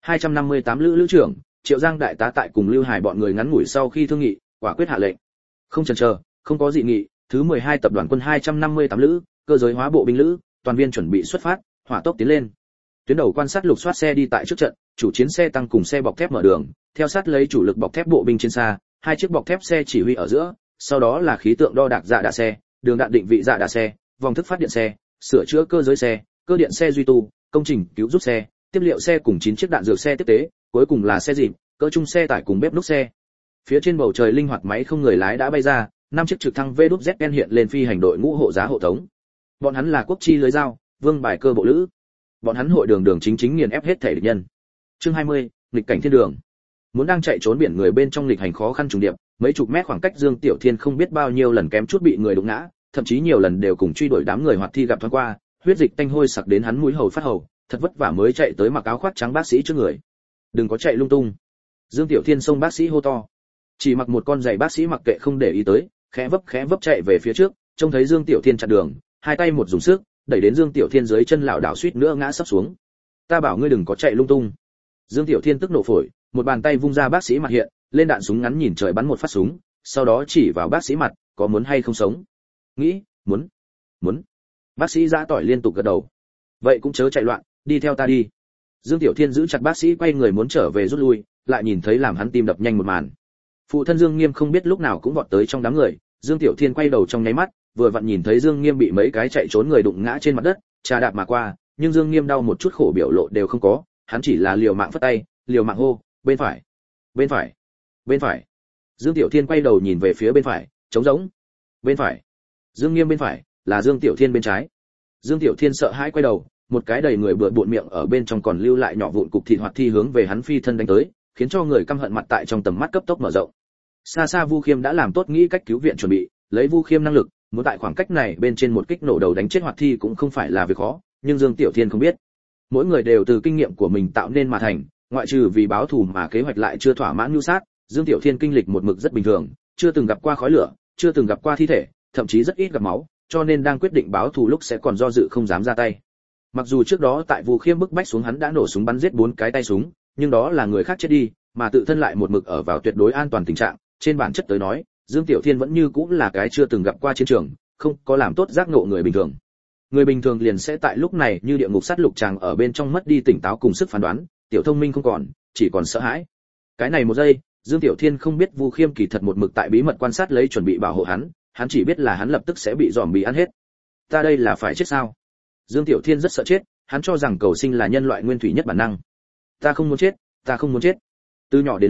258 lữ trưởng, Triệu Giang đại tá tại cùng Lưu Hải bọn người ngắn ngủi sau khi thương nghị, quả quyết hạ lệnh. Không chần chờ, không có dị nghị, thứ 12 tập đoàn quân 258 lữ, cơ giới hóa bộ binh lữ, toàn viên chuẩn bị xuất phát, hỏa tốc tiến lên. Tuyến đầu quan sát lục soát xe đi tại trước trận, chủ chiến xe tăng cùng xe bọc thép mở đường, theo sát lấy chủ lực bọc thép bộ binh trên xa, hai chiếc bọc thép xe chỉ huy ở giữa, sau đó là khí tượng đo đạc dạ đạ xe, đường đạn định vị dạ đạ xe, vòng thức phát điện xe, sửa chữa cơ giới xe, cơ điện xe duy tu, công trình cứu giúp xe, tiếp liệu xe cùng 9 chiếc đạn dược xe tiếp tế, cuối cùng là xe dịp, cỡ trung xe tải cùng bếp núc xe. Phía trên bầu trời linh hoạt máy không người lái đã bay ra, 5 chiếc trực thăng VZN hiện lên phi hành đội ngũ hộ giá hộ tống. Bọn hắn là quốc chi lưới dao, vương bài cơ bộ lữ. Bọn hắn hội đường đường chính chính nghiền ép hết thể địch nhân. Chương 20, nghịch cảnh thiên đường. Muốn đang chạy trốn biển người bên trong lịch hành khó khăn trùng điệp, mấy chục mét khoảng cách Dương Tiểu Thiên không biết bao nhiêu lần kém chút bị người đụng ngã, thậm chí nhiều lần đều cùng truy đuổi đám người hoạt thi gặp thoáng qua, huyết dịch tanh hôi sặc đến hắn mũi hầu phát hầu, thật vất vả mới chạy tới mặc áo khoác trắng bác sĩ trước người. "Đừng có chạy lung tung." Dương Tiểu Thiên xông bác sĩ hô to. Chỉ mặc một con giày bác sĩ mặc kệ không để ý tới, khẽ vấp chạy về phía trước, trông thấy Dương Tiểu Thiên chặn đường, hai tay một dùng sức, đẩy đến Dương Tiểu Thiên dưới chân lảo đảo suýt nữa ngã sắp xuống. "Ta bảo ngươi đừng có chạy lung tung." Dương Tiểu Thiên tức nổ phổi, một bàn tay vung ra bác sĩ mặt hiện, lên đạn súng ngắn nhìn trời bắn một phát súng, sau đó chỉ vào bác sĩ mặt, "Có muốn hay không sống?" "Nghĩ, muốn." Bác sĩ giã tỏi liên tục gật đầu. "Vậy cũng chớ chạy loạn, đi theo ta đi." Dương Tiểu Thiên giữ chặt bác sĩ quay người muốn trở về rút lui, lại nhìn thấy làm hắn tim đập nhanh một màn. Phụ thân Dương Nghiêm không biết lúc nào cũng vọt tới trong đám người, Dương Tiểu Thiên quay đầu trong nháy mắt, vừa vặn nhìn thấy Dương Nghiêm bị mấy cái chạy trốn người đụng ngã trên mặt đất, trà đạp mà qua, nhưng Dương Nghiêm đau một chút khổ biểu lộ đều không có, hắn chỉ là liều mạng phất tay, liều mạng hô, "Bên phải, bên phải, bên phải." Dương Tiểu Thiên quay đầu nhìn về phía bên phải, trống rỗng. Bên phải. Dương Nghiêm bên phải, là Dương Tiểu Thiên bên trái. Dương Tiểu Thiên sợ hãi quay đầu, một cái đầy người bừa bộn miệng ở bên trong còn lưu lại nhỏ vụn cục thịt hoạt thi hướng về hắn phi thân đánh tới, khiến cho người căm hận mặt tại trong tầm mắt cấp tốc mở rộng. Xa xa Vu Khiêm đã làm tốt nghĩ cách cứu viện chuẩn bị, lấy Vu Khiêm năng lực, muốn tại khoảng cách này bên trên một kích nổ đầu đánh chết hoạt thi cũng không phải là việc khó, nhưng Dương Tiểu Thiên không biết. Mỗi người đều từ kinh nghiệm của mình tạo nên mà thành, ngoại trừ vì báo thù mà kế hoạch lại chưa thỏa mãn nhu sát, Dương Tiểu Thiên kinh lịch một mực rất bình thường, chưa từng gặp qua khói lửa, chưa từng gặp qua thi thể, thậm chí rất ít gặp máu, cho nên đang quyết định báo thù lúc sẽ còn do dự không dám ra tay. Mặc dù trước đó tại Vu Khiêm bức bách xuống hắn đã nổ súng bắn giết 4 cái tay súng, nhưng đó là người khác chết đi, mà tự thân lại một mực ở vào tuyệt đối an toàn tình trạng, trên bản chất tới nói, Dương Tiểu Thiên vẫn như cũng là cái chưa từng gặp qua chiến trường, không có làm tốt giác ngộ người bình thường. Người bình thường liền sẽ tại lúc này như địa ngục sát lục tràng ở bên trong mất đi tỉnh táo cùng sức phán đoán, tiểu thông minh không còn, chỉ còn sợ hãi. Cái này một giây, Dương Tiểu Thiên không biết Vu Khiêm kỳ thật một mực tại bí mật quan sát lấy chuẩn bị bảo hộ hắn chỉ biết là hắn lập tức sẽ bị zombie ăn hết. Ta đây là phải chết sao? Dương Tiểu Thiên rất sợ chết, hắn cho rằng cầu sinh là nhân loại nguyên thủy nhất bản năng. Ta không muốn chết. Từ nhỏ đến lớn,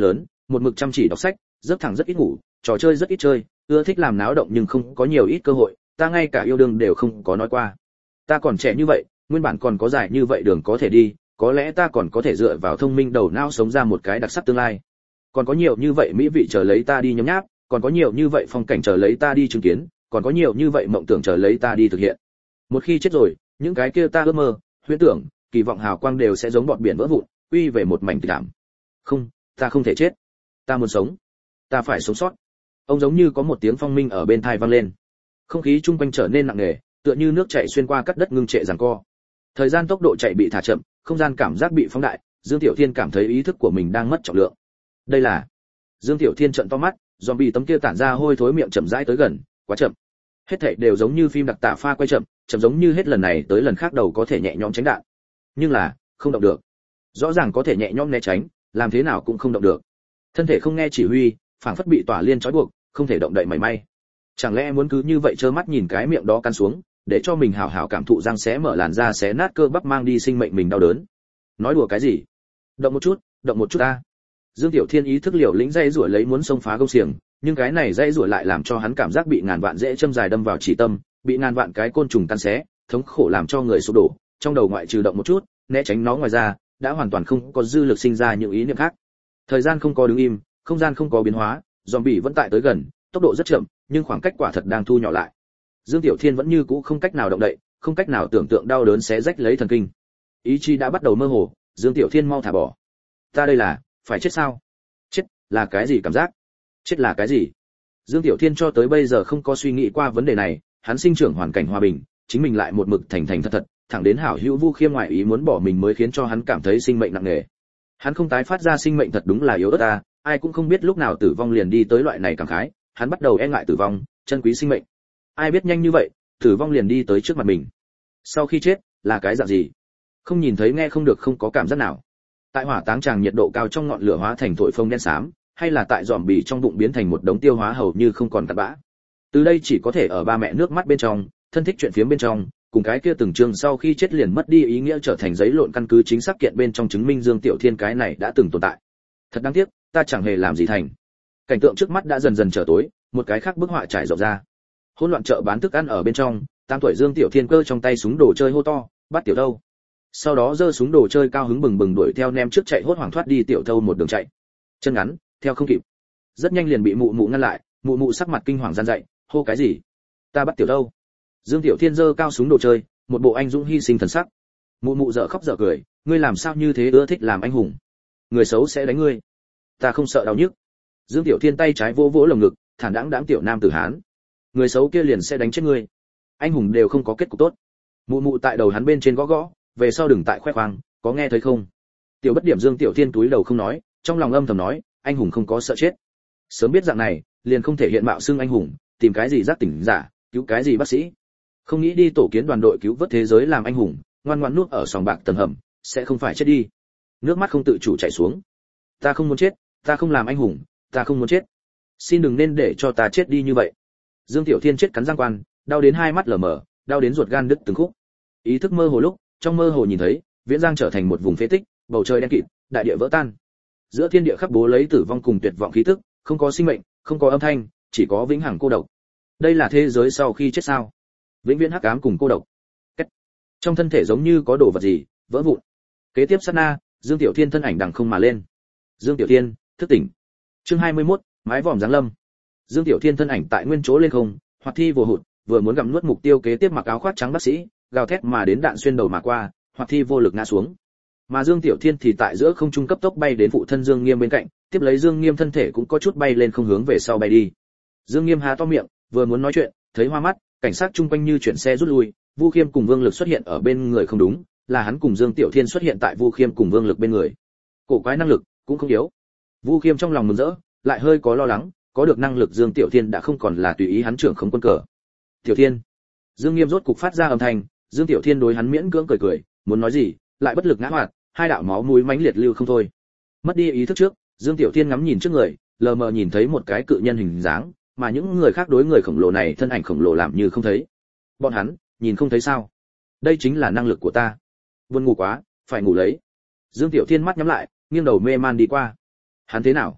một mực chăm chỉ đọc sách, giấc thẳng rất ít ngủ, trò chơi rất ít chơi, ưa thích làm náo động nhưng không có nhiều ít cơ hội, ta ngay cả yêu đương đều không có nói qua. Ta còn trẻ như vậy, nguyên bản còn có dài như vậy đường có thể đi, có lẽ ta còn có thể dựa vào thông minh đầu não sống ra một cái đặc sắc tương lai. Còn có nhiều như vậy mỹ vị chờ lấy ta đi nhấm nháp, còn có nhiều như vậy phong cảnh chờ lấy ta đi chứng kiến, còn có nhiều như vậy mộng tưởng chờ lấy ta đi thực hiện. Một khi chết rồi, những cái kia ta ước mơ, huyễn tưởng, kỳ vọng hào quang đều sẽ giống bọt biển vỡ vụn, quy về một mảnh tịch đạm. Không, ta không thể chết. Ta muốn sống. Ta phải sống sót. Ông giống như có một tiếng phong minh ở bên tai vang lên. Không khí chung quanh trở nên nặng nề, tựa như nước chảy xuyên qua cắt đất ngưng trệ giằng co. Thời gian tốc độ chạy bị thả chậm, không gian cảm giác bị phóng đại, Dương Tiểu Thiên cảm thấy ý thức của mình đang mất trọng lượng. Đây là... Dương Tiểu Thiên trợn to mắt, zombie tấm kia tản ra hôi thối miệng chậm rãi tới gần, quá chậm. Hết thảy đều giống như phim đặc tả pha quay chậm, chậm giống như hết lần này tới lần khác đầu có thể nhẹ nhõm tránh đạn. Nhưng là, không động được. Rõ ràng có thể nhẹ nhõm né tránh, làm thế nào cũng không động được. Thân thể không nghe chỉ huy, phảng phất bị tỏa liên trói buộc, không thể động đậy mảy may. Chẳng lẽ muốn cứ như vậy trơ mắt nhìn cái miệng đó căn xuống, để cho mình hảo hảo cảm thụ răng xé mở làn da xé nát cơ bắp mang đi sinh mệnh mình đau đớn. Nói đùa cái gì? Động một chút ta. Dương Tiểu Thiên ý thức liều lĩnh dây rủa lấy muốn xông phá gông xiềng, nhưng cái này dây rủa lại làm cho hắn cảm giác bị ngàn vạn rễ châm dài đâm vào chỉ tâm, bị ngàn vạn cái côn trùng tan xé, thống khổ làm cho người sụp đổ, trong đầu ngoại trừ động một chút, né tránh nó ngoài ra, đã hoàn toàn không có dư lực sinh ra những ý niệm khác. Thời gian không có đứng im, không gian không có biến hóa, zombie vẫn tại tới gần, tốc độ rất chậm, nhưng khoảng cách quả thật đang thu nhỏ lại. Dương Tiểu Thiên vẫn như cũ không cách nào động đậy, không cách nào tưởng tượng đau đớn xé rách lấy thần kinh. Ý chí đã bắt đầu mơ hồ, Dương Tiểu Thiên mau thả bỏ. Ta đây là, phải chết sao? Chết là cái gì cảm giác? Chết là cái gì? Dương Tiểu Thiên cho tới bây giờ không có suy nghĩ qua vấn đề này, hắn sinh trưởng hoàn cảnh hòa bình, chính mình lại một mực thành thành thật thật, thẳng đến hảo hữu Vu Khiêm ngoại ý muốn bỏ mình mới khiến cho hắn cảm thấy sinh mệnh nặng nề. Hắn không tái phát ra sinh mệnh thật đúng là yếu ớt ta, ai cũng không biết lúc nào tử vong liền đi tới loại này cảm khái, hắn bắt đầu e ngại tử vong, trân quý sinh mệnh. Ai biết nhanh như vậy, tử vong liền đi tới trước mặt mình. Sau khi chết, là cái dạng gì? Không nhìn thấy nghe không được không có cảm giác nào. Tại hỏa táng tràng nhiệt độ cao trong ngọn lửa hóa thành thổi phồng đen xám, hay là tại dòm bì trong bụng biến thành một đống tiêu hóa hầu như không còn cặn bã. Từ đây chỉ có thể ở ba mẹ nước mắt bên trong, thân thích chuyện phiếm bên trong, cùng cái kia từng chương sau khi chết liền mất đi ý nghĩa trở thành giấy lộn căn cứ chính xác kiện bên trong chứng minh Dương Tiểu Thiên cái này đã từng tồn tại. Thật đáng tiếc, ta chẳng hề làm gì thành. Cảnh tượng trước mắt đã dần dần trở tối, một cái khác bức họa trải rộng ra. Hỗn loạn chợ bán thức ăn ở bên trong, 8 tuổi Dương Tiểu Thiên cơ trong tay súng đồ chơi hô to, bắt tiểu đâu. Sau đó giơ súng đồ chơi cao hứng bừng bừng đuổi theo nem trước chạy hốt hoảng thoát đi tiểu thâu một đường chạy. Chân ngắn, theo không kịp. Rất nhanh liền bị mụ mụ ngăn lại, mụ mụ sắc mặt kinh hoàng gian dậy, hô cái gì? Ta bắt tiểu đâu? Dương Tiểu Thiên giơ cao súng đồ chơi, một bộ anh dũng hy sinh thần sắc. Mụ mụ dở khóc dở cười, ngươi làm sao như thế ưa thích làm anh hùng? Người xấu sẽ đánh ngươi. Ta không sợ đau nhức. Dương Tiểu Thiên tay trái vỗ vỗ lồng ngực, thản đáng tiểu nam tử hán. Người xấu kia liền sẽ đánh chết ngươi. Anh hùng đều không có kết cục tốt. Mụ mụ tại đầu hắn bên trên gõ gõ, về sau đừng tại khoe khoang, có nghe thấy không? Tiểu bất điểm Dương Tiểu Thiên túi đầu không nói, trong lòng âm thầm nói, anh hùng không có sợ chết. Sớm biết dạng này, liền không thể hiện mạo xưng anh hùng, tìm cái gì giác tỉnh giả, cứu cái gì bác sĩ. Không nghĩ đi tổ kiến đoàn đội cứu vớt thế giới làm anh hùng, ngoan ngoãn nuốt ở sòng bạc tầng hầm, sẽ không phải chết đi. Nước mắt không tự chủ chảy xuống. Ta không muốn chết, ta không làm anh hùng, ta không muốn chết. Xin đừng nên để cho ta chết đi như vậy. Dương Tiểu Thiên chết cắn răng quan, đau đến hai mắt lờ mờ, đau đến ruột gan đứt từng khúc. Ý thức mơ hồ lúc, trong mơ hồ nhìn thấy, Viễn Giang trở thành một vùng phế tích, bầu trời đen kịt, đại địa vỡ tan. Giữa thiên địa khắp bố lấy tử vong cùng tuyệt vọng khí tức, không có sinh mệnh, không có âm thanh, chỉ có vĩnh hằng cô độc. Đây là thế giới sau khi chết sao? Vĩnh viễn hắc ám cùng cô độc. Trong thân thể giống như có đồ vật gì vỡ vụn. Kế tiếp sát na, Dương Tiểu Thiên thân ảnh đằng không mà lên. Dương Tiểu Thiên, thức tỉnh. Chương 21, mái vòm giáng lâm. Dương Tiểu Thiên thân ảnh tại nguyên chỗ lên không, hoạt thi vô hụt, vừa muốn gặm nuốt mục tiêu kế tiếp mặc áo khoác trắng bác sĩ, gào thét mà đến đạn xuyên đầu mà qua, hoạt thi vô lực ngã xuống. Mà Dương Tiểu Thiên thì tại giữa không trung cấp tốc bay đến phụ thân Dương Nghiêm bên cạnh, tiếp lấy Dương Nghiêm thân thể cũng có chút bay lên không hướng về sau bay đi. Dương Nghiêm há to miệng, vừa muốn nói chuyện, thấy hoa mắt, cảnh sát chung quanh như chuyển xe rút lui, Vu Khiêm cùng Vương Lực xuất hiện ở bên người không đúng, là hắn cùng Dương Tiểu Thiên xuất hiện tại Vu Khiêm cùng Vương Lực bên người. Cổ quái năng lực cũng không yếu. Vu Khiêm trong lòng mừng rỡ, lại hơi có lo lắng, có được năng lực Dương Tiểu Thiên đã không còn là tùy ý hắn trưởng không quân cờ. Tiểu Thiên. Dương Nghiêm rốt cục phát ra âm thanh, Dương Tiểu Thiên đối hắn miễn cưỡng cười cười, muốn nói gì, lại bất lực ngã hoạt, hai đạo máu mũi mãnh liệt lưu không thôi. Mất đi ý thức trước, Dương Tiểu Thiên ngắm nhìn trước người, lờ mờ nhìn thấy một cái cự nhân hình dáng, mà những người khác đối người khổng lồ này thân ảnh khổng lồ làm như không thấy. Bọn hắn, nhìn không thấy sao? Đây chính là năng lực của ta. Buồn ngủ quá, phải ngủ lấy. Dương Tiểu Thiên mắt nhắm lại, nghiêng đầu mê man đi qua. Hắn thế nào?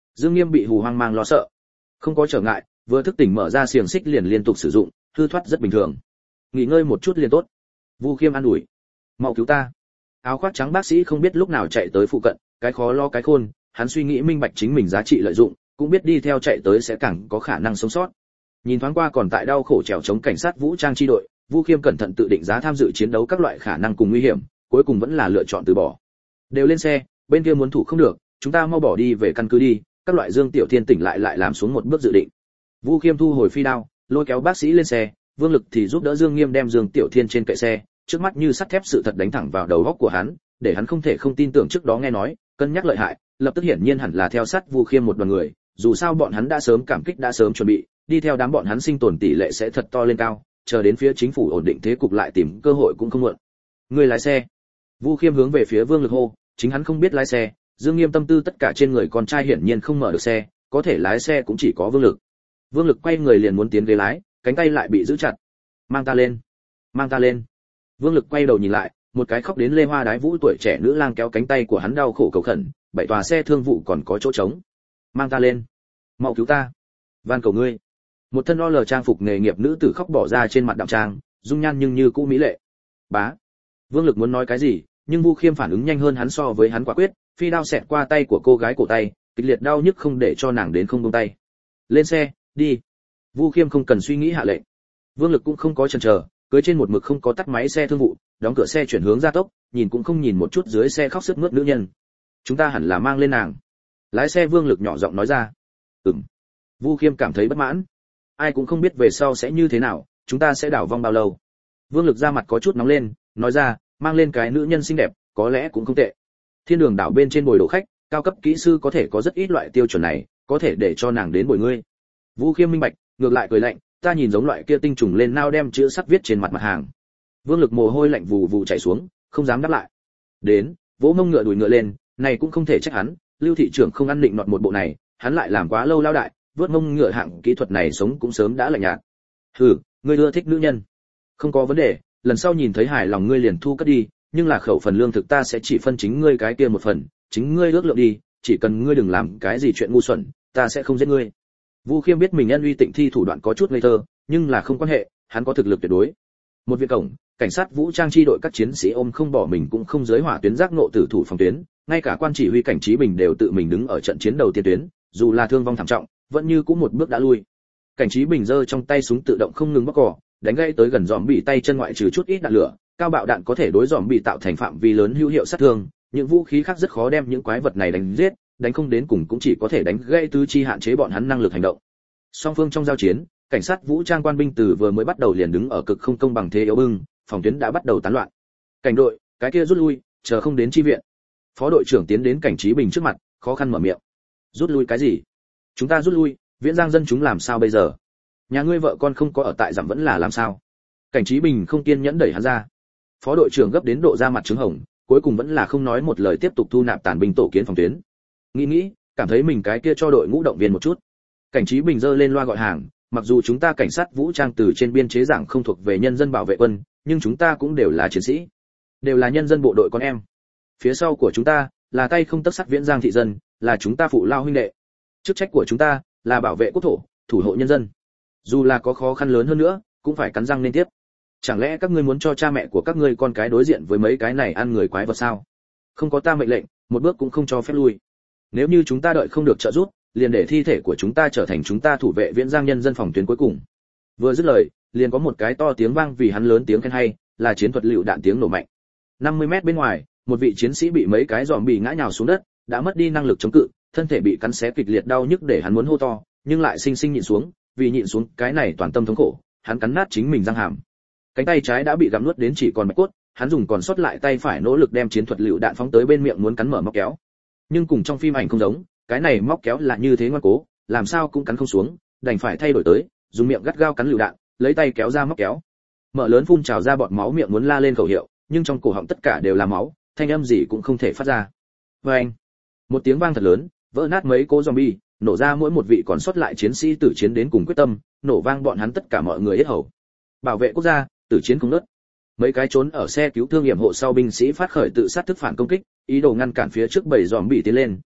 Dương Nghiêm bị hù hoang mang lo sợ. Không có trở ngại, vừa thức tỉnh mở ra xiềng xích liền liên tục sử dụng, hư thoát rất bình thường. Nghỉ ngơi một chút liền tốt. Vu Khiêm an ủi. Mau cứu ta. Áo khoác trắng bác sĩ không biết lúc nào chạy tới phụ cận, cái khó lo cái khôn, hắn suy nghĩ minh bạch chính mình giá trị lợi dụng, cũng biết đi theo chạy tới sẽ càng có khả năng sống sót. Nhìn thoáng qua còn tại đau khổ trèo chống cảnh sát vũ trang chi đội, Vu Khiêm cẩn thận tự định giá tham dự chiến đấu các loại khả năng cùng nguy hiểm, cuối cùng vẫn là lựa chọn từ bỏ. Đều lên xe, bên kia muốn thủ không được, chúng ta mau bỏ đi về căn cứ đi. Các loại Dương Tiểu Thiên tỉnh lại làm xuống một bước dự định. Vu Khiêm thu hồi phi đao, lôi kéo bác sĩ lên xe, Vương Lực thì giúp đỡ Dương Nghiêm đem Dương Tiểu Thiên trên kệ xe, trước mắt như sắt thép sự thật đánh thẳng vào đầu óc của hắn, để hắn không thể không tin tưởng trước đó nghe nói, cân nhắc lợi hại, lập tức hiển nhiên hẳn là theo sát Vu Khiêm một đoàn người, dù sao bọn hắn đã sớm cảm kích đã sớm chuẩn bị, đi theo đám bọn hắn sinh tồn tỷ lệ sẽ thật to lên cao, chờ đến phía chính phủ ổn định thế cục lại tìm cơ hội cũng không muộn. Người lái xe. Vu Khiêm hướng về phía Vương Lực hô, chính hắn không biết lái xe, Dương Nghiêm tâm tư tất cả trên người con trai hiển nhiên không mở được xe, có thể lái xe cũng chỉ có Vương Lực. Vương Lực quay người liền muốn tiến ghế lái, cánh tay lại bị giữ chặt. Mang ta lên, mang ta lên. Vương Lực quay đầu nhìn lại, một cái khóc đến lê hoa đái vũ tuổi trẻ nữ lang kéo cánh tay của hắn đau khổ cầu khẩn, 7 tòa xe thương vụ còn có chỗ trống. Mang ta lên, mau cứu ta, van cầu ngươi. Một thân o lờ trang phục nghề nghiệp nữ tử khóc bỏ ra trên mặt đạm trang, dung nhan nhưng như cũ mỹ lệ. Bá. Vương Lực muốn nói cái gì, nhưng Vu Khiêm phản ứng nhanh hơn hắn so với hắn quả quyết, phi đao xẹt qua tay của cô gái cổ tay, kịch liệt đau nhức không để cho nàng đến không buông tay. Lên xe, đi. Vu Khiêm không cần suy nghĩ hạ lệnh. Vương Lực cũng không có chần chờ, cưỡi trên một mực không có tắt máy xe thương vụ, đóng cửa xe chuyển hướng gia tốc, nhìn cũng không nhìn một chút dưới xe khóc sướt mướt nữ nhân. Chúng ta hẳn là mang lên nàng. Lái xe Vương Lực nhỏ giọng nói ra. Vu Khiêm cảm thấy bất mãn. Ai cũng không biết về sau sẽ như thế nào, chúng ta sẽ đảo vong bao lâu. Vương Lực ra mặt có chút nóng lên, nói ra, mang lên cái nữ nhân xinh đẹp, có lẽ cũng không tệ. Thiên Đường đảo bên trên bồi đồ khách, cao cấp kỹ sư có thể có rất ít loại tiêu chuẩn này, có thể để cho nàng đến bồi ngươi. Vu Khiêm minh bạch, ngược lại cười lạnh, ta nhìn giống loại kia tinh trùng lên nao đem chữ sắt viết trên mặt mặt hàng. Vương Lực mồ hôi lạnh vù vù chảy xuống, không dám đáp lại. Đến, vỗ mông ngựa đuổi ngựa lên, này cũng không thể trách hắn, Lưu thị trưởng không ăn định nọt một bộ này, hắn lại làm quá lâu lao đại, vớt mông ngựa hạng kỹ thuật này sống cũng sớm đã lạnh nhạt. Hừ, ngươi ưa thích nữ nhân, không có vấn đề, lần sau nhìn thấy hài lòng ngươi liền thu cất đi, nhưng là khẩu phần lương thực ta sẽ chỉ phân chính ngươi cái kia một phần, chính ngươi ước lượng đi, chỉ cần ngươi đừng làm cái gì chuyện ngu xuẩn, ta sẽ không giết ngươi. Vu Khiêm biết mình nhân uy tịnh thi thủ đoạn có chút ngây thơ, nhưng là không quan hệ, hắn có thực lực tuyệt đối. Một viện cổng, cảnh sát vũ trang chi đội các chiến sĩ ôm không bỏ mình cũng không giới hỏa tuyến giác ngộ tử thủ phòng tuyến, ngay cả quan chỉ huy cảnh trí bình đều tự mình đứng ở trận chiến đầu tiên tuyến, dù là thương vong thảm trọng, vẫn như cũng một bước đã lui. Cảnh trí bình giơ trong tay súng tự động không ngừng bóc cò, đánh gãy tới gần giòm bị tay chân ngoại trừ chút ít đạn lửa, cao bạo đạn có thể đối giòm bị tạo thành phạm vi lớn hữu hiệu sát thương, những vũ khí khác rất khó đem những quái vật này đánh giết, đánh không đến cùng cũng chỉ có thể đánh gãy tứ chi hạn chế bọn hắn năng lực hành động. Song phương trong giao chiến, cảnh sát vũ trang quan binh từ vừa mới bắt đầu liền đứng ở cực không công bằng thế yếu bưng, phòng tuyến đã bắt đầu tán loạn. Cảnh đội, cái kia rút lui, chờ không đến chi viện. Phó đội trưởng tiến đến cảnh trí bình trước mặt, khó khăn mở miệng. Rút lui cái gì? Chúng ta rút lui, Viễn Giang dân chúng làm sao bây giờ? Nhà ngươi vợ con không có ở tại giảm vẫn là làm sao? Cảnh trí bình không kiên nhẫn đẩy hắn ra. Phó đội trưởng gấp đến độ ra mặt trứng hồng, cuối cùng vẫn là không nói một lời tiếp tục thu nạp tàn binh tổ kiến phòng tuyến. Nghĩ, cảm thấy mình cái kia cho đội ngũ động viên một chút. Cảnh trí bình giơ lên loa gọi hàng, mặc dù chúng ta cảnh sát vũ trang từ trên biên chế giảng không thuộc về nhân dân bảo vệ quân, nhưng chúng ta cũng đều là chiến sĩ, đều là nhân dân bộ đội con em. Phía sau của chúng ta là tay không tấc sắt Viễn Giang thị dân, là chúng ta phụ lao huynh đệ. Chức trách của chúng ta là bảo vệ quốc thổ, thủ hộ nhân dân. Dù là có khó khăn lớn hơn nữa, cũng phải cắn răng nên tiếp. Chẳng lẽ các ngươi muốn cho cha mẹ của các ngươi con cái đối diện với mấy cái này ăn người quái vật sao? Không có ta mệnh lệnh, một bước cũng không cho phép lui. Nếu như chúng ta đợi không được trợ giúp, liền để thi thể của chúng ta trở thành chúng ta thủ vệ Viễn Giang nhân dân phòng tuyến cuối cùng. Vừa dứt lời, liền có một cái to tiếng vang vì hắn lớn tiếng khen hay, là chiến thuật lựu đạn tiếng nổ mạnh. 50 mét bên ngoài, một vị chiến sĩ bị mấy cái giòm bị ngã nhào xuống đất, đã mất đi năng lực chống cự, thân thể bị cắn xé kịch liệt đau nhức để hắn muốn hô to, nhưng lại sinh sinh nhịn xuống, vì nhịn xuống cái này toàn tâm thống khổ, hắn cắn nát chính mình răng hàm. Cánh tay trái đã bị gặm nuốt đến chỉ còn mạch cốt, hắn dùng còn sót lại tay phải nỗ lực đem chiến thuật lựu đạn phóng tới bên miệng muốn cắn mở móc kéo. Nhưng cùng trong phim ảnh không giống, cái này móc kéo là như thế ngoan cố, làm sao cũng cắn không xuống, đành phải thay đổi tới, dùng miệng gắt gao cắn lựu đạn, lấy tay kéo ra móc kéo. Mở lớn phun trào ra bọt máu, miệng muốn la lên khẩu hiệu, nhưng trong cổ họng tất cả đều là máu, thanh âm gì cũng không thể phát ra. Oeng! Một tiếng vang thật lớn, vỡ nát mấy cố zombie, nổ ra mỗi một vị còn sót lại chiến sĩ tử chiến đến cùng quyết tâm, nổ vang bọn hắn tất cả mọi người yết hầu. Bảo vệ quốc gia, tử chiến không ngớt. Mấy cái trốn ở xe cứu thương hiểm hộ sau binh sĩ phát khởi tự sát thức phản công kích, ý đồ ngăn cản phía trước bầy zombie tiến lên,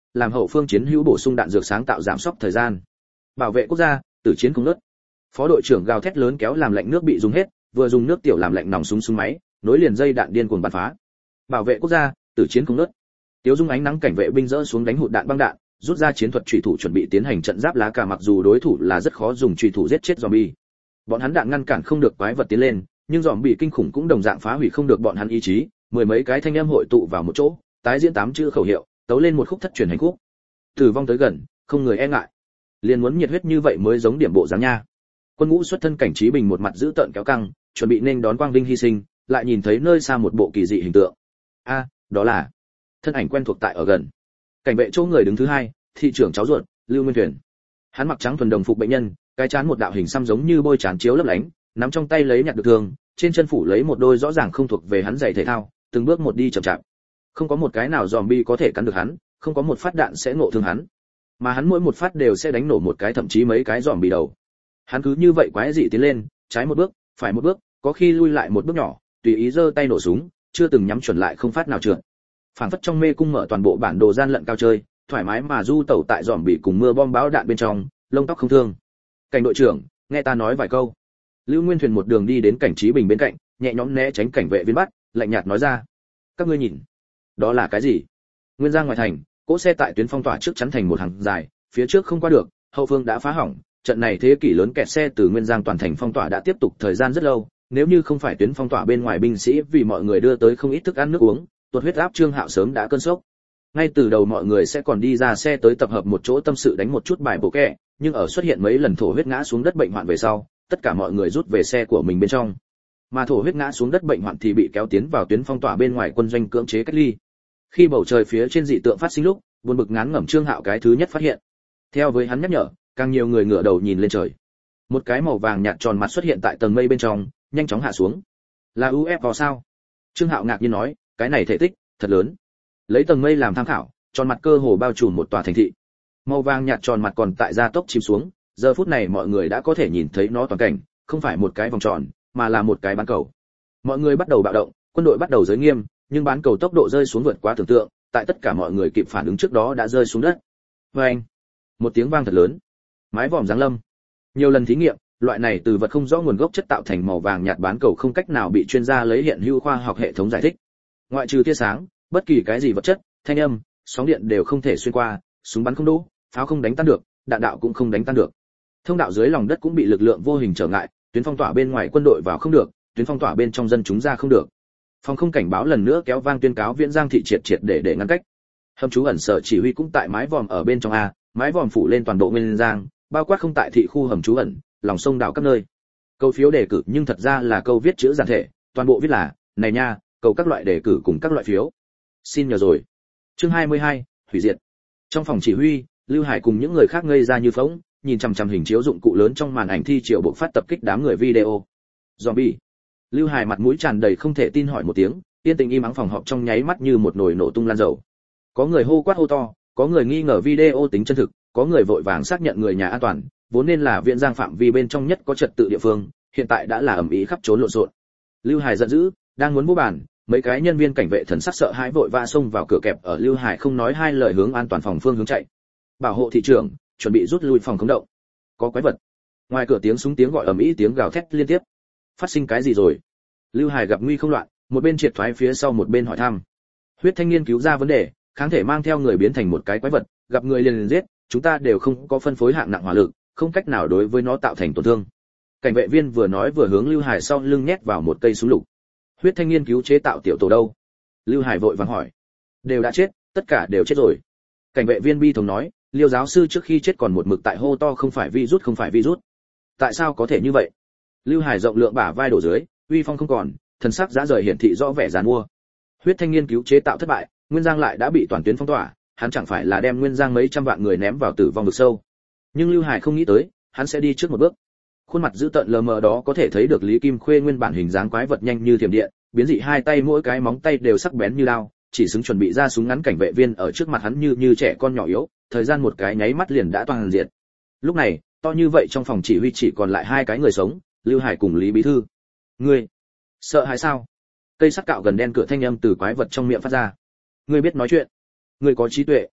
làm hậu phương chiến hữu bổ sung đạn dược sáng tạo giảm sốc thời gian. Bảo vệ quốc gia, tử chiến không ngớt. Phó đội trưởng gào thét lớn kéo làm lạnh nước bị dùng hết, vừa dùng nước tiểu làm lạnh nòng súng súng máy, nối liền dây đạn điên cuồng bắn phá. Bảo vệ quốc gia, tử chiến không ngớt. Tiếu Dung ánh nắng cảnh vệ binh rỡ xuống đánh hụt đạn băng đạn, rút ra chiến thuật chủy thủ chuẩn bị tiến hành trận giáp lá cà, mặc dù đối thủ là rất khó dùng chủy thủ giết chết zombie. Bọn hắn đạn ngăn cản không được quái vật tiến lên, nhưng zombie kinh khủng cũng đồng dạng phá hủy không được bọn hắn ý chí, mười mấy cái thanh âm hội tụ vào một chỗ, tái diễn 8 chữ khẩu hiệu, tấu lên một khúc thất truyền hành khúc. Tử vong tới gần, không người e ngại. Liền muốn nhiệt huyết như vậy mới giống điểm bộ dáng nha. Quân ngũ xuất thân cảnh trí bình một mặt giữ tợn kéo căng, chuẩn bị nên đón quang vinh hy sinh, lại nhìn thấy nơi xa một bộ kỳ dị hình tượng. A, đó là thân ảnh quen thuộc tại ở gần. Cảnh vệ chỗ người đứng thứ hai, thị trưởng cháu ruột, Lưu Nguyên Thuyền. Hắn mặc trắng thuần đồng phục bệnh nhân, cái trán một đạo hình xăm giống như bôi trán chiếu lấp lánh, nắm trong tay lấy nhặt được thương, trên chân phủ lấy một đôi rõ ràng không thuộc về hắn giày thể thao, từng bước một đi chậm chạp. Không có một cái nào zombie có thể cắn được hắn, không có một phát đạn sẽ ngộ thương hắn, mà hắn mỗi một phát đều sẽ đánh nổ một cái thậm chí mấy cái zombie đầu. Hắn cứ như vậy quái dị tiến lên, trái một bước, phải một bước, có khi lui lại một bước nhỏ, tùy ý giơ tay nổ súng, chưa từng nhắm chuẩn lại không phát nào trượt. Phảng phất trong mê cung mở toàn bộ bản đồ gian lận cao chơi, thoải mái mà du tẩu tại zombie cùng mưa bom bão đạn bên trong, lông tóc không thương. Cảnh đội trưởng, nghe ta nói vài câu. Lưu Nguyên Thuyền một đường đi đến cảnh trí bình bên cạnh, nhẹ nhõm né tránh cảnh vệ viên bắt, lạnh nhạt nói ra: các ngươi nhìn, đó là cái gì? Nguyên Giang ngoài thành, cỗ xe tại tuyến phong tỏa trước chắn thành một hàng dài, phía trước không qua được, hậu phương đã phá hỏng. Trận này thế kỷ lớn kẹt xe từ Nguyên Giang toàn thành phong tỏa đã tiếp tục thời gian rất lâu, nếu như không phải tuyến phong tỏa bên ngoài binh sĩ vì mọi người đưa tới không ít thức ăn nước uống, tuột huyết áp Trương Hạo sớm đã cơn sốc. Ngay từ đầu mọi người sẽ còn đi ra xe tới tập hợp một chỗ tâm sự đánh một chút bài bổ kẹ, nhưng ở xuất hiện mấy lần thổ huyết ngã xuống đất bệnh hoạn về sau, tất cả mọi người rút về xe của mình bên trong. Mà thổ huyết ngã xuống đất bệnh hoạn thì bị kéo tiến vào tuyến phong tỏa bên ngoài quân doanh cưỡng chế cách ly. Khi bầu trời phía trên dị tượng phát sinh lúc, buồn bực ngán ngẩm Trương Hạo cái thứ nhất phát hiện. Theo với hắn nhắc nhở, càng nhiều người ngửa đầu nhìn lên trời. Một cái màu vàng nhạt tròn mặt xuất hiện tại tầng mây bên trong, nhanh chóng hạ xuống. Là UFO sao? Trương Hạo ngạc nhiên nói, cái này thể tích thật lớn. Lấy tầng mây làm tham khảo, tròn mặt cơ hồ bao trùm một tòa thành thị. Màu vàng nhạt tròn mặt còn tại gia tốc chìm xuống, giờ phút này mọi người đã có thể nhìn thấy nó toàn cảnh, không phải một cái vòng tròn, mà là một cái bán cầu. Mọi người bắt đầu bạo động, quân đội bắt đầu giới nghiêm, nhưng bán cầu tốc độ rơi xuống vượt quá tưởng tượng, tại tất cả mọi người kịp phản ứng trước đó đã rơi xuống đất. Oeng! Một tiếng vang thật lớn. Mái vòm giáng lâm. Nhiều lần thí nghiệm, loại này từ vật không rõ nguồn gốc chất tạo thành màu vàng nhạt bán cầu không cách nào bị chuyên gia lấy hiện hữu khoa học hệ thống giải thích. Ngoại trừ tia sáng, bất kỳ cái gì vật chất, thanh âm, sóng điện đều không thể xuyên qua, súng bắn không đỗ, pháo không đánh tan được, đạn đạo cũng không đánh tan được. Thông đạo dưới lòng đất cũng bị lực lượng vô hình trở ngại, tuyến phong tỏa bên ngoài quân đội vào không được, tuyến phong tỏa bên trong dân chúng ra không được. Phòng không cảnh báo lần nữa kéo vang tuyên cáo Viễn Giang thị triệt để ngăn cách. Hầm trú ẩn sở chỉ huy cũng tại mái vòm ở bên trong a, mái vòm phủ lên toàn bộ Nguyên Giang, bao quát không tại thị khu hầm trú ẩn, lòng sông đảo các nơi. Câu phiếu đề cử nhưng thật ra là câu viết chữ giản thể, toàn bộ viết là này nha, cầu các loại đề cử cùng các loại phiếu. Xin nhờ rồi. Chương 22, hủy diệt. Trong phòng chỉ huy, Lưu Hải cùng những người khác ngây ra như phỗng, nhìn chằm chằm hình chiếu dụng cụ lớn trong màn ảnh thi triệu bộ phát tập kích đám người video. Zombie. Lưu Hải mặt mũi tràn đầy không thể tin hỏi một tiếng, yên tĩnh im ắng phòng họp trong nháy mắt như một nồi nổ tung lan dầu. Có người hô quát hô to, có người nghi ngờ video tính chân thực, có người vội vàng xác nhận người nhà an toàn, vốn nên là Viễn Giang phạm vi bên trong nhất có trật tự địa phương, hiện tại đã là ầm ĩ khắp trốn lộn xộn. Lưu Hải giận dữ, đang muốn vô bàn, mấy cái nhân viên cảnh vệ thần sắc sợ hãi vội vã xông vào cửa kẹp ở Lưu Hải không nói hai lời hướng an toàn phòng phương hướng chạy. Bảo hộ thị trưởng, chuẩn bị rút lui phòng khống động. Có quái vật. Ngoài cửa tiếng súng tiếng gọi ầm ĩ tiếng gào thét liên tiếp. Phát sinh cái gì rồi? Lưu Hải gặp nguy không loạn, một bên triệt thoái phía sau một bên hỏi thăm. Huyết thanh niên cứu ra vấn đề, kháng thể mang theo người biến thành một cái quái vật, gặp người liền giết, chúng ta đều không có phân phối hạng nặng hỏa lực, không cách nào đối với nó tạo thành tổn thương. Cảnh vệ viên vừa nói vừa hướng Lưu Hải sau lưng nhét vào một cây súng lục. Huyết thanh niên cứu chế tạo tiểu tổ đâu? Lưu Hải vội vàng hỏi. Đều đã chết, tất cả đều chết rồi. Cảnh vệ viên bi thống nói, Liêu giáo sư trước khi chết còn một mực tại hô to không phải virus không phải virus. Tại sao có thể như vậy? Lưu Hải rộng lượng bả vai đổ dưới, uy phong không còn, thần sắc dã rời hiển thị rõ vẻ giàn mua. Huyết thanh niên cứu chế tạo thất bại, Nguyên Giang lại đã bị toàn tuyến phong tỏa, hắn chẳng phải là đem Nguyên Giang mấy trăm vạn người ném vào tử vong vực sâu. Nhưng Lưu Hải không nghĩ tới, hắn sẽ đi trước một bước. Khuôn mặt dữ tợn lờ mờ đó có thể thấy được Lý Kim Khuê nguyên bản hình dáng quái vật nhanh như thiểm điện, biến dị hai tay mỗi cái móng tay đều sắc bén như lao, chỉ xứng chuẩn bị ra súng ngắn cảnh vệ viên ở trước mặt hắn như trẻ con nhỏ yếu, thời gian một cái nháy mắt liền đã toàn diệt. Lúc này, to như vậy trong phòng chỉ huy chỉ còn lại hai cái người sống, Lưu Hải cùng Lý bí thư. Ngươi sợ hãi sao? Cây sắc cạo gần đen cửa thanh âm từ quái vật trong miệng phát ra. Ngươi biết nói chuyện, ngươi có trí tuệ.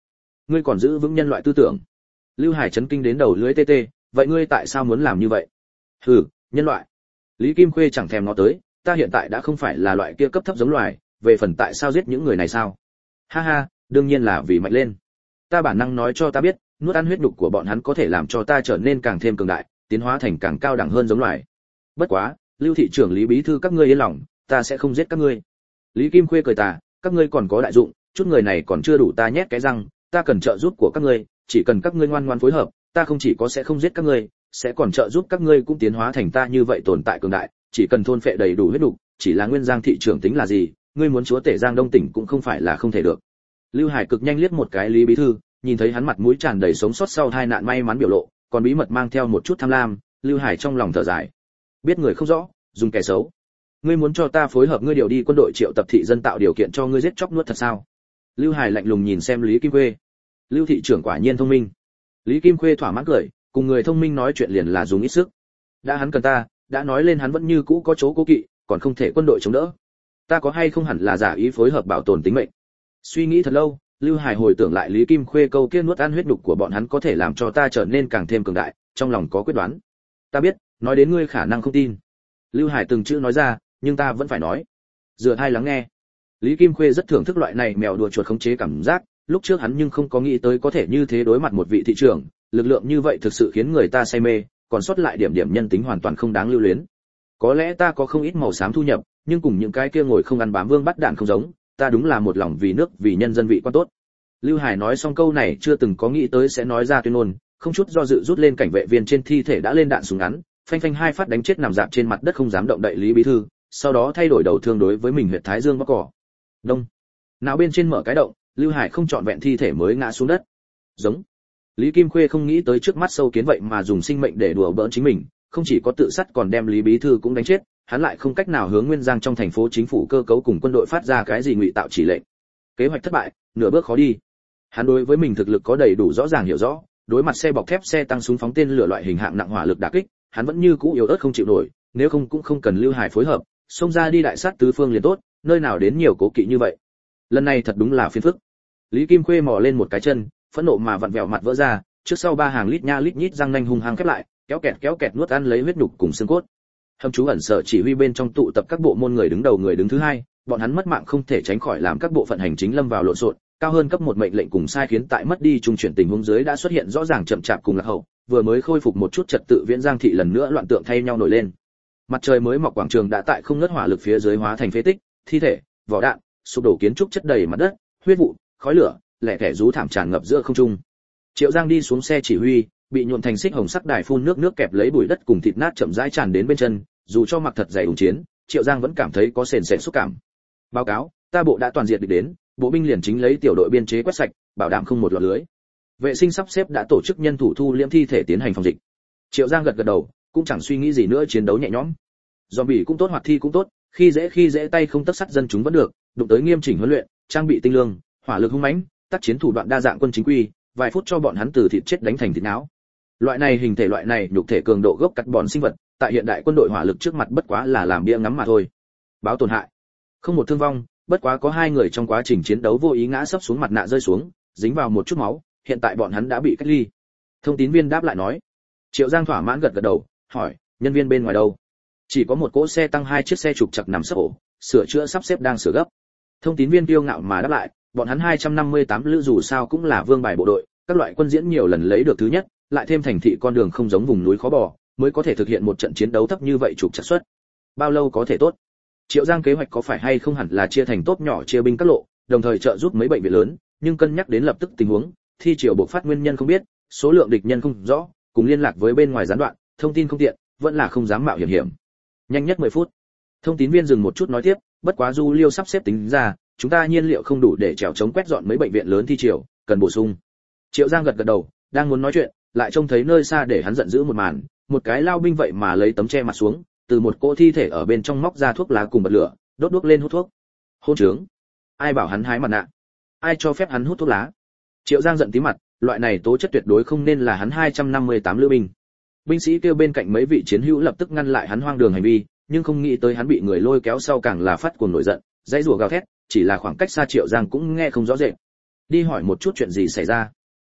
ngươi còn giữ vững nhân loại tư tưởng. Lưu Hải chấn kinh đến đầu lưỡi tê tê, vậy ngươi tại sao muốn làm như vậy? Hừ, nhân loại. Lý Kim Khuê chẳng thèm nó tới, ta hiện tại đã không phải là loại kia cấp thấp giống loài, về phần tại sao giết những người này sao? Ha ha, đương nhiên là vì mạnh lên. Ta bản năng nói cho ta biết, nuốt ăn huyết nhục của bọn hắn có thể làm cho ta trở nên càng thêm cường đại, tiến hóa thành càng cao đẳng hơn giống loài. Bất quá, Lưu thị trưởng Lý bí thư các ngươi yên lòng, ta sẽ không giết các ngươi. Lý Kim Khuê cười tà, các ngươi còn có đại dụng, chút người này còn chưa đủ ta nhét cái răng, ta cần trợ giúp của các ngươi, chỉ cần các ngươi ngoan ngoãn phối hợp, ta không chỉ có sẽ không giết các ngươi, sẽ còn trợ giúp các ngươi cũng tiến hóa thành ta như vậy tồn tại cường đại, chỉ cần thôn phệ đầy đủ huyết nục, chỉ là Nguyên Giang thị trưởng tính là gì, ngươi muốn chúa tể Giang Đông tỉnh cũng không phải là không thể được. Lưu Hải cực nhanh liếc một cái Lý bí thư, nhìn thấy hắn mặt mũi tràn đầy sống sót sau tai nạn may mắn biểu lộ, còn bí mật mang theo một chút tham lam, Lưu Hải trong lòng thở dài. Biết người không rõ, dùng kẻ xấu. Ngươi muốn cho ta phối hợp ngươi điều đi quân đội triệu tập thị dân tạo điều kiện cho ngươi giết chóc nuốt thật sao? Lưu Hải lạnh lùng nhìn xem Lý Kim Khuê. Lưu thị trưởng quả nhiên thông minh. Lý Kim Khuê thỏa mãn cười, cùng người thông minh nói chuyện liền là dùng ít sức. Đã hắn cần ta, đã nói lên hắn vẫn như cũ có chỗ cố kỵ, còn không thể quân đội chống đỡ. Ta có hay không hẳn là giả ý phối hợp bảo tồn tính mệnh. Suy nghĩ thật lâu, Lưu Hải hồi tưởng lại Lý Kim Khuê câu kia nuốt ăn huyết nhục của bọn hắn có thể làm cho ta trở nên càng thêm cường đại, trong lòng có quyết đoán. Ta biết, nói đến ngươi khả năng không tin. Lưu Hải từng chữ nói ra, nhưng ta vẫn phải nói. Dựa tai lắng nghe. Lý Kim Khuê rất thưởng thức loại này mèo đùa chuột khống chế cảm giác, lúc trước hắn nhưng không có nghĩ tới có thể như thế đối mặt một vị thị trưởng, lực lượng như vậy thực sự khiến người ta say mê, còn sót lại điểm điểm nhân tính hoàn toàn không đáng lưu luyến. Có lẽ ta có không ít màu xám thu nhập, nhưng cùng những cái kia ngồi không ăn bám vương bắt đạn không giống, ta đúng là một lòng vì nước vì nhân dân vị quan tốt. Lưu Hải nói xong câu này chưa từng có nghĩ tới sẽ nói ra tuyên ngôn, không chút do dự rút lên cảnh vệ viên trên thi thể đã lên đạn súng ngắn, phanh phanh hai phát đánh chết nằm dạp trên mặt đất không dám động đậy Lý bí thư, sau đó thay đổi đầu thương đối với mình huyệt thái dương bóc cỏ. Đông. Não bên trên mở cái động, Lưu Hải không chọn vẹn thi thể mới ngã xuống đất. Giống. Lý Kim Khuê không nghĩ tới trước mắt sâu kiến vậy mà dùng sinh mệnh để đùa bỡn chính mình, không chỉ có tự sát còn đem Lý bí thư cũng đánh chết, hắn lại không cách nào hướng Nguyên Giang trong thành phố chính phủ cơ cấu cùng quân đội phát ra cái gì ngụy tạo chỉ lệnh. Kế hoạch thất bại, nửa bước khó đi. Hắn đối với mình thực lực có đầy đủ rõ ràng hiểu rõ, đối mặt xe bọc thép xe tăng súng phóng tên lửa loại hình hạng nặng hỏa lực đả kích, hắn vẫn như cũ yếu ớt không chịu nổi, nếu không cũng không cần Lưu Hải phối hợp, xông ra đi đại sát tứ phương liền tốt, nơi nào đến nhiều cố kỵ như vậy. Lần này thật đúng là phiền phức. Lý Kim Khuê mò lên một cái chân, phẫn nộ mà vặn vẹo mặt vỡ ra, trước sau ba hàng lít nha lít nhít răng nanh hung hăng khép lại, kéo kẹt nuốt ăn lấy huyết nhục cùng xương cốt. Hầm chú ẩn sở chỉ huy bên trong tụ tập các bộ môn người đứng đầu người đứng thứ hai, bọn hắn mất mạng không thể tránh khỏi làm các bộ phận hành chính lâm vào lộn xộn, cao hơn cấp một mệnh lệnh cùng sai khiến tại mất đi trung chuyển tình huống dưới đã xuất hiện rõ ràng chậm chạp cùng lạc hậu, vừa mới khôi phục một chút trật tự Viễn Giang thị lần nữa loạn tượng thay nhau nổi lên. Mặt trời mới mọc quảng trường đã tại không ngớt hỏa lực phía dưới hóa thành phế tích, thi thể, vỏ đạn, sụp đổ kiến trúc chất đầy mặt đất, huyết vụ, khói lửa, lẻ tẻ rú thảm tràn ngập giữa không trung. Triệu Giang đi xuống xe chỉ huy, bị nhuộm thành xích hồng sắc đài phun nước kẹp lấy bụi đất cùng thịt nát chậm rãi tràn đến bên chân, dù cho mặc thật dày ủng chiến, Triệu Giang vẫn cảm thấy có sền sệt xúc cảm. Báo cáo, ta bộ đã toàn diện địch đến, bộ binh liền chính lấy tiểu đội biên chế quét sạch, bảo đảm không một lọt lưới. Vệ sinh sắp xếp đã tổ chức nhân thủ thu liễm thi thể tiến hành phòng dịch. Triệu Giang gật gật đầu, cũng chẳng suy nghĩ gì nữa, chiến đấu nhẹ nhõm. Zombie cũng tốt, hoạt thi cũng tốt, khi dễ tay không tấc sắt dân chúng vẫn được, đụng tới nghiêm chỉnh huấn luyện, trang bị tinh lương, hỏa lực hung mãnh, tác chiến thủ đoạn đa dạng quân chính quy, vài phút cho bọn hắn từ thịt chết đánh thành thịt não. Loại này hình thể, loại này nhục thể cường độ gốc cắt bọn sinh vật, tại hiện đại quân đội hỏa lực trước mặt bất quá là làm bia ngắm mà thôi. Báo tổn hại, không một thương vong, bất quá có 2 người trong quá trình chiến đấu vô ý ngã sấp xuống, mặt nạ rơi xuống, dính vào một chút máu, hiện tại bọn hắn đã bị cách ly. Thông tín viên đáp lại nói. Triệu Giang thỏa mãn gật gật đầu, hỏi, nhân viên bên ngoài đâu? Chỉ có một cỗ xe tăng 2 chiếc xe trục trặc nằm sấp ổ, sửa chữa sắp xếp đang sửa gấp. Thông tín viên kiêu ngạo mà đáp lại, bọn hắn 258 lữ dù sao cũng là vương bài bộ đội, các loại quân diễn nhiều lần lấy được thứ nhất, lại thêm thành thị con đường không giống vùng núi khó bò, mới có thể thực hiện một trận chiến đấu thấp như vậy trục trặc suất. Bao lâu có thể tốt? Triệu Giang kế hoạch có phải hay không hẳn là chia thành tốp nhỏ chia binh các lộ, đồng thời trợ giúp mấy bệnh viện lớn, nhưng cân nhắc đến lập tức tình huống, thi triều bộc phát nguyên nhân không biết, số lượng địch nhân không rõ, cùng liên lạc với bên ngoài gián đoạn, thông tin không tiện, vẫn là không dám mạo hiểm. Nhanh nhất 10 phút. Thông tín viên dừng một chút nói tiếp, bất quá Du Liêu sắp xếp tính ra, chúng ta nhiên liệu không đủ để trèo chống quét dọn mấy bệnh viện lớn thi triều, cần bổ sung. Triệu Giang gật gật đầu, đang muốn nói chuyện, lại trông thấy nơi xa để hắn giận dữ một màn, một cái lao binh vậy mà lấy tấm che mặt xuống, từ một cỗ thi thể ở bên trong móc ra thuốc lá cùng bật lửa, đốt đuốc lên hút thuốc. Hôn trướng! Ai bảo hắn hái mặt nạ? Ai cho phép hắn hút thuốc lá? Triệu Giang giận tí mặt, loại này tố chất tuyệt đối không nên là hắn 258 lữ binh. Binh sĩ kêu bên cạnh mấy vị chiến hữu lập tức ngăn lại hắn hoang đường hành vi, nhưng không nghĩ tới hắn bị người lôi kéo sau càng là phát cuồng nổi giận, dãy rủa gào thét, chỉ là khoảng cách xa Triệu Giang cũng nghe không rõ rệt. Đi hỏi một chút chuyện gì xảy ra.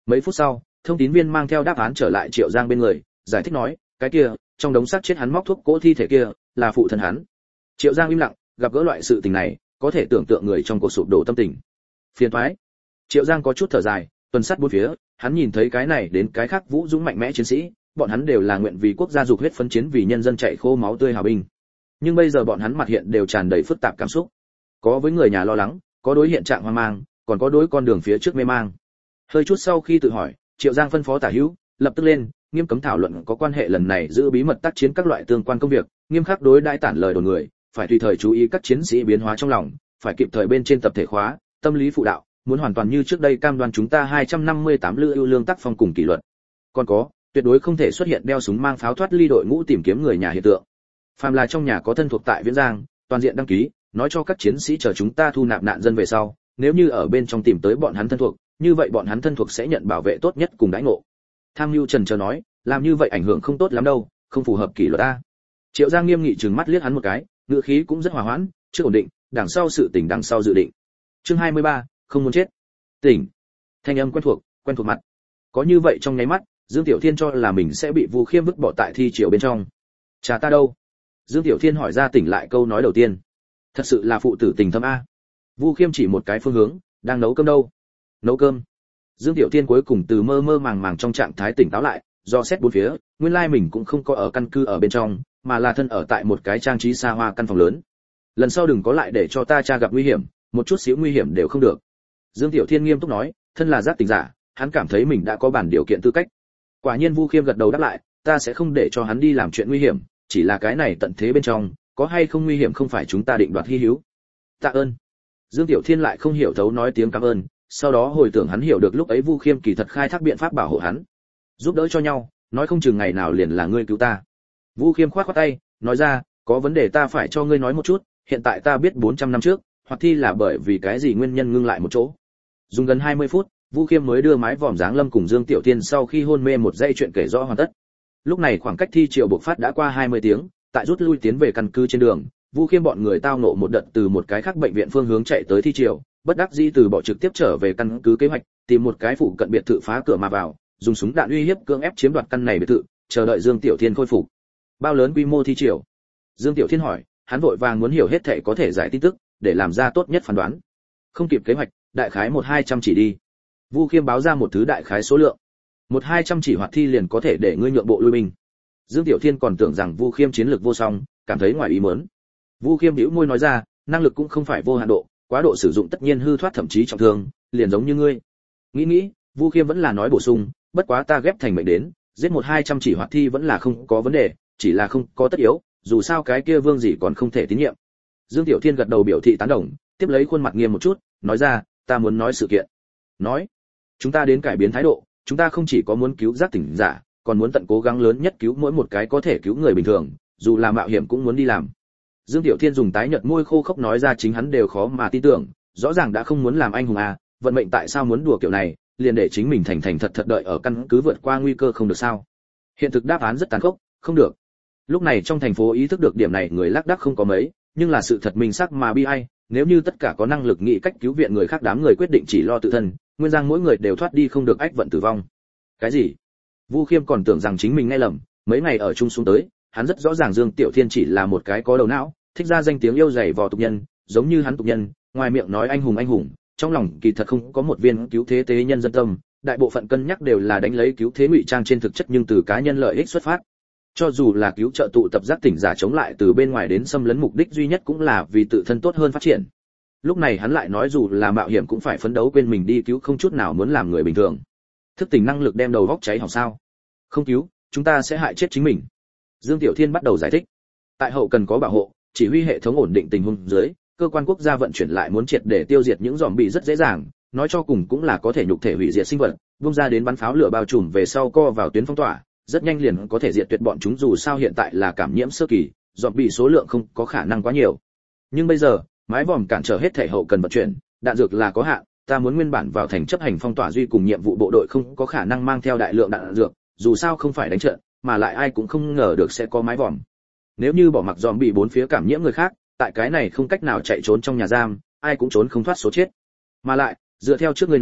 Mấy phút sau, thông tín viên mang theo đáp án trở lại Triệu Giang bên người, giải thích nói, cái kia, trong đống xác chết hắn móc thuốc cỗ thi thể kia, là phụ thân hắn. Triệu Giang im lặng, gặp gỡ loại sự tình này, có thể tưởng tượng người trong cuộc sụp đổ tâm tình. Phiền toái. Triệu Giang có chút thở dài, tuần sát bốn phía, hắn nhìn thấy cái này đến cái khác vũ dũng mạnh mẽ chiến sĩ, bọn hắn đều là nguyện vì quốc gia dục huyết phấn chiến vì nhân dân chạy khô máu tươi hào binh. Nhưng bây giờ bọn hắn mặt hiện đều tràn đầy phức tạp cảm xúc. Có với người nhà lo lắng, có đối hiện trạng hoang mang, còn có đối con đường phía trước mê mang. Hơi chút sau khi tự hỏi, Triệu Giang phân phó Tả Hữu, lập tức lên, nghiêm cấm thảo luận có quan hệ lần này giữ bí mật tác chiến các loại tương quan công việc, nghiêm khắc đối đãi tản lời đồn người, phải tùy thời chú ý các chiến sĩ biến hóa trong lòng, phải kịp thời bên trên tập thể khóa, tâm lý phụ đạo, muốn hoàn toàn như trước đây cam đoan chúng ta 258 lữ ưu lương tác phong cùng kỷ luật. Còn có, tuyệt đối không thể xuất hiện đeo súng mang pháo thoát ly đội ngũ tìm kiếm người nhà hiện tượng. Phàm là trong nhà có thân thuộc tại Viễn Giang, toàn diện đăng ký, nói cho các chiến sĩ chờ chúng ta thu nạp nạn dân về sau, nếu như ở bên trong tìm tới bọn hắn thân thuộc, như vậy bọn hắn thân thuộc sẽ nhận bảo vệ tốt nhất cùng đãi ngộ. Tham Nhu trần chờ nói, làm như vậy ảnh hưởng không tốt lắm đâu, không phù hợp kỷ luật a. Triệu Giang nghiêm nghị trừng mắt liếc hắn một cái, ngữ khí cũng rất hòa hoãn, chưa ổn định, đằng sau sự tình đằng sau dự định. Chương 23, không muốn chết. Tỉnh. Thanh âm quen thuộc mặt. Có như vậy trong nháy mắt, Dương Tiểu Thiên cho là mình sẽ bị Vu Khiêm vứt bỏ tại thi triều bên trong. Cha ta đâu? Dương Tiểu Thiên hỏi ra tỉnh lại câu nói đầu tiên. Thật sự là phụ tử tình thâm a. Vu Khiêm chỉ một cái phương hướng, đang nấu cơm đâu? Nấu cơm. Dương Tiểu Thiên cuối cùng từ mơ mơ màng màng trong trạng thái tỉnh táo lại, do xét bốn phía, nguyên lai mình cũng không có ở căn cứ ở bên trong, mà là thân ở tại một cái trang trí xa hoa căn phòng lớn. Lần sau đừng có lại để cho ta cha gặp nguy hiểm, một chút xíu nguy hiểm đều không được. Dương Tiểu Thiên nghiêm túc nói, thân là giác tỉnh giả, hắn cảm thấy mình đã có bản điều kiện tư cách. Quả nhiên Vu Khiêm gật đầu đáp lại, ta sẽ không để cho hắn đi làm chuyện nguy hiểm, chỉ là cái này tận thế bên trong, có hay không nguy hiểm không phải chúng ta định đoạt hi hữu. Tạ ơn. Dương Tiểu Thiên lại không hiểu thấu nói tiếng cảm ơn, sau đó hồi tưởng hắn hiểu được lúc ấy Vu Khiêm kỳ thật khai thác biện pháp bảo hộ hắn, giúp đỡ cho nhau, nói không chừng ngày nào liền là ngươi cứu ta. Vu Khiêm khoát khoát tay, nói ra, có vấn đề ta phải cho ngươi nói một chút, hiện tại ta biết 400 năm trước, hoặc thi là bởi vì cái gì nguyên nhân ngưng lại một chỗ. Dùng gần 20 phút, Vu Khiêm mới đưa mái vòm dáng lâm cùng Dương Tiểu Thiên sau khi hôn mê một dây chuyện kể rõ hoàn tất. Lúc này khoảng cách thi triệu bộc phát đã qua 20 tiếng, tại rút lui tiến về căn cứ trên đường, Vu Khiêm bọn người tao ngộ một đợt từ một cái khác bệnh viện phương hướng chạy tới thi triều, bất đắc dĩ từ bỏ trực tiếp trở về căn cứ kế hoạch, tìm một cái phụ cận biệt thự phá cửa mà vào, dùng súng đạn uy hiếp cưỡng ép chiếm đoạt căn này biệt thự, chờ đợi Dương Tiểu Thiên khôi phục. Bao lớn quy mô thi triều? Dương Tiểu Thiên hỏi, hắn vội vàng muốn hiểu hết thảy có thể giải tin tức, để làm ra tốt nhất phán đoán. Không kịp kế hoạch, đại khái 1-200 chỉ đi. Vu Khiêm báo ra một thứ đại khái số lượng. 1-200 chỉ hoạt thi liền có thể để ngươi nhượng bộ lui binh. Dương Tiểu Thiên còn tưởng rằng Vu Khiêm chiến lược vô song, cảm thấy ngoài ý muốn. Vu Khiêm bĩu môi nói ra, năng lực cũng không phải vô hạn độ, quá độ sử dụng tất nhiên hư thoát thậm chí trọng thương, liền giống như ngươi. Nghĩ, Vu Khiêm vẫn là nói bổ sung, bất quá ta ghép thành mệnh đến, giết 1-200 chỉ hoạt thi vẫn là không có vấn đề, chỉ là không có tất yếu, dù sao cái kia Vương gì còn không thể tín nhiệm. Dương Tiểu Thiên gật đầu biểu thị tán đồng, tiếp lấy khuôn mặt nghiêm một chút, nói ra, ta muốn nói sự kiện. Nói, chúng ta đến cải biến thái độ, chúng ta không chỉ có muốn cứu giác tỉnh giả, còn muốn tận cố gắng lớn nhất cứu mỗi một cái có thể cứu người bình thường, dù là mạo hiểm cũng muốn đi làm. Dương Tiểu Thiên dùng tái nhợt môi khô khốc nói ra chính hắn đều khó mà tin tưởng, rõ ràng đã không muốn làm anh hùng à, vận mệnh tại sao muốn đùa kiểu này, liền để chính mình thành thật đợi ở căn cứ vượt qua nguy cơ không được sao? Hiện thực đáp án rất tàn khốc, không được. Lúc này trong thành phố ý thức được điểm này người lác đác không có mấy, nhưng là sự thật minh xác mà bi ai, nếu như tất cả có năng lực nghĩ cách cứu viện người khác đám người quyết định chỉ lo tự thân, nguyên rằng mỗi người đều thoát đi không được ách vận tử vong. Cái gì? Vu Khiêm còn tưởng rằng chính mình nghe lầm, mấy ngày ở chung xuống tới, hắn rất rõ ràng Dương Tiểu Thiên chỉ là một cái có đầu não, thích ra danh tiếng yêu dày vò tục nhân, giống như hắn tục nhân, ngoài miệng nói anh hùng, trong lòng kỳ thật không có một viên cứu thế tế nhân dân tâm, đại bộ phận cân nhắc đều là đánh lấy cứu thế ngụy trang trên thực chất nhưng từ cá nhân lợi ích xuất phát. Cho dù là cứu trợ tụ tập giác tỉnh giả chống lại từ bên ngoài đến xâm lấn mục đích duy nhất cũng là vì tự thân tốt hơn phát triển. Lúc này hắn lại nói dù là mạo hiểm cũng phải phấn đấu quên mình đi cứu không chút nào muốn làm người bình thường. Thức tỉnh năng lực đem đầu vóc cháy hỏng sao? Không cứu, chúng ta sẽ hại chết chính mình. Dương Tiểu Thiên bắt đầu giải thích. Tại hậu cần có bảo hộ, chỉ huy hệ thống ổn định tình huống dưới, cơ quan quốc gia vận chuyển lại muốn triệt để tiêu diệt những zombie rất dễ dàng, nói cho cùng cũng là có thể nhục thể hủy diệt sinh vật, vung ra đến bắn pháo lửa bao trùm về sau co vào tuyến phong tỏa, rất nhanh liền có thể diệt tuyệt bọn chúng dù sao hiện tại là cảm nhiễm sơ kỳ, zombie số lượng không có khả năng quá nhiều. Nhưng bây giờ, mái vòm cản trở hết thể hậu cần vận chuyển, đạn dược là có hạn, ta muốn nguyên bản vào thành chấp hành phong tỏa duy cùng nhiệm vụ bộ đội không có khả năng mang theo đại lượng đạn dược, dù sao không phải đánh trận, mà lại ai cũng không ngờ được sẽ có mái vòm. Nếu như bỏ mặc zombie bốn phía cảm nhiễm người khác, tại cái này không cách nào chạy trốn trong nhà giam, ai cũng trốn không thoát số chết. Mà lại, dựa theo trước ngươi nói,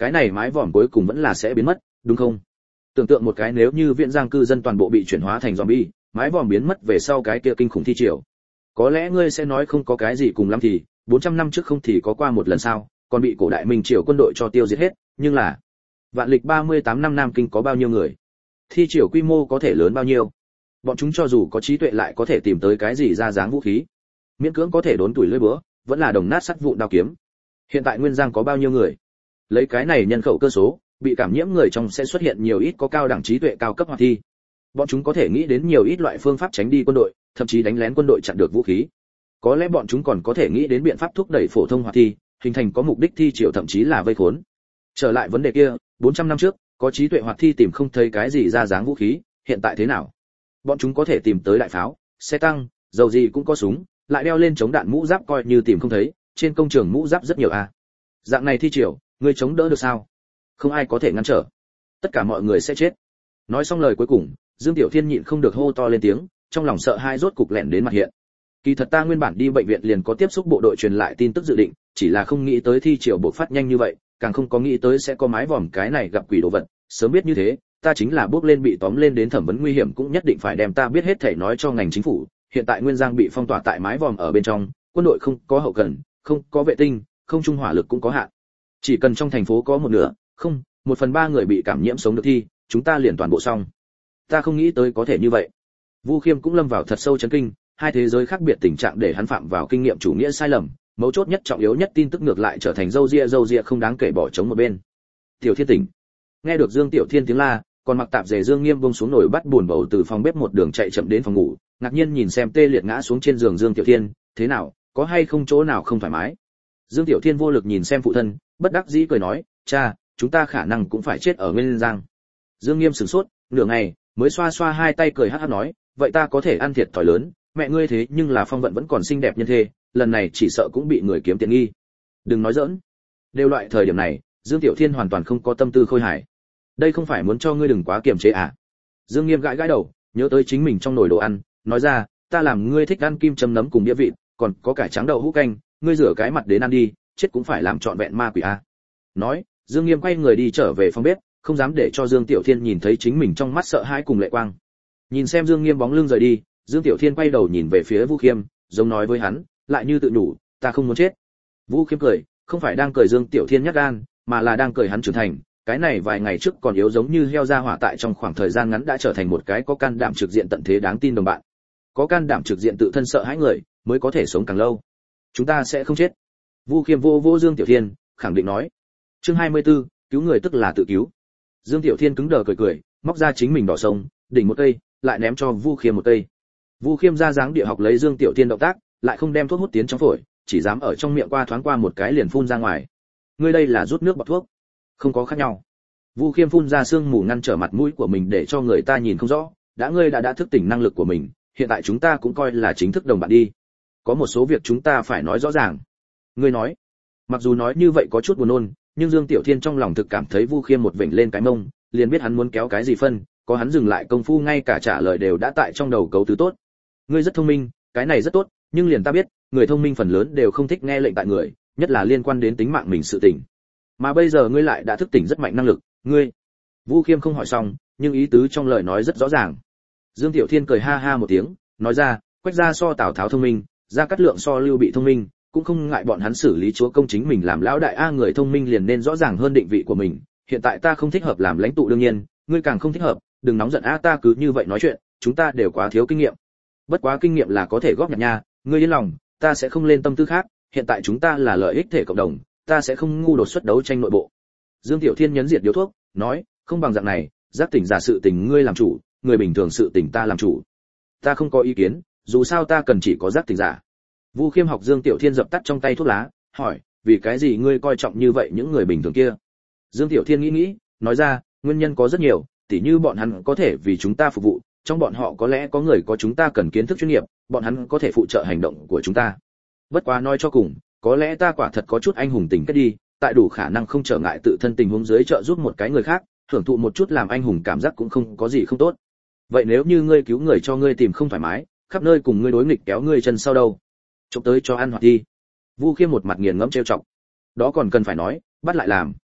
cái này mái vòm cuối cùng vẫn là sẽ biến mất, đúng không? Tưởng tượng một cái, nếu như Viễn Giang cư dân toàn bộ bị chuyển hóa thành zombie, mái vòm biến mất về sau cái kia kinh khủng thi triều. Có lẽ ngươi sẽ nói không có cái gì cùng lắm thì 400 năm trước không thì có qua một lần sao, còn bị cổ đại Minh triều quân đội cho tiêu diệt hết, nhưng là vạn lịch 38 năm Nam Kinh có bao nhiêu người? Thi triều quy mô có thể lớn bao nhiêu? Bọn chúng cho dù có trí tuệ lại có thể tìm tới cái gì ra dáng vũ khí? Miễn cưỡng có thể đốn tuổi lưỡi búa, vẫn là đồng nát sắt vụn đao kiếm. Hiện tại Nguyên Giang có bao nhiêu người? Lấy cái này nhân khẩu cơ số, bị cảm nhiễm người trong sẽ xuất hiện nhiều ít có cao đẳng trí tuệ cao cấp hoạt thi. Bọn chúng có thể nghĩ đến nhiều ít loại phương pháp tránh đi quân đội, thậm chí đánh lén quân đội chặn được vũ khí. Có lẽ bọn chúng còn có thể nghĩ đến biện pháp thúc đẩy phổ thông hoạt thi, hình thành có mục đích thi triệu, thậm chí là vây khốn. Trở lại vấn đề kia, 400 năm trước, có trí tuệ hoạt thi tìm không thấy cái gì ra dáng vũ khí, hiện tại thế nào? Bọn chúng có thể tìm tới đại pháo, xe tăng, dầu gì cũng có súng, lại đeo lên chống đạn mũ giáp coi như tìm không thấy, trên công trường mũ giáp rất nhiều à. Dạng này thi triều, ngươi chống đỡ được sao? Không ai có thể ngăn trở. Tất cả mọi người sẽ chết. Nói xong lời cuối cùng, Dương Tiểu Thiên nhịn không được hô to lên tiếng, trong lòng sợ hãi rốt cục lẻn đến mặt hiện. Kỳ thật ta nguyên bản đi bệnh viện liền có tiếp xúc bộ đội truyền lại tin tức dự định, chỉ là không nghĩ tới thi triều bộc phát nhanh như vậy, càng không có nghĩ tới sẽ có mái vòm cái này gặp quỷ đồ vật, sớm biết như thế, ta chính là bước lên bị tóm lên đến thẩm vấn nguy hiểm cũng nhất định phải đem ta biết hết thảy nói cho ngành chính phủ. Hiện tại Nguyên Giang bị phong tỏa tại mái vòm ở bên trong, quân đội không có hậu cần, không có vệ tinh, không trung hỏa lực cũng có hạn. Chỉ cần trong thành phố có một nửa, không, 1/3 người bị cảm nhiễm sống được thi, chúng ta liền toàn bộ xong. Ta không nghĩ tới có thể như vậy. Vu Khiêm cũng lâm vào thật sâu chấn kinh, hai thế giới khác biệt tình trạng để hắn phạm vào kinh nghiệm chủ nghĩa sai lầm, mấu chốt nhất trọng yếu nhất tin tức ngược lại trở thành dâu ria không đáng kể bỏ trống một bên. Tiểu Thiên tỉnh. Nghe được Dương Tiểu Thiên tiếng la, còn mặc tạp dề Dương Nghiêm buông xuống nồi bắt buồn bầu từ phòng bếp một đường chạy chậm đến phòng ngủ, ngạc nhiên nhìn xem tê liệt ngã xuống trên giường Dương Tiểu Thiên, thế nào, có hay không chỗ nào không thoải mái? Dương Tiểu Thiên vô lực nhìn xem phụ thân, bất đắc dĩ cười nói, cha, chúng ta khả năng cũng phải chết ở Nguyên Giang. Dương Nghiêm sửng sốt, nửa ngày mới xoa xoa hai tay cười hắc hắc nói, vậy ta có thể ăn thiệt thòi lớn, mẹ ngươi thế nhưng là phong vận vẫn còn xinh đẹp nhân thê, lần này chỉ sợ cũng bị người kiếm tiện nghi. Đừng nói giỡn. Đều loại thời điểm này, Dương Tiểu Thiên hoàn toàn không có tâm tư khôi hài. Đây không phải muốn cho ngươi đừng quá kiềm chế à? Dương Nghiêm gãi gãi đầu, nhớ tới chính mình trong nồi đồ ăn, nói ra, ta làm ngươi thích ăn kim châm nấm cùng đĩa vịt, còn có cải trắng đậu hũ canh, ngươi rửa cái mặt đến ăn đi, chết cũng phải làm trọn vẹn ma quỷ à. Nói, Dương Nghiêm quay người đi trở về phòng bếp, không dám để cho Dương Tiểu Thiên nhìn thấy chính mình trong mắt sợ hãi cùng lệ quang. Nhìn xem Dương Nghiêm bóng lưng rời đi, Dương Tiểu Thiên quay đầu nhìn về phía Vu Khiêm, giống nói với hắn, lại như tự nhủ, ta không muốn chết. Vu Khiêm cười, không phải đang cười Dương Tiểu Thiên nhát gan, mà là đang cười hắn trưởng thành, cái này vài ngày trước còn yếu giống như heo ra hỏa, tại trong khoảng thời gian ngắn đã trở thành một cái có can đảm trực diện tận thế đáng tin đồng bạn. Có can đảm trực diện tự thân sợ hãi người, mới có thể sống càng lâu. Chúng ta sẽ không chết. Vu Khiêm vô Dương Tiểu Thiên, khẳng định nói. Chương 24, cứu người tức là tự cứu. Dương Tiểu Thiên cứng đờ cười, móc ra chính mình đỏ sông, đỉnh một cây, lại ném cho Vu Khiêm một cây. Vu Khiêm ra dáng địa học lấy Dương Tiểu Thiên động tác, lại không đem thuốc hút tiến trong phổi, chỉ dám ở trong miệng qua thoáng qua một cái liền phun ra ngoài. Ngươi đây là rút nước bọt thuốc, không có khác nhau. Vu Khiêm phun ra sương mù ngăn trở mặt mũi của mình để cho người ta nhìn không rõ, ngươi đã thức tỉnh năng lực của mình, hiện tại chúng ta cũng coi là chính thức đồng bạn đi. Có một số việc chúng ta phải nói rõ ràng. Ngươi nói. Mặc dù nói như vậy có chút buồn nôn, nhưng Dương Tiểu Thiên trong lòng thực cảm thấy Vu Khiêm một vểnh lên cái mông, liền biết hắn muốn kéo cái gì phân, có hắn dừng lại công phu ngay cả trả lời đều đã tại trong đầu cấu tứ tốt. Ngươi rất thông minh, cái này rất tốt, nhưng liền ta biết, người thông minh phần lớn đều không thích nghe lệnh tại người, nhất là liên quan đến tính mạng mình sự tình. Mà bây giờ ngươi lại đã thức tỉnh rất mạnh năng lực, ngươi. Vu Khiêm không hỏi xong, nhưng ý tứ trong lời nói rất rõ ràng. Dương Tiểu Thiên cười ha ha một tiếng, nói ra, Quách gia so Tào Tháo thông minh, Gia Cát Lượng so Lưu Bị thông minh, cũng không ngại bọn hắn xử lý chúa công, chính mình làm lão đại a, người thông minh liền nên rõ ràng hơn định vị của mình. Hiện tại ta không thích hợp làm lãnh tụ đương nhiên, ngươi càng không thích hợp, đừng nóng giận a, ta cứ như vậy nói chuyện, chúng ta đều quá thiếu kinh nghiệm. Bất quá kinh nghiệm là có thể góp nhặt nha, ngươi yên lòng, ta sẽ không lên tâm tư khác, hiện tại chúng ta là lợi ích thể cộng đồng, ta sẽ không ngu đột xuất đấu tranh nội bộ. Dương Tiểu Thiên nhấn diệt điếu thuốc, nói, không bằng dạng này, giác tỉnh giả sự tình ngươi làm chủ, người bình thường sự tình ta làm chủ. Ta không có ý kiến, dù sao ta cần chỉ có giác tỉnh giả. Vu Khiêm học Dương Tiểu Thiên dập tắt trong tay thuốc lá, hỏi, vì cái gì ngươi coi trọng như vậy những người bình thường kia? Dương Tiểu Thiên nghĩ, nói ra, nguyên nhân có rất nhiều, tỉ như bọn hắn có thể vì chúng ta phục vụ, trong bọn họ có lẽ có người có chúng ta cần kiến thức chuyên nghiệp, bọn hắn có thể phụ trợ hành động của chúng ta. Bất quá nói cho cùng, có lẽ ta quả thật có chút anh hùng tình kết đi, tại đủ khả năng không trở ngại tự thân tình huống dưới trợ giúp một cái người khác, thưởng thụ một chút làm anh hùng cảm giác cũng không có gì không tốt. Vậy nếu như ngươi cứu người cho ngươi tìm không thoải mái, khắp nơi cùng ngươi đối nghịch kéo ngươi chân sau đâu? Chụp tới cho ăn hoặc đi. Vu Khiêm một mặt nghiền ngẫm trêu chọc. Đó còn cần phải nói, bắt lại làm.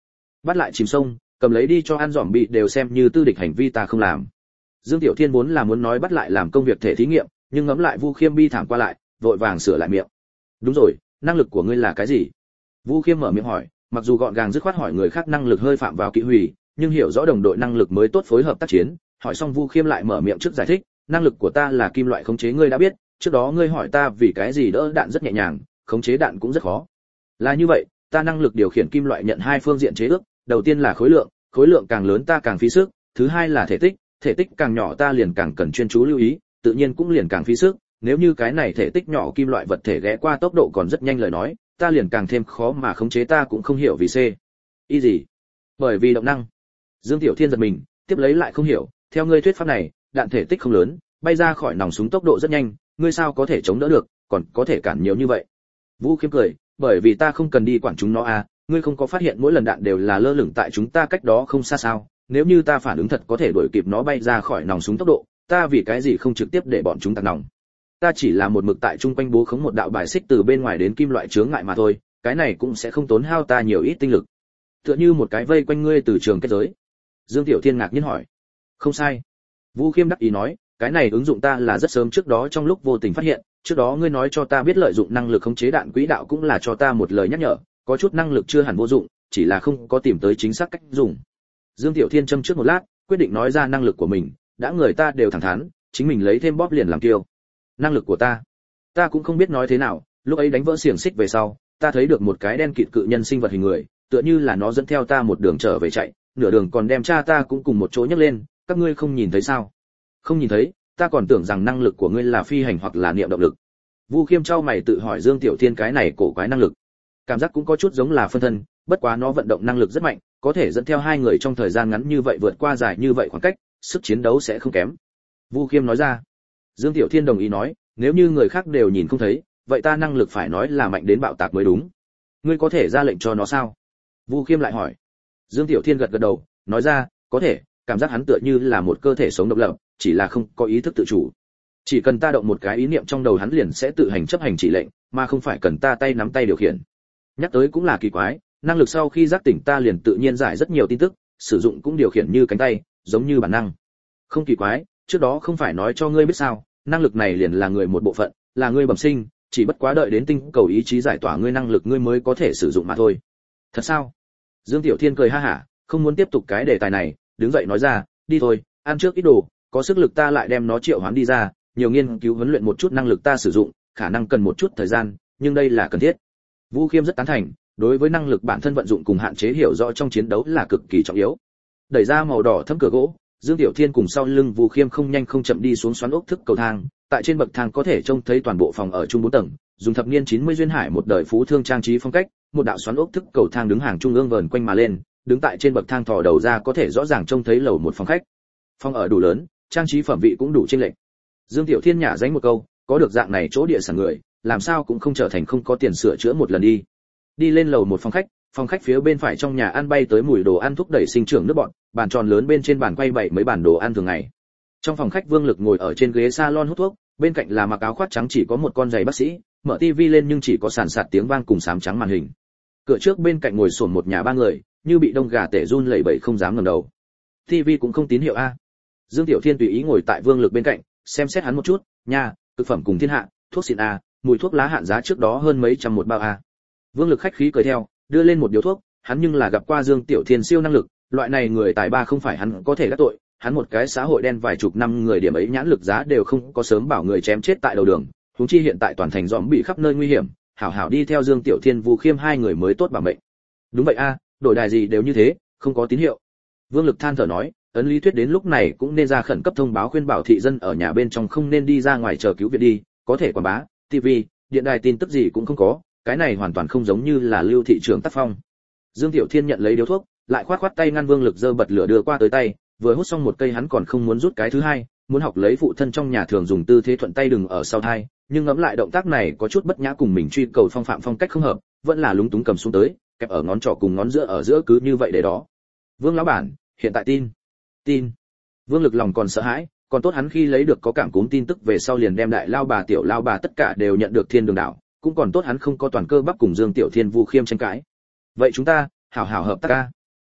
Bắt lại chìm sông, cầm lấy đi cho ăn dòm bị đều xem như tư địch hành vi ta không làm. Dương Tiểu Thiên vốn là muốn nói bắt lại làm công việc thể thí nghiệm, nhưng ngẫm lại Vu Khiêm bi thảm qua lại, vội vàng sửa lại miệng. Đúng rồi, năng lực của ngươi là cái gì? Vu Khiêm mở miệng hỏi, mặc dù gọn gàng dứt khoát hỏi người khác năng lực hơi phạm vào kỹ hủy, nhưng hiểu rõ đồng đội năng lực mới tốt phối hợp tác chiến. Hỏi xong Vu Khiêm lại mở miệng trước giải thích, năng lực của ta là kim loại khống chế, ngươi đã biết, trước đó ngươi hỏi ta vì cái gì đỡ đạn rất nhẹ nhàng, khống chế đạn cũng rất khó. Là như vậy, ta năng lực điều khiển kim loại nhận hai phương diện chế ước, đầu tiên là khối lượng càng lớn ta càng phí sức, thứ hai là thể tích càng nhỏ ta liền càng cần chuyên chú lưu ý, tự nhiên cũng liền càng phí sức, nếu như cái này thể tích nhỏ kim loại vật thể ghé qua tốc độ còn rất nhanh lời nói, ta liền càng thêm khó mà khống chế, ta cũng không hiểu vì ý gì. Bởi vì động năng. Dương Tiểu Thiên giật mình, tiếp lấy lại không hiểu, theo ngươi thuyết pháp này, đạn thể tích không lớn, bay ra khỏi nòng súng tốc độ rất nhanh, ngươi sao có thể chống đỡ được, còn có thể cản nhiều như vậy. Vũ Khiêm cười, bởi vì ta không cần đi quản chúng nó à, ngươi không có phát hiện mỗi lần đạn đều là lơ lửng tại chúng ta cách đó không xa sao, nếu như ta phản ứng thật có thể đuổi kịp nó bay ra khỏi nòng súng tốc độ, ta vì cái gì không trực tiếp để bọn chúng tạt nòng. Ta chỉ là một mực tại trung quanh bố khống một đạo bài xích từ bên ngoài đến kim loại chướng ngại mà thôi, cái này cũng sẽ không tốn hao ta nhiều ít tinh lực. Tựa như một cái vây quanh ngươi từ trường kết giới. Dương Tiểu Thiên ngạc nhiên hỏi. Không sai. Vũ Khiêm đắc ý nói, cái này ứng dụng ta là rất sớm trước đó trong lúc vô tình phát hiện, trước đó ngươi nói cho ta biết lợi dụng năng lực khống chế đạn quỹ đạo cũng là cho ta một lời nhắc nhở, có chút năng lực chưa hẳn vô dụng, chỉ là không có tìm tới chính xác cách dùng. Dương Tiểu Thiên châm trước một lát, quyết định nói ra năng lực của mình, đã người ta đều thẳng thắn, chính mình lấy thêm bóp liền làm kiêu. Năng lực của ta cũng không biết nói thế nào, lúc ấy đánh vỡ xiềng xích về sau, ta thấy được một cái đen kịt cự nhân sinh vật hình người, tựa như là nó dẫn theo ta một đường trở về chạy, nửa đường còn đem cha ta cũng cùng một chỗ nhấc lên, các ngươi không nhìn thấy sao? Không nhìn thấy, ta còn tưởng rằng năng lực của ngươi là phi hành hoặc là niệm động lực. Vu Khiêm trao mày tự hỏi Dương Tiểu Thiên cái này cổ quái năng lực, cảm giác cũng có chút giống là phân thân, bất quá nó vận động năng lực rất mạnh, có thể dẫn theo hai người trong thời gian ngắn như vậy vượt qua dài như vậy khoảng cách, sức chiến đấu sẽ không kém. Vu Khiêm nói ra. Dương Tiểu Thiên đồng ý nói, nếu như người khác đều nhìn không thấy, vậy ta năng lực phải nói là mạnh đến bạo tạc mới đúng. Ngươi có thể ra lệnh cho nó sao? Vu Khiêm lại hỏi. Dương Tiểu Thiên gật gật đầu, nói ra, có thể, cảm giác hắn tựa như là một cơ thể sống độc lập, chỉ là không có ý thức tự chủ. Chỉ cần ta động một cái ý niệm trong đầu hắn liền sẽ tự hành chấp hành chỉ lệnh, mà không phải cần ta tay nắm tay điều khiển. Nhắc tới cũng là kỳ quái, năng lực sau khi giác tỉnh ta liền tự nhiên giải rất nhiều tin tức, sử dụng cũng điều khiển như cánh tay, giống như bản năng. Không kỳ quái, trước đó không phải nói cho ngươi biết sao, năng lực này liền là người một bộ phận, là ngươi bẩm sinh, chỉ bất quá đợi đến tinh cầu ý chí giải tỏa ngươi năng lực ngươi mới có thể sử dụng mà thôi. Thật sao? Dương Tiểu Thiên cười ha hả, không muốn tiếp tục cái đề tài này, đứng dậy nói ra, đi thôi, ăn trước ít đồ, có sức lực ta lại đem nó triệu hoán đi ra, nhiều nghiên cứu huấn luyện một chút năng lực ta sử dụng, khả năng cần một chút thời gian, nhưng đây là cần thiết. Vũ Khiêm rất tán thành, đối với năng lực bản thân vận dụng cùng hạn chế hiểu rõ trong chiến đấu là cực kỳ trọng yếu. Đẩy ra màu đỏ thâm cửa gỗ, Dương Tiểu Thiên cùng sau lưng Vũ Khiêm không nhanh không chậm đi xuống xoắn ốc thức cầu thang, tại trên bậc thang có thể trông thấy toàn bộ phòng ở chung 4 tầng, dùng thập niên 90 duyên hải một đời phú thương trang trí phong cách, một đạo xoắn ốc thức cầu thang đứng hàng trung ương vờn quanh mà lên, đứng tại trên bậc thang thò đầu ra có thể rõ ràng trông thấy lầu một phòng khách. Phòng ở đủ lớn, trang trí phẩm vị cũng đủ chênh lệch. Dương Tiểu Thiên nhả dánh một câu, có được dạng này chỗ địa sản người, làm sao cũng không trở thành không có tiền sửa chữa một lần đi. Đi lên lầu một phòng khách phía bên phải trong nhà ăn bay tới mùi đồ ăn thúc đẩy sinh trưởng nước bọt, bàn tròn lớn bên trên bàn quay bảy mấy bản đồ ăn thường ngày. Trong phòng khách Vương Lực ngồi ở trên ghế salon hút thuốc, bên cạnh là mặc áo khoác trắng chỉ có một con giày bác sĩ, mở tivi lên nhưng chỉ có sàn sạt tiếng vang cùng xám trắng màn hình. Cửa trước bên cạnh ngồi xổm một nhà ba người, như bị đông gà tể run lẩy bẩy không dám ngẩng đầu. Tivi cũng không tín hiệu a. Dương Tiểu Thiên tùy ý ngồi tại Vương Lực bên cạnh, xem xét hắn một chút, nha, thực phẩm cùng thiên hạ, thuốc xịn a, mùi thuốc lá hạn giá trước đó hơn mấy trăm một bao a. Vương Lực khách khí cười theo, đưa lên một điếu thuốc, hắn nhưng là gặp qua Dương Tiểu Thiên siêu năng lực, loại này người tài ba không phải hắn có thể đắc tội, hắn một cái xã hội đen vài chục năm người điểm ấy nhãn lực giá đều không có sớm bảo người chém chết tại đầu đường, huống chi hiện tại toàn thành dòm bị khắp nơi nguy hiểm, hảo hảo đi theo Dương Tiểu Thiên Vu Khiêm hai người mới tốt bảo mệnh. Đúng vậy a, đổi đài gì đều như thế, không có tín hiệu. Vương Lực than thở nói, ấn lý thuyết đến lúc này cũng nên ra khẩn cấp thông báo khuyên bảo thị dân ở nhà bên trong không nên đi ra ngoài chờ cứu viện đi, có thể quảng bá, TV, điện đài tin tức gì cũng không có, cái này hoàn toàn không giống như là lưu thị trưởng tác phong. Dương Tiểu Thiên nhận lấy điếu thuốc, lại khoát tay ngăn Vương Lực giơ bật lửa đưa qua tới tay, vừa hút xong một cây hắn còn không muốn rút cái thứ hai, muốn học lấy phụ thân trong nhà thường dùng tư thế thuận tay đừng ở sau thai, nhưng ngẫm lại động tác này có chút bất nhã cùng mình truy cầu phong phạm phong cách không hợp, vẫn là lúng túng cầm xuống tới, kẹp ở ngón trỏ cùng ngón giữa ở giữa cứ như vậy để đó. Vương lão bản, hiện tại tin. Vương Lực lòng còn sợ hãi, còn tốt hắn khi lấy được có cảm cúm tin tức về sau liền đem đại lao bà tiểu lao bà tất cả đều nhận được Thiên Đường đảo, cũng còn tốt hắn không có toàn cơ bắp cùng Dương Tiểu Thiên Vu Khiêm tranh cãi. Vậy chúng ta hảo hảo hợp tác a.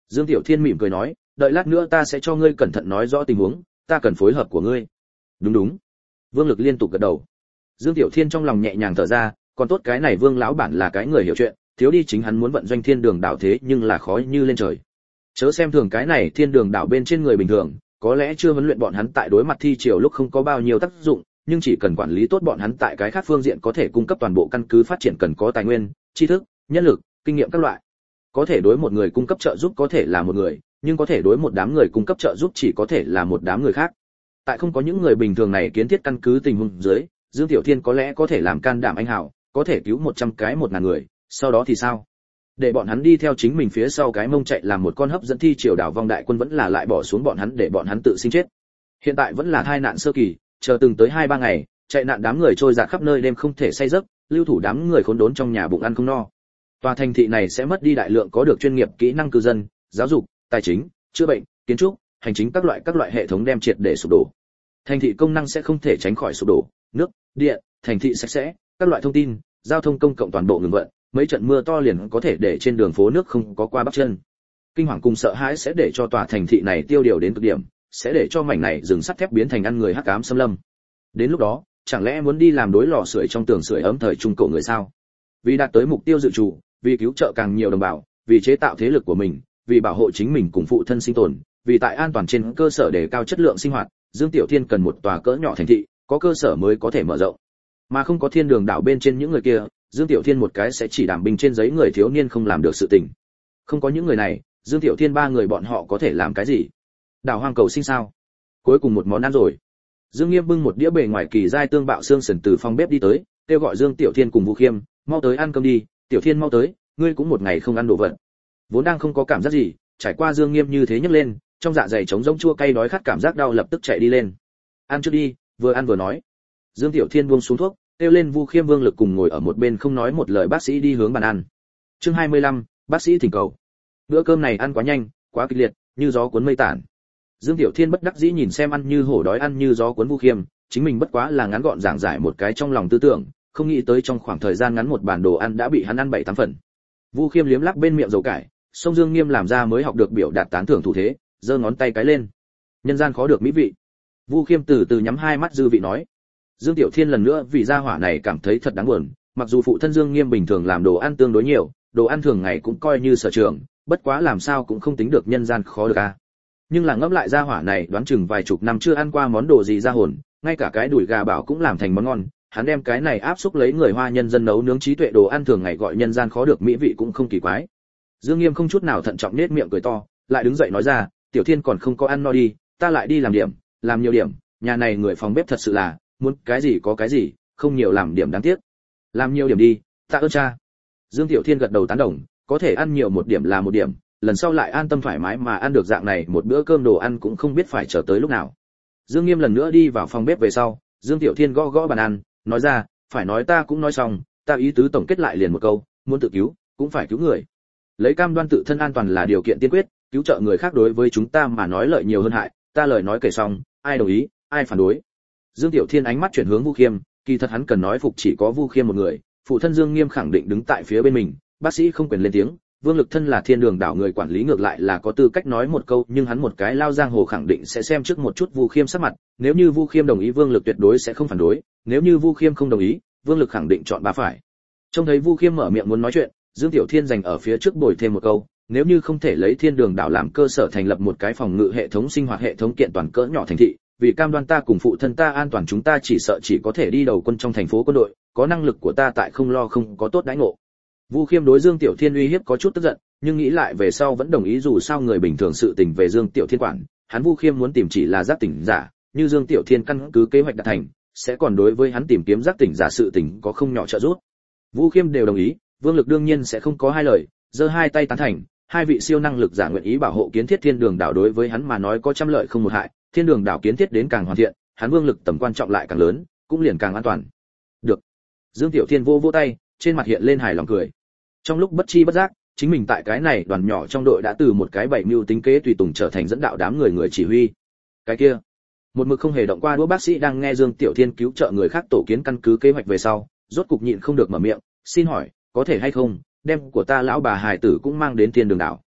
Dương Tiểu Thiên mỉm cười nói, đợi lát nữa ta sẽ cho ngươi cẩn thận nói rõ tình huống, ta cần phối hợp của ngươi. Đúng đúng. Vương Lực liên tục gật đầu. Dương Tiểu Thiên trong lòng nhẹ nhàng thở ra, còn tốt cái này Vương lão bản là cái người hiểu chuyện, thiếu đi chính hắn muốn vận doanh Thiên Đường đảo thế nhưng là khó như lên trời. Chớ xem thường cái này Thiên Đường đảo bên trên người bình thường, có lẽ chưa huấn luyện bọn hắn tại đối mặt thi triều lúc không có bao nhiêu tác dụng, nhưng chỉ cần quản lý tốt bọn hắn tại cái khác phương diện có thể cung cấp toàn bộ căn cứ phát triển cần có tài nguyên, tri thức, nhân lực, kinh nghiệm các loại. Có thể đối một người cung cấp trợ giúp có thể là một người, nhưng có thể đối một đám người cung cấp trợ giúp chỉ có thể là một đám người khác. Tại không có những người bình thường này kiến thiết căn cứ tình huống dưới, Dương Tiểu Thiên có lẽ có thể làm can đảm anh hào, có thể cứu 100 cái 1000 người, sau đó thì sao? Để bọn hắn đi theo chính mình phía sau cái mông chạy làm một con hấp dẫn thi triều đảo vong đại quân vẫn là lại bỏ xuống bọn hắn để bọn hắn tự sinh chết. Hiện tại vẫn là tai nạn sơ kỳ, chờ từng tới 2-3 ngày, chạy nạn đám người trôi dạt khắp nơi đêm không thể say giấc, lưu thủ đám người khốn đốn trong nhà bụng ăn không no. Tòa thành thị này sẽ mất đi đại lượng có được chuyên nghiệp kỹ năng cư dân, giáo dục, tài chính, chữa bệnh, kiến trúc, hành chính các loại hệ thống đem triệt để sụp đổ. Thành thị công năng sẽ không thể tránh khỏi sụp đổ, nước, điện, thành thị sạch sẽ, các loại thông tin, giao thông công cộng toàn bộ ngừng vận, mấy trận mưa to liền có thể để trên đường phố nước không có qua bắp chân. Kinh hoàng cùng sợ hãi sẽ để cho tòa thành thị này tiêu điều đến cực điểm, sẽ để cho mảnh này rừng sắt thép biến thành ăn người hắc ám xâm lâm. Đến lúc đó, chẳng lẽ muốn đi làm đối lò sưởi trong tường sưởi ấm thời trung cổ người sao? Vì đạt tới mục tiêu dự trù, vì cứu trợ càng nhiều đồng bào, vì chế tạo thế lực của mình, vì bảo hộ chính mình cùng phụ thân sinh tồn, vì tại an toàn trên cơ sở để cao chất lượng sinh hoạt, Dương Tiểu Thiên cần một tòa cỡ nhỏ thành thị, có cơ sở mới có thể mở rộng. Mà không có Thiên Đường đảo bên trên những người kia, Dương Tiểu Thiên một cái sẽ chỉ đảm binh trên giấy người thiếu niên không làm được sự tình. Không có những người này, Dương Tiểu Thiên 3 người bọn họ có thể làm cái gì? Đảo hoang cầu sinh sao? Cuối cùng một món ăn rồi. Dương Nghiêm bưng một đĩa bề ngoài kỳ dai tương bạo xương sườn từ phòng bếp đi tới, kêu gọi Dương Tiểu Thiên cùng Vũ Khiêm, mau tới ăn cơm đi, Tiểu Thiên mau tới, ngươi cũng một ngày không ăn đồ vật. Vốn đang không có cảm giác gì, trải qua Dương Nghiêm như thế nhấc lên, trong dạ dày trống rỗng chua cay đói khát cảm giác đau lập tức chạy đi lên. Ăn trước đi, vừa ăn vừa nói. Dương Tiểu Thiên buông xuống thuốc, kêu lên Vu Khiêm, Vương Lực cùng ngồi ở một bên không nói một lời bác sĩ đi hướng bàn ăn. Chương 25, bác sĩ thỉnh cầu. Bữa cơm này ăn quá nhanh, quá kịch liệt, như gió cuốn mây tản. Dương Tiểu Thiên bất đắc dĩ nhìn xem ăn như hổ đói ăn như gió cuốn Vu Khiêm, chính mình bất quá là ngắn gọn giảng giải một cái trong lòng tư tưởng, không nghĩ tới trong khoảng thời gian ngắn một bản đồ ăn đã bị hắn ăn 7-8 phần. Vu Khiêm liếm lắc bên miệng dầu cải, song Dương Nghiêm làm ra mới học được biểu đạt tán thưởng thủ thế, giơ ngón tay cái lên. Nhân gian khó được mỹ vị. Vu Khiêm từ từ nhắm hai mắt dư vị nói. Dương Tiểu Thiên lần nữa vì gia hỏa này cảm thấy thật đáng buồn, mặc dù phụ thân Dương Nghiêm bình thường làm đồ ăn tương đối nhiều, đồ ăn thường ngày cũng coi như sở trường, bất quá làm sao cũng không tính được nhân gian khó được a. Nhưng là ngẫm lại gia hỏa này đoán chừng vài chục năm chưa ăn qua món đồ gì ra hồn, ngay cả cái đùi gà bảo cũng làm thành món ngon, hắn đem cái này áp xúc lấy người Hoa nhân dân nấu nướng trí tuệ đồ ăn thường ngày gọi nhân gian khó được mỹ vị cũng không kỳ quái. Dương Nghiêm không chút nào thận trọng nết miệng cười to, lại đứng dậy nói ra, Tiểu Thiên còn không có ăn no đi, ta lại đi làm nhiều điểm, nhà này người phòng bếp thật sự là, muốn cái gì có cái gì, không nhiều làm điểm đáng tiếc. Làm nhiều điểm đi, tạ ơn cha. Dương Tiểu Thiên gật đầu tán đồng, có thể ăn nhiều một điểm là một điểm, lần sau lại an tâm thoải mái mà ăn được dạng này một bữa cơm đồ ăn cũng không biết phải chờ tới lúc nào. Dương Nghiêm lần nữa đi vào phòng bếp về sau, Dương Tiểu Thiên gõ gõ bàn ăn, nói ra, phải nói ta cũng nói xong, ta ý tứ tổng kết lại liền một câu, muốn tự cứu, cũng phải cứu người. Lấy cam đoan tự thân an toàn là điều kiện tiên quyết, cứu trợ người khác đối với chúng ta mà nói lợi nhiều hơn hại, ta lời nói kể xong, ai đồng ý, ai phản đối. Dương Tiểu Thiên ánh mắt chuyển hướng Vu Khiêm, kỳ thật hắn cần nói phục chỉ có Vu Khiêm một người, phụ thân Dương Nghiêm khẳng định đứng tại phía bên mình, bác sĩ không quyền lên tiếng, Vương Lực thân là Thiên Đường đảo người quản lý ngược lại là có tư cách nói một câu, nhưng hắn một cái lao giang hồ khẳng định sẽ xem trước một chút Vu Khiêm sắc mặt, nếu như Vu Khiêm đồng ý Vương Lực tuyệt đối sẽ không phản đối, nếu như Vu Khiêm không đồng ý, Vương Lực khẳng định chọn ba phải. Trông thấy Vu Khiêm mở miệng muốn nói chuyện, Dương Tiểu Thiên dành ở phía trước bồi thêm một câu, nếu như không thể lấy Thiên Đường đảo làm cơ sở thành lập một cái phòng ngự hệ thống sinh hoạt hệ thống kiện toàn cỡ nhỏ thành thị, vì cam đoan ta cùng phụ thân ta an toàn chúng ta chỉ sợ chỉ có thể đi đầu quân trong thành phố quân đội, có năng lực của ta tại không lo không có tốt đãi ngộ. Vu Khiêm đối Dương Tiểu Thiên uy hiếp có chút tức giận, nhưng nghĩ lại về sau vẫn đồng ý dù sao người bình thường sự tình về Dương Tiểu Thiên quản, hắn Vu Khiêm muốn tìm chỉ là giác tỉnh giả, như Dương Tiểu Thiên căn cứ kế hoạch đạt thành, sẽ còn đối với hắn tìm kiếm giác tỉnh giả sự tình có không nhỏ trợ giúp. Vu Khiêm đều đồng ý, Vương Lực đương nhiên sẽ không có hai lời, giơ hai tay tán thành, hai vị siêu năng lực giả nguyện ý bảo hộ kiến thiết Thiên Đường đảo đối với hắn mà nói có trăm lợi không một hại, Thiên Đường đảo kiến thiết đến càng hoàn thiện, hắn Vương Lực tầm quan trọng lại càng lớn, cũng liền càng an toàn. Được. Dương Tiểu Thiên vỗ tay, trên mặt hiện lên hài lòng cười. Trong lúc bất chi bất giác, chính mình tại cái này đoàn nhỏ trong đội đã từ một cái bảy mưu tính kế tùy tùng trở thành dẫn đạo đám người chỉ huy. Cái kia, một mực không hề động qua đũa bác sĩ đang nghe Dương Tiểu Thiên cứu trợ người khác tổ kiến căn cứ kế hoạch về sau, rốt cục nhịn không được mở miệng, xin hỏi, có thể hay không, đem của ta lão bà hài tử cũng mang đến Thiên Đường đảo.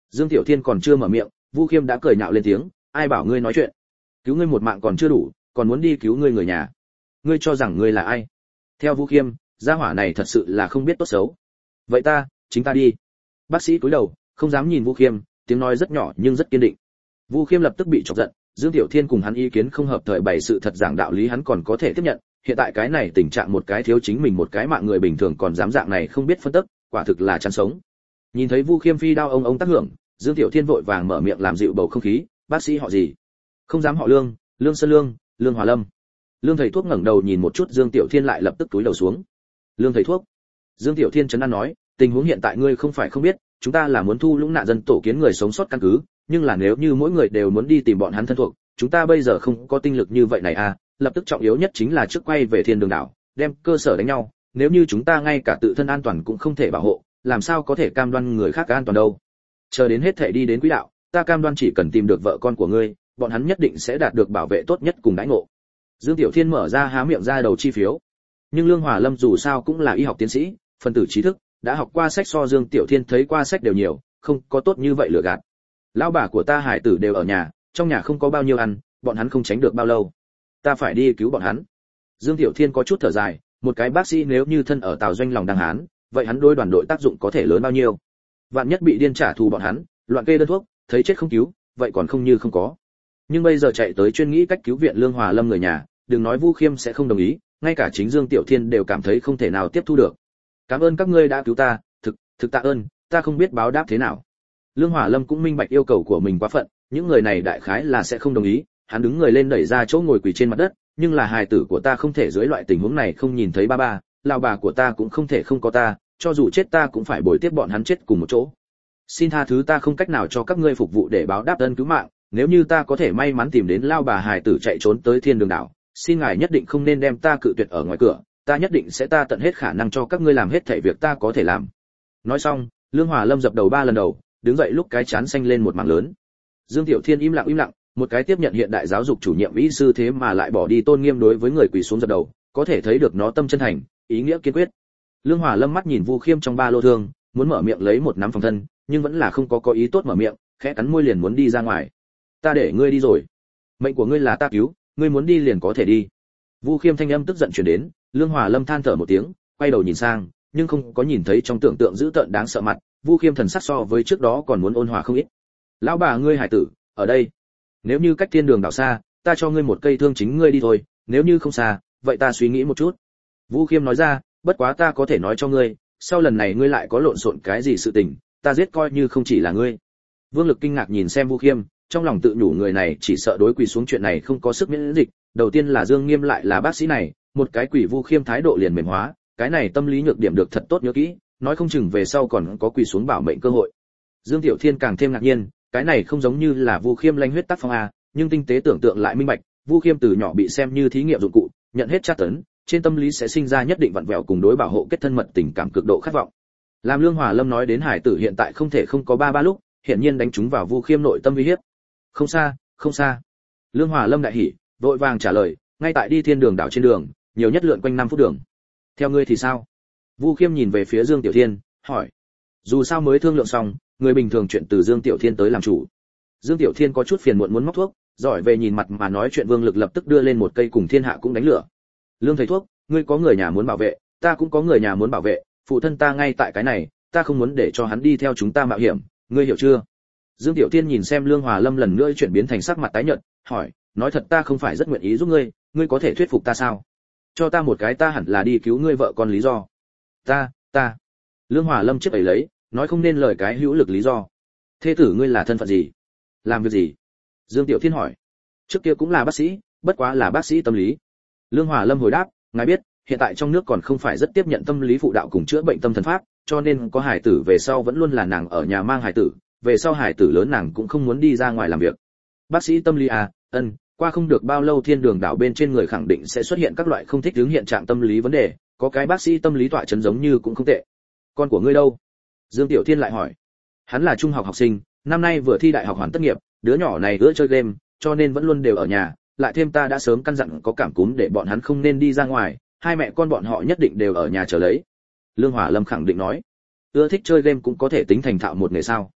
Dương Tiểu Thiên còn chưa mở miệng, Vu Khiêm đã cười nhạo lên tiếng, ai bảo ngươi nói chuyện? Cứu ngươi một mạng còn chưa đủ, còn muốn đi cứu ngươi người nhà. Ngươi cho rằng ngươi là ai? Theo Vu Khiêm, gia hỏa này thật sự là không biết tốt xấu. Vậy chính ta đi. Bác sĩ cúi đầu, không dám nhìn Vu Khiêm, tiếng nói rất nhỏ nhưng rất kiên định. Vu Khiêm lập tức bị chọc giận, Dương Tiểu Thiên cùng hắn ý kiến không hợp thời bày sự thật giảng đạo lý hắn còn có thể tiếp nhận, hiện tại cái này tình trạng một cái thiếu chính mình một cái mạng người bình thường còn dám dạng này không biết phân tích, quả thực là chán sống. Nhìn thấy Vu Khiêm phi đao ông tác hưởng, Dương Tiểu Thiên vội vàng mở miệng làm dịu bầu không khí, bác sĩ họ gì? Không dám họ Lương, Lương Sơn Lương, Lương Hòa Lâm. Lương thầy thuốc ngẩng đầu nhìn một chút Dương Tiểu Thiên lại lập tức cúi đầu xuống. Lương thầy thuốc. Dương Tiểu Thiên trấn an nói, tình huống hiện tại ngươi không phải không biết, chúng ta là muốn thu lũng nạn dân tổ kiến người sống sót căn cứ, nhưng là nếu như mỗi người đều muốn đi tìm bọn hắn thân thuộc, chúng ta bây giờ không có tinh lực như vậy này à, lập tức trọng yếu nhất chính là trước quay về Thiên Đường đảo, đem cơ sở đánh nhau, nếu như chúng ta ngay cả tự thân an toàn cũng không thể bảo hộ, làm sao có thể cam đoan người khác an toàn đâu. Chờ đến hết thể đi đến quỹ đạo, ta cam đoan chỉ cần tìm được vợ con của ngươi, bọn hắn nhất định sẽ đạt được bảo vệ tốt nhất cùng đãi ngộ. Dương Tiểu Thiên mở ra há miệng ra đầu chi phiếu. Nhưng Lương Hòa Lâm dù sao cũng là y học tiến sĩ, phân tử trí thức, đã học qua sách so Dương Tiểu Thiên thấy qua sách đều nhiều, không có tốt như vậy lừa gạt. Lão bà của ta hải tử đều ở nhà, trong nhà không có bao nhiêu ăn, bọn hắn không tránh được bao lâu. Ta phải đi cứu bọn hắn. Dương Tiểu Thiên có chút thở dài, một cái bác sĩ nếu như thân ở Tào Doanh lòng Đăng Hán, vậy hắn đối đoàn đội tác dụng có thể lớn bao nhiêu? Vạn nhất bị điên trả thù bọn hắn, loạn kê đơn thuốc, thấy chết không cứu, vậy còn không như không có. Nhưng bây giờ chạy tới chuyên nghĩ cách cứu viện Lương Hòa Lâm người nhà, đừng nói Vu Khiêm sẽ không đồng ý, ngay cả chính Dương Tiểu Thiên đều cảm thấy không thể nào tiếp thu được. Cảm ơn các ngươi đã cứu ta, thực tạ ơn, ta không biết báo đáp thế nào. Lương Hòa Lâm cũng minh bạch yêu cầu của mình quá phận, những người này đại khái là sẽ không đồng ý, hắn đứng người lên đẩy ra chỗ ngồi quỳ trên mặt đất, nhưng là hài tử của ta không thể dưới loại tình huống này không nhìn thấy ba, lão bà của ta cũng không thể không có ta, cho dù chết ta cũng phải bồi tiếp bọn hắn chết cùng một chỗ. Xin tha thứ ta không cách nào cho các ngươi phục vụ để báo đáp ân cứu mạng, nếu như ta có thể may mắn tìm đến lao bà hài tử chạy trốn tới Thiên Đường đảo, xin ngài nhất định không nên đem ta cự tuyệt ở ngoài cửa, ta nhất định sẽ tận hết khả năng cho các ngươi làm hết thảy việc ta có thể làm. Nói xong, Lương Hòa Lâm dập đầu 3 lần đầu, đứng dậy lúc cái chán xanh lên một mảng lớn. Dương Tiểu Thiên im lặng, một cái tiếp nhận hiện đại giáo dục chủ nhiệm y sư thế mà lại bỏ đi tôn nghiêm đối với người quỳ xuống dập đầu, có thể thấy được nó tâm chân thành, ý nghĩa kiên quyết. Lương Hòa Lâm mắt nhìn Vu Khiêm trong ba lô thương, muốn mở miệng lấy một nắm phòng thân, nhưng vẫn là không có ý tốt mở miệng, khẽ cắn môi liền muốn đi ra ngoài. Ta để ngươi đi rồi, mệnh của ngươi là ta cứu, ngươi muốn đi liền có thể đi. Vu Khiêm thanh âm tức giận truyền đến, Lương Hòa Lâm than thở một tiếng, quay đầu nhìn sang, nhưng không có nhìn thấy trong tưởng tượng dữ tợn đáng sợ mặt, Vu Khiêm thần sắc so với trước đó còn muốn ôn hòa không ít. Lão bà ngươi hải tử, ở đây. Nếu như cách Thiên Đường đảo xa, ta cho ngươi một cây thương chính ngươi đi thôi, nếu như không xa, vậy ta suy nghĩ một chút. Vu Khiêm nói ra, bất quá ta có thể nói cho ngươi, sau lần này ngươi lại có lộn xộn cái gì sự tình, ta giết coi như không chỉ là ngươi. Vương Lực kinh ngạc nhìn xem Vu Khiêm, trong lòng tự nhủ người này chỉ sợ đối quỳ xuống chuyện này không có sức miễn dịch, đầu tiên là Dương Nghiêm lại là bác sĩ này, một cái quỷ Vu Khiêm thái độ liền mềm hóa, cái này tâm lý nhược điểm được thật tốt nhớ kỹ, nói không chừng về sau còn có quỳ xuống bảo mệnh cơ hội. Dương Tiểu Thiên càng thêm ngạc nhiên, cái này không giống như là Vu Khiêm lanh huyết tác phong a, nhưng tinh tế tưởng tượng lại minh bạch, Vu Khiêm từ nhỏ bị xem như thí nghiệm dụng cụ, nhận hết tra tấn, trên tâm lý sẽ sinh ra nhất định vặn vẹo cùng đối bảo hộ kết thân mật tình cảm cực độ khát vọng. Làm Lương Hòa Lâm nói đến hải tử hiện tại không thể không có ba lúc, hiển nhiên đánh trúng vào Vu Khiêm nội tâm uy hiếp. Không xa. Lương Hòa Lâm đại hỉ, vội vàng trả lời, ngay tại đi Thiên Đường đảo trên đường, nhiều nhất lượn quanh 5 phút đường. Theo ngươi thì sao? Vu Khiêm nhìn về phía Dương Tiểu Thiên, hỏi. Dù sao mới thương lượng xong, người bình thường chuyện từ Dương Tiểu Thiên tới làm chủ. Dương Tiểu Thiên có chút phiền muộn muốn móc thuốc, giỏi về nhìn mặt mà nói chuyện Vương Lực lập tức đưa lên một cây cùng thiên hạ cũng đánh lửa. Lương thầy thuốc, ngươi có người nhà muốn bảo vệ, ta cũng có người nhà muốn bảo vệ, phụ thân ta ngay tại cái này, ta không muốn để cho hắn đi theo chúng ta mạo hiểm, ngươi hiểu chưa? Dương Tiểu Thiên nhìn xem Lương Hòa Lâm lần nữa chuyển biến thành sắc mặt tái nhợt, hỏi, nói thật ta không phải rất nguyện ý giúp ngươi, ngươi có thể thuyết phục ta sao? Cho ta một cái ta hẳn là đi cứu ngươi vợ con lý do. Ta. Lương Hòa Lâm chiếc ấy lấy, nói không nên lời cái hữu lực lý do. Thế tử ngươi là thân phận gì? Làm việc gì? Dương Tiểu Thiên hỏi. Trước kia cũng là bác sĩ, bất quá là bác sĩ tâm lý. Lương Hòa Lâm hồi đáp, ngài biết, hiện tại trong nước còn không phải rất tiếp nhận tâm lý phụ đạo cùng chữa bệnh tâm thần pháp, cho nên có hải tử về sau vẫn luôn là nàng ở nhà mang hải tử, về sau hải tử lớn nàng cũng không muốn đi ra ngoài làm việc. Bác sĩ tâm lý à, qua không được bao lâu Thiên Đường đảo bên trên người khẳng định sẽ xuất hiện các loại không thích ứng hiện trạng tâm lý vấn đề, có cái bác sĩ tâm lý tọa chấn giống như cũng không tệ. Con của ngươi đâu? Dương Tiểu Thiên lại hỏi. Hắn là trung học học sinh, năm nay vừa thi đại học hoàn tất nghiệp, đứa nhỏ này ưa chơi game, cho nên vẫn luôn đều ở nhà, lại thêm ta đã sớm căn dặn có cảm cúm để bọn hắn không nên đi ra ngoài, hai mẹ con bọn họ nhất định đều ở nhà chờ lấy. Lương Hòa Lâm khẳng định nói. Ưa thích chơi game cũng có thể tính thành thạo một nghề sao?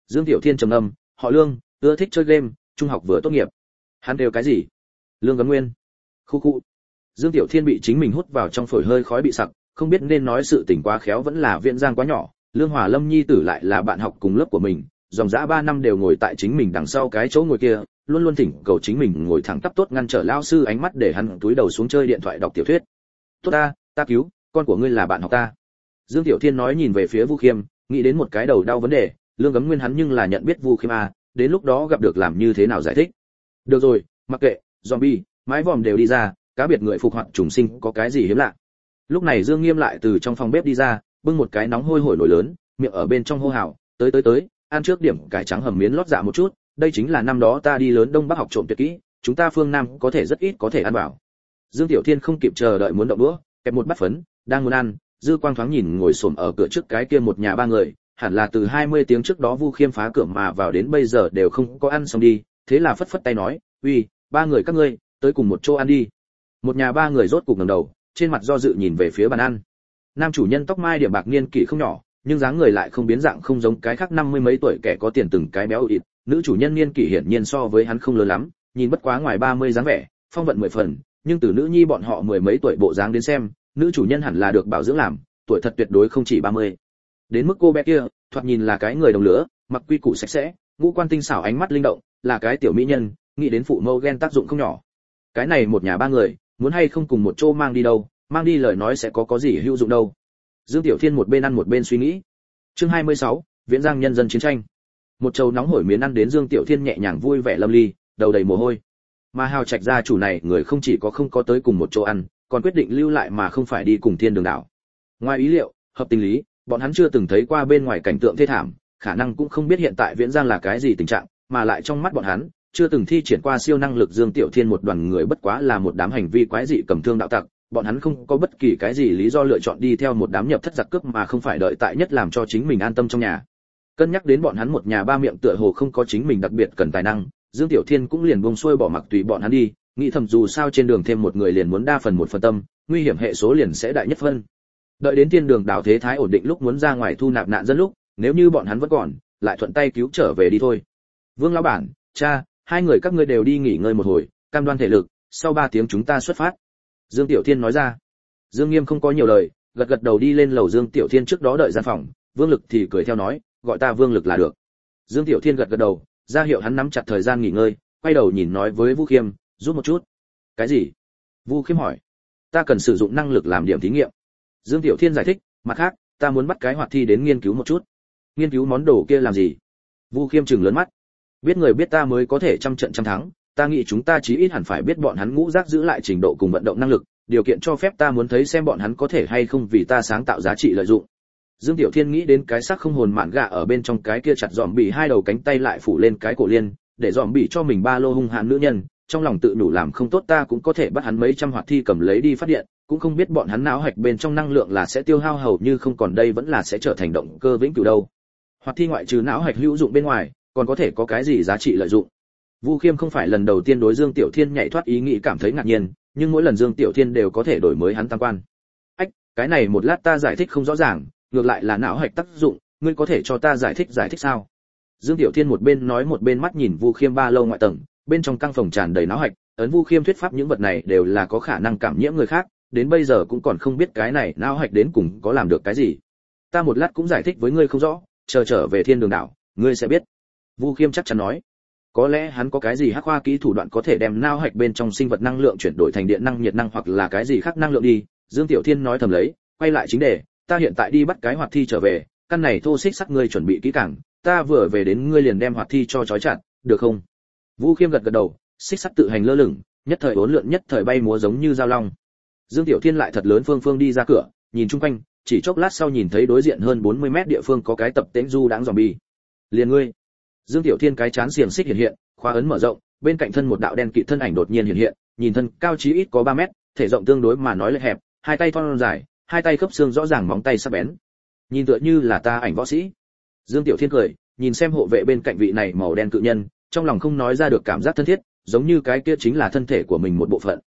Dương Tiểu Thiên trầm ngâm, họ Lương, ưa thích chơi game, trung học vừa tốt nghiệp. Hắn đều cái gì? Lương Gấm Nguyên. Khu khu. Dương Tiểu Thiên bị chính mình hút vào trong phổi hơi khói bị sặc, không biết nên nói sự tình quá khéo vẫn là Viễn Giang quá nhỏ, Lương Hòa Lâm nhi tử lại là bạn học cùng lớp của mình, dòng dã 3 năm đều ngồi tại chính mình đằng sau cái chỗ ngồi kia, luôn luôn thỉnh cầu chính mình ngồi thẳng tắp tốt ngăn trở lao sư ánh mắt để hắn túi đầu xuống chơi điện thoại đọc tiểu thuyết. Tốt ta cứu, con của ngươi là bạn học ta. Dương Tiểu Thiên nói nhìn về phía Vu Khiêm, nghĩ đến một cái đầu đau vấn đề, Lương Gấm Nguyên hắn nhưng là nhận biết Vu Khiêm à, đến lúc đó gặp được làm như thế nào giải thích. Được rồi, mặc kệ, zombie, mái vòm đều đi ra, cá biệt người phục hoạt trùng sinh có cái gì hiếm lạ. Lúc này Dương Nghiêm lại từ trong phòng bếp đi ra, bưng một cái nóng hôi hổi nồi lớn, miệng ở bên trong hô hào, tới, ăn trước điểm cải trắng hầm miến lót dạ một chút, đây chính là năm đó ta đi lớn Đông Bắc học trộm tuyệt kỹ, chúng ta phương Nam có thể rất ít có thể ăn vào. Dương Tiểu Thiên không kịp chờ đợi muốn động đũa, kẹp một bát phấn, đang muốn ăn, dư quang thoáng nhìn ngồi xổm ở cửa trước cái kia một nhà 3 người, hẳn là từ 20 tiếng trước đó Vu Khiêm phá cửa mà vào đến bây giờ đều không có ăn xong đi, thế là phất phất tay nói, "Uy, 3 người các ngươi, tới cùng một chỗ ăn đi." Một nhà 3 người rốt cục ngẩng đầu, trên mặt do dự nhìn về phía bàn ăn. Nam chủ nhân tóc mai điểm bạc niên kỷ không nhỏ, nhưng dáng người lại không biến dạng không giống cái khác 50 mấy tuổi kẻ có tiền từng cái béo ịt, nữ chủ nhân niên kỷ hiển nhiên so với hắn không lớn lắm, nhìn bất quá ngoài 30 dáng vẻ, phong vận 10 phần, nhưng từ nữ nhi bọn họ 10 mấy tuổi bộ dáng đến xem, nữ chủ nhân hẳn là được bảo dưỡng làm, tuổi thật tuyệt đối không chỉ 30. Đến mức cô bé kia, thoạt nhìn là cái người đồng lứa, mặc quy củ sạch sẽ, ngũ quan tinh xảo ánh mắt linh động, là cái tiểu mỹ nhân, nghĩ đến phụ mẫu ghen tác dụng không nhỏ. Cái này một nhà 3 người, muốn hay không cùng một chỗ mang đi đâu, mang đi lời nói sẽ có gì hữu dụng đâu. Dương Tiểu Thiên một bên ăn một bên suy nghĩ. Chương 26, Viễn Giang nhân dân chiến tranh. Một chầu nóng hổi miến ăn đến Dương Tiểu Thiên nhẹ nhàng vui vẻ lâm ly, đầu đầy mồ hôi. Mà Hào Trạch gia chủ này người không chỉ có không có tới cùng một chỗ ăn, còn quyết định lưu lại mà không phải đi cùng Thiên Đường đảo. Ngoài ý liệu, hợp tình lý, bọn hắn chưa từng thấy qua bên ngoài cảnh tượng thê thảm, khả năng cũng không biết hiện tại Viễn Giang là cái gì tình trạng, mà lại trong mắt bọn hắn, chưa từng thi triển qua siêu năng lực Dương Tiểu Thiên một đoàn người bất quá là một đám hành vi quái dị cầm thương đạo tặc, bọn hắn không có bất kỳ cái gì lý do lựa chọn đi theo một đám nhập thất giặc cướp mà không phải đợi tại nhất làm cho chính mình an tâm trong nhà. Cân nhắc đến bọn hắn một nhà 3 miệng tựa hồ không có chính mình đặc biệt cần tài năng, Dương Tiểu Thiên cũng liền buông xuôi bỏ mặc tùy bọn hắn đi, nghĩ thầm dù sao trên đường thêm một người liền muốn đa phần một phần tâm, nguy hiểm hệ số liền sẽ đại nhất phân. Đợi đến Thiên Đường đảo thế thái ổn định lúc muốn ra ngoài thu nạp nạn dân lúc, nếu như bọn hắn vẫn còn, lại thuận tay cứu trở về đi thôi. Vương lão bản, cha, 2 người các ngươi đều đi nghỉ ngơi một hồi, cam đoan thể lực, sau 3 tiếng chúng ta xuất phát. Dương Tiểu Thiên nói ra. Dương Nghiêm không có nhiều lời, gật gật đầu đi lên lầu Dương Tiểu Thiên trước đó đợi gian phòng, Vương Lực thì cười theo nói, gọi ta Vương Lực là được. Dương Tiểu Thiên gật gật đầu, ra hiệu hắn nắm chặt thời gian nghỉ ngơi, quay đầu nhìn nói với Vu Khiêm, giúp một chút. Cái gì? Vu Khiêm hỏi. Ta cần sử dụng năng lực làm điểm thí nghiệm. Dương Tiểu Thiên giải thích, mặt khác, ta muốn bắt cái hoạt thi đến nghiên cứu một chút. Nghiên cứu món đồ kia làm gì? Vu Khiêm trừng lớn mắt. Biết người biết ta mới có thể trăm trận trăm thắng, ta nghĩ chúng ta chí ít hẳn phải biết bọn hắn ngũ giác giữ lại trình độ cùng vận động năng lực, điều kiện cho phép ta muốn thấy xem bọn hắn có thể hay không vì ta sáng tạo giá trị lợi dụng. Dương Tiểu Thiên nghĩ đến cái xác không hồn mạn gạ ở bên trong cái kia chặt dòm bị 2 đầu cánh tay lại phủ lên cái cổ liên, để dòm bị cho mình 3 lô hung hãn nữ nhân, trong lòng tự đủ làm không tốt ta cũng có thể bắt hắn mấy trăm hoạt thi cầm lấy đi phát điện, cũng không biết bọn hắn não hạch bên trong năng lượng là sẽ tiêu hao hầu như không còn đây vẫn là sẽ trở thành động cơ vĩnh cửu đâu. Hoạt thi ngoại trừ não hạch hữu dụng bên ngoài, còn có thể có cái gì giá trị lợi dụng. Vu Khiêm không phải lần đầu tiên đối Dương Tiểu Thiên nhảy thoát ý nghĩ cảm thấy ngạc nhiên, nhưng mỗi lần Dương Tiểu Thiên đều có thể đổi mới hắn tam quan. Ách, cái này một lát ta giải thích không rõ ràng, ngược lại là não hạch tác dụng, ngươi có thể cho ta giải thích sao? Dương Tiểu Thiên một bên nói một bên mắt nhìn Vu Khiêm ba lô ngoại tầng, bên trong căn phòng tràn đầy não hạch, ấn Vu Khiêm thuyết pháp những vật này đều là có khả năng cảm nhiễm người khác, đến bây giờ cũng còn không biết cái này não hạch đến cùng có làm được cái gì. Ta một lát cũng giải thích với ngươi không rõ, chờ trở về Thiên Đường đảo, ngươi sẽ biết. Vu Khiêm chắc chắn nói. Có lẽ hắn có cái gì hắc khoa kỹ thủ đoạn có thể đem não hạch bên trong sinh vật năng lượng chuyển đổi thành điện năng nhiệt năng hoặc là cái gì khác năng lượng đi. Dương Tiểu Thiên nói thầm lấy, quay lại chính đề, ta hiện tại đi bắt cái hoạt thi trở về, căn này thô xích sắt ngươi chuẩn bị kỹ càng, ta vừa về đến ngươi liền đem hoạt thi cho trói chặt, được không? Vu Khiêm gật gật đầu, xích sắt tự hành lơ lửng, nhất thời uốn lượn nhất thời bay múa giống như dao long. Dương Tiểu Thiên lại thật lớn phương đi ra cửa, nhìn chung quanh, chỉ chốc lát sau nhìn thấy đối diện hơn 40 mét địa phương có cái tập tễnh du đãng zombie. Liền ngươi. Dương Tiểu Thiên cái chán xiềng xích hiện hiện, khóa ấn mở rộng, bên cạnh thân một đạo đen kịt thân ảnh đột nhiên hiện hiện, nhìn thân cao chí ít có 3 mét, thể rộng tương đối mà nói lại hẹp, hai tay thon dài, hai tay khớp xương rõ ràng móng tay sắc bén. Nhìn tựa như là ta ảnh võ sĩ. Dương Tiểu Thiên cười, nhìn xem hộ vệ bên cạnh vị này màu đen cự nhân, trong lòng không nói ra được cảm giác thân thiết, giống như cái kia chính là thân thể của mình một bộ phận.